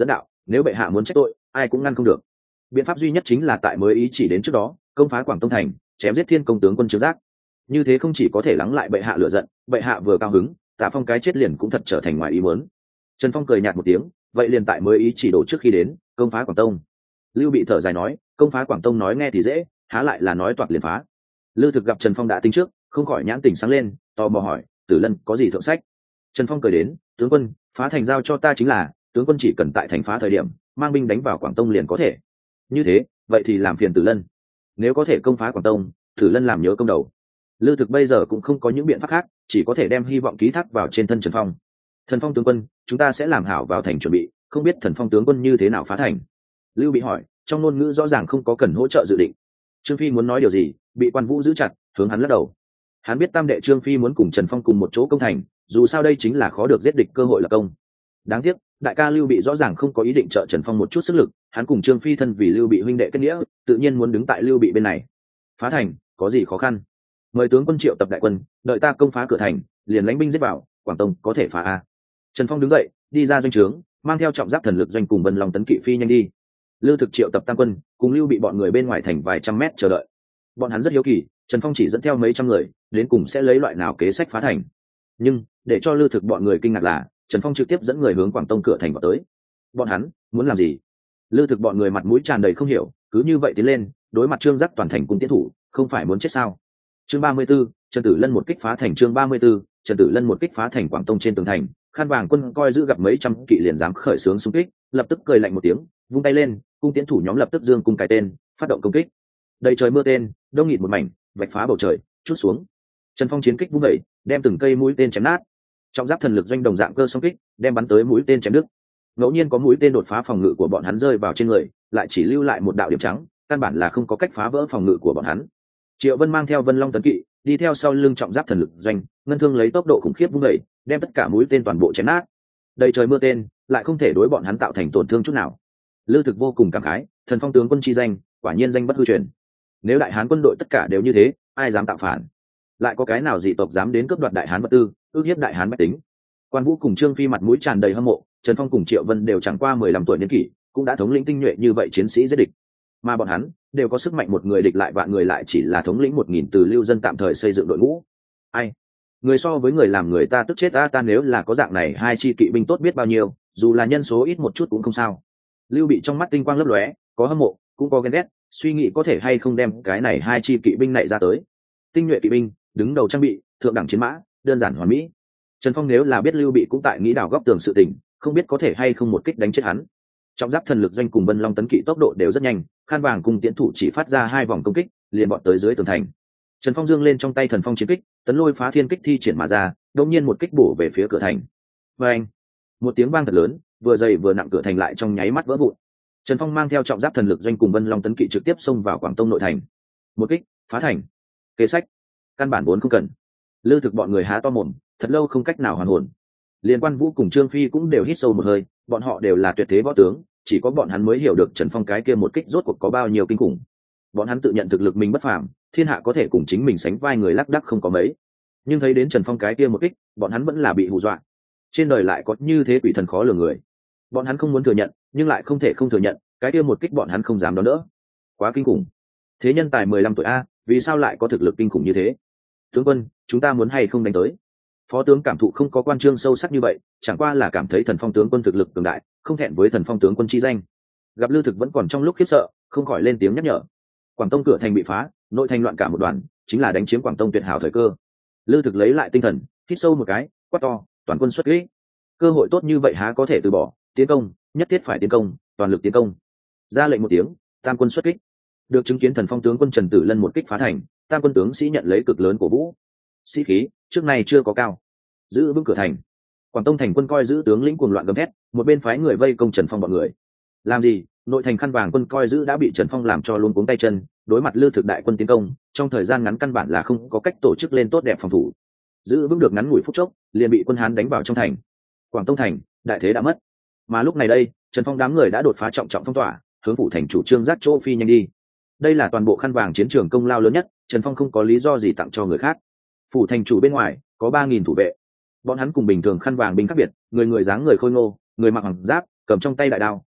nếu bệ hạ muốn trách tội ai cũng ngăn không được. Biện pháp duy nhất chính là tại mới ý chỉ đến trước đó công phá Quảng Tông thành, chém giết Thiên Công tướng quân Trương Giác. Như thế không chỉ có thể lắng lại bệ hạ lửa giận, bệ hạ vừa cao hứng, Tạ Phong cái chết liền cũng thật trở thành ngoài ý muốn. Trần Phong cười nhạt một tiếng, vậy liền tại mới ý chỉ đổ trước khi đến công phá Quảng Tông. Lưu Bị thở dài nói, công phá Quảng Tông nói nghe thì dễ, há lại là nói toạc liền phá. Lư Thực gặp Trần Phong đã tính trước, không khỏi nhãn tình sáng lên, tò mò hỏi, Tử Lân có gì thượng sách? Trần Phong cười đến, tướng quân, phá thành giao cho ta chính là, tướng quân chỉ cần tại thành phá thời điểm mang binh đánh vào Quảng Tông liền có thể. Như thế, vậy thì làm phiền Tử Lân. Nếu có thể công phá Quảng Tông, Tử Lân làm nhớ công đầu. Lư Thực bây giờ cũng không có những biện pháp khác, chỉ có thể đem hy vọng ký thác vào trên thân Trần Phong. Thần Phong tướng quân, chúng ta sẽ làm hảo vào thành chuẩn bị, không biết Thần Phong tướng quân như thế nào phá thành? Lưu Bị hỏi, trong ngôn ngữ rõ ràng không có cần hỗ trợ dự định. Trương Phi muốn nói điều gì, bị Quan Vũ giữ chặt, hướng hắn lắc đầu. Hắn biết tam đệ Trương Phi muốn cùng Trần Phong cùng một chỗ công thành, dù sao đây chính là khó được giết địch cơ hội lập công. Đáng tiếc, đại ca Lưu Bị rõ ràng không có ý định trợ Trần Phong một chút sức lực, hắn cùng Trương Phi thân vì Lưu Bị huynh đệ kết nghĩa, tự nhiên muốn đứng tại Lưu Bị bên này. Phá thành, có gì khó khăn? Mời tướng quân triệu tập đại quân, đợi ta công phá cửa thành, liền lãnh binh giết vào, Quảng Tông có thể phá a. Trần Phong đứng dậy, đi ra doanh trướng, mang theo trọng giáp thần lực doanh cùng Vân Long tấn kỵ phi nhanh đi. Lư Thực triệu tập tăng quân, cùng Lưu Bị bọn người bên ngoài thành vài trăm mét chờ đợi. Bọn hắn rất hiếu kỳ, Trần Phong chỉ dẫn theo mấy trăm người, đến cùng sẽ lấy loại nào kế sách phá thành. Nhưng để cho Lư Thực bọn người kinh ngạc là, Trần Phong trực tiếp dẫn người hướng Quảng Tông cửa thành vào tới. Bọn hắn muốn làm gì? Lư Thực bọn người mặt mũi tràn đầy không hiểu, cứ như vậy tiến lên, đối mặt Trương Giác toàn thành cung tiến thủ, không phải muốn chết sao? Chương 34, Trần Tử Lân một kích phá thành. Chương 34, Trần Tử Lân một kích phá thành. Quảng Tông trên tường thành, Khan Vàng quân coi giữ gặp mấy trăm kỵ liền dám khởi xướng xung kích, lập tức cười lạnh một tiếng, vung tay lên, cung tiến thủ nhóm lập tức dương cung cài tên, phát động công kích. Đầy trời mưa tên, đông nghịt một mảnh, vạch phá bầu trời, chút xuống. Trần Phong chiến kích vung dậy, đem từng cây mũi tên chém nát. Trọng giáp thần lực doanh đồng dạng cơ song kích, đem bắn tới mũi tên chém đứt. Ngẫu nhiên có mũi tên đột phá phòng ngự của bọn hắn rơi vào trên người, lại chỉ lưu lại một đạo điểm trắng, căn bản là không có cách phá vỡ phòng ngự của bọn hắn. Triệu Vân mang theo Vân Long tấn kỵ, đi theo sau lưng trọng giáp thần lực doanh, ngân thương lấy tốc độ khủng khiếp vung dậy, đem tất cả mũi tên toàn bộ chém nát. Đầy trời mưa tên, lại không thể đối bọn hắn tạo thành tổn thương chút nào. Lư Thực vô cùng cảm khái, Thần Phong tướng quân chi danh, quả nhiên danh bất hư truyền. Nếu đại hán quân đội tất cả đều như thế, ai dám tạo phản? Lại có cái nào dị tộc dám đến cướp đoạt đại hán vật tư, ước hiếp đại hán bách tính? Quan Vũ cùng Trương Phi mặt mũi tràn đầy hâm mộ, Trần Phong cùng Triệu Vân đều chẳng qua 15 tuổi niên kỷ, cũng đã thống lĩnh tinh nhuệ như vậy chiến sĩ giết địch. Mà bọn hắn đều có sức mạnh một người địch lại vạn người, lại chỉ là thống lĩnh 1000 từ lưu dân tạm thời xây dựng đội ngũ. Ai? Người so với người làm người ta tức chết ta nếu là có dạng này hai chi kỵ binh tốt biết bao nhiêu, dù là nhân số ít một chút cũng không sao. Lưu Bị trong mắt tinh quang lấp lóe, có hâm mộ, cũng có ghen ghét, suy nghĩ có thể hay không đem cái này hai chi kỵ binh này ra tới. Tinh nhuệ kỵ binh, đứng đầu trang bị, thượng đẳng chiến mã, đơn giản hoàn mỹ. Trần Phong nếu là biết Lưu Bị cũng tại nghĩ đào góc tường sự tình, không biết có thể hay không một kích đánh chết hắn. Trọng giáp thần lực doanh cùng Vân Long tấn kỵ tốc độ đều rất nhanh, Khan Vàng cùng tiến thủ chỉ phát ra 2 vòng công kích, liền bọn tới dưới tường thành. Trần Phong dương lên trong tay Thần Phong chiến kích, tấn lôi phá thiên kích thi triển mà ra, đột nhiên một kích bổ về phía cửa thành. Oeng! Một tiếng vang thật lớn, vừa dày vừa nặng cửa thành lại trong nháy mắt vỡ vụn. Trần Phong mang theo trọng giáp thần lực doanh cùng Vân Long tấn kỵ trực tiếp xông vào Quảng Tông nội thành. Một kích, phá thành. Kế sách, căn bản vốn không cần. Lư Thực bọn người há to mồm, thật lâu không cách nào hoàn hồn. Liên Quan Vũ cùng Trương Phi cũng đều hít sâu một hơi, bọn họ đều là tuyệt thế võ tướng, chỉ có bọn hắn mới hiểu được Trần Phong cái kia một kích rốt cuộc có bao nhiêu kinh khủng. Bọn hắn tự nhận thực lực mình bất phàm, thiên hạ có thể cùng chính mình sánh vai người lác đác không có mấy. Nhưng thấy đến Trần Phong cái kia một kích, bọn hắn vẫn là bị hù dọa. Trên đời lại có như thế quỷ thần khó lường người. Bọn hắn không muốn thừa nhận, nhưng lại không thể không thừa nhận, cái kia một kích bọn hắn không dám đón đỡ. Quá kinh khủng. Thế nhân tài 15 tuổi a, vì sao lại có thực lực kinh khủng như thế? Tướng quân, chúng ta muốn hay không đánh tới? Phó tướng cảm thụ không có quan trương sâu sắc như vậy, chẳng qua là cảm thấy Thần Phong tướng quân thực lực cường đại, không thẹn với Thần Phong tướng quân chi danh. Gặp Lư Thực vẫn còn trong lúc khiếp sợ, không khỏi lên tiếng nhắc nhở. Quảng Tông cửa thành bị phá, nội thành loạn cả một đoàn, chính là đánh chiếm Quảng Tông tuyệt hảo thời cơ. Lư Thực lấy lại tinh thần, hít sâu một cái, quát to, toàn quân xuất kích. Cơ hội tốt như vậy há có thể từ bỏ, tiến công, nhất thiết phải tiến công, toàn lực tiến công. Ra lệnh một tiếng, tam quân xuất kích. Được chứng kiến Thần Phong tướng quân Trần Tử Lân một kích phá thành, tam quân tướng sĩ nhận lấy cực lớn cổ vũ. Sĩ khí trước này chưa có cao. Giữ vững cửa thành. Quảng Tông thành quân coi giữ tướng lĩnh cuồng loạn gầm thét, một bên phái người vây công Trần Phong bọn người. Làm gì? Nội thành Khăn Vàng quân coi giữ đã bị Trần Phong làm cho luống cuống tay chân, đối mặt Lư Thực đại quân tiến công, trong thời gian ngắn căn bản là không có cách tổ chức lên tốt đẹp phòng thủ. Giữ vững được ngắn ngủi phút chốc, liền bị quân Hán đánh vào trong thành. Quảng Tông thành, đại thế đã mất. Mà lúc này đây, Trần Phong đám người đã đột phá trọng trọng phong tỏa, hướng phủ thành chủ Trương Giác chỗ phi nhanh đi. Đây là toàn bộ Khăn Vàng chiến trường công lao lớn nhất, Trần Phong không có lý do gì tặng cho người khác. Phủ thành chủ bên ngoài có 3000 thủ vệ. Bọn hắn cùng bình thường Khăn Vàng binh khác biệt, người người dáng người khôi ngô, người mặc hoàng giáp, cầm trong tay đại đao,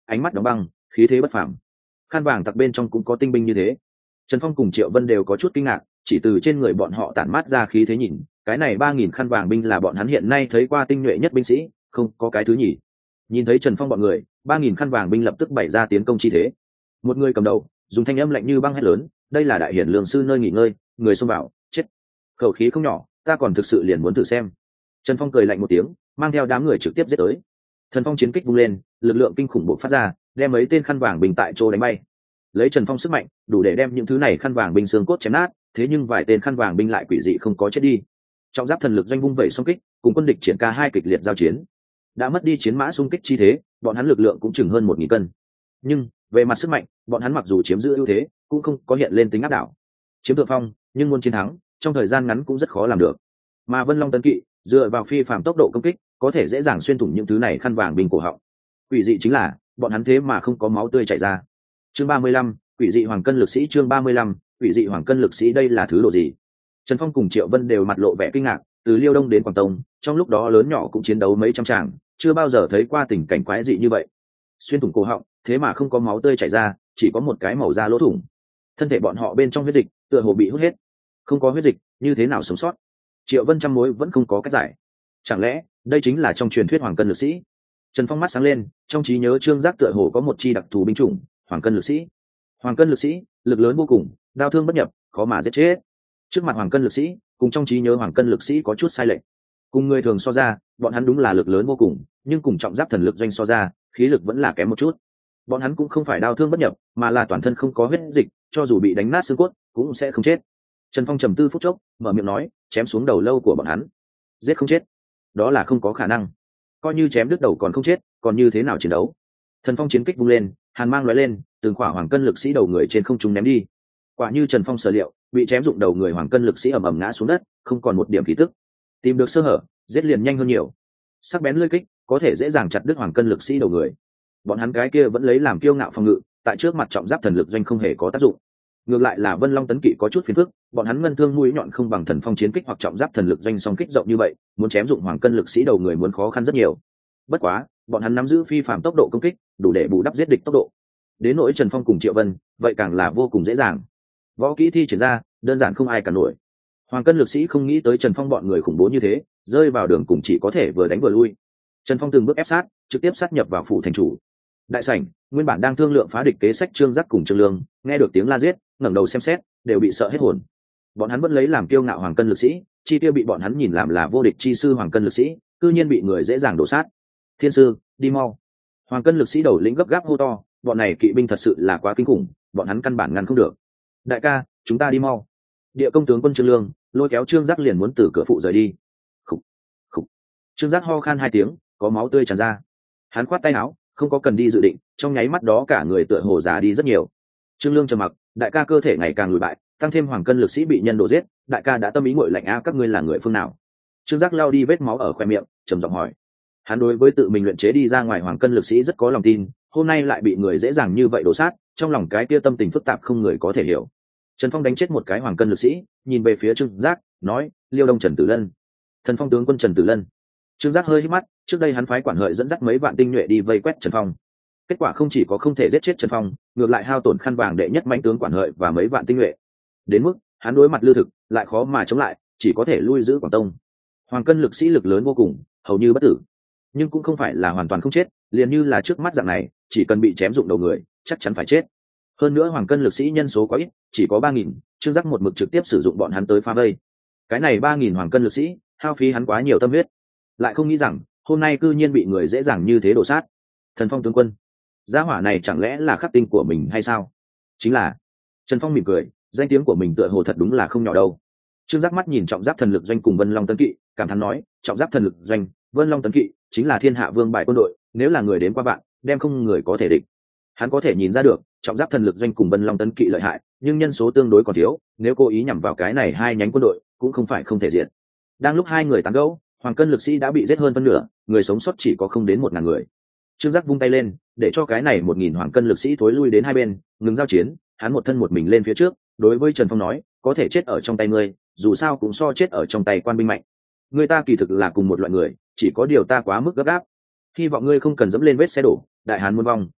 ánh mắt đóng băng, khí thế bất phàm. Khăn vàng tặc bên trong cũng có tinh binh như thế. Trần Phong cùng Triệu Vân đều có chút kinh ngạc, chỉ từ trên người bọn họ tản mát ra khí thế nhìn, cái này 3000 khăn vàng binh là bọn hắn hiện nay thấy qua tinh nhuệ nhất binh sĩ, không có cái thứ nhì. Nhìn thấy Trần Phong bọn người, 3000 khăn vàng binh lập tức bày ra tiến công chi thế. Một người cầm đầu, dùng thanh âm lạnh như băng hét lớn, đây là đại hiển lương sư nơi nghỉ ngơi, người xông vào, chết. Khẩu khí không nhỏ, ta còn thực sự liền muốn thử xem. Trần Phong cười lạnh một tiếng, mang theo đám người trực tiếp giết tới. Thần phong chiến kích vung lên, lực lượng kinh khủng bộc phát ra, đem mấy tên khăn vàng binh tại chỗ đánh bay. Lấy Trần Phong sức mạnh, đủ để đem những thứ này khăn vàng binh xương cốt chém nát, thế nhưng vài tên khăn vàng binh lại quỷ dị không có chết đi. Trọng giáp thần lực doanh vung vẩy xung kích, cùng quân địch triển khai hai kịch liệt giao chiến. Đã mất đi chiến mã xung kích chi thế, bọn hắn lực lượng cũng chừng hơn 1000 cân. Nhưng về mặt sức mạnh, bọn hắn mặc dù chiếm giữ ưu thế, cũng không có hiện lên tính áp đảo. Chiếm thượng phong, nhưng muốn chiến thắng, trong thời gian ngắn cũng rất khó làm được. Mà Vân Long tấn kỵ, dựa vào phi phàm tốc độ công kích, có thể dễ dàng xuyên thủng những thứ này khăn vàng binh cổ họng. Quỷ dị chính là, bọn hắn thế mà không có máu tươi chảy ra. Chương 35, quỷ dị hoàng cân lực sĩ. Chương 35, quỷ dị hoàng cân lực sĩ. Đây là thứ độ gì? Trần Phong cùng Triệu Vân đều mặt lộ vẻ kinh ngạc, từ Liêu Đông đến Quảng Tông, trong lúc đó lớn nhỏ cũng chiến đấu mấy trăm tràng, chưa bao giờ thấy qua tình cảnh quái dị như vậy. Xuyên thủng cổ họng, thế mà không có máu tươi chảy ra, chỉ có một cái màu da lỗ thủng. Thân thể bọn họ bên trong huyết dịch, tựa hồ bị hút hết. Không có huyết dịch, như thế nào sống sót? Triệu Vân trăm mối vẫn không có cách giải. Chẳng lẽ đây chính là trong truyền thuyết hoàng cân lực sĩ? Trần Phong mắt sáng lên, trong trí nhớ Trương Giác tựa hồ có một chi đặc thù binh chủng, hoàng cân lực sĩ. Hoàng cân lực sĩ, lực lớn vô cùng, đao thương bất nhập, khó mà giết chết. Trước mặt hoàng cân lực sĩ, cùng trong trí nhớ hoàng cân lực sĩ có chút sai lệch. Cùng người thường so ra, bọn hắn đúng là lực lớn vô cùng, nhưng cùng trọng giáp thần lực doanh so ra, khí lực vẫn là kém một chút. Bọn hắn cũng không phải đao thương bất nhập, mà là toàn thân không có huyết dịch, cho dù bị đánh nát xương cốt, cũng sẽ không chết. Trần Phong trầm tư phút chốc, mở miệng nói, chém xuống đầu lâu của bọn hắn, giết không chết, đó là không có khả năng. Coi như chém đứt đầu còn không chết, còn như thế nào chiến đấu? Thần phong chiến kích vung lên, hàn mang lóe lên, từng khỏa hoàng cân lực sĩ đầu người trên không trung ném đi. Quả như Trần Phong sở liệu, bị chém dụng đầu người hoàng cân lực sĩ ầm ầm ngã xuống đất, không còn một điểm khí tức. Tìm được sơ hở, giết liền nhanh hơn nhiều. Sắc bén lưỡi kích có thể dễ dàng chặt đứt hoàng cân lực sĩ đầu người. Bọn hắn cái kia vẫn lấy làm kiêu ngạo phòng ngự, tại trước mặt trọng giáp thần lực doanh không hề có tác dụng. Ngược lại là Vân Long tấn kỵ có chút phiền phức, bọn hắn ngân thương mũi nhọn không bằng thần phong chiến kích hoặc trọng giáp thần lực doanh song kích rộng như vậy, muốn chém dụng hoàng cân lực sĩ đầu người muốn khó khăn rất nhiều. Bất quá, bọn hắn nắm giữ phi phàm tốc độ công kích, đủ để bù đắp giết địch tốc độ. Đến nỗi Trần Phong cùng Triệu Vân, vậy càng là vô cùng dễ dàng. Võ kỹ thi triển ra, đơn giản không ai cả nổi. Hoàng cân lực sĩ không nghĩ tới Trần Phong bọn người khủng bố như thế, rơi vào đường cùng chỉ có thể vừa đánh vừa lui. Trần Phong từng bước ép sát, trực tiếp sát nhập vào phủ thành chủ. Đại sảnh, nguyên bản đang thương lượng phá địch kế sách Trương Giác cùng Trương Lương, nghe được tiếng la giết, ngẩng đầu xem xét, đều bị sợ hết hồn. Bọn hắn vẫn lấy làm kiêu ngạo hoàng cân lực sĩ, chi tiêu bị bọn hắn nhìn làm là vô địch chi sư hoàng cân lực sĩ, cư nhiên bị người dễ dàng đổ sát. Thiên sư, đi mau! Hoàng cân lực sĩ đầu lĩnh gấp gáp hô to, bọn này kỵ binh thật sự là quá kinh khủng, bọn hắn căn bản ngăn không được. Đại ca, chúng ta đi mau! Địa công tướng quân Trương Lương lôi kéo Trương Giác liền muốn từ cửa phụ rời đi. Khục, khục. Trương Giác ho khan hai tiếng, có máu tươi tràn ra. Hắn khoát tay áo, không có cần đi dự định, trong nháy mắt đó cả người tựa hồ già đi rất nhiều. Trương Lương trầm mặc, đại ca cơ thể ngày càng lùi bại, tăng thêm hoàng cân lực sĩ bị nhân đồ giết, đại ca đã tâm ý nguội lạnh a, các ngươi là người phương nào? Trương Giác lao đi vết máu ở khoe miệng, trầm giọng hỏi. Hắn đối với tự mình luyện chế đi ra ngoài hoàng cân lực sĩ rất có lòng tin, hôm nay lại bị người dễ dàng như vậy đổ sát, trong lòng cái kia tâm tình phức tạp không người có thể hiểu. Trần Phong đánh chết một cái hoàng cân lực sĩ, nhìn về phía Trương Giác, nói, Liêu Đông Trần Tử Lân. Thần Phong tướng quân Trần Tử Lân. Trương Giác hơi hít mắt, trước đây hắn phái quản hợi dẫn dắt mấy vạn tinh nhuệ đi vây quét Trần Phong. Kết quả không chỉ có không thể giết chết Trần Phong, ngược lại hao tổn khăn vàng đệ nhất mãnh tướng quản hợi và mấy vạn tinh nhuệ. Đến mức hắn đối mặt lưu thực, lại khó mà chống lại, chỉ có thể lui giữ Quảng Tông. Hoàng cân lực sĩ lực lớn vô cùng, hầu như bất tử, nhưng cũng không phải là hoàn toàn không chết, liền như là trước mắt dạng này, chỉ cần bị chém dụng đầu người, chắc chắn phải chết. Hơn nữa hoàng cân lực sĩ nhân số quá ít, chỉ có 3000, Trương Giác một mực trực tiếp sử dụng bọn hắn tới phá vây. Cái này 3000 hoàng cân lực sĩ, hao phí hắn quá nhiều tâm huyết, lại không nghĩ rằng hôm nay cư nhiên bị người dễ dàng như thế đổ sát. Thần Phong tướng quân, gia hỏa này chẳng lẽ là khắc tinh của mình hay sao? Chính là. Trần Phong mỉm cười, danh tiếng của mình tựa hồ thật đúng là không nhỏ đâu. Trương Giác mắt nhìn trọng giáp thần lực doanh cùng Vân Long tấn kỵ, cảm thán nói, trọng giáp thần lực doanh, Vân Long tấn kỵ chính là thiên hạ vương bài quân đội, nếu là người đến qua bạn, đem không người có thể địch. Hắn có thể nhìn ra được, trọng giáp thần lực doanh cùng Vân Long tấn kỵ lợi hại, nhưng nhân số tương đối còn thiếu, nếu cố ý nhắm vào cái này hai nhánh quân đội, cũng không phải không thể diệt. Đang lúc hai người tán gẫu, hoàng cân lực sĩ đã bị giết hơn phân nửa, người sống sót chỉ có không đến 1000 người. Trương Giác vung tay lên, để cho cái này 1000 hoàng cân lực sĩ thối lui đến hai bên, ngừng giao chiến. Hắn một thân một mình lên phía trước, đối với Trần Phong nói, có thể chết ở trong tay ngươi, dù sao cũng so chết ở trong tay quan binh mạnh. Người ta kỳ thực là cùng một loại người, chỉ có điều ta quá mức gấp gáp. Hy vọng ngươi không cần dẫm lên vết xe đổ, đại hán muôn vong,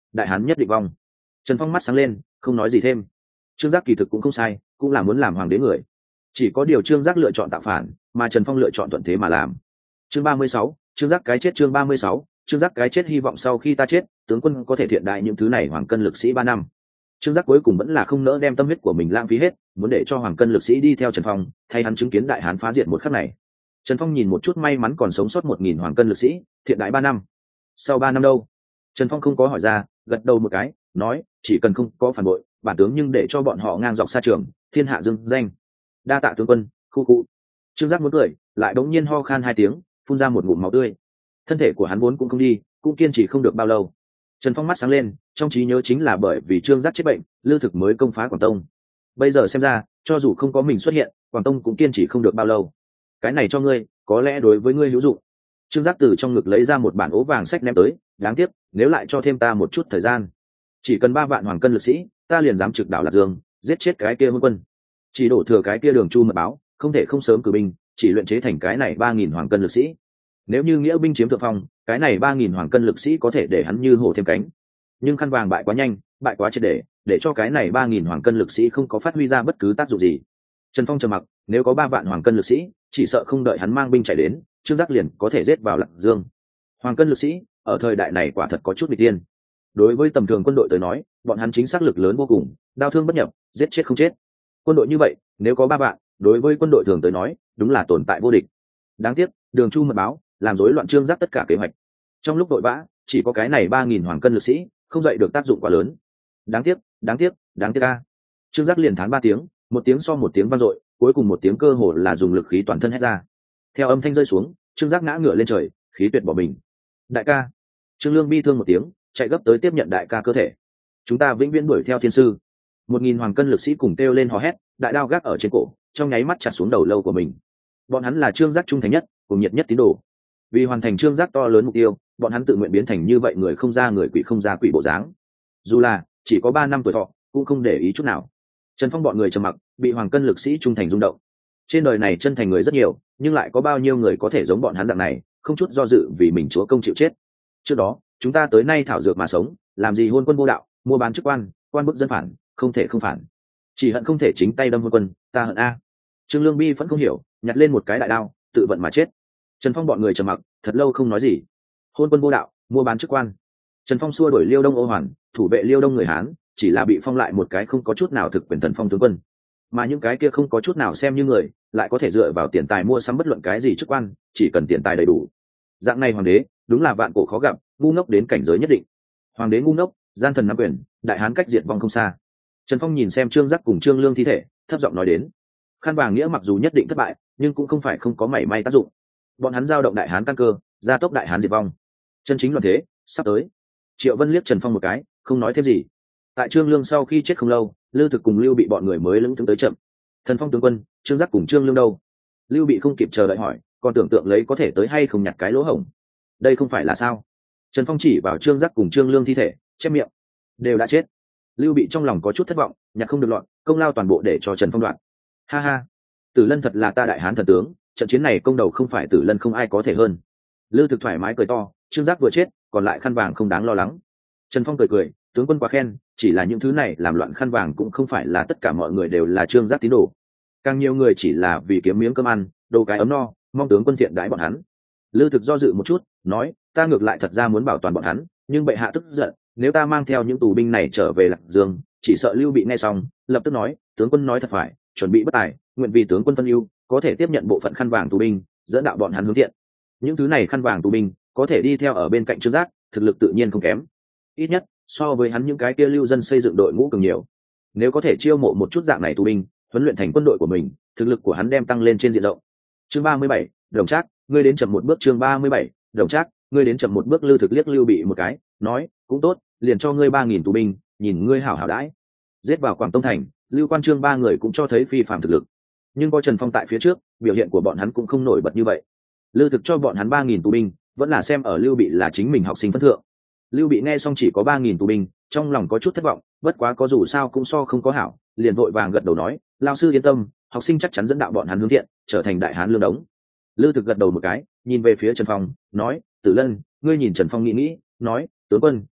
đại hán nhất định vong. Trần Phong mắt sáng lên, không nói gì thêm. Trương Giác kỳ thực cũng không sai, cũng là muốn làm hoàng đế người. Chỉ có điều Trương Giác lựa chọn tạo phản, mà Trần Phong lựa chọn thuận thế mà làm. Chương 36, Trương Giác cái chết. Chương 36, Trương Giác cái chết. Hy vọng sau khi ta chết, tướng quân có thể thiện đại những thứ này hoàng cân lực sĩ 3 năm. Trương Giác cuối cùng vẫn là không nỡ đem tâm huyết của mình lãng phí hết, muốn để cho hoàng cân lực sĩ đi theo Trần Phong, thay hắn chứng kiến đại hán phá diệt một khắc này. Trần Phong nhìn một chút may mắn còn sống sót 1000 hoàng cân lực sĩ, thiện đại 3 năm. Sau 3 năm đâu? Trần Phong không có hỏi ra, gật đầu một cái, nói, chỉ cần không có phản bội, bản tướng nhưng để cho bọn họ ngang dọc xa trường, thiên hạ dương danh. Đa tạ tướng quân. Khu cụ. Trương Giác muốn cười, lại đống nhiên ho khan 2 tiếng, phun ra một ngụm máu tươi. Thân thể của hắn vốn cũng không đi, cũng kiên trì không được bao lâu. Trần Phong mắt sáng lên, trong trí nhớ chính là bởi vì Trương Giác chết bệnh, Lư Thực mới công phá Quảng Tông. Bây giờ xem ra, cho dù không có mình xuất hiện, Quảng Tông cũng kiên trì không được bao lâu. Cái này cho ngươi, có lẽ đối với ngươi hữu dụng. Trương Giác từ trong ngực lấy ra một bản ố vàng sách ném tới, đáng tiếc, nếu lại cho thêm ta một chút thời gian, chỉ cần 3 vạn hoàng cân lực sĩ, ta liền dám trực đảo Lạc Dương, giết chết cái kia hôn quân. Chỉ đổ thừa cái kia Đường Chu mật báo, không thể không sớm cử binh, chỉ luyện chế thành cái này 3000 hoàng cân lực sĩ. Nếu như nghĩa binh chiếm thượng phong, cái này 3000 hoàng cân lực sĩ có thể để hắn như hổ thêm cánh. Nhưng khăn vàng bại quá nhanh, bại quá triệt để cho cái này 3000 hoàng cân lực sĩ không có phát huy ra bất cứ tác dụng gì. Trần Phong trầm mặc, nếu có 3 vạn hoàng cân lực sĩ, chỉ sợ không đợi hắn mang binh chạy đến, Trương Giác liền có thể giết vào Lạc Dương. Hoàng cân lực sĩ, ở thời đại này quả thật có chút nghịch tiên. Đối với tầm thường quân đội tới nói, bọn hắn chính xác lực lớn vô cùng, đao thương bất nhập, giết chết không chết. Quân đội như vậy, nếu có 3 vạn, đối với quân đội thường tới nói, đúng là tồn tại vô địch. Đáng tiếc, Đường Chu mật báo, làm rối loạn Trương Giác tất cả kế hoạch. Trong lúc đội vã, chỉ có cái này 3000 hoàng cân lực sĩ, không dậy được tác dụng quá lớn. Đáng tiếc, đáng tiếc, đáng tiếc a. Trương Giác liền thán 3 tiếng, một tiếng so một tiếng vang dội, cuối cùng một tiếng cơ hồ là dùng lực khí toàn thân hét ra. Theo âm thanh rơi xuống, Trương Giác ngã ngửa lên trời, khí tuyệt bỏ mình. Đại ca. Trương Lương bi thương một tiếng, chạy gấp tới tiếp nhận đại ca cơ thể. Chúng ta vĩnh viễn đuổi theo thiên sư. 1000 hoàng cân lực sĩ cùng kêu lên hò hét, đại đao gác ở trên cổ, trong nháy mắt chặt xuống đầu lâu của mình. Bọn hắn là Trương Giác trung thành nhất, cùng nhiệt nhất tín đồ. Vì hoàn thành Trương Giác to lớn mục tiêu, bọn hắn tự nguyện biến thành như vậy người không ra người quỷ không ra quỷ bộ dáng. Dù là chỉ có 3 năm tuổi thọ, cũng không để ý chút nào. Trần Phong bọn người trầm mặc, bị hoàng cân lực sĩ trung thành rung động. Trên đời này chân thành người rất nhiều, nhưng lại có bao nhiêu người có thể giống bọn hắn dạng này, không chút do dự vì mình chúa công chịu chết. Trước đó, chúng ta tới nay thảo dược mà sống, làm gì hôn quân vô đạo, mua bán chức quan, quan bức dân phản, không thể không phản. Chỉ hận không thể chính tay đâm hôn quân, ta hận a. Trương Lương bi vẫn không hiểu, nhặt lên một cái đại đao, tự vận mà chết. Trần Phong bọn người trầm mặc, thật lâu không nói gì. Hôn quân vô đạo, mua bán chức quan. Trần Phong xua đuổi Liêu Đông Ô Hoàn, thủ vệ Liêu Đông người Hán, chỉ là bị phong lại một cái không có chút nào thực quyền thần phong tướng quân. Mà những cái kia không có chút nào xem như người, lại có thể dựa vào tiền tài mua sắm bất luận cái gì chức quan, chỉ cần tiền tài đầy đủ. Dạng này hoàng đế, đúng là vạn cổ khó gặp, ngu ngốc đến cảnh giới nhất định. Hoàng đế ngu ngốc, gian thần nắm quyền, đại hán cách diệt vong không xa. Trần Phong nhìn xem Trương Giác cùng Trương Lương thi thể, thấp giọng nói đến. Khăn vàng nghĩa mặc dù nhất định thất bại, nhưng cũng không phải không có mảy may tác dụng. Bọn hắn giao động đại hán căn cơ, gia tốc đại hán diệt vong. Chân chính loạn thế sắp tới. Triệu Vân liếc Trần Phong một cái, không nói thêm gì. Tại Trương Lương sau khi chết không lâu, Lư Thực cùng Lưu Bị bọn người mới lững thững tới chậm. Thần Phong tướng quân, Trương Giác cùng Trương Lương đâu? Lưu Bị không kịp chờ đợi hỏi, còn tưởng tượng lấy có thể tới hay không nhặt cái lỗ hổng. Đây không phải là sao? Trần Phong chỉ vào Trương Giác cùng Trương Lương thi thể, chép miệng. Đều đã chết. Lưu Bị trong lòng có chút thất vọng, nhặt không được loạn, công lao toàn bộ để cho Trần Phong đoạn. Ha ha, Tử Lân thật là ta đại hán thần tướng, trận chiến này công đầu không phải Tử Lân không ai có thể hơn. Lư Thực thoải mái cười to, Trương Giác vừa chết, còn lại khăn vàng không đáng lo lắng. Trần Phong cười cười, tướng quân quá khen, chỉ là những thứ này làm loạn khăn vàng cũng không phải là tất cả mọi người đều là Trương Giác tín đồ. Càng nhiều người chỉ là vì kiếm miếng cơm ăn, đồ cái ấm no, mong tướng quân thiện đãi bọn hắn. Lư Thực do dự một chút, nói, ta ngược lại thật ra muốn bảo toàn bọn hắn, nhưng bệ hạ tức giận, nếu ta mang theo những tù binh này trở về Lạc Dương, chỉ sợ Lưu Bị nghe xong, lập tức nói, tướng quân nói thật phải, chuẩn bị bất tài, nguyện vì tướng quân phân ưu, có thể tiếp nhận bộ phận khăn vàng tù binh, dẫn đạo bọn hắn hướng thiện. Những thứ này khăn vàng tù binh có thể đi theo ở bên cạnh Trương Giác, thực lực tự nhiên không kém, ít nhất so với hắn những cái kia lưu dân xây dựng đội ngũ cường nhiều. Nếu có thể chiêu mộ một chút dạng này tù binh, huấn luyện thành quân đội của mình, thực lực của hắn đem tăng lên trên diện rộng. Chương 37, Đồng Trác, ngươi đến chậm một bước. Chương 37, Đồng Trác, ngươi đến chậm một bước. Lư Thực liếc Lưu Bị một cái, nói, cũng tốt, liền cho ngươi 3000 tù binh, nhìn ngươi hảo hảo đãi. Giết vào Quảng Tông thành, Lưu Quan Trương 3 người cũng cho thấy phi phàm thực lực. Nhưng có Trần Phong tại phía trước, biểu hiện của bọn hắn cũng không nổi bật như vậy. Lư Thực cho bọn hắn 3000 tù binh, vẫn là xem ở Lưu Bị là chính mình học sinh phân thượng. Lưu Bị nghe xong chỉ có 3000 tù binh, trong lòng có chút thất vọng, bất quá có dù sao cũng so không có hảo, liền vội vàng gật đầu nói, lão sư yên tâm, học sinh chắc chắn dẫn đạo bọn hắn hướng thiện, trở thành đại hán lương đống. Lư Thực gật đầu một cái, nhìn về phía Trần Phong, nói, Tử Lân, ngươi nhìn Trần Phong nghĩ nghĩ, nói, tướng quân,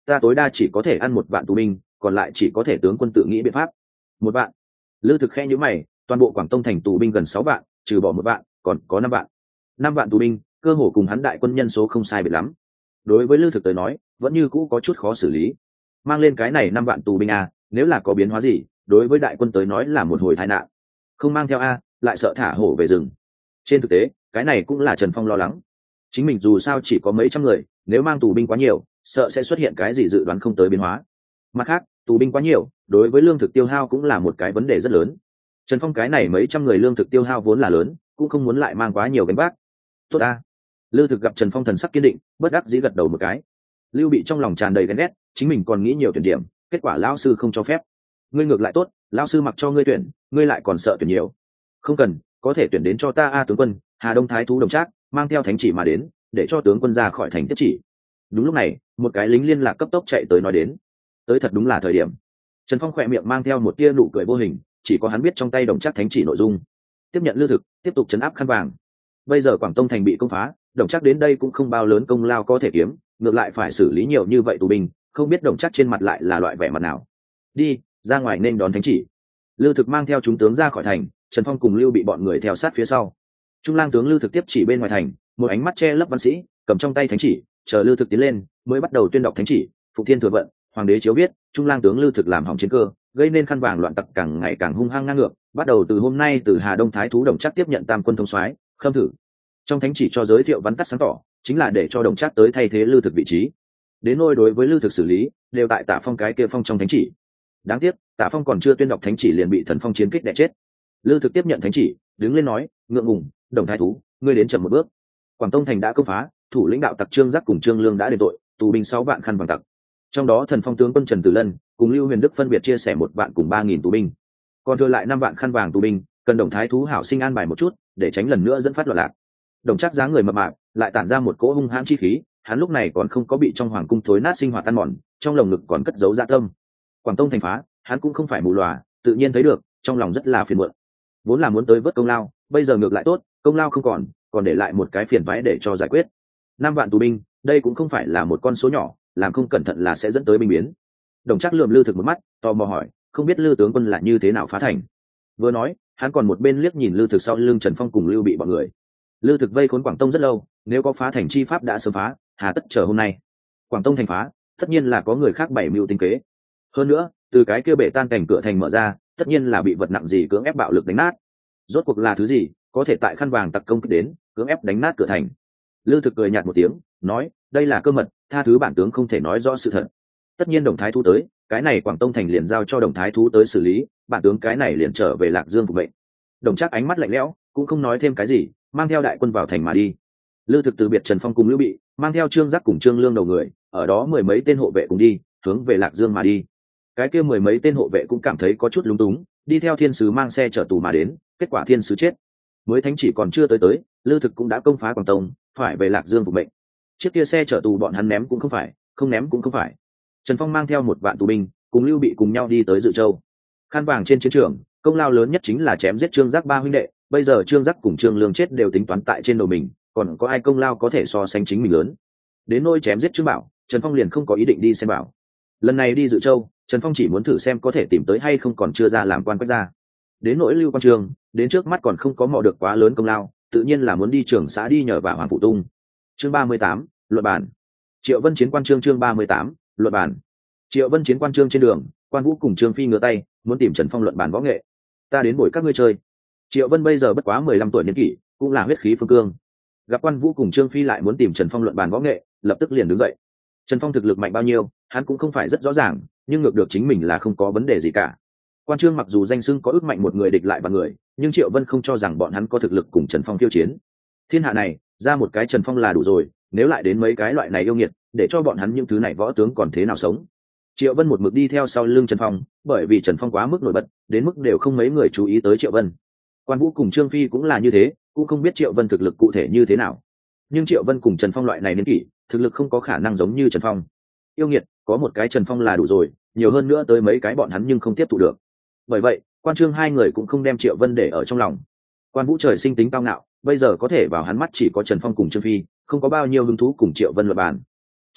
ta tối đa chỉ có thể ăn 1 vạn tù binh, còn lại chỉ có thể tướng quân tự nghĩ biện pháp. 1 vạn? Lư Thực khẽ nhíu mày, toàn bộ Quảng Tông thành tù binh gần 6 vạn, trừ bỏ 1 vạn, còn có 5 vạn. 5 vạn tù binh, cơ hồ cùng hắn đại quân nhân số không sai biệt lắm. Đối với Lư Thực tới nói, vẫn như cũ có chút khó xử lý. Mang lên cái này 5 vạn tù binh a, nếu là có biến hóa gì, đối với đại quân tới nói là một hồi tai nạn. Không mang theo a, lại sợ thả hổ về rừng. Trên thực tế, cái này cũng là Trần Phong lo lắng. Chính mình dù sao chỉ có mấy trăm người, nếu mang tù binh quá nhiều, sợ sẽ xuất hiện cái gì dự đoán không tới biến hóa. Mặt khác, tù binh quá nhiều, đối với lương thực tiêu hao cũng là một cái vấn đề rất lớn. Trần Phong cái này mấy trăm người lương thực tiêu hao vốn là lớn, cũng không muốn lại mang quá nhiều gánh vác. Tốt a. Lư Thực gặp Trần Phong thần sắc kiên định, bất đắc dĩ gật đầu một cái. Lưu Bị trong lòng tràn đầy ghen ghét, chính mình còn nghĩ nhiều tuyển điểm, kết quả lão sư không cho phép. Ngươi ngược lại tốt, lão sư mặc cho ngươi tuyển, ngươi lại còn sợ tuyển nhiều. Không cần, có thể tuyển đến cho ta a tướng quân. Hà Đông Thái thú Đồng Trác mang theo thánh chỉ mà đến, để cho tướng quân ra khỏi thành tiếp chỉ. Đúng lúc này, một cái lính liên lạc cấp tốc chạy tới nói đến. Tới thật đúng là thời điểm. Trần Phong khỏe miệng mang theo một tia nụ cười vô hình, chỉ có hắn biết trong tay Đồng Trác thánh chỉ nội dung. Tiếp nhận Lư Thực, tiếp tục trấn áp Khăn Vàng. Bây giờ Quảng Tông thành bị công phá, Đồng Trác đến đây cũng không bao lớn công lao có thể kiếm, ngược lại phải xử lý nhiều như vậy tù binh, không biết Đồng Trác trên mặt lại là loại vẻ mặt nào. Đi, ra ngoài nên đón thánh chỉ. Lư Thực mang theo chúng tướng ra khỏi thành, Trần Phong cùng Lưu Bị bọn người theo sát phía sau. Trung lang tướng Lư Thực tiếp chỉ bên ngoài thành, một ánh mắt che lấp văn sĩ, cầm trong tay thánh chỉ, chờ Lư Thực tiến lên, mới bắt đầu tuyên đọc thánh chỉ. Phục Thiên Thừa Vận, Hoàng đế chiếu viết, Trung lang tướng Lư Thực làm hỏng chiến cơ, gây nên Khăn Vàng loạn tặc càng ngày càng hung hăng ngang ngược. Bắt đầu từ hôm nay, từ Hà Đông Thái thú Đồng Trác tiếp nhận tam quân thống soái, Khâm Thử. Trong thánh chỉ cho giới thiệu vắn tắt sáng tỏ, chính là để cho Đồng Trác tới thay thế Lư Thực vị trí. Đến nôi đối với Lư Thực xử lý, đều tại Tạ Phong cái kia phong trong thánh chỉ. Đáng tiếc, Tạ Phong còn chưa tuyên đọc thánh chỉ liền bị Thần Phong chiến kích đè chết. Lư Thực tiếp nhận thánh chỉ, đứng lên nói, ngượng ngùng, Đồng thái thú, ngươi đến chậm một bước. Quảng Tông thành đã công phá, thủ lĩnh đạo tặc Trương Giác cùng Trương Lương đã đền tội, tù binh 6 vạn Khăn Vàng tặc. Trong đó Thần Phong tướng quân Trần Tử Lân cùng Lưu Huyền Đức phân biệt chia sẻ 1 vạn cùng 3.000 tù binh, còn thừa lại 5 vạn Khăn Vàng tù binh, cần Đồng thái thú hảo sinh an bài một chút, để tránh lần nữa dẫn phát loạn lạc. Đồng Trác dáng người mập mạp, lại tản ra một cỗ hung hãn chi khí, hắn lúc này còn không có bị trong hoàng cung thối nát sinh hoạt ăn mòn, trong lồng ngực còn cất giấu dạ tâm. Quảng Tông thành phá, hắn cũng không phải mù lòa, tự nhiên thấy được, trong lòng rất là phiền muộn. Vốn là muốn tới vớt công lao, bây giờ ngược lại tốt, công lao không còn để lại một cái phiền toái để cho giải quyết. 5 vạn tù binh, đây cũng không phải là một con số nhỏ, làm không cẩn thận là sẽ dẫn tới binh biến. Đồng Trác lườm Lư Thực một mắt, tò mò hỏi, không biết Lư tướng quân là như thế nào phá thành. Vừa nói, hắn còn một bên liếc nhìn Lư Thực sau lưng Trần Phong cùng Lưu Bị bọn người. Lư Thực vây khốn Quảng Tông rất lâu, nếu có phá thành chi pháp đã sớm phá, hà tất chờ hôm nay. Quảng Tông thành phá, tất nhiên là có người khác bày mưu tính kế. Hơn nữa, từ cái kia bể tan cảnh cửa thành mở ra, tất nhiên là bị vật nặng gì cưỡng ép bạo lực đánh nát. Rốt cuộc là thứ gì, có thể tại Khăn Vàng tặc công kích đến, cưỡng ép đánh nát cửa thành. Lư Thực cười nhạt một tiếng, nói, đây là cơ mật, tha thứ bản tướng không thể nói rõ sự thật. Tất nhiên Đồng thái thú tới, cái này Quảng Tông thành liền giao cho Đồng thái thú tới xử lý, bản tướng cái này liền trở về Lạc Dương phục mệnh. Đồng Trác ánh mắt lạnh lẽo, cũng không nói thêm cái gì, mang theo đại quân vào thành mà đi. Lư Thực từ biệt Trần Phong cùng Lưu Bị, mang theo Trương Giác cùng Trương Lương đầu người, ở đó 10 mấy tên hộ vệ cùng đi, hướng về Lạc Dương mà đi. Cái kia 10 mấy tên hộ vệ cũng cảm thấy có chút lúng túng, đi theo thiên sứ mang xe chở tù mà đến, kết quả thiên sứ chết. Mới thánh chỉ còn chưa tới, Lư Thực cũng đã công phá Quảng Tông, phải về Lạc Dương phục mệnh. Chiếc kia xe chở tù bọn hắn ném cũng không phải, không ném cũng không phải. Trần Phong mang theo 1 vạn tù binh, cùng Lưu Bị cùng nhau đi tới Dự Châu. Khăn Vàng trên chiến trường, công lao lớn nhất chính là chém giết Trương Giác 3 huynh đệ, bây giờ Trương Giác cùng Trương Lương chết đều tính toán tại trên đầu mình, còn có ai công lao có thể so sánh chính mình lớn. Đến nỗi chém giết Trương Bảo, Trần Phong liền không có ý định đi xem bảo. Lần này đi Dự Châu, Trần Phong chỉ muốn thử xem có thể tìm tới hay không còn chưa ra làm quan quách ra. Đến nỗi Lưu Quan Trường, đến trước mắt còn không có mò được quá lớn công lao, tự nhiên là muốn đi trưởng xã đi nhờ vào Hoàng Phụ Tung. Chương 38, luận bản. Triệu Vân chiến quan chương chương 38, luận bản. Triệu Vân chiến quan chương trên đường, Quan Vũ cùng Trương Phi ngửa tay, muốn tìm Trần Phong luận bản võ nghệ. Ta đến buổi các ngươi chơi. Triệu Vân bây giờ bất quá 15 tuổi niên kỷ, cũng là huyết khí phương cương. Gặp Quan Vũ cùng Trương Phi lại muốn tìm Trần Phong luận bản võ nghệ, lập tức liền đứng dậy. Trần Phong thực lực mạnh bao nhiêu, hắn cũng không phải rất rõ ràng, nhưng ngược được chính mình là không có vấn đề gì cả. Quan Trương mặc dù danh xưng có ước mạnh một người địch lại bằng người, nhưng Triệu Vân không cho rằng bọn hắn có thực lực cùng Trần Phong khiêu chiến. Thiên hạ này, ra một cái Trần Phong là đủ rồi, nếu lại đến mấy cái loại này yêu nghiệt, để cho bọn hắn những thứ này võ tướng còn thế nào sống. Triệu Vân một mực đi theo sau lưng Trần Phong, bởi vì Trần Phong quá mức nổi bật, đến mức đều không mấy người chú ý tới Triệu Vân. Quan Vũ cùng Trương Phi cũng là như thế, cũng không biết Triệu Vân thực lực cụ thể như thế nào. Nhưng Triệu Vân cùng Trần Phong loại này niên kỷ, thực lực không có khả năng giống như Trần Phong. Yêu nghiệt, có một cái Trần Phong là đủ rồi, nhiều hơn nữa tới mấy cái bọn hắn nhưng không tiếp thụ được. Bởi vậy, Quan Trương hai người cũng không đem Triệu Vân để ở trong lòng. Quan Vũ trời sinh tính cao ngạo, bây giờ có thể vào hắn mắt chỉ có Trần Phong cùng Trương Phi, không có bao nhiêu hứng thú cùng Triệu Vân luận bàn.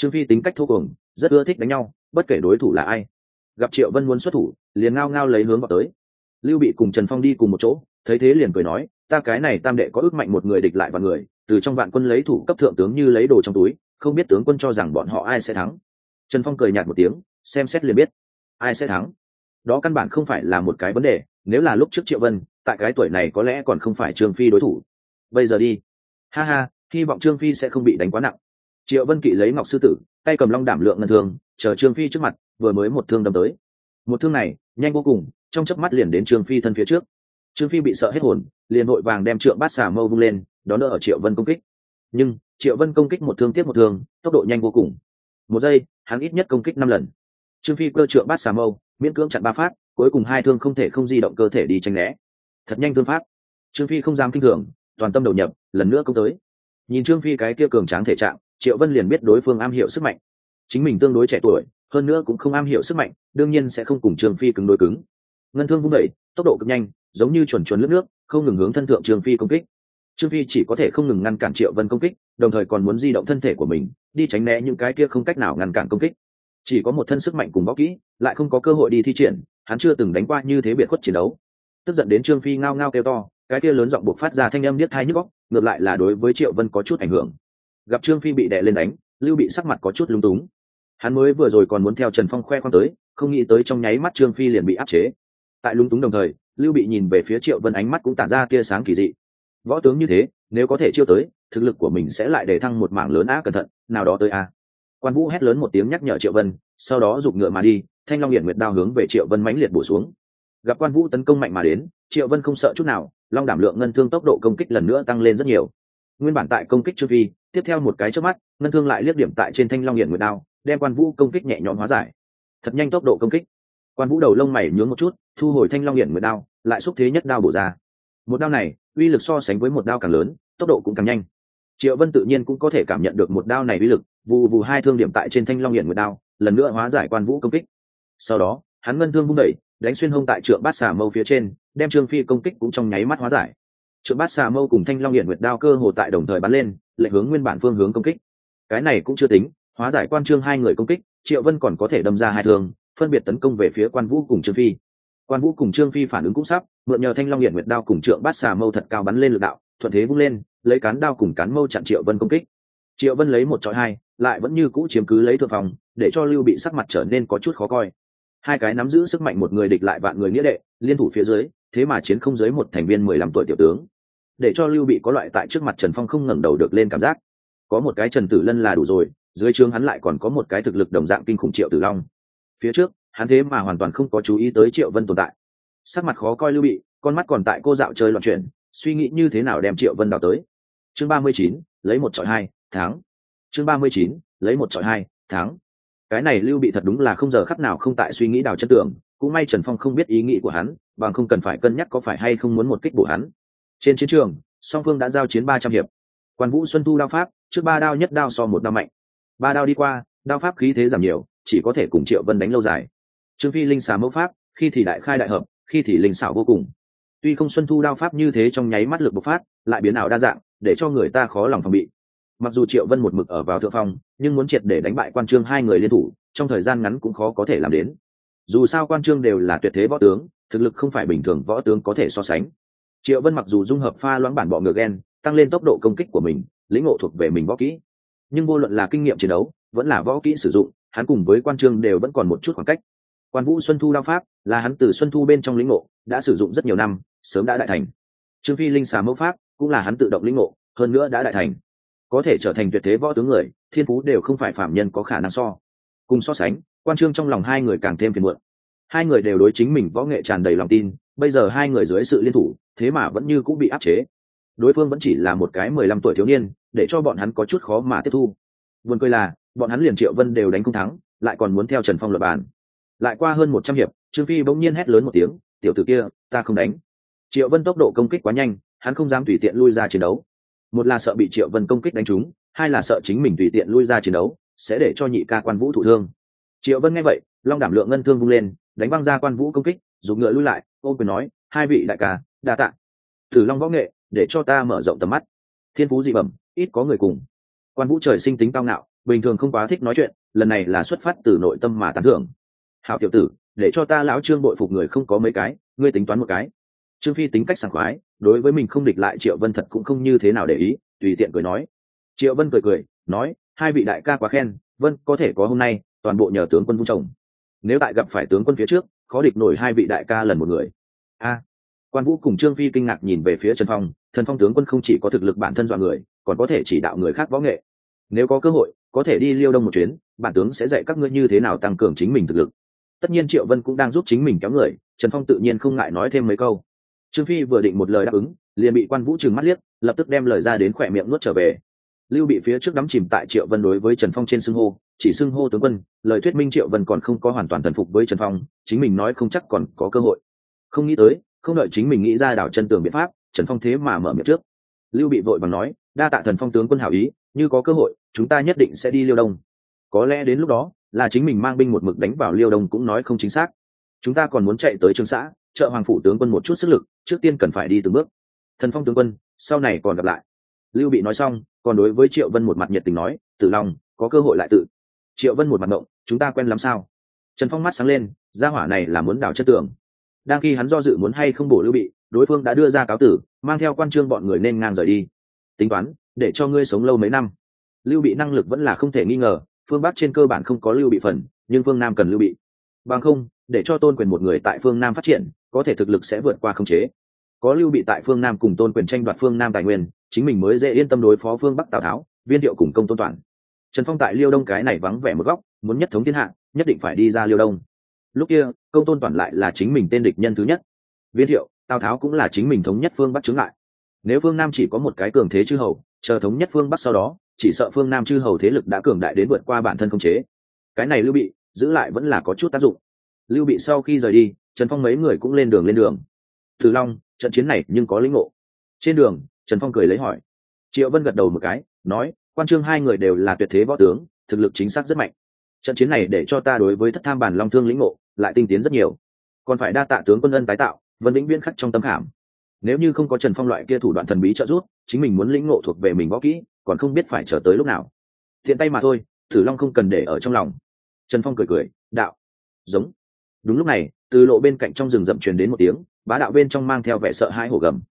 Trương Phi tính cách thô cuồng, rất ưa thích đánh nhau, bất kể đối thủ là ai. Gặp Triệu Vân muốn xuất thủ, liền ngao ngao lấy hướng vào tới. Lưu Bị cùng Trần Phong đi cùng một chỗ, thấy thế liền cười nói, ta cái này tam đệ có ước mạnh một người địch lại vạn người, từ trong vạn quân lấy thủ cấp thượng tướng như lấy đồ trong túi, không biết tướng quân cho rằng bọn họ ai sẽ thắng. Trần Phong cười nhạt một tiếng, xem xét liền biết ai sẽ thắng. Đó căn bản không phải là một cái vấn đề, nếu là lúc trước Triệu Vân, tại cái tuổi này có lẽ còn không phải Trương Phi đối thủ. Bây giờ đi. Ha ha, hy vọng Trương Phi sẽ không bị đánh quá nặng. Triệu Vân kỵ lấy Ngọc Sư Tử, tay cầm long đảm lượng ngân thương, chờ Trương Phi trước mặt, vừa mới một thương đâm tới. Một thương này, nhanh vô cùng, trong chớp mắt liền đến Trương Phi thân phía trước. Trương Phi bị sợ hết hồn, liền vội vàng đem trượng bát xà mâu vung lên, đón đỡ ở Triệu Vân công kích. Nhưng Triệu Vân công kích một thương tiếp một thương, tốc độ nhanh vô cùng. Một giây, hắn ít nhất công kích 5 lần. Trương Phi cơ trượng bát xà mâu, miễn cưỡng chặn 3 phát, cuối cùng 2 thương không thể không di động cơ thể đi tránh né. Thật nhanh thương pháp. Trương Phi không dám kinh thường, toàn tâm đầu nhập, lần nữa công tới. Nhìn Trương Phi cái kia cường tráng thể trạng, Triệu Vân liền biết đối phương am hiểu sức mạnh. Chính mình tương đối trẻ tuổi, hơn nữa cũng không am hiểu sức mạnh, đương nhiên sẽ không cùng Trương Phi cứng đối cứng. Ngân thương vung đẩy, tốc độ cực nhanh, giống như chuẩn lướt nước, không ngừng hướng thân thượng Trương Phi công kích. Trương Phi chỉ có thể không ngừng ngăn cản Triệu Vân công kích, đồng thời còn muốn di động thân thể của mình, đi tránh né những cái kia không cách nào ngăn cản công kích. Chỉ có một thân sức mạnh cùng võ kỹ, lại không có cơ hội đi thi triển, hắn chưa từng đánh qua như thế biệt khuất chiến đấu. Tức giận đến Trương Phi ngao ngao kêu to, cái kia lớn giọng buộc phát ra thanh âm điếc tai nhức óc, ngược lại là đối với Triệu Vân có chút ảnh hưởng. Gặp Trương Phi bị đè lên đánh, Lưu Bị sắc mặt có chút lúng túng. Hắn mới vừa rồi còn muốn theo Trần Phong khoe khoang tới, không nghĩ tới trong nháy mắt Trương Phi liền bị áp chế. Tại lúng túng đồng thời, Lưu Bị nhìn về phía Triệu Vân, ánh mắt cũng tản ra tia sáng kỳ dị. Võ tướng như thế, nếu có thể chiêu tới, thực lực của mình sẽ lại để thăng một mảng lớn. Cẩn thận, nào đó tới a. Quan Vũ hét lớn một tiếng nhắc nhở Triệu Vân, sau đó giục ngựa mà đi, Thanh Long Hiển Nguyệt đao hướng về Triệu Vân mãnh liệt bổ xuống. Gặp Quan Vũ tấn công mạnh mà đến, Triệu Vân không sợ chút nào, long đảm lượng ngân thương tốc độ công kích lần nữa tăng lên rất nhiều. Nguyên bản tại công kích Trương Phi, tiếp theo một cái chớp mắt, ngân thương lại liếc điểm tại trên Thanh Long Hiển Nguyệt đao, đem Quan Vũ công kích nhẹ nhõm hóa giải. Thật nhanh tốc độ công kích. Quan Vũ đầu lông mày nhướng một chút, thu hồi Thanh Long Hiển Nguyệt đao, lại xúc thế nhất đao bổ ra. Một đao này, uy lực so sánh với một đao càng lớn, tốc độ cũng càng nhanh. Triệu Vân tự nhiên cũng có thể cảm nhận được một đao này uy lực, vù vù 2 thương điểm tại trên Thanh Long Hiển Nguyệt đao, lần nữa hóa giải Quan Vũ công kích. Sau đó, hắn ngân thương vung đẩy, đánh xuyên hông tại trượng bát xà mâu phía trên, đem Trương Phi công kích cũng trong nháy mắt hóa giải. Trượng bát xà mâu cùng Thanh Long Hiển Nguyệt đao cơ hồ tại đồng thời bắn lên, lệch hướng nguyên bản phương hướng công kích. Cái này cũng chưa tính, hóa giải Quan Trương hai người công kích, Triệu Vân còn có thể đâm ra 2 thương, phân biệt tấn công về phía Quan Vũ cùng Trương Phi. Quan Vũ cùng Trương Phi phản ứng cũng sắp, mượn nhờ Thanh Long Hiển Nguyệt đao cùng trượng bát xà mâu thật cao bắn lên lực đạo, thuận thế vung lên, lấy cán đao cùng cán mâu chặn Triệu Vân công kích. Triệu Vân lấy 1 chọi 2, lại vẫn như cũ chiếm cứ lấy thượng phòng, để cho Lưu Bị sắc mặt trở nên có chút khó coi. Hai cái nắm giữ sức mạnh một người địch lại vạn người nghĩa đệ, liên thủ phía dưới, thế mà chiến không dưới một thành viên 15 tuổi tiểu tướng, để cho Lưu Bị có loại tại trước mặt Trần Phong không ngẩng đầu được lên cảm giác. Có một cái Trần Tử Lân là đủ rồi, dưới trướng hắn lại còn có một cái thực lực đồng dạng kinh khủng Triệu Tử Long. Phía trước, hắn thế mà hoàn toàn không có chú ý tới Triệu Vân tồn tại. Sắc mặt khó coi Lưu Bị, con mắt còn tại cô dạo chơi loạn chuyển, suy nghĩ như thế nào đem Triệu Vân đào tới. Chương 39, lấy 1 chọi 2, tháng. Chương 39, lấy 1 chọi 2, tháng. Cái này Lưu Bị thật đúng là không giờ khắc nào không tại suy nghĩ đào chân tường, cũng may Trần Phong không biết ý nghĩ của hắn, bằng không cần phải cân nhắc có phải hay không muốn một kích bổ hắn. Trên chiến trường, song phương đã giao chiến 300 hiệp. Quan Vũ xuân thu đao pháp, trước 3 đao nhất đao so 1 đao mạnh. 3 đao đi qua, đao pháp khí thế giảm nhiều, chỉ có thể cùng Triệu Vân đánh lâu dài. Trương Phi linh xà mẫu pháp, khi thì đại khai đại hợp, khi thì linh xảo vô cùng. Tuy không xuân thu đao pháp như thế trong nháy mắt lực bộc phát, lại biến ảo đa dạng, để cho người ta khó lòng phòng bị. Mặc dù Triệu Vân một mực ở vào thượng phong, nhưng muốn triệt để đánh bại Quan Trương hai người liên thủ, trong thời gian ngắn cũng khó có thể làm đến. Dù sao Quan Trương đều là tuyệt thế võ tướng, thực lực không phải bình thường võ tướng có thể so sánh. Triệu Vân mặc dù dung hợp pha loãng bản bọ ngựa gen, tăng lên tốc độ công kích của mình, lĩnh ngộ thuộc về mình võ kỹ, nhưng vô luận là kinh nghiệm chiến đấu, vẫn là võ kỹ sử dụng, hắn cùng với Quan Trương đều vẫn còn một chút khoảng cách. Quan Vũ xuân thu đao pháp là hắn từ xuân thu bên trong lĩnh ngộ, đã sử dụng rất nhiều năm, sớm đã đại thành. Trương Phi linh xà mẫu pháp cũng là hắn tự động lĩnh ngộ, hơn nữa đã đại thành. Có thể trở thành tuyệt thế võ tướng người, thiên phú đều không phải phạm nhân có khả năng so. Cùng so sánh, Quan Trương trong lòng hai người càng thêm phiền muộn. Hai người đều đối chính mình võ nghệ tràn đầy lòng tin, bây giờ hai người dưới sự liên thủ, thế mà vẫn như cũng bị áp chế. Đối phương vẫn chỉ là một cái 15 tuổi thiếu niên, để cho bọn hắn có chút khó mà tiếp thu. Buồn cười là, bọn hắn liền Triệu Vân đều đánh không thắng, lại còn muốn theo Trần Phong luận bàn. Lại qua hơn 100 hiệp, Trương Phi bỗng nhiên hét lớn một tiếng, "Tiểu tử kia, ta không đánh." Triệu Vân tốc độ công kích quá nhanh, hắn không dám tùy tiện lui ra chiến đấu. Một là sợ bị Triệu Vân công kích đánh trúng, hai là sợ chính mình tùy tiện lui ra chiến đấu sẽ để cho nhị ca Quan Vũ thụ thương. Triệu Vân nghe vậy, long đảm lượng ngân thương vung lên, đánh văng ra Quan Vũ công kích, dùng ngựa lui lại, ôm quyền nói, "Hai vị đại ca, đa tạ. Thử long võ nghệ, để cho ta mở rộng tầm mắt. Thiên phú dị bẩm, ít có người cùng." Quan Vũ trời sinh tính cao ngạo, bình thường không quá thích nói chuyện, lần này là xuất phát từ nội tâm mà tán thưởng. Hảo tiểu tử, để cho ta lão Trương bội phục người không có mấy cái, ngươi tính toán một cái. Trương Phi tính cách sảng khoái, đối với mình không địch lại Triệu Vân thật cũng không như thế nào để ý, tùy tiện cười nói. Triệu Vân cười nói, hai vị đại ca quá khen, Vân có thể có hôm nay toàn bộ nhờ tướng quân vung chồng. Nếu tại gặp phải tướng quân phía trước, khó địch nổi hai vị đại ca lần một người. Quan Vũ cùng Trương Phi kinh ngạc nhìn về phía Trần Phong, Thần Phong tướng quân không chỉ có thực lực bản thân dọa người, còn có thể chỉ đạo người khác võ nghệ. Nếu có cơ hội, có thể đi Liêu Đông một chuyến, bản tướng sẽ dạy các ngươi như thế nào tăng cường chính mình thực lực. Tất nhiên Triệu Vân cũng đang giúp chính mình kéo người, Trần Phong tự nhiên không ngại nói thêm mấy câu. Trương Phi vừa định một lời đáp ứng, liền bị Quan Vũ trừng mắt liếc, lập tức đem lời ra đến khỏe miệng nuốt trở về. Lưu Bị phía trước đắm chìm tại Triệu Vân đối với Trần Phong trên xưng hô, chỉ xưng hô tướng quân, lời thuyết minh Triệu Vân còn không có hoàn toàn thần phục với Trần Phong, chính mình nói không chắc còn có cơ hội. Không nghĩ tới, không đợi chính mình nghĩ ra đảo chân tường biện pháp, Trần Phong thế mà mở miệng trước. Lưu Bị vội vàng nói, đa tạ Thần Phong tướng quân hảo ý, như có cơ hội, chúng ta nhất định sẽ đi Liêu Đông. Có lẽ đến lúc đó, là chính mình mang binh một mực đánh vào Liêu Đông cũng nói không chính xác. Chúng ta còn muốn chạy tới Trương xã, trợ hoàng phủ tướng quân một chút sức lực, trước tiên cần phải đi từng bước. Thần Phong tướng quân, sau này còn gặp lại. Lưu Bị nói xong, còn đối với Triệu Vân một mặt nhiệt tình nói, Tử Long, có cơ hội lại tự. Triệu Vân một mặt ngộng, chúng ta quen làm sao? Trần Phong mắt sáng lên, gia hỏa này là muốn đảo chất tường. Đang khi hắn do dự muốn hay không bổ Lưu Bị, đối phương đã đưa ra cáo tử, mang theo quan trương bọn người nên ngang rời đi. Tính toán, để cho ngươi sống lâu mấy năm. Lưu Bị năng lực vẫn là không thể nghi ngờ, phương Bắc trên cơ bản không có Lưu Bị phần, nhưng phương Nam cần Lưu Bị. Bằng không, để cho Tôn Quyền một người tại phương Nam phát triển, có thể thực lực sẽ vượt qua khống chế. Có Lưu Bị tại phương Nam cùng Tôn Quyền tranh đoạt phương Nam tài nguyên, chính mình mới dễ yên tâm đối phó phương Bắc Tào Tháo, Viên Thiệu cùng Công Tôn Toàn. Trần Phong tại Liêu Đông cái này vắng vẻ một góc, muốn nhất thống thiên hạ, nhất định phải đi ra Liêu Đông. Lúc kia, Công Tôn Toàn lại là chính mình tên địch nhân thứ nhất. Viên Thiệu, Tào Tháo cũng là chính mình thống nhất phương Bắc chướng ngại. Nếu phương Nam chỉ có một cái cường thế chư hầu, chờ thống nhất phương Bắc sau đó, chỉ sợ phương Nam chư hầu thế lực đã cường đại đến vượt qua bản thân khống chế. Cái này Lưu Bị giữ lại vẫn là có chút tác dụng. Lưu Bị sau khi rời đi, Trần Phong mấy người cũng lên đường. Từ Long, trận chiến này nhưng có lĩnh ngộ. Trên đường, Trần Phong cười lấy hỏi. Triệu Vân gật đầu một cái, nói, quan trương hai người đều là tuyệt thế võ tướng, thực lực chính xác rất mạnh. Trận chiến này để cho ta đối với Thất Tham Bản Long Thương lĩnh ngộ lại tinh tiến rất nhiều. Còn phải đa tạ tướng quân ân tái tạo, Vân vĩnh viễn khắc trong tâm khảm. Nếu như không có Trần Phong loại kia thủ đoạn thần bí trợ giúp, chính mình muốn lĩnh ngộ thuộc về mình võ kỹ, còn không biết phải chờ tới lúc nào. Thiện tay mà thôi, Tử Long không cần để ở trong lòng. Trần Phong cười, đạo, giống. Đúng lúc này, từ lộ bên cạnh trong rừng rậm truyền đến một tiếng, bá đạo bên trong mang theo vẻ sợ hãi hổ gầm.